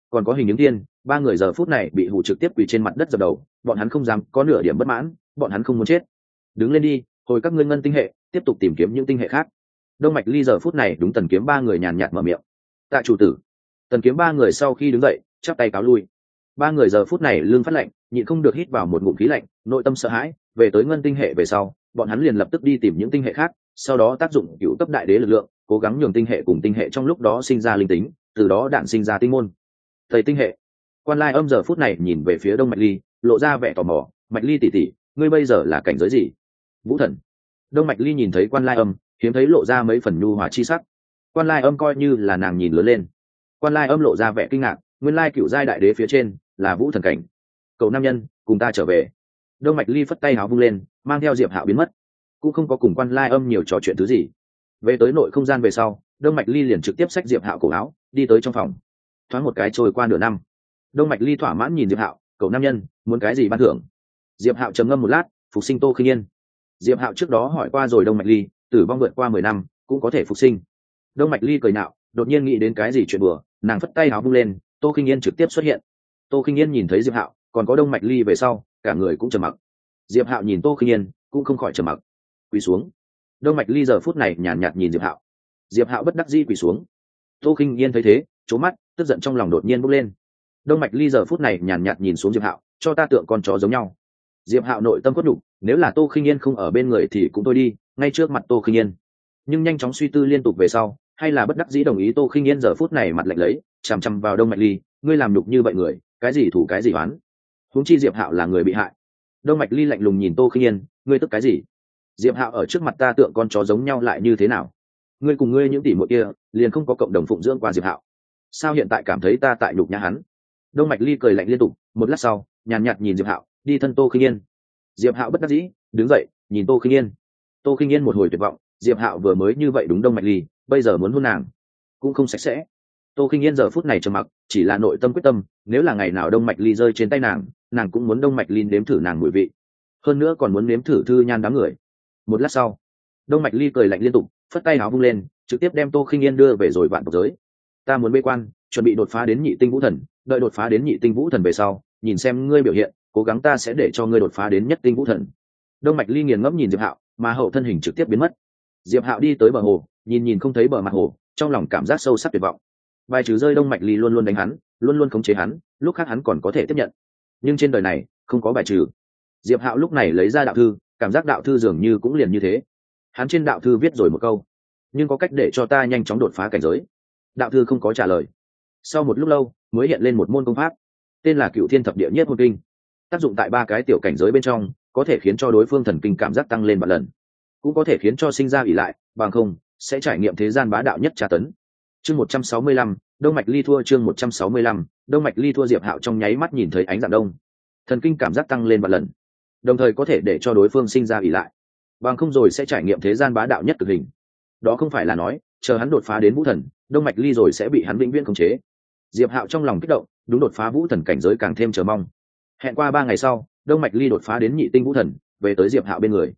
còn có Hình Những Tiên, ba người giờ phút này bị hù trực tiếp quỳ trên mặt đất dập đầu, bọn hắn không dám có nửa điểm bất mãn, bọn hắn không muốn chết. Đứng lên đi, hồi các ngươi ngân tinh hệ, tiếp tục tìm kiếm những tinh hệ khác. Đông Mạch Ly giờ phút này đúng Tần Kiếm ba người nhàn nhạt mở miệng. Tạ chủ tử. Tần Kiếm ba người sau khi đứng dậy, chắp tay cáo lui. Ba người giờ phút này lưng phát lạnh, nhịn không được hít vào một ngụm khí lạnh, nội tâm sợ hãi. Về tới ngân tinh hệ về sau, bọn hắn liền lập tức đi tìm những tinh hệ khác, sau đó tác dụng cựu cấp đại đế lực lượng, cố gắng nhường tinh hệ cùng tinh hệ trong lúc đó sinh ra linh tính, từ đó đạn sinh ra tinh môn. Thầy tinh hệ. Quan Lai Âm giờ phút này nhìn về phía Đông Mạch Ly, lộ ra vẻ tò mò. Mạch Ly tỷ tỷ, ngươi bây giờ là cảnh giới gì? Vũ thần. Đông Mạch Ly nhìn thấy Quan Lai Âm, hiếm thấy lộ ra mấy phần nhu hòa chi sắc. Quan Lai Âm coi như là nàng nhìn lớn lên. Quan Lai Âm lộ ra vẻ kinh ngạc, nguyên lai cựu giai đại đế phía trên là vũ thần cảnh. Cậu nam nhân, cùng ta trở về. Đông Mạch Ly phất tay áo vung lên, mang theo Diệp Hạo biến mất, cũng không có cùng Quan Lai Âm nhiều trò chuyện thứ gì. Về tới nội không gian về sau, Đông Mạch Ly liền trực tiếp xách Diệp Hạo cổ áo, đi tới trong phòng. Thoáng một cái trôi qua nửa năm, Đông Mạch Ly thỏa mãn nhìn Diệp Hạo, cậu nam nhân, muốn cái gì ban thưởng? Diệp Hạo trầm ngâm một lát, phục sinh Tô Khinh Yên. Diệp Hạo trước đó hỏi qua rồi Đông Mạch Ly, tử vong vượt qua 10 năm cũng có thể phục sinh. Đông Mạch Ly cười nạo, đột nhiên nghĩ đến cái gì chuyện bừa, nàng phất tay áo vung lên, Tô Khinh Yên trực tiếp xuất hiện. Tô Khinh Yên nhìn thấy Diệp Hạo, còn có Đông Mạch Ly về sau, cả người cũng trầm mặc. Diệp Hạo nhìn Tô Khinh Yên, cũng không khỏi trầm mặc. Quỳ xuống. Đông Mạch Ly giờ phút này nhàn nhạt nhìn Diệp Hạo. Diệp Hạo bất đắc dĩ quỳ xuống. Tô Khinh Yên thấy thế, trố mắt, tức giận trong lòng đột nhiên bốc lên. Đông Mạch Ly giờ phút này nhàn nhạt nhìn xuống Diệp Hạo, cho ta tượng con chó giống nhau. Diệp Hạo nội tâm cốt đủ, nếu là Tô Khinh Yên không ở bên người thì cũng thôi đi, ngay trước mặt Tô Khinh Yên. Nhưng nhanh chóng suy tư liên tục về sau, hay là bất đắc dĩ đồng ý. Tô Khinh Yên giờ phút này mặt lạnh lấy, chằm chằm vào Đông Mạch Ly, ngươi làm nhục như vậy người, cái gì thủ cái gì oán? Huống chi Diệp Hạo là người bị hại. Đông Mạch Ly lạnh lùng nhìn Tô Khinh Yên, ngươi tức cái gì? Diệp Hạo ở trước mặt ta tượng con chó giống nhau lại như thế nào? Ngươi cùng ngươi những tỷ muội kia, liền không có cộng đồng phụng dưỡng qua Diệp Hạo. Sao hiện tại cảm thấy ta tại nhục nhã hắn? Đông Mạch Ly cười lạnh liên tục, một lát sau, nhàn nhạt nhìn Diệp Hạo, đi thân Tô Khinh Yên. Diệp Hạo bất đắc dĩ, đứng dậy, nhìn Tô Khinh Yên. Tô Khinh Yên một hồi tuyệt vọng, Diệp Hạo vừa mới như vậy đúng Đông Mạch Ly, bây giờ muốn hôn nàng, cũng không sạch sẽ. Tô Khinh Yên giờ phút này trầm mặc, chỉ là nội tâm quyết tâm, nếu là ngày nào Đông Mạch Ly rơi trên tay nàng, nàng cũng muốn Đông Mạch Ly nếm thử nàng mùi vị, hơn nữa còn muốn nếm thử thư nhan đám người. Một lát sau, Đông Mạch Ly cười lạnh liên tục, phất tay áo vung lên, trực tiếp đem Tô Khinh Yên đưa về rồi vạn tộc giới. Ta muốn bế quan, chuẩn bị đột phá đến nhị tinh vũ thần, đợi đột phá đến nhị tinh vũ thần về sau, nhìn xem ngươi biểu hiện, cố gắng ta sẽ để cho ngươi đột phá đến nhất tinh vũ thần. Đông Mạch Ly nghiền ngẫm nhìn Diệp Hạo, mà hậu thân hình trực tiếp biến mất. Diệp Hạo đi tới bờ hồ, nhìn không thấy bờ mặt hồ, trong lòng cảm giác sâu sắc tuyệt vọng. Bài trừ rơi Đông Mạch Ly luôn luôn đánh hắn, luôn luôn khống chế hắn, lúc khác hắn còn có thể tiếp nhận, nhưng trên đời này không có bài trừ. Diệp Hạo lúc này lấy ra đạo thư, cảm giác đạo thư dường như cũng liền như thế. Hắn trên đạo thư viết rồi một câu, nhưng có cách để cho ta nhanh chóng đột phá cảnh giới. Đạo thư không có trả lời. Sau một lúc lâu mới hiện lên một môn công pháp, tên là Cựu Thiên Thập Địa Nhất Hồn Kinh. Tác dụng tại 3 cái tiểu cảnh giới bên trong, có thể khiến cho đối phương thần kinh cảm giác tăng lên 3 lần, cũng có thể khiến cho sinh ra ỷ lại, bằng không sẽ trải nghiệm thế gian bá đạo nhất tra tấn. Chương 165, Đông Mạch Ly thua. Chương 165, Đông Mạch Ly thua. Diệp Hạo trong nháy mắt nhìn thấy ánh dạng đông, thần kinh cảm giác tăng lên 3 lần, đồng thời có thể để cho đối phương sinh ra ỷ lại, bằng không rồi sẽ trải nghiệm thế gian bá đạo nhất cực hình. Đó không phải là nói chờ hắn đột phá đến vũ thần, Đông Mạch Ly rồi sẽ bị hắn vĩnh viễn khống chế. Diệp Hạo trong lòng kích động, đúng đột phá vũ thần cảnh giới càng thêm chờ mong. Hẹn qua 3 ngày sau, Đông Mạch Ly đột phá đến nhị tinh vũ thần, về tới Diệp Hạo bên người.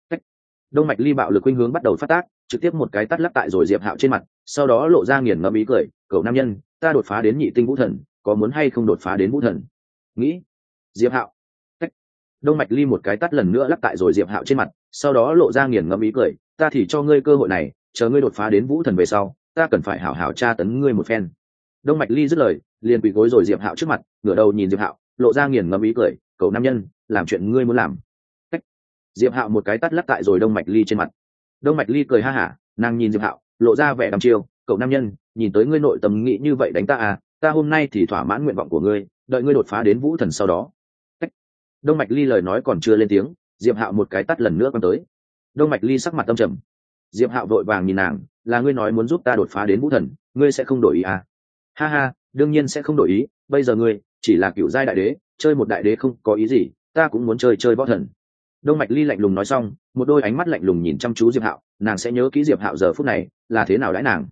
Đông Mạch Ly bạo lực khuynh hướng bắt đầu phát tác, trực tiếp một cái tát lắc tại rồi Diệp Hạo trên mặt, sau đó lộ ra nghiền ngẫm ý cười, "Cậu nam nhân, ta đột phá đến nhị tinh vũ thần, có muốn hay không đột phá đến vũ thần?" Nghĩ. Diệp Hạo. Đông Mạch Ly một cái tát lần nữa lắc tại rồi Diệp Hạo trên mặt, sau đó lộ ra nghiền ngẫm ý cười, "Ta thì cho ngươi cơ hội này, chờ ngươi đột phá đến vũ thần về sau, ta cần phải hảo hảo tra tấn ngươi một phen." Đông Mạch Ly dứt lời, liền quỳ gối rồi Diệp Hạo trước mặt, ngửa đầu nhìn Diệp Hạo, lộ ra nghiền ngẫm ý cười, "Cậu nam nhân, làm chuyện ngươi muốn làm." Diệp Hạo một cái tát lắc tại rồi Đông Mạch Ly trên mặt. Đông Mạch Ly cười ha hả, nàng nhìn Diệp Hạo, lộ ra vẻ đăm chiêu, "Cậu nam nhân, nhìn tới ngươi nội tâm nghĩ như vậy đánh ta à, ta hôm nay thì thỏa mãn nguyện vọng của ngươi, đợi ngươi đột phá đến vũ thần sau đó." Đông Mạch Ly lời nói còn chưa lên tiếng, Diệp Hạo một cái tát lần nữa quăng tới. Đông Mạch Ly sắc mặt âm trầm. Diệp Hạo vội vàng nhìn nàng, "Là ngươi nói muốn giúp ta đột phá đến vũ thần, ngươi sẽ không đổi ý à?" "Ha ha, đương nhiên sẽ không đổi ý, bây giờ ngươi chỉ là cựu giai đại đế, chơi một đại đế không có ý gì, ta cũng muốn chơi võ thần." Đông Mạch Ly lạnh lùng nói xong, một đôi ánh mắt lạnh lùng nhìn chăm chú Diệp Hạo, nàng sẽ nhớ kỹ Diệp Hạo giờ phút này là thế nào đãi nàng.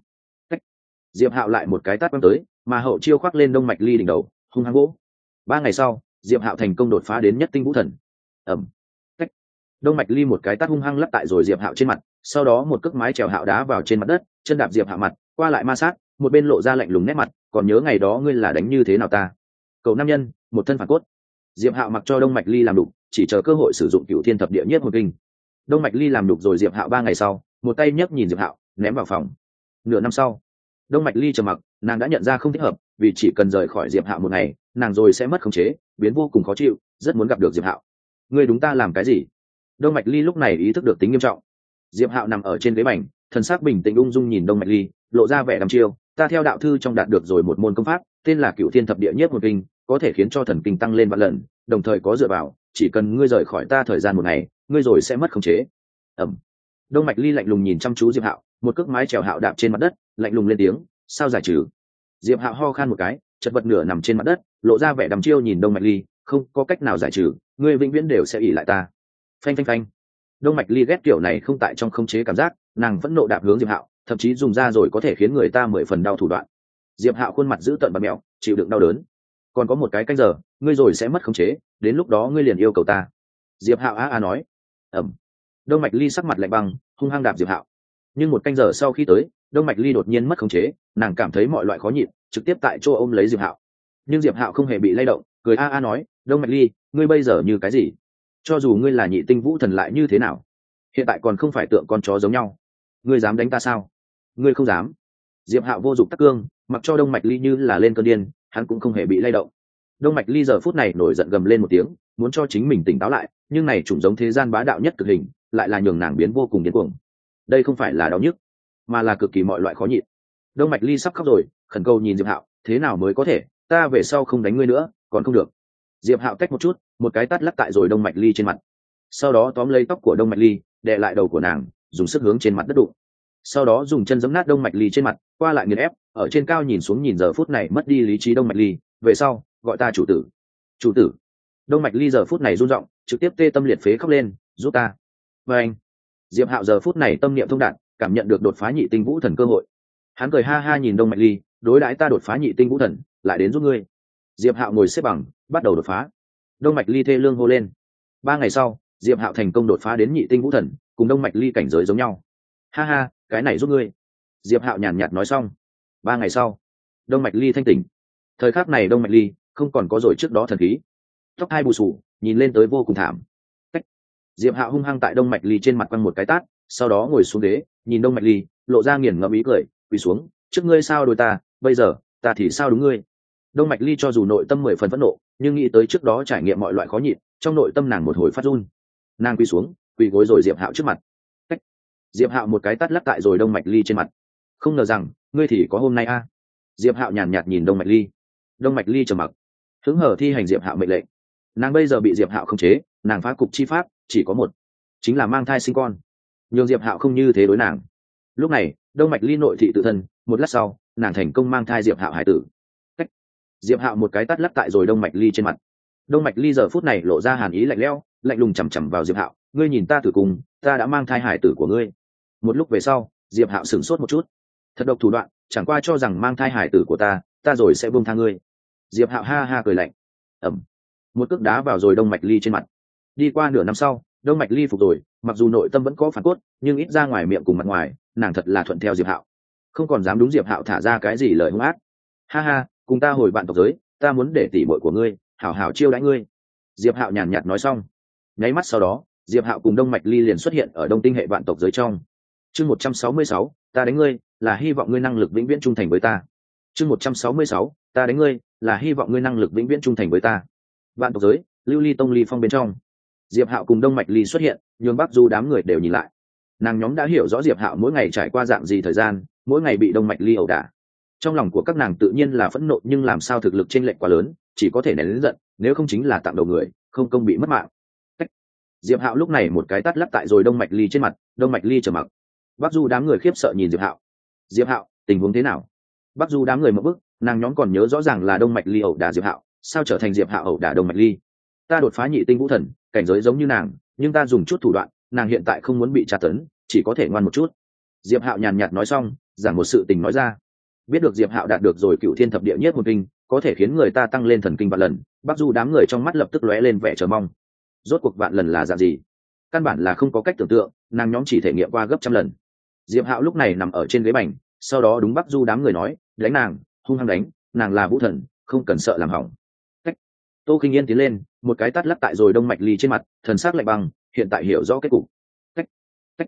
Diệp Hạo lại một cái tát quăng tới, mà hậu chiêu khoác lên Đông Mạch Ly đỉnh đầu, hung hăng vỗ. 3 ngày sau, Diệp Hạo thành công đột phá đến nhất tinh vũ thần. Ầm. Đông Mạch Ly một cái tát hung hăng lắp tại rồi Diệp Hạo trên mặt, sau đó một cước mái chèo Hạo đá vào trên mặt đất, chân đạp Diệp Hạo mặt, qua lại ma sát, một bên lộ ra lạnh lùng nét mặt, còn nhớ ngày đó ngươi là đánh như thế nào ta? Cậu nam nhân, một thân phản cốt. Diệp Hạo mặc cho Đông Mạch Ly làm đục, chỉ chờ cơ hội sử dụng Cửu Thiên Thập Địa Nhiếp Hồn Kinh. Đông Mạch Ly làm đục rồi Diệp Hạo 3 ngày sau, một tay nhấc nhìn Diệp Hạo, ném vào phòng. Nửa năm sau, Đông Mạch Ly trầm mặc, nàng đã nhận ra không thích hợp, vì chỉ cần rời khỏi Diệp Hạo một ngày, nàng rồi sẽ mất khống chế, biến vô cùng khó chịu, rất muốn gặp được Diệp Hạo. Ngươi đúng ta làm cái gì? Đông Mạch Ly lúc này ý thức được tính nghiêm trọng. Diệp Hạo nằm ở trên ghế bành, thần sắc bình tĩnh ung dung nhìn Đông Mạch Ly, lộ ra vẻ đăm chiêu. Ta theo đạo thư trong đạt được rồi một môn công pháp, tên là Cửu Thiên Thập Địa Nhiếp Hồn Kinh, có thể khiến cho thần kinh tăng lên vạn lần, đồng thời có dựa vào, chỉ cần ngươi rời khỏi ta thời gian một ngày, ngươi rồi sẽ mất khống chế. Ẩm. Đông Mạch Ly lạnh lùng nhìn chăm chú Diệp Hạo, một cước mái chèo Hạo đạp trên mặt đất, lạnh lùng lên tiếng, sao giải trừ? Diệp Hạo ho khan một cái, chật vật nửa nằm trên mặt đất, lộ ra vẻ đăm chiêu nhìn Đông Mạch Ly, không có cách nào giải trừ, ngươi vĩnh viễn đều sẽ ỷ lại ta. Phanh phanh phanh. Đông Mạch Ly ghét kiểu này không tại trong khống chế cảm giác, nàng vẫn nộ đạp hướng Diệp Hạo, thậm chí dùng ra rồi có thể khiến người ta 10 phần đau thủ đoạn. Diệp Hạo khuôn mặt giữ tợn bặm mèo, chịu đựng đau đớn. Còn có một cái canh giờ, ngươi rồi sẽ mất khống chế, đến lúc đó ngươi liền yêu cầu ta. Diệp Hạo a nói. Ẩm. Đông Mạch Ly sắc mặt lạnh băng, hung hăng đạp Diệp Hạo. Nhưng một canh giờ sau khi tới, Đông Mạch Ly đột nhiên mất khống chế, nàng cảm thấy mọi loại khó nhịn, trực tiếp tại chỗ ôm lấy Diệp Hạo. Nhưng Diệp Hạo không hề bị lay động, cười a nói, Đông Mạch Ly, ngươi bây giờ như cái gì? Cho dù ngươi là Nhị Tinh Vũ Thần lại như thế nào, hiện tại còn không phải tượng con chó giống nhau. Ngươi dám đánh ta sao? Ngươi không dám. Diệp Hạo vô dụng tắc cương, mặc cho Đông Mạch Ly như là lên cơn điên, hắn cũng không hề bị lay động. Đông Mạch Ly giờ phút này nổi giận gầm lên một tiếng, muốn cho chính mình tỉnh táo lại, nhưng này chủng giống thế gian bá đạo nhất cực hình, lại là nhường nàng biến vô cùng điên cuồng. Đây không phải là đau nhức, mà là cực kỳ mọi loại khó nhịn. Đông Mạch Ly sắp khóc rồi, khẩn cầu nhìn Diệp Hạo, thế nào mới có thể, ta về sau không đánh ngươi nữa, còn không được. Diệp Hạo cách một chút, một cái tát lắc tại rồi Đông Mạch Ly trên mặt. Sau đó tóm lấy tóc của Đông Mạch Ly, đè lại đầu của nàng, dùng sức hướng trên mặt đất đụng. Sau đó dùng chân giẫm nát Đông Mạch Ly trên mặt, qua lại nghiền ép, ở trên cao nhìn xuống nhìn giờ phút này mất đi lý trí Đông Mạch Ly, về sau, gọi ta chủ tử. Chủ tử. Đông Mạch Ly giờ phút này run giọng, trực tiếp tê tâm liệt phế khóc lên, giúp ta. Và anh. Diệp Hạo giờ phút này tâm niệm thông đạt, cảm nhận được đột phá Nhị Tinh Vũ Thần cơ hội. Hắn cười ha ha nhìn Đông Mạch Ly, đối đãi ta đột phá Nhị Tinh Vũ Thần, lại đến giúp ngươi. Diệp Hạo ngồi xếp bằng, bắt đầu đột phá. Đông Mạch Ly thê lương hô lên. 3 ngày sau, Diệp Hạo thành công đột phá đến Nhị Tinh Vũ Thần, cùng Đông Mạch Ly cảnh giới giống nhau. Ha ha, cái này giúp ngươi. Diệp Hạo nhàn nhạt nói xong. 3 ngày sau, Đông Mạch Ly thanh tỉnh. Thời khắc này Đông Mạch Ly không còn có rồi trước đó thần khí, tóc hai bù xù, nhìn lên tới vô cùng thảm. Cách. Diệp Hạo hung hăng tại Đông Mạch Ly trên mặt quăng một cái tát, sau đó ngồi xuống ghế, nhìn Đông Mạch Ly, lộ ra nghiền ngẫm ý cười, quỳ xuống, trước ngươi sao đối ta, bây giờ ta thì sao đúng ngươi. Đông Mạch Ly cho dù nội tâm 10 phần phẫn nộ, nhưng nghĩ tới trước đó trải nghiệm mọi loại khó nhịn, trong nội tâm nàng một hồi phát run. Nàng quỳ xuống, quỳ gối rồi Diệp Hạo trước mặt. Cách. Diệp Hạo một cái tát lắc tại rồi Đông Mạch Ly trên mặt. Không ngờ rằng ngươi thì có hôm nay a. Diệp Hạo nhàn nhạt nhìn Đông Mạch Ly. Đông Mạch Ly trầm mặc, hứng hở thi hành Diệp Hạo mệnh lệnh. Nàng bây giờ bị Diệp Hạo khống chế, nàng phá cục chi pháp chỉ có một, chính là mang thai sinh con. Nhưng Diệp Hạo không như thế đối nàng. Lúc này Đông Mạch Ly nội thị tự thân, một lát sau nàng thành công mang thai Diệp Hạo hải tử. Cách. Diệp Hạo một cái tát lắc tại rồi Đông Mạch Ly trên mặt. Đông Mạch Ly giờ phút này lộ ra hàn ý lạnh lẽo, lạnh lùng chằm chằm vào Diệp Hạo, ngươi nhìn ta tử cùng, ta đã mang thai hải tử của ngươi. Một lúc về sau, Diệp Hạo sửng sốt một chút. Thật độc thủ đoạn, chẳng qua cho rằng mang thai hải tử của ta rồi sẽ buông tha ngươi. Diệp Hạo ha ha cười lạnh. Ẩm. Một cước đá vào rồi Đông Mạch Ly trên mặt. Đi qua nửa năm sau, Đông Mạch Ly phục rồi, mặc dù nội tâm vẫn có phản cốt, nhưng ít ra ngoài miệng cùng mặt ngoài, nàng thật là thuận theo Diệp Hạo, không còn dám đúng Diệp Hạo thả ra cái gì lời hung ác. Ha ha, cùng ta hồi bạn tộc giới, ta muốn để tỷ muội của ngươi hảo hảo chiêu đãi ngươi. Diệp Hạo nhàn nhạt nói xong, nháy mắt sau đó, Diệp Hạo cùng Đông Mạch Ly liền xuất hiện ở Đông Tinh hệ vạn tộc giới trong. Chương 166, ta đánh ngươi, là hy vọng ngươi năng lực vĩnh viễn trung thành với ta. Chương 166, ta đánh ngươi, là hy vọng ngươi năng lực vĩnh viễn trung thành với ta. Vạn tộc giới, Lưu Ly Tông Ly Phong bên trong. Diệp Hạo cùng Đông Mạch Ly xuất hiện, nhường Bắc Du đám người đều nhìn lại. Nàng nhóm đã hiểu rõ Diệp Hạo mỗi ngày trải qua dạng gì thời gian, mỗi ngày bị Đông Mạch Ly ẩu đả. Trong lòng của các nàng tự nhiên là phẫn nộ, nhưng làm sao thực lực chênh lệch quá lớn, chỉ có thể nén lớn giận, nếu không chính là tặng đầu người, không công bị mất mạng. Cách. Diệp Hạo lúc này một cái tát lắc tại rồi Đông Mạch Ly trên mặt, Đông Mạch Ly trầm mặc. Bắc Du đám người khiếp sợ nhìn Diệp Hạo. Diệp Hạo, tình huống thế nào? Bắc Du đám người mở bức, nàng nhóm còn nhớ rõ ràng là Đông Mạch Ly ẩu đả Diệp Hạo, sao trở thành Diệp Hạo ẩu đả Đông Mạch Ly? Ta đột phá Nhị Tinh Vũ Thần, cảnh giới giống như nàng, nhưng ta dùng chút thủ đoạn, nàng hiện tại không muốn bị tra tấn, chỉ có thể ngoan một chút. Diệp Hạo nhàn nhạt nói xong, giảng một sự tình nói ra. Biết được Diệp Hạo đạt được rồi Cửu Thiên Thập Địa Nhiếp Hồn Kinh, có thể khiến người ta tăng lên thần kinh vạn lần. Bắc Du đám người trong mắt lập tức lóe lên vẻ chờ mong. Rốt cuộc vạn lần là dạng gì? Căn bản là không có cách tưởng tượng, nàng nhóm chỉ thể nghiệm qua gấp trăm lần. Diệp Hạo lúc này nằm ở trên ghế bành, sau đó đúng Bắc Du đám người nói, đánh nàng, hung hăng đánh, nàng là vũ thần, không cần sợ làm hỏng. Cách. Tô Kinh Yên tiến lên, một cái tát lắc tại rồi Đông Mạch Ly trên mặt, thần sắc lạnh băng, hiện tại hiểu rõ kết cục. Cách. Cách.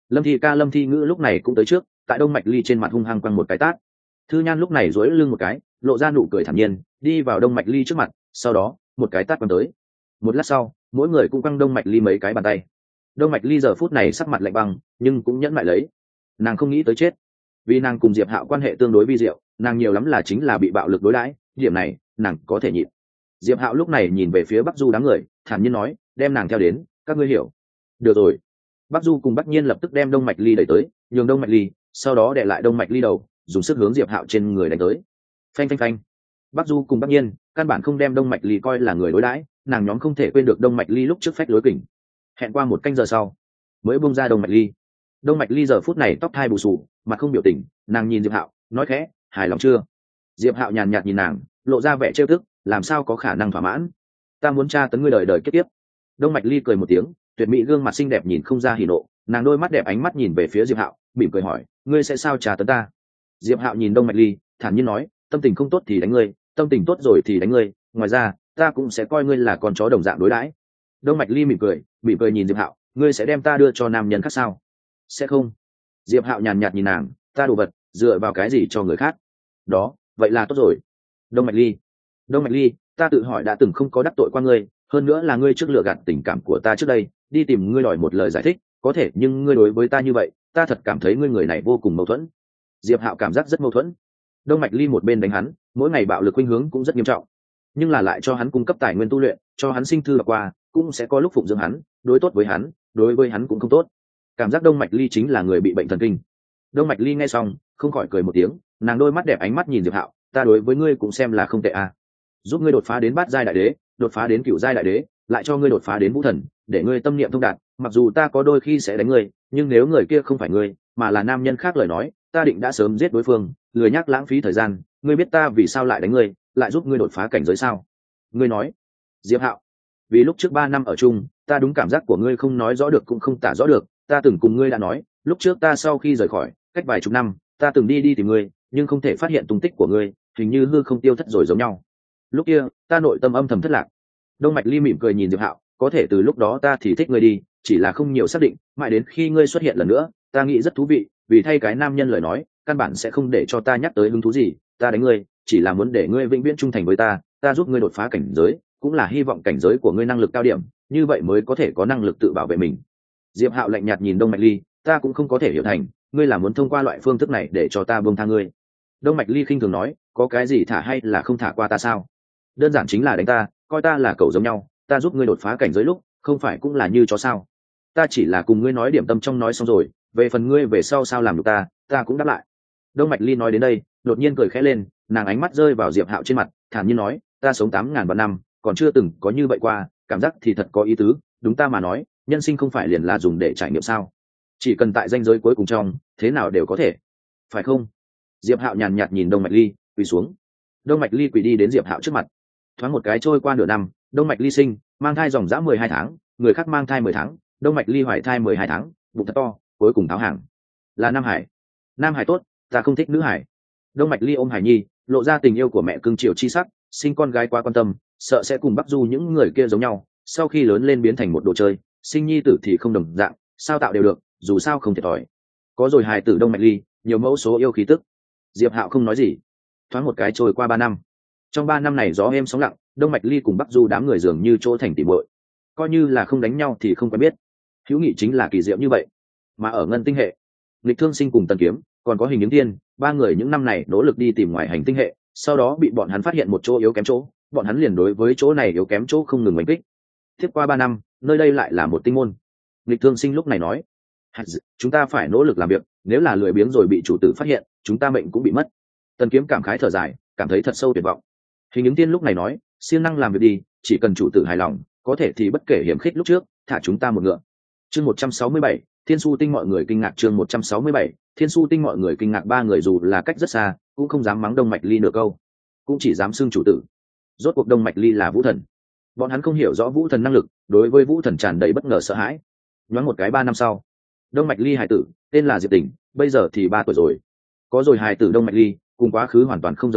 Lâm Thi Ngữ lúc này cũng tới trước, tại Đông Mạch Ly trên mặt hung hăng quăng một cái tát. Thư Nhan lúc này duỗi lưng một cái, lộ ra nụ cười thản nhiên, đi vào Đông Mạch Ly trước mặt, sau đó một cái tát quăng tới. Một lát sau, mỗi người cũng quăng Đông Mạch Ly mấy cái bàn tay. Đông Mạch Ly giờ phút này sắc mặt lạnh băng, nhưng cũng nhẫn lại lấy. Nàng không nghĩ tới chết, vì nàng cùng Diệp Hạo quan hệ tương đối vi diệu, nàng nhiều lắm là chính là bị bạo lực đối đãi, điểm này nàng có thể nhịn. Diệp Hạo lúc này nhìn về phía Bắc Du đám người, thản nhiên nói, đem nàng theo đến, các ngươi hiểu. Được rồi. Bắc Du cùng Bắc Nhiên lập tức đem Đông Mạch Ly đẩy tới, nhường Đông Mạch Ly, sau đó đè lại Đông Mạch Ly đầu, dùng sức hướng Diệp Hạo trên người đánh tới. Phanh phanh phanh. Bắc Du cùng Bắc Nhiên căn bản không đem Đông Mạch Ly coi là người đối đãi, nàng nhóm không thể quên được Đông Mạch Ly lúc trước phách lối kình. Hẹn qua một canh giờ sau, mới buông ra Đông Mạch Ly. Đông Mạch Ly giờ phút này tóc thai bù xù, mặt không biểu tình, nàng nhìn Diệp Hạo, nói khẽ, hài lòng chưa? Diệp Hạo nhàn nhạt nhìn nàng, lộ ra vẻ trêu tức, làm sao có khả năng thỏa mãn? Ta muốn tra tấn ngươi đời đời kiếp kiếp. Đông Mạch Ly cười một tiếng, tuyệt mỹ gương mặt xinh đẹp nhìn không ra hỉ nộ, nàng đôi mắt đẹp ánh mắt nhìn về phía Diệp Hạo, mỉm cười hỏi, ngươi sẽ sao tra tấn ta? Diệp Hạo nhìn Đông Mạch Ly, thản nhiên nói, tâm tình không tốt thì đánh ngươi, tâm tình tốt rồi thì đánh ngươi, ngoài ra, ta cũng sẽ coi ngươi là con chó đồng dạng đối đãi. Đông Mạch Ly mỉm cười nhìn Diệp Hạo, ngươi sẽ đem ta đưa cho nam nhân khác sao? Sẽ không. Diệp Hạo nhàn nhạt nhìn nàng, ta đồ vật, dựa vào cái gì cho người khác? Đó, vậy là tốt rồi. Đông Mạch Ly, ta tự hỏi đã từng không có đắc tội qua ngươi, hơn nữa là ngươi trước lừa gạt tình cảm của ta trước đây, đi tìm ngươi đòi một lời giải thích, có thể nhưng ngươi đối với ta như vậy, ta thật cảm thấy ngươi người này vô cùng mâu thuẫn. Diệp Hạo cảm giác rất mâu thuẫn. Đông Mạch Ly một bên đánh hắn, mỗi ngày bạo lực khuynh hướng cũng rất nghiêm trọng, nhưng là lại cho hắn cung cấp tài nguyên tu luyện, cho hắn sinh thư đọc qua, cũng sẽ có lúc phụng dưỡng hắn, đối tốt với hắn, đối với hắn cũng không tốt. Cảm giác Đông Mạch Ly chính là người bị bệnh thần kinh. Đông Mạch Ly nghe xong, không khỏi cười một tiếng, nàng đôi mắt đẹp ánh mắt nhìn Diệp Hạo, ta đối với ngươi cũng xem là không tệ à. Giúp ngươi đột phá đến bát giai đại đế, đột phá đến cửu giai đại đế, lại cho ngươi đột phá đến vũ thần, để ngươi tâm niệm thông đạt, mặc dù ta có đôi khi sẽ đánh ngươi, nhưng nếu người kia không phải ngươi, mà là nam nhân khác lời nói, ta định đã sớm giết đối phương, lười nhắc lãng phí thời gian, ngươi biết ta vì sao lại đánh ngươi, lại giúp ngươi đột phá cảnh giới sao? Ngươi nói. Diệp Hạo, vì lúc trước 3 năm ở chung, ta đúng cảm giác của ngươi không nói rõ được cũng không tả rõ được, ta từng cùng ngươi đã nói, lúc trước ta sau khi rời khỏi, cách vài chục năm, ta từng đi tìm ngươi, nhưng không thể phát hiện tung tích của ngươi, hình như hư không tiêu thất rồi giống nhau. Lúc kia, ta nội tâm âm thầm thất lạc. Đông Mạch Ly mỉm cười nhìn Diệp Hạo, có thể từ lúc đó ta thì thích ngươi đi, chỉ là không nhiều xác định, mãi đến khi ngươi xuất hiện lần nữa, ta nghĩ rất thú vị, vì thay cái nam nhân lời nói, căn bản sẽ không để cho ta nhắc tới hứng thú gì, ta đánh ngươi, chỉ là muốn để ngươi vĩnh viễn trung thành với ta giúp ngươi đột phá cảnh giới, cũng là hy vọng cảnh giới của ngươi năng lực cao điểm, như vậy mới có thể có năng lực tự bảo vệ mình. Diệp Hạo lạnh nhạt nhìn Đông Mạch Ly, ta cũng không có thể hiểu thành, ngươi là muốn thông qua loại phương thức này để cho ta buông tha ngươi. Đông Mạch Ly khinh thường nói, có cái gì thả hay là không thả qua ta sao? Đơn giản chính là đánh ta, coi ta là cẩu giống nhau, ta giúp ngươi đột phá cảnh giới lúc, không phải cũng là như chó sao? Ta chỉ là cùng ngươi nói điểm tâm trong nói xong rồi, về phần ngươi về sau sao làm được ta cũng đáp lại. Đông Mạch Ly nói đến đây, đột nhiên cười khẽ lên, nàng ánh mắt rơi vào Diệp Hạo trên mặt, thản nhiên nói, ta sống 8.000 vạn năm, còn chưa từng có như vậy qua, cảm giác thì thật có ý tứ, đúng ta mà nói, nhân sinh không phải liền là dùng để trải nghiệm sao? Chỉ cần tại ranh giới cuối cùng trong, thế nào đều có thể, phải không? Diệp Hạo nhàn nhạt nhìn Đông Mạch Ly, quỳ xuống. Đông Mạch Ly quỳ đi đến Diệp Hạo trước mặt. Thoáng một cái trôi qua nửa năm, Đông Mạch Ly sinh, mang thai dòng dã 12 tháng, người khác mang thai 10 tháng, Đông Mạch Ly hoài thai 12 tháng, bụng thật to, cuối cùng tháo hàng. Là Nam Hải. Nam Hải tốt, ta không thích nữ hải. Đông Mạch Ly ôm Hải Nhi, lộ ra tình yêu của mẹ cưng chiều chi sắc, sinh con gái quá quan tâm, sợ sẽ cùng Bắc Du những người kia giống nhau, sau khi lớn lên biến thành một đồ chơi, sinh nhi tử thì không đồng dạng, sao tạo đều được, dù sao không thiệt thòi. Có rồi hài tử Đông Mạch Ly, nhiều mẫu số yêu khí tức. Diệp Hạo không nói gì. Thoáng một cái trôi qua 3 năm. Trong 3 năm này gió êm sóng lặng, Đông Mạch Ly cùng Bắc Du đám người dường như chỗ thành tỉ muội, coi như là không đánh nhau thì không quen biết. Hữu nghị chính là kỳ diệu như vậy. Mà ở Ngân Tinh hệ, Lịch Thương Sinh cùng Tần Kiếm, còn có Hình Những Tiên, 3 người những năm này nỗ lực đi tìm ngoài hành tinh hệ, sau đó bị bọn hắn phát hiện một chỗ yếu kém chỗ, bọn hắn liền đối với chỗ này yếu kém chỗ không ngừng đánh kích. Tiếp qua 3 năm, nơi đây lại là một tinh môn. Lịch Thương Sinh lúc này nói, chúng ta phải nỗ lực làm việc, nếu là lười biếng rồi bị chủ tử phát hiện, chúng ta mệnh cũng bị mất. Tần Kiếm cảm khái thở dài, cảm thấy thật sâu tuyệt vọng. Hình Những Tiên lúc này nói, siêng năng làm việc đi, chỉ cần chủ tử hài lòng, có thể thì bất kể hiểm khích lúc trước, thả chúng ta một ngựa. Chương 167, Thiên Su Tinh mọi người kinh ngạc. Chương 167, Thiên Su Tinh mọi người kinh ngạc. 3 người dù là cách rất xa, cũng không dám mắng Đông Mạch Ly nửa câu, cũng chỉ dám xưng chủ tử. Rốt cuộc Đông Mạch Ly là vũ thần, bọn hắn không hiểu rõ vũ thần năng lực, đối với vũ thần tràn đầy bất ngờ sợ hãi. Nhoáng một cái 3 năm sau, Đông Mạch Ly hài tử tên là Diệp Tình, bây giờ thì 3 tuổi rồi. Có rồi hài tử Đông Mạch Ly, cùng quá khứ hoàn toàn không giống nhau,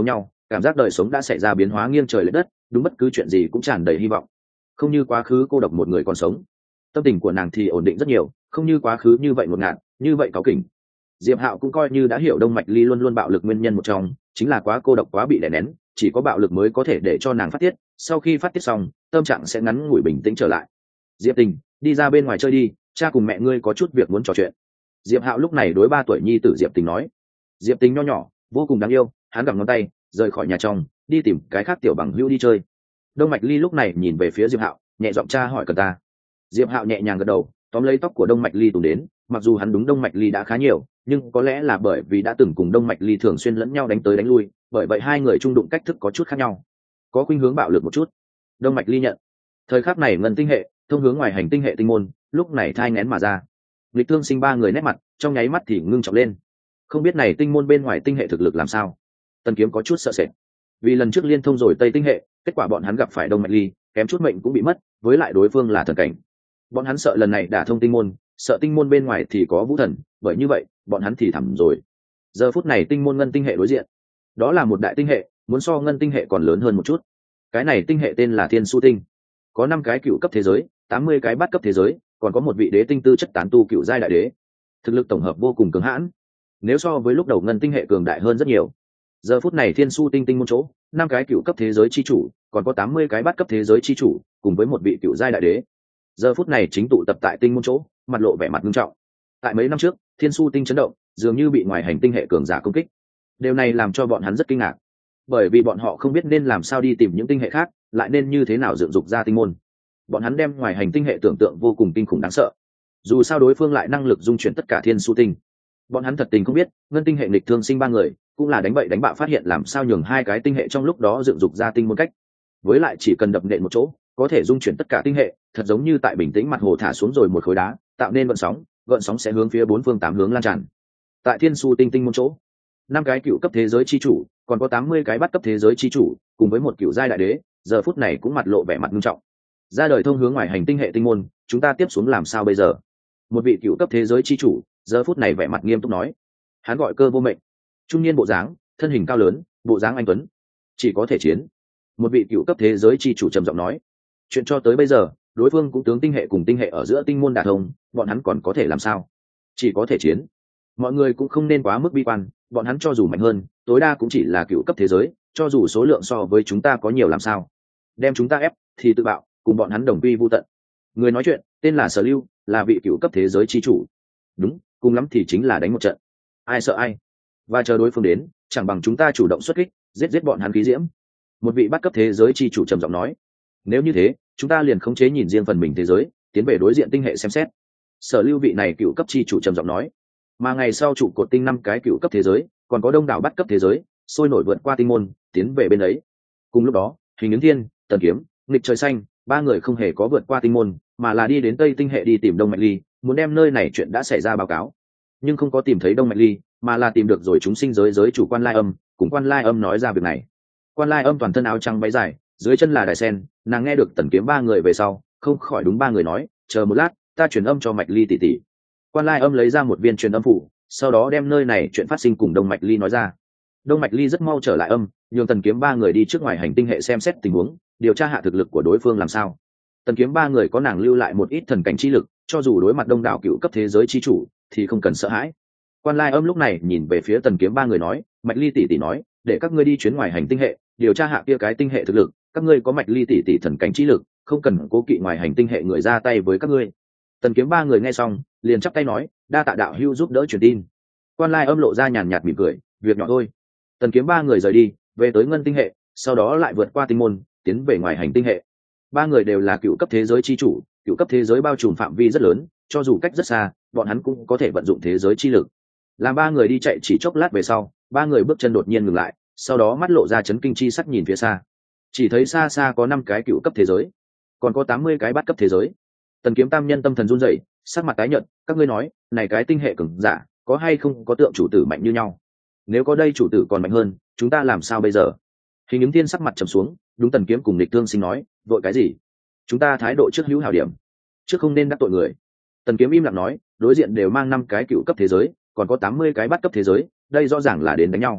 cảm giác đời sống đã xảy ra biến hóa nghiêng trời lệch đất, đúng bất cứ chuyện gì cũng tràn đầy hy vọng, không như quá khứ cô độc một người còn sống. Tâm tình của nàng thì ổn định rất nhiều, không như quá khứ như vậy ngột ngạt, như vậy cáu kỉnh. Diệp Hạo cũng coi như đã hiểu Đông Mạch Ly luôn luôn bạo lực nguyên nhân một trong, chính là quá cô độc, quá bị đè nén, chỉ có bạo lực mới có thể để cho nàng phát tiết, sau khi phát tiết xong, tâm trạng sẽ ngắn ngủi bình tĩnh trở lại. Diệp Tình, đi ra bên ngoài chơi đi, cha cùng mẹ ngươi có chút việc muốn trò chuyện. Diệp Hạo lúc này đối 3 tuổi nhi tử Diệp Tình nói. Diệp Tình nho nhỏ, vô cùng đáng yêu, hắn gặm ngón tay, rời khỏi nhà trong, đi tìm cái khác tiểu bằng hữu đi chơi. Đông Mạch Ly lúc này nhìn về phía Diệp Hạo, nhẹ giọng cha hỏi cần ta. Diệp Hạo nhẹ nhàng gật đầu, tóm lấy tóc của Đông Mạch Ly tùng đến, mặc dù hắn đúng Đông Mạch Ly đã khá nhiều, nhưng có lẽ là bởi vì đã từng cùng Đông Mạch Ly thường xuyên lẫn nhau đánh tới đánh lui, bởi vậy hai người trung đụng cách thức có chút khác nhau, có khuynh hướng bạo lực một chút. Đông Mạch Ly nhận. Thời khắc này ngân tinh hệ thông hướng ngoài hành tinh hệ tinh môn, lúc này thai nghén mà ra. Lịch Thương Sinh 3 người nét mặt trong nháy mắt thì ngưng trọng lên. Không biết này tinh môn bên ngoài tinh hệ thực lực làm sao? Tần Kiếm có chút sợ sệt. Vì lần trước liên thông rồi Tây tinh hệ, kết quả bọn hắn gặp phải Đông Mạch Ly, kém chút mệnh cũng bị mất, với lại đối phương là thần cảnh. Bọn hắn sợ lần này đả thông tinh môn, sợ tinh môn bên ngoài thì có vũ thần, bởi như vậy, bọn hắn thì thẳm rồi. Giờ phút này tinh môn ngân tinh hệ đối diện, đó là một đại tinh hệ, muốn so ngân tinh hệ còn lớn hơn một chút. Cái này tinh hệ tên là Thiên Su tinh, có 5 cái cựu cấp thế giới, 80 cái bát cấp thế giới, còn có một vị đế tinh tư chất tán tu cựu giai đại đế. Thực lực tổng hợp vô cùng cường hãn, nếu so với lúc đầu ngân tinh hệ cường đại hơn rất nhiều. Giờ phút này Thiên Su tinh tinh môn chỗ, 5 cái cựu cấp thế giới chi chủ, còn có 80 cái bát cấp thế giới chi chủ, cùng với một vị cựu giai đại đế. Giờ phút này chính tụ tập tại tinh môn chỗ, mặt lộ vẻ mặt nghiêm trọng. Tại mấy năm trước, Thiên Su tinh chấn động, dường như bị ngoài hành tinh hệ cường giả công kích. Điều này làm cho bọn hắn rất kinh ngạc, bởi vì bọn họ không biết nên làm sao đi tìm những tinh hệ khác, lại nên như thế nào dựng dục ra tinh môn. Bọn hắn đem ngoài hành tinh hệ tưởng tượng vô cùng kinh khủng đáng sợ, dù sao đối phương lại năng lực dung chuyển tất cả Thiên Su tinh. Bọn hắn thật tình không biết ngân tinh hệ Nghịch Thương Sinh 3 người cũng là đánh bậy đánh bạ phát hiện làm sao nhường 2 cái tinh hệ trong lúc đó dựng dục ra tinh môn cách. Với lại chỉ cần đập nện một chỗ, có thể dung chuyển tất cả tinh hệ, thật giống như tại bình tĩnh mặt hồ thả xuống rồi một khối đá, tạo nên gợn sóng sẽ hướng phía 4 phương 8 hướng lan tràn. Tại Thiên Su tinh tinh môn chỗ, 5 cái cựu cấp thế giới chi chủ, còn có 80 cái bắt cấp thế giới chi chủ, cùng với một cựu giai đại đế, giờ phút này cũng mặt lộ vẻ mặt nghiêm trọng. Ra đời thông hướng ngoài hành tinh hệ tinh môn, chúng ta tiếp xuống làm sao bây giờ? Một vị cựu cấp thế giới chi chủ, giờ phút này vẻ mặt nghiêm túc nói. Hắn gọi Cơ Vô Mệnh, trung niên bộ dáng, thân hình cao lớn, bộ dáng anh tuấn, chỉ có thể chiến. Một vị cựu cấp thế giới chi chủ trầm giọng nói. Chuyện cho tới bây giờ, đối phương cũng tướng tinh hệ cùng tinh hệ ở giữa tinh môn đả thông, bọn hắn còn có thể làm sao? Chỉ có thể chiến. Mọi người cũng không nên quá mức bi quan, bọn hắn cho dù mạnh hơn, tối đa cũng chỉ là cựu cấp thế giới, cho dù số lượng so với chúng ta có nhiều làm sao? Đem chúng ta ép thì tự bạo, cùng bọn hắn đồng quy vu tận. Người nói chuyện tên là Sở Lưu, là vị cựu cấp thế giới chi chủ. Đúng, cùng lắm thì chính là đánh một trận. Ai sợ ai? Và chờ đối phương đến, chẳng bằng chúng ta chủ động xuất kích, giết bọn hắn khí diễm. Một vị bắt cấp thế giới chi chủ trầm giọng nói. Nếu như thế, chúng ta liền khống chế nhìn riêng phần mình thế giới, tiến về đối diện tinh hệ xem xét. Sở Lưu vị này cựu cấp chi chủ trầm giọng nói. Mà ngày sau trụ cột tinh 5 cái cựu cấp thế giới, còn có đông đảo bắt cấp thế giới, sôi nổi vượt qua tinh môn, tiến về bên ấy. Cùng lúc đó, Hình Ứng Thiên, Tần Kiếm, Nghịch Trời Xanh, 3 người không hề có vượt qua tinh môn, mà là đi đến Tây tinh hệ đi tìm Đông Mạch Ly, muốn đem nơi này chuyện đã xảy ra báo cáo. Nhưng không có tìm thấy Đông Mạch Ly, mà là tìm được rồi chúng sinh giới chủ Quan Lai Âm, cùng Quan Lai Âm nói ra việc này. Quan Lai Âm toàn thân áo trắng váy dài, dưới chân là đài sen, nàng nghe được Tần Kiếm 3 người về sau, không khỏi đúng 3 người nói, chờ một lát, ta truyền âm cho Mạch Ly tỷ tỷ. Quan Lai Âm lấy ra một viên truyền âm phủ, sau đó đem nơi này chuyện phát sinh cùng Đông Mạch Ly nói ra. Đông Mạch Ly rất mau trở lại âm, nhường Tần Kiếm 3 người đi trước ngoài hành tinh hệ xem xét tình huống, điều tra hạ thực lực của đối phương làm sao. Tần Kiếm 3 người có nàng lưu lại một ít thần cảnh chi lực, cho dù đối mặt đông đảo cựu cấp thế giới chi chủ, thì không cần sợ hãi. Quan Lai Âm lúc này nhìn về phía Tần Kiếm 3 người nói, Mạch Ly tỷ tỷ nói, để các ngươi đi chuyến ngoài hành tinh hệ, điều tra hạ kia cái tinh hệ thực lực, các ngươi có Mạch Ly tỷ tỷ thần cảnh chi lực, không cần cố kỵ ngoài hành tinh hệ người ra tay với các ngươi. Tần Kiếm 3 người nghe xong, liền chắp tay nói, đa tạ đạo hữu giúp đỡ truyền tin. Quan Lai Âm lộ ra nhàn nhạt mỉm cười, việc nhỏ thôi. Tần Kiếm 3 người rời đi, về tới ngân tinh hệ, sau đó lại vượt qua tinh môn, tiến về ngoài hành tinh hệ. 3 người đều là cựu cấp thế giới chi chủ, cựu cấp thế giới bao trùm phạm vi rất lớn, cho dù cách rất xa, bọn hắn cũng có thể vận dụng thế giới chi lực. Làm 3 người đi chạy chỉ chốc lát về sau, 3 người bước chân đột nhiên ngừng lại, sau đó mắt lộ ra chấn kinh chi sắc nhìn phía xa. Chỉ thấy xa xa có 5 cái cựu cấp thế giới, còn có 80 cái bát cấp thế giới. Tần Kiếm tam nhân tâm thần run rẩy, sắc mặt tái nhợt, các ngươi nói, này cái tinh hệ cường giả, có hay không có tượng chủ tử mạnh như nhau? Nếu có đây chủ tử còn mạnh hơn, chúng ta làm sao bây giờ? Hình Ứng Thiên sắc mặt trầm xuống, đúng Tần Kiếm cùng Địch Thương Sinh nói, vội cái gì? Chúng ta thái độ trước hữu hảo điểm, trước không nên đắc tội người. Tần Kiếm im lặng nói, đối diện đều mang 5 cái cựu cấp thế giới, còn có 80 cái bát cấp thế giới, đây rõ ràng là đến đánh nhau.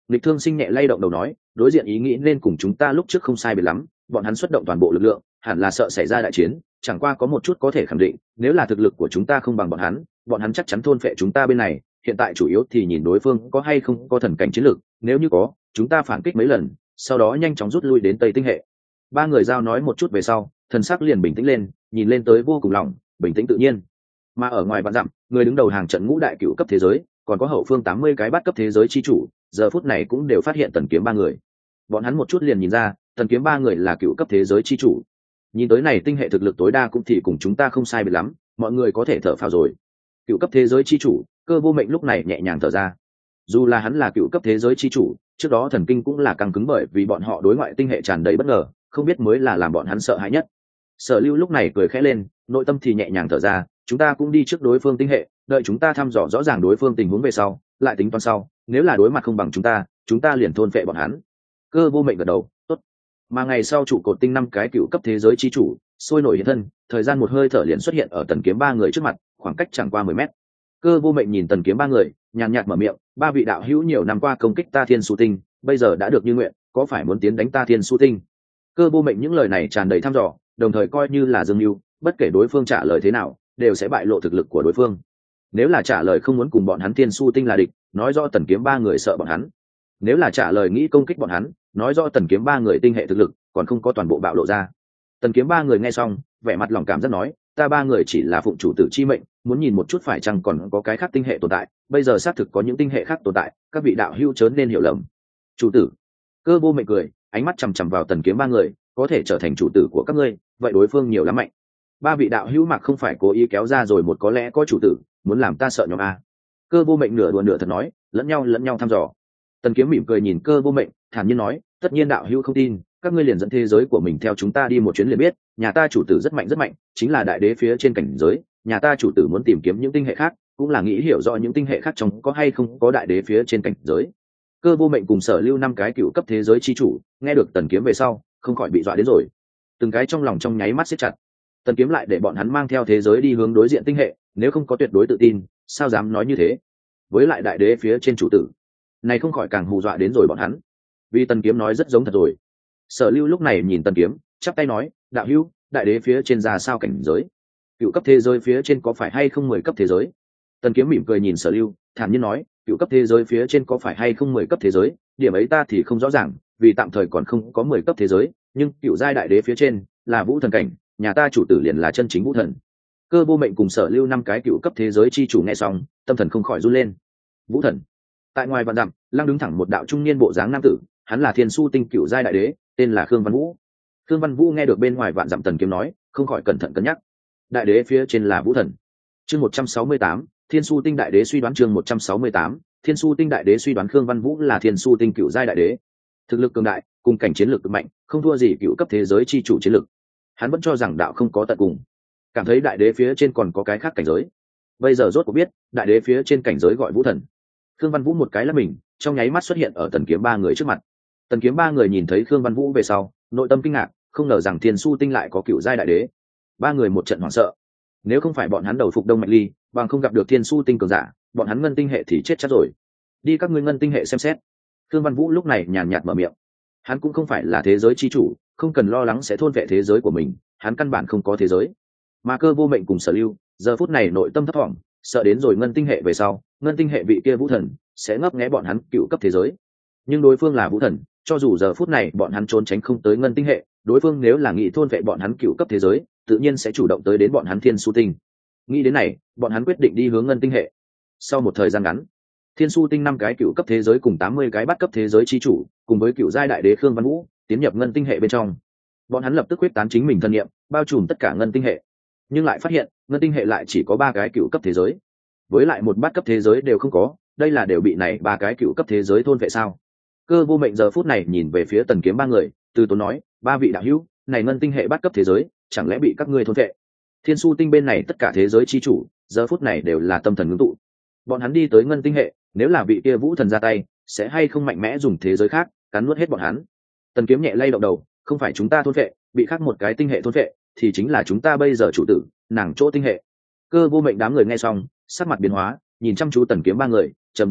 Lịch Thương Sinh nhẹ lay động đầu nói, đối diện ý nghĩ nên cùng chúng ta lúc trước không sai biệt lắm, bọn hắn xuất động toàn bộ lực lượng, hẳn là sợ xảy ra đại chiến, chẳng qua có một chút có thể khẳng định, nếu là thực lực của chúng ta không bằng bọn hắn chắc chắn thôn phệ chúng ta bên này, hiện tại chủ yếu thì nhìn đối phương có hay không có thần cảnh chiến lược, nếu như có, chúng ta phản kích mấy lần, sau đó nhanh chóng rút lui đến Tây Tinh hệ. Ba người giao nói một chút về sau, thần sắc liền bình tĩnh lên, nhìn lên tới vô cùng lòng, bình tĩnh tự nhiên. Mà ở ngoài vạn dặm, người đứng đầu hàng trận ngũ đại cựu cấp thế giới, còn có hậu phương 80 cái bát cấp thế giới chi chủ, giờ phút này cũng đều phát hiện Tần Kiếm ba người. Bọn hắn một chút liền nhìn ra, Tần Kiếm ba người là cựu cấp thế giới chi chủ. Nhìn tới này tinh hệ thực lực tối đa cũng thì cùng chúng ta không sai biệt lắm, mọi người có thể thở phào rồi. Cựu cấp thế giới chi chủ, Cơ Vô Mệnh lúc này nhẹ nhàng thở ra. Dù là hắn là cựu cấp thế giới chi chủ, trước đó thần kinh cũng là căng cứng bởi vì bọn họ đối ngoại tinh hệ tràn đầy bất ngờ, không biết mới là làm bọn hắn sợ hãi nhất. Sở Lưu lúc này cười khẽ lên, nội tâm thì nhẹ nhàng thở ra, chúng ta cũng đi trước đối phương tinh hệ, đợi chúng ta thăm dò rõ ràng đối phương tình huống về sau, lại tính toán sau, nếu là đối mặt không bằng chúng ta liền thôn phệ bọn hắn. Cơ Vô Mệnh gật đầu, tốt. Mà ngày sau trụ cột tinh 5 cái cựu cấp thế giới chi chủ, sôi nổi hiện thân, thời gian một hơi thở liền xuất hiện ở Tần Kiếm ba người trước mặt, khoảng cách chẳng qua 10 mét. Cơ Vô Mệnh nhìn Tần Kiếm ba người, nhàn nhạt mở miệng, ba vị đạo hữu nhiều năm qua công kích ta Thiên Su Tinh, bây giờ đã được như nguyện, có phải muốn tiến đánh ta Thiên Su Tinh? Cơ Vô Mệnh những lời này tràn đầy thăm dò, đồng thời coi như là dương mưu, bất kể đối phương trả lời thế nào, đều sẽ bại lộ thực lực của đối phương. Nếu là trả lời không muốn cùng bọn hắn Thiên Su Tinh là địch, nói rõ Tần Kiếm ba người sợ bọn hắn. Nếu là trả lời nghĩ công kích bọn hắn, nói rõ Tần Kiếm ba người tinh hệ thực lực còn không có toàn bộ bạo lộ ra. Tần Kiếm ba người nghe xong, vẻ mặt lòng cảm rất nói, ta ba người chỉ là phụng chủ tử chi mệnh, muốn nhìn một chút phải chăng còn có cái khác tinh hệ tồn tại, bây giờ xác thực có những tinh hệ khác tồn tại, các vị đạo hữu chớ nên hiểu lầm. Chủ tử. Cơ Vô Mệnh cười, ánh mắt chằm chằm vào Tần Kiếm ba người, có thể trở thành chủ tử của các ngươi, vậy đối phương nhiều lắm mạnh. Ba vị đạo hữu mặc không phải cố ý kéo ra rồi một có lẽ có chủ tử, muốn làm ta sợ nhóm a. Cơ Vô Mệnh nửa đùa nửa thật nói, lẫn nhau thăm dò. Tần Kiếm mỉm cười nhìn Cơ Vô Mệnh, thản nhiên nói, tất nhiên đạo hữu không tin, các ngươi liền dẫn thế giới của mình theo chúng ta đi một chuyến liền biết, nhà ta chủ tử rất mạnh, chính là đại đế phía trên cảnh giới, nhà ta chủ tử muốn tìm kiếm những tinh hệ khác, cũng là nghĩ hiểu rõ những tinh hệ khác trong có hay không có đại đế phía trên cảnh giới. Cơ Vô Mệnh cùng Sở Lưu 5 cái cựu cấp thế giới chi chủ, nghe được Tần Kiếm về sau, không khỏi bị dọa đến rồi. Từng cái trong lòng trong nháy mắt siết chặt. Tần Kiếm lại để bọn hắn mang theo thế giới đi hướng đối diện tinh hệ, nếu không có tuyệt đối tự tin, sao dám nói như thế? Với lại đại đế phía trên chủ tử, này không khỏi càng hù dọa đến rồi bọn hắn. Vì Tần Kiếm nói rất giống thật rồi. Sở Lưu lúc này nhìn Tần Kiếm, chắp tay nói, đạo hữu, đại đế phía trên ra sao cảnh giới? Cựu cấp thế giới phía trên có phải hay không 10 cấp thế giới? Tần Kiếm mỉm cười nhìn Sở Lưu, thản nhiên nói, cựu cấp thế giới phía trên có phải hay không 10 cấp thế giới, điểm ấy ta thì không rõ ràng, vì tạm thời còn không có 10 cấp thế giới, nhưng cựu giai đại đế phía trên là vũ thần cảnh, nhà ta chủ tử liền là chân chính vũ thần. Cơ Vô Mệnh cùng Sở Lưu 5 cái cựu cấp thế giới chi chủ nghe xong, tâm thần không khỏi run lên. Vũ thần. Tại ngoài vạn dặm, lăng đứng thẳng một đạo trung niên bộ dáng nam tử, hắn là Thiên Su Tinh cựu giai đại đế, tên là Khương Văn Vũ. Khương Văn Vũ nghe được bên ngoài vạn dặm Tần Kiếm nói, không khỏi cẩn thận cân nhắc. Đại đế phía trên là vũ thần. Chương 168, Thiên Su Tinh đại đế suy đoán chương 168, Thiên Su Tinh đại đế suy đoán Khương Văn Vũ là Thiên Su Tinh cựu giai đại đế. Thực lực cường đại, cùng cảnh chiến lược cực mạnh, không thua gì cựu cấp thế giới chi chủ chiến lược. Hắn vẫn cho rằng đạo không có tận cùng, cảm thấy đại đế phía trên còn có cái khác cảnh giới. Bây giờ rốt cuộc biết, đại đế phía trên cảnh giới gọi vũ thần. Khương Văn Vũ một cái là mình, trong nháy mắt xuất hiện ở Tần Kiếm ba người trước mặt. Tần Kiếm ba người nhìn thấy Khương Văn Vũ về sau, nội tâm kinh ngạc, không ngờ rằng Thiên Su Tinh lại có cựu giai đại đế. Ba người một trận hoảng sợ. Nếu không phải bọn hắn đầu phục Đông Mạch Ly, bằng không gặp được Thiên Su Tinh cường giả, bọn hắn ngân tinh hệ thì chết chắc rồi. Đi các ngươi ngân tinh hệ xem xét. Khương Văn Vũ lúc này nhàn nhạt mở miệng. Hắn cũng không phải là thế giới chi chủ, không cần lo lắng sẽ thôn vệ thế giới của mình, hắn căn bản không có thế giới. Mà Cơ Vô Mệnh cùng Sở Lưu, giờ phút này nội tâm thấp thỏm, sợ đến rồi ngân tinh hệ về sau, ngân tinh hệ vị kia vũ thần sẽ ngấp nghé bọn hắn cựu cấp thế giới. Nhưng đối phương là vũ thần, cho dù giờ phút này bọn hắn trốn tránh không tới ngân tinh hệ, đối phương nếu là nghĩ thôn vệ bọn hắn cựu cấp thế giới, tự nhiên sẽ chủ động tới đến bọn hắn Thiên Su Tinh. Nghĩ đến này, bọn hắn quyết định đi hướng ngân tinh hệ. Sau một thời gian ngắn, Thiên Su Tinh 5 cái cựu cấp thế giới cùng 80 cái bát cấp thế giới chi chủ, cùng với cựu giai đại đế Khương Văn Vũ, tiến nhập ngân tinh hệ bên trong. Bọn hắn lập tức quyết tán chính mình thân nghiệm, bao trùm tất cả ngân tinh hệ. Nhưng lại phát hiện, ngân tinh hệ lại chỉ có 3 cái cựu cấp thế giới, với lại một bát cấp thế giới đều không có, đây là đều bị này 3 cái cựu cấp thế giới thôn vệ sao? Cơ Vô Mệnh giờ phút này nhìn về phía Tần Kiếm ba người, từ tốn nói, ba vị đạo hữu, này ngân tinh hệ bát cấp thế giới, chẳng lẽ bị các ngươi thôn vệ? Thiên Su Tinh bên này tất cả thế giới chi chủ, giờ phút này đều là tâm thần ngưng tụ. Bọn hắn đi tới ngân tinh hệ, nếu là vị kia vũ thần ra tay, sẽ hay không mạnh mẽ dùng thế giới khác cắn nuốt hết bọn hắn? Tần Kiếm nhẹ lay động đầu, không phải chúng ta thôn vệ, bị khác một cái tinh hệ thôn vệ, thì chính là chúng ta bây giờ chủ tử, nàng chỗ tinh hệ. Cơ Vô Mệnh đám người nghe xong, sắc mặt biến hóa, nhìn chăm chú Tần Kiếm ba người, trầm giọng nói,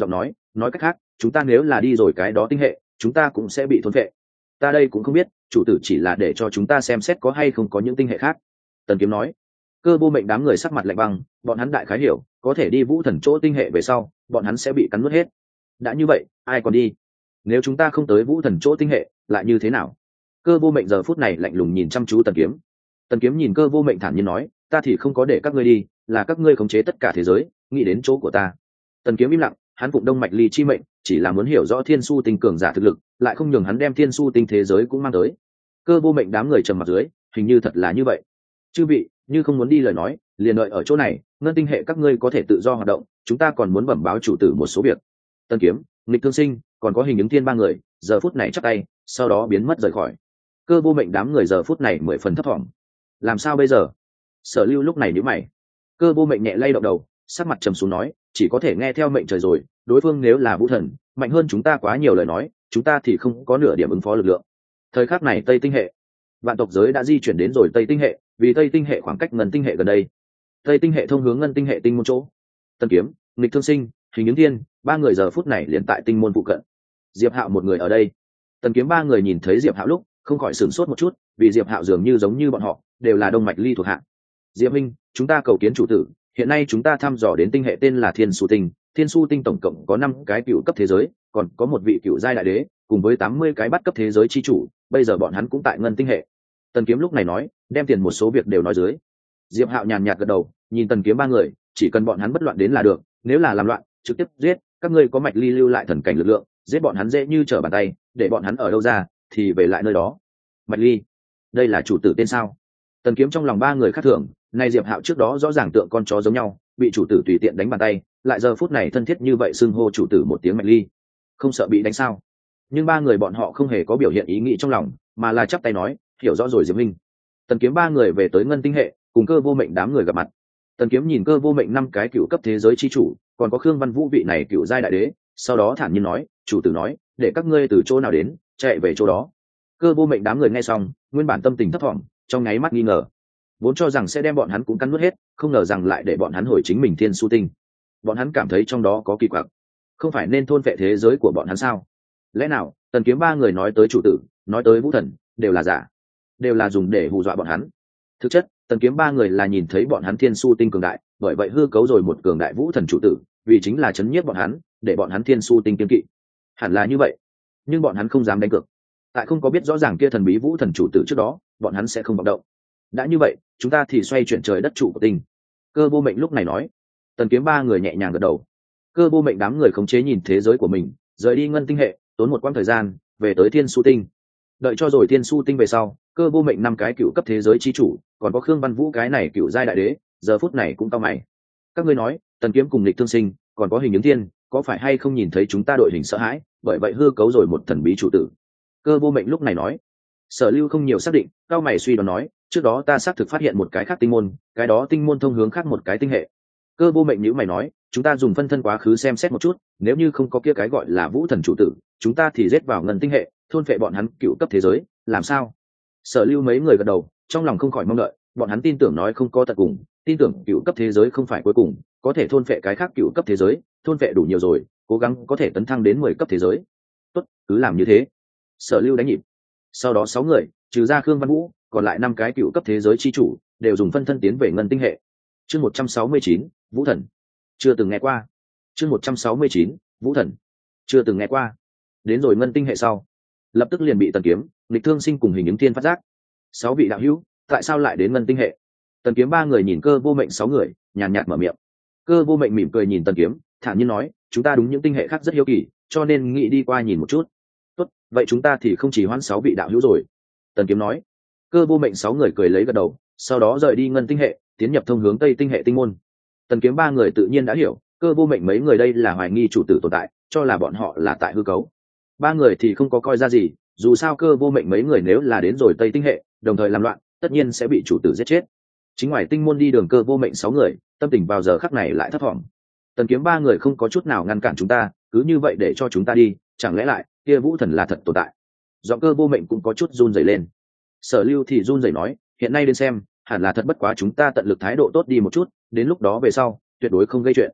nói cách khác chúng ta nếu là đi rồi cái đó tinh hệ chúng ta cũng sẽ bị thôn vệ. Ta đây cũng không biết, chủ tử chỉ là để cho chúng ta xem xét có hay không có những tinh hệ khác. Tần Kiếm nói. Cơ vô mệnh đám người sắc mặt lạnh băng, bọn hắn đại khái hiểu có thể đi vũ thần chỗ tinh hệ về sau bọn hắn sẽ bị cắn nuốt hết. Đã như vậy ai còn đi? Nếu chúng ta không tới vũ thần chỗ tinh hệ lại như thế nào? Cơ vô mệnh giờ phút này lạnh lùng nhìn chăm chú Tần Kiếm. Tần Kiếm nhìn cơ vô mệnh thản nhiên nói, ta thì không có để các ngươi đi, là các ngươi khống chế tất cả thế giới nghĩ đến chỗ của ta. Tần Kiếm im lặng, hắn phụng Đông Mạch Ly chi mệnh chỉ là muốn hiểu rõ thiên su tinh cường giả thực lực, lại không nhường hắn đem thiên su tinh thế giới cũng mang tới. Cơ vô mệnh đám người trầm mặt dưới, hình như thật là như vậy. Chư vị, như không muốn đi lời nói liền đợi ở chỗ này, ngân tinh hệ các ngươi có thể tự do hoạt động, chúng ta còn muốn bẩm báo chủ tử một số việc. Tần Kiếm, Nghịch Thương Sinh còn có Hình Ứng Thiên ba người giờ phút này chắp tay, sau đó biến mất rời khỏi. Cơ vô mệnh đám người giờ phút này 10 phần thấp thỏm. Làm sao bây giờ? Sở Lưu lúc này nhíu mày. Cơ vô mệnh nhẹ lay động đầu, sắc mặt trầm xuống nói, chỉ có thể nghe theo mệnh trời rồi, đối phương nếu là vũ thần mạnh hơn chúng ta quá nhiều lời nói chúng ta thì không có nửa điểm ứng phó lực lượng. Thời khắc này Tây tinh hệ vạn tộc giới đã di chuyển đến rồi Tây tinh hệ, vì Tây tinh hệ khoảng cách ngân tinh hệ gần đây. Tây tinh hệ thông hướng ngân tinh hệ tinh môn chỗ. Tần Kiếm, Nghịch Thương Sinh, Hình Ứng Thiên ba người giờ phút này liền tại tinh môn phụ cận. Diệp Hạo một người ở đây. Tần Kiếm ba người nhìn thấy Diệp Hạo lúc không khỏi sửng sốt một chút, vì Diệp Hạo dường như giống như bọn họ đều là Đông Mạch Ly thuộc hạ. Diệp Minh, chúng ta cầu kiến chủ tử, hiện nay chúng ta thăm dò đến tinh hệ tên là Thiên Su Tinh. Thiên Su Tinh tổng cộng có 5 cái cựu cấp thế giới, còn có một vị cựu giai đại đế cùng với 80 cái bắt cấp thế giới chi chủ, bây giờ bọn hắn cũng tại ngân tinh hệ. Tần Kiếm lúc này nói, đem tiền một số việc đều nói dưới. Diệp Hạo nhàn nhạt gật đầu, nhìn Tần Kiếm ba người, chỉ cần bọn hắn bất loạn đến là được, nếu là làm loạn trực tiếp giết, các ngươi có Mạch Ly lưu lại thần cảnh lực lượng, giết bọn hắn dễ như trở bàn tay, để bọn hắn ở đâu ra thì về lại nơi đó. Mạch Ly, đây là chủ tử tên sao? Tần Kiếm trong lòng ba người khác thường, nay Diệp Hạo trước đó rõ ràng tượng con chó giống nhau, bị chủ tử tùy tiện đánh bàn tay, lại giờ phút này thân thiết như vậy xưng hô chủ tử một tiếng Mạch Ly, không sợ bị đánh sao? Nhưng ba người bọn họ không hề có biểu hiện ý nghĩ trong lòng, mà là chắp tay nói, hiểu rõ rồi Diệp Minh. Tần Kiếm ba người về tới ngân tinh hệ, cùng Cơ vô mệnh đám người gặp mặt. Tần Kiếm nhìn Cơ vô mệnh 5 cái cựu cấp thế giới chi chủ, còn có Khương Văn Vũ vị này cựu giai đại đế, sau đó thản nhiên nói, chủ tử nói, để các ngươi từ chỗ nào đến, chạy về chỗ đó. Cơ vô mệnh đám người nghe xong, nguyên bản tâm tình thấp thỏm, trong nháy mắt nghi ngờ, vốn cho rằng sẽ đem bọn hắn cũng cắn nuốt hết, không ngờ rằng lại để bọn hắn hồi chính mình Thiên Su Tinh. Bọn hắn cảm thấy trong đó có kỳ quặc, không phải nên thôn phệ thế giới của bọn hắn sao? Lẽ nào Tần Kiếm ba người nói tới chủ tử, nói tới vũ thần đều là giả, đều là dùng để hù dọa bọn hắn? Thực chất Tần Kiếm ba người là nhìn thấy bọn hắn Thiên Su Tinh cường đại, bởi vậy hư cấu rồi một cường đại vũ thần chủ tử, vì chính là chấn nhiếp bọn hắn, để bọn hắn Thiên Su Tinh kiên kỵ. Hẳn là như vậy, nhưng bọn hắn không dám đánh cược, tại không có biết rõ ràng kia thần bí vũ thần chủ tử trước đó, bọn hắn sẽ không vọng động. Đã như vậy, chúng ta thì xoay chuyển trời đất chủ của tinh. Cơ vô mệnh lúc này nói. Tần Kiếm ba người nhẹ nhàng gật đầu. Cơ vô mệnh đám người khống chế nhìn thế giới của mình, rời đi ngân tinh hệ, tốn một quãng thời gian về tới Thiên Su Tinh. Đợi cho rồi Thiên Su Tinh về sau, Cơ vô mệnh 5 cái cựu cấp thế giới chi chủ, còn có Khương Văn Vũ cái này cựu giai đại đế, giờ phút này cũng cao mày. Các ngươi nói, Tần Kiếm cùng Nghịch Thương Sinh, còn có Hình Ứng Thiên, có phải hay không nhìn thấy chúng ta đội hình sợ hãi, bởi vậy hư cấu rồi một thần bí chủ tử? Cơ vô mệnh lúc này nói. Sở Lưu không nhiều xác định, cao mày suy đoán nói, trước đó ta xác thực phát hiện một cái khác tinh môn, cái đó tinh môn thông hướng khác một cái tinh hệ. Cơ vô mệnh nhíu mày nói, chúng ta dùng phân thân quá khứ xem xét một chút, nếu như không có kia cái gọi là vũ thần chủ tử, chúng ta thì giết vào ngân tinh hệ, thôn phệ bọn hắn cựu cấp thế giới, làm sao? Sở Lưu mấy người gật đầu, trong lòng không khỏi mong đợi, bọn hắn tin tưởng nói không có tận cùng, tin tưởng cựu cấp thế giới không phải cuối cùng, có thể thôn phệ cái khác cựu cấp thế giới, thôn phệ đủ nhiều rồi, cố gắng có thể tấn thăng đến 10 cấp thế giới. Tốt, cứ làm như thế. Sở Lưu đánh nhịp. Sau đó 6 người, trừ ra Khương Văn Vũ, còn lại 5 cái cựu cấp thế giới chi chủ đều dùng phân thân tiến về ngân tinh hệ. Chương 169, Vũ Thần. Chưa từng nghe qua. Chương 169, Vũ Thần. Chưa từng nghe qua. Đến rồi ngân tinh hệ sau, lập tức liền bị Tần Kiếm, Nghịch Thương Sinh cùng Hình Ứng Thiên phát giác. 6 vị đạo hữu, tại sao lại đến ngân tinh hệ? Tần Kiếm ba người nhìn Cơ vô mệnh 6 người, nhàn nhạt mở miệng. Cơ vô mệnh mỉm cười nhìn Tần Kiếm, thản nhiên nói, chúng ta đúng những tinh hệ khác rất hiếu kỳ, cho nên nghĩ đi qua nhìn một chút. Tốt, vậy chúng ta thì không chỉ hoãn 6 vị đạo hữu rồi. Tần Kiếm nói. Cơ vô mệnh 6 người cười lấy gật đầu, sau đó rời đi ngân tinh hệ, tiến nhập thông hướng Tây tinh hệ tinh môn. Tần Kiếm ba người tự nhiên đã hiểu, Cơ vô mệnh mấy người đây là hoài nghi chủ tử tồn tại, cho là bọn họ là tại hư cấu. Ba người thì không có coi ra gì, dù sao Cơ vô mệnh mấy người nếu là đến rồi Tây tinh hệ, đồng thời làm loạn, tất nhiên sẽ bị chủ tử giết chết. Chính ngoài tinh môn đi đường Cơ vô mệnh 6 người, tâm tình vào giờ khắc này lại thấp thỏm. Tần Kiếm ba người không có chút nào ngăn cản chúng ta, cứ như vậy để cho chúng ta đi, chẳng lẽ lại kia vũ thần là thật tồn tại? Giọng Cơ vô mệnh cũng có chút run rẩy lên. Sở Lưu thì run rẩy nói, hiện nay đến xem, hẳn là thật, bất quá chúng ta tận lực thái độ tốt đi một chút, đến lúc đó về sau tuyệt đối không gây chuyện.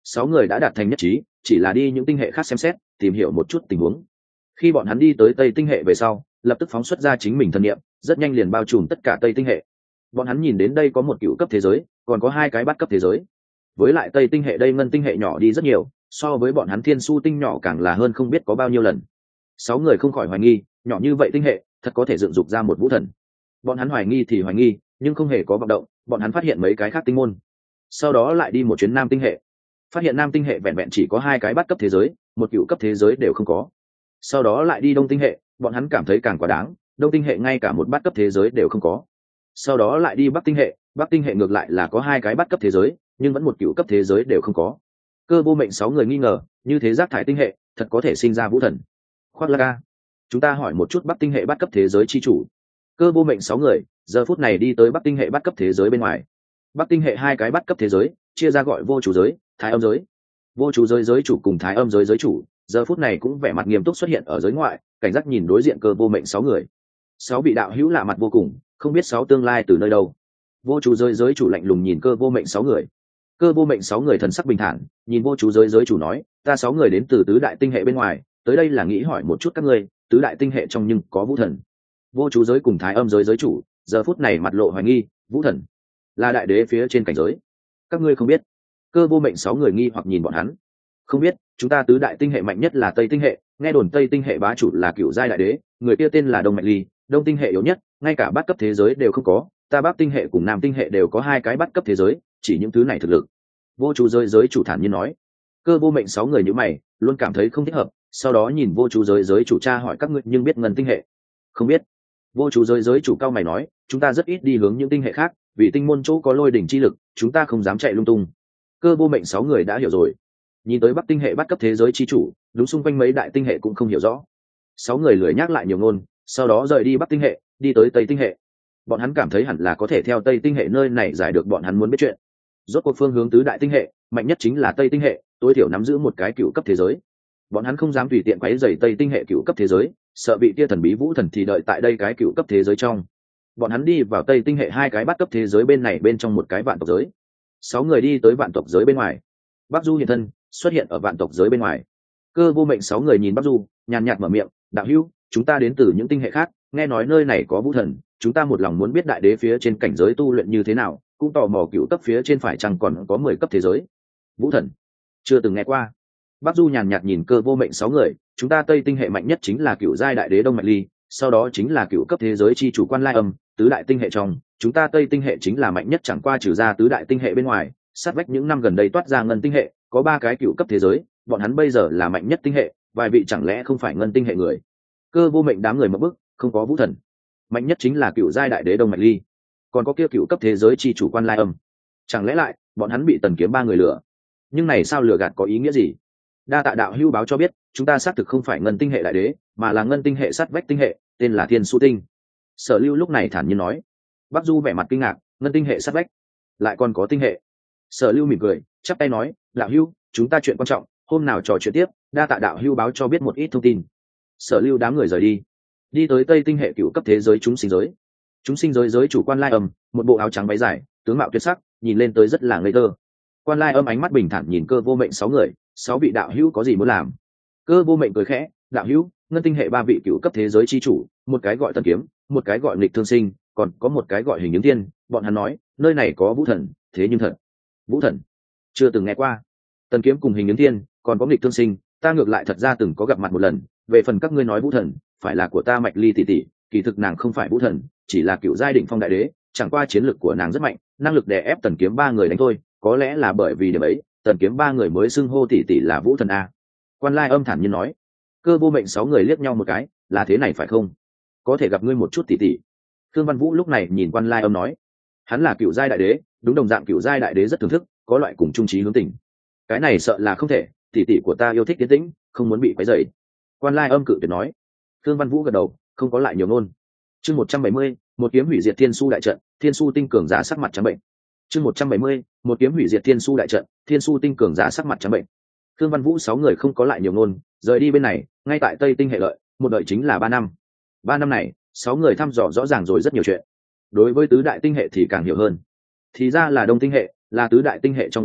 6 người đã đạt thành nhất trí, chỉ là đi những tinh hệ khác xem xét, tìm hiểu một chút tình huống. Khi bọn hắn đi tới Tây tinh hệ về sau, lập tức phóng xuất ra chính mình thần niệm, rất nhanh liền bao trùm tất cả Tây tinh hệ. Bọn hắn nhìn đến đây có một cựu cấp thế giới, còn có 2 cái bát cấp thế giới. Với lại Tây tinh hệ đây ngân tinh hệ nhỏ đi rất nhiều, so với bọn hắn Thiên Su tinh nhỏ càng là hơn không biết có bao nhiêu lần. 6 người không khỏi hoài nghi, nhỏ như vậy tinh hệ, thật có thể dựng dục ra một vũ thần. Bọn hắn hoài nghi thì hoài nghi, nhưng không hề có vận động, bọn hắn phát hiện mấy cái khác tinh môn. Sau đó lại đi một chuyến Nam tinh hệ, phát hiện Nam tinh hệ vẹn vẹn chỉ có 2 cái bát cấp thế giới, một cựu cấp thế giới đều không có. Sau đó lại đi Đông tinh hệ, bọn hắn cảm thấy càng quá đáng, Đông tinh hệ ngay cả một bát cấp thế giới đều không có. Sau đó lại đi Bắc tinh hệ ngược lại là có 2 cái bát cấp thế giới, nhưng vẫn một cựu cấp thế giới đều không có. Cơ Vô Mệnh 6 người nghi ngờ, như thế rác thải tinh hệ thật có thể sinh ra vũ thần. Khoác lác ca, chúng ta hỏi một chút Bắc tinh hệ bát cấp thế giới chi chủ. Cơ Vô Mệnh 6 người giờ phút này đi tới Bắc tinh hệ bát cấp thế giới bên ngoài. Bắc tinh hệ 2 cái bát cấp thế giới chia ra gọi vô chủ giới, thái âm giới. Vô chủ giới giới chủ cùng thái âm giới giới chủ giờ phút này cũng vẻ mặt nghiêm túc xuất hiện ở giới ngoại, cảnh giác nhìn đối diện Cơ Vô Mệnh 6 người. 6 vị đạo hữu lạ mặt vô cùng, không biết 6 tương lai từ nơi đâu. Vô chủ giới giới chủ lạnh lùng nhìn Cơ Vô Mệnh 6 người. Cơ Vô Mệnh 6 người thần sắc bình thản, nhìn vô chủ giới giới chủ nói, ta 6 người đến từ tứ đại tinh hệ bên ngoài, tới đây là nghĩ hỏi một chút các ngươi, tứ đại tinh hệ trong nhưng có vũ thần. Vô chủ giới cùng thái âm giới giới chủ giờ phút này mặt lộ hoài nghi, vũ thần là đại đế phía trên cảnh giới, các ngươi không biết? Cơ Vô Mệnh 6 người nghi hoặc nhìn bọn hắn. Không biết, chúng ta tứ đại tinh hệ mạnh nhất là Tây tinh hệ, nghe đồn Tây tinh hệ bá chủ là cựu giai đại đế, người kia tên là Đông Mạch Ly, Đông tinh hệ yếu nhất, ngay cả bát cấp thế giới đều không có, ta Bắc tinh hệ cùng Nam tinh hệ đều có 2 cái bát cấp thế giới, chỉ những thứ này thực lực. Vô chủ giới giới chủ thản nhiên nói. Cơ Vô Mệnh 6 người như mày, luôn cảm thấy không thích hợp, sau đó nhìn vô chủ giới giới chủ tra hỏi các ngươi nhưng biết ngân tinh hệ? Không biết. Vô chủ giới giới chủ cao mày nói, chúng ta rất ít đi hướng những tinh hệ khác, vì tinh môn chỗ có lôi đỉnh chi lực, chúng ta không dám chạy lung tung. Cơ Vô Mệnh 6 người đã hiểu rồi. Nhìn tới Bắc tinh hệ bắt cấp thế giới chi chủ, đúng xung quanh mấy đại tinh hệ cũng không hiểu rõ. 6 người lười nhắc lại nhiều ngôn, sau đó rời đi Bắc tinh hệ, đi tới Tây tinh hệ. Bọn hắn cảm thấy hẳn là có thể theo Tây tinh hệ nơi này giải được bọn hắn muốn biết chuyện. Rốt cuộc phương hướng tứ đại tinh hệ, mạnh nhất chính là Tây tinh hệ, tối thiểu nắm giữ một cái cựu cấp thế giới. Bọn hắn không dám tùy tiện quấy rầy Tây tinh hệ cựu cấp thế giới, sợ bị tia thần bí vũ thần thì đợi tại đây cái cựu cấp thế giới trong. Bọn hắn đi vào Tây tinh hệ 2 cái bắt cấp thế giới bên này bên trong một cái vạn tộc giới. 6 người đi tới vạn tộc giới bên ngoài. Bắc Du hiện thân, xuất hiện ở vạn tộc giới bên ngoài. Cơ Vô Mệnh 6 người nhìn Bắc Du, nhàn nhạt mở miệng, đạo hữu, chúng ta đến từ những tinh hệ khác, nghe nói nơi này có vũ thần, chúng ta một lòng muốn biết đại đế phía trên cảnh giới tu luyện như thế nào, cũng tò mò cựu cấp phía trên phải chăng còn có 10 cấp thế giới. Vũ thần, chưa từng nghe qua. Bắc Du nhàn nhạt nhìn Cơ Vô Mệnh 6 người, chúng ta Tây tinh hệ mạnh nhất chính là cựu giai đại đế Đông Mạch Ly, sau đó chính là cựu cấp thế giới chi chủ Quan Lai Âm, tứ đại tinh hệ trong, chúng ta Tây tinh hệ chính là mạnh nhất chẳng qua trừ ra tứ đại tinh hệ bên ngoài, sát vách những năm gần đây toát ra ngân tinh hệ, có 3 cái cựu cấp thế giới, bọn hắn bây giờ là mạnh nhất tinh hệ, vài vị chẳng lẽ không phải ngân tinh hệ người? Cơ Vô Mệnh đám người mở bức, không có vũ thần, mạnh nhất chính là cựu giai đại đế Đông Mạch Ly, còn có kia cựu cấp thế giới chi chủ Quan Lai Âm, chẳng lẽ lại bọn hắn bị Tần Kiếm 3 người lừa? Nhưng này sao lừa gạt có ý nghĩa gì? Đa tạ đạo hữu báo cho biết, chúng ta xác thực không phải ngân tinh hệ đại đế, mà là ngân tinh hệ sát vách tinh hệ, tên là Thiên Su tinh. Sở Lưu lúc này thản nhiên nói. Bắc Du vẻ mặt kinh ngạc, ngân tinh hệ sát vách, lại còn có tinh hệ. Sở Lưu mỉm cười, chắp tay nói, đạo hữu, chúng ta chuyện quan trọng, hôm nào trò chuyện tiếp, đa tạ đạo hữu báo cho biết một ít thông tin. Sở Lưu đám người rời đi, đi tới Tây tinh hệ cựu cấp thế giới chúng sinh giới. Chúng sinh giới giới chủ Quan Lai Âm, một bộ áo trắng váy dài, tướng mạo tuyệt sắc, nhìn lên tới rất là ngây thơ. Quan Lai Âm ánh mắt bình thản nhìn Cơ Vô Mệnh 6 người, 6 vị đạo hữu có gì muốn làm? Cơ Vô Mệnh cười khẽ, đạo hữu, ngân tinh hệ 3 vị cựu cấp thế giới chi chủ, một cái gọi Tần Kiếm, một cái gọi Nghịch Thương Sinh, còn có một cái gọi Hình Ứng Thiên, bọn hắn nói, nơi này có vũ thần, thế nhưng thật. Vũ thần? Chưa từng nghe qua. Tần Kiếm cùng Hình Ứng Thiên, còn có Nghịch Thương Sinh, ta ngược lại thật ra từng có gặp mặt một lần, về phần các ngươi nói vũ thần, phải là của ta Mạch Ly tỷ tỷ, kỳ thực nàng không phải vũ thần, chỉ là cựu giai đỉnh phong đại đế, chẳng qua chiến lực của nàng rất mạnh, năng lực đè ép Tần Kiếm 3 người đánh thôi, có lẽ là bởi vì điểm ấy, Tần Kiếm 3 người mới xưng hô tỷ tỷ là vũ thần a. Quan Lai Âm thản nhiên nói. Cơ Vô Mệnh 6 người liếc nhau một cái, là thế này phải không? Có thể gặp ngươi một chút tỷ tỷ. Thương Văn Vũ lúc này nhìn Quan Lai Âm nói, hắn là cựu giai đại đế, đúng đồng dạng cựu giai đại đế rất thưởng thức, có loại cùng trung trí hướng tình. Cái này sợ là không thể, tỷ tỷ của ta yêu thích tiến tĩnh, không muốn bị quấy rầy. Quan Lai Âm cự tuyệt nói. Thương Văn Vũ gật đầu, không có lại nhiều ngôn. Chương 170, một kiếm hủy diệt Thiên Su đại trận, Thiên Su tinh cường giả sắc mặt trắng bệnh. Chương 170, một kiếm hủy diệt Thiên Su đại trận, Thiên Su tinh cường giả sắc mặt trắng bệnh. Thương Văn Vũ 6 người không có lại nhiều ngôn, rời đi bên này, ngay tại Tây tinh hệ lợi, một đợi chính là 3 năm. 3 năm này, 6 người thăm dò rõ ràng rồi rất nhiều chuyện. Đối với tứ đại tinh hệ thì càng hiểu hơn. Thì ra là Đông tinh hệ, là tứ đại tinh hệ trong yếu nhất,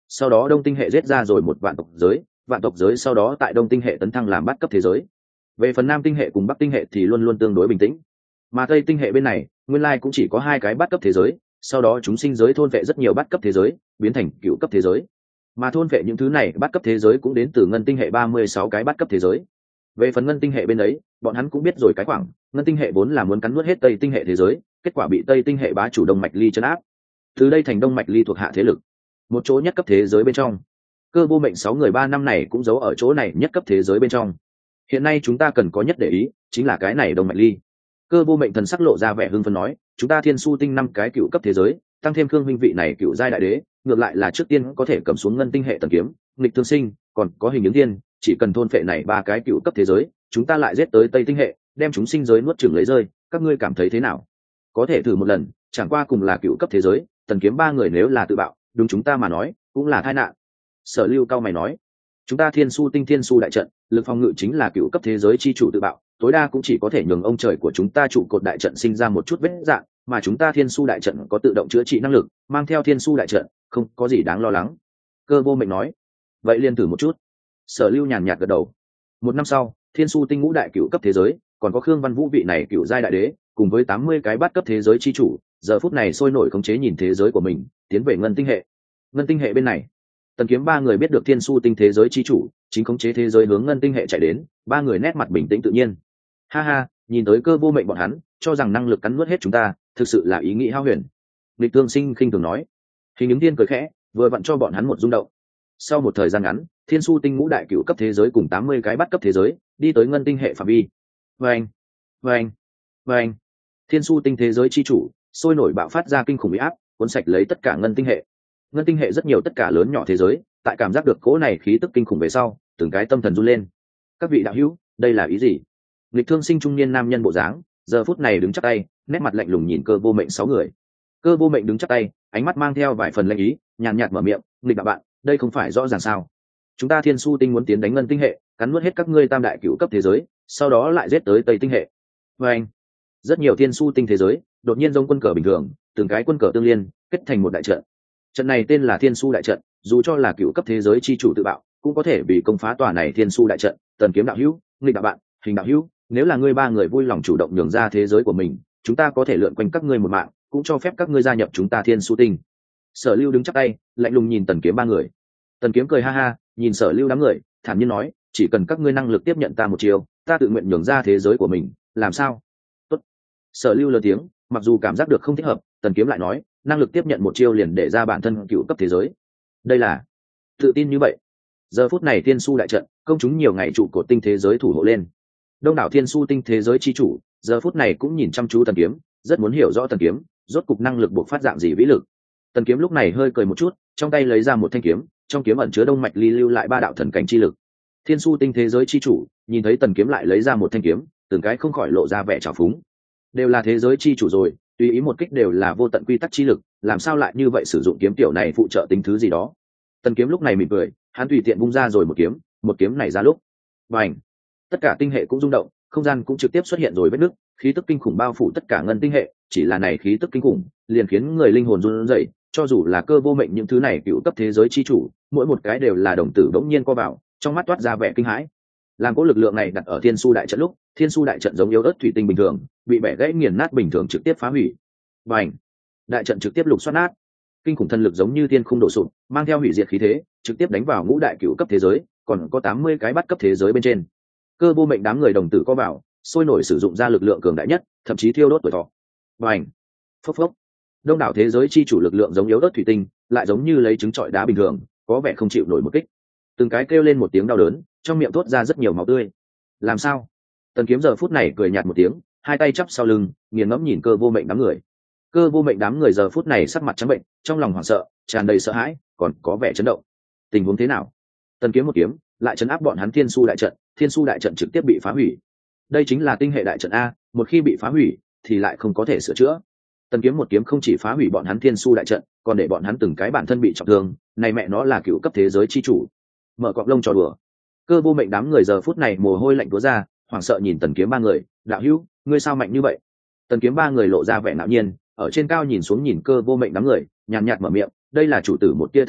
sau đó đông tinh hệ giết ra rồi một vạn tộc giới sau đó tại đông tinh hệ tấn thăng làm bát cấp thế giới. Về phần nam tinh hệ cùng bắc tinh hệ thì luôn luôn tương đối bình tĩnh, mà tây tinh hệ bên này nguyên lai cũng chỉ có hai cái bát cấp thế giới, sau đó chúng sinh giới thôn vệ rất nhiều bát cấp thế giới biến thành cựu cấp thế giới, mà thôn vệ những thứ này bát cấp thế giới cũng đến từ ngân tinh hệ 36 cái bát cấp thế giới. Về phần ngân tinh hệ bên ấy bọn hắn cũng biết rồi cái khoảng ngân tinh hệ vốn là muốn cắn nuốt hết tây tinh hệ thế giới, kết quả bị tây tinh hệ bá chủ đông mạch ly trấn áp, từ đây thành đông mạch ly thuộc hạ thế lực, một chỗ nhất cấp thế giới bên trong. Cơ vô mệnh 6 người 3 năm này cũng giấu ở chỗ này nhất cấp thế giới bên trong. Hiện nay chúng ta cần có nhất để ý chính là cái này đông mạch ly. Cơ vô mệnh thần sắc lộ ra vẻ hưng phấn nói, chúng ta thiên su tinh 5 cái cựu cấp thế giới, tăng thêm Khương huynh vị này cựu giai đại đế, ngược lại là trước tiên có thể cầm xuống ngân tinh hệ tần kiếm, nghịch thương sinh, còn có hình ứng thiên, chỉ cần thôn phệ này 3 cái cựu cấp thế giới, chúng ta lại giết tới tây tinh hệ, đem chúng sinh giới nuốt chửng lấy rơi, các ngươi cảm thấy thế nào? Có thể thử một lần, chẳng qua cùng là cựu cấp thế giới, tần kiếm 3 người nếu là tự bạo, đúng chúng ta mà nói, cũng là tai nạn. Sở Lưu cao mày nói, chúng ta thiên su tinh thiên su đại trận, lực phòng ngự chính là cựu cấp thế giới chi chủ tự bạo, tối đa cũng chỉ có thể nhường ông trời của chúng ta trụ cột đại trận sinh ra một chút vết dạn, mà chúng ta thiên su đại trận có tự động chữa trị năng lực, mang theo thiên su đại trận không có gì đáng lo lắng. Cơ vô mệnh nói, vậy liền thử một chút. Sở Lưu nhàn nhạt gật đầu. Một năm sau, thiên su tinh ngũ đại cựu cấp thế giới, còn có Khương Văn Vũ vị này cựu giai đại đế, cùng với 80 cái bát cấp thế giới chi chủ, giờ phút này sôi nổi khống chế nhìn thế giới của mình, tiến về ngân tinh hệ. Ngân tinh hệ bên này, tần kiếm 3 người biết được thiên su tinh thế giới chi chủ chính khống chế thế giới hướng ngân tinh hệ chạy đến, 3 người nét mặt bình tĩnh tự nhiên. Ha ha, nhìn tới cơ vô mệnh bọn hắn cho rằng năng lực cắn nuốt hết chúng ta, thực sự là ý nghĩ hao huyền. Lịch Tương Sinh khinh thường nói. Hình ứng thiên cười khẽ, vừa vặn cho bọn hắn một rung động. Sau một thời gian ngắn, thiên su tinh ngũ đại cựu cấp thế giới cùng 80 cái bắt cấp thế giới đi tới ngân tinh hệ phạm vi. Vâng, vâng, vâng. Thiên su tinh thế giới chi chủ sôi nổi bạo phát ra kinh khủng uy áp, cuốn sạch lấy tất cả ngân tinh hệ. Ngân tinh hệ rất nhiều tất cả lớn nhỏ thế giới, tại cảm giác được cỗ này khí tức kinh khủng về sau, từng cái tâm thần run lên. Các vị đạo hữu, đây là ý gì? Lịch Thương Sinh trung niên nam nhân bộ dáng, giờ phút này đứng chắp tay, nét mặt lạnh lùng nhìn cơ vô mệnh 6 người. Cơ vô mệnh đứng chắp tay, ánh mắt mang theo vài phần lạnh ý, nhàn nhạt mở miệng, "Lịch đạo bạn, đây không phải rõ ràng sao? Chúng ta thiên su tinh muốn tiến đánh ngân tinh hệ, cắn nuốt hết các ngươi tam đại cựu cấp thế giới, sau đó lại giết tới tây tinh hệ." Và anh, rất nhiều thiên su tinh thế giới đột nhiên giống quân cờ bình thường, từng cái quân cờ tương liên kết thành một đại trận. Trận này tên là thiên su đại trận, dù cho là cựu cấp thế giới chi chủ tự bạo cũng có thể bị công phá tòa này thiên su đại trận. Tần kiếm đạo hữu, Nghịch đạo bạn, Hình đạo hữu, nếu là ngươi 3 người vui lòng chủ động nhường ra thế giới của mình, chúng ta có thể lượn quanh các ngươi một mạng, cũng cho phép các ngươi gia nhập chúng ta thiên su tinh. Sở Lưu đứng chắp tay, lạnh lùng nhìn tần kiếm 3 người. Tần kiếm cười ha ha, nhìn Sở Lưu đám người, thản nhiên nói, chỉ cần các ngươi năng lực tiếp nhận ta một chiều, ta tự nguyện nhường ra thế giới của mình, làm sao? Tốt. Sở Lưu lớn tiếng, mặc dù cảm giác được không thích hợp, tần kiếm lại nói, năng lực tiếp nhận một chiêu liền để ra bản thân cựu cấp thế giới. Đây là tự tin như vậy. Giờ phút này thiên su đại trận, công chúng nhiều ngày trụ cột tinh thế giới thủ hộ lên. Đông đảo thiên su tinh thế giới chi chủ, giờ phút này cũng nhìn chăm chú tần kiếm, rất muốn hiểu rõ tần kiếm rốt cục năng lực buộc phát dạng gì vĩ lực. Tần kiếm lúc này hơi cười một chút, trong tay lấy ra một thanh kiếm, trong kiếm ẩn chứa đông mạch ly lưu lại 3 đạo thần cảnh chi lực. Thiên su tinh thế giới chi chủ nhìn thấy tần kiếm lại lấy ra một thanh kiếm, từng cái không khỏi lộ ra vẻ trào phúng. Đều là thế giới chi chủ rồi, tùy ý một kích đều là vô tận quy tắc chi lực, làm sao lại như vậy sử dụng kiếm tiểu này phụ trợ tính thứ gì đó. Tần kiếm lúc này mỉm cười, hắn tùy tiện vung ra rồi một kiếm này ra lúc, bành, tất cả tinh hệ cũng rung động, không gian cũng trực tiếp xuất hiện rồi vết nứt, khí tức kinh khủng bao phủ tất cả ngân tinh hệ, chỉ là này khí tức kinh khủng liền khiến người linh hồn run rẩy, cho dù là cơ vô mệnh những thứ này cựu cấp thế giới chi chủ, mỗi một cái đều là đồng tử bỗng nhiên co vào, trong mắt toát ra vẻ kinh hãi. Làm cỗ lực lượng này đặt ở thiên su đại trận lúc, thiên su đại trận giống yếu ớt thủy tinh bình thường, bị bẻ gãy nghiền nát bình thường trực tiếp phá hủy. Bành, đại trận trực tiếp lục xoát nát, kinh khủng thần lực giống như thiên khung đổ sụp, mang theo hủy diệt khí thế, trực tiếp đánh vào ngũ đại cựu cấp thế giới, còn có 80 cái bắt cấp thế giới bên trên. Cơ vô mệnh đám người đồng tử co vào, sôi nổi sử dụng ra lực lượng cường đại nhất, thậm chí thiêu đốt tuổi thọ. Bành, phốc phốc, đông đảo thế giới chi chủ lực lượng giống yếu ớt thủy tinh, lại giống như lấy trứng trọi đá bình thường, có vẻ không chịu nổi một kích. Từng cái kêu lên một tiếng đau đớn, trong miệng thốt ra rất nhiều máu tươi. Làm sao? Tần kiếm giờ phút này cười nhạt một tiếng, hai tay chắp sau lưng, nghiền ngẫm nhìn cơ vô mệnh đám người. Cơ vô mệnh đám người giờ phút này sắc mặt trắng bệnh, trong lòng hoảng sợ, tràn đầy sợ hãi, còn có vẻ chấn động. Tình huống thế nào? Tần kiếm một kiếm lại chấn áp bọn hắn thiên su đại trận, thiên su đại trận trực tiếp bị phá hủy. Đây chính là tinh hệ đại trận a, một khi bị phá hủy thì lại không có thể sửa chữa. Tần kiếm một kiếm không chỉ phá hủy bọn hắn thiên su đại trận, còn để bọn hắn từng cái bản thân bị trọng thương, này mẹ nó là cựu cấp thế giới chi chủ, mở cọp lông trò đùa. Cơ vô mệnh đám người giờ phút này mồ hôi lạnh túa ra, hoảng sợ nhìn tần kiếm 3 người, đạo hữu, ngươi sao mạnh như vậy? Tần kiếm 3 người lộ ra vẻ ngạo nhiên, ở trên cao nhìn xuống nhìn cơ vô mệnh đám người, nhàn nhạt mở miệng, đây là chủ tử một tia thần lực,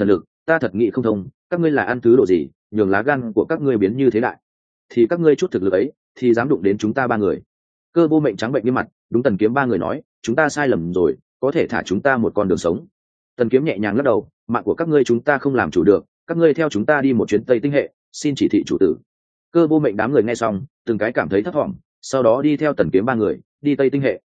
ta thật nghĩ không thông, các ngươi là ăn thứ độ gì nhường lá gan của các ngươi biến như thế đại, thì các ngươi chút thực lực ấy thì dám đụng đến chúng ta ba người. Cơ vô mệnh trắng bệnh như mặt, đúng Tần Kiếm ba người nói, chúng ta sai lầm rồi, có thể thả chúng ta một con đường sống. Tần Kiếm nhẹ nhàng lắc đầu, mạng của các ngươi chúng ta không làm chủ được, các ngươi theo chúng ta đi một chuyến Tây Tinh hệ, xin chỉ thị chủ tử. Cơ vô mệnh đám người nghe xong từng cái cảm thấy thất vọng, sau đó đi theo Tần Kiếm ba người đi Tây Tinh hệ.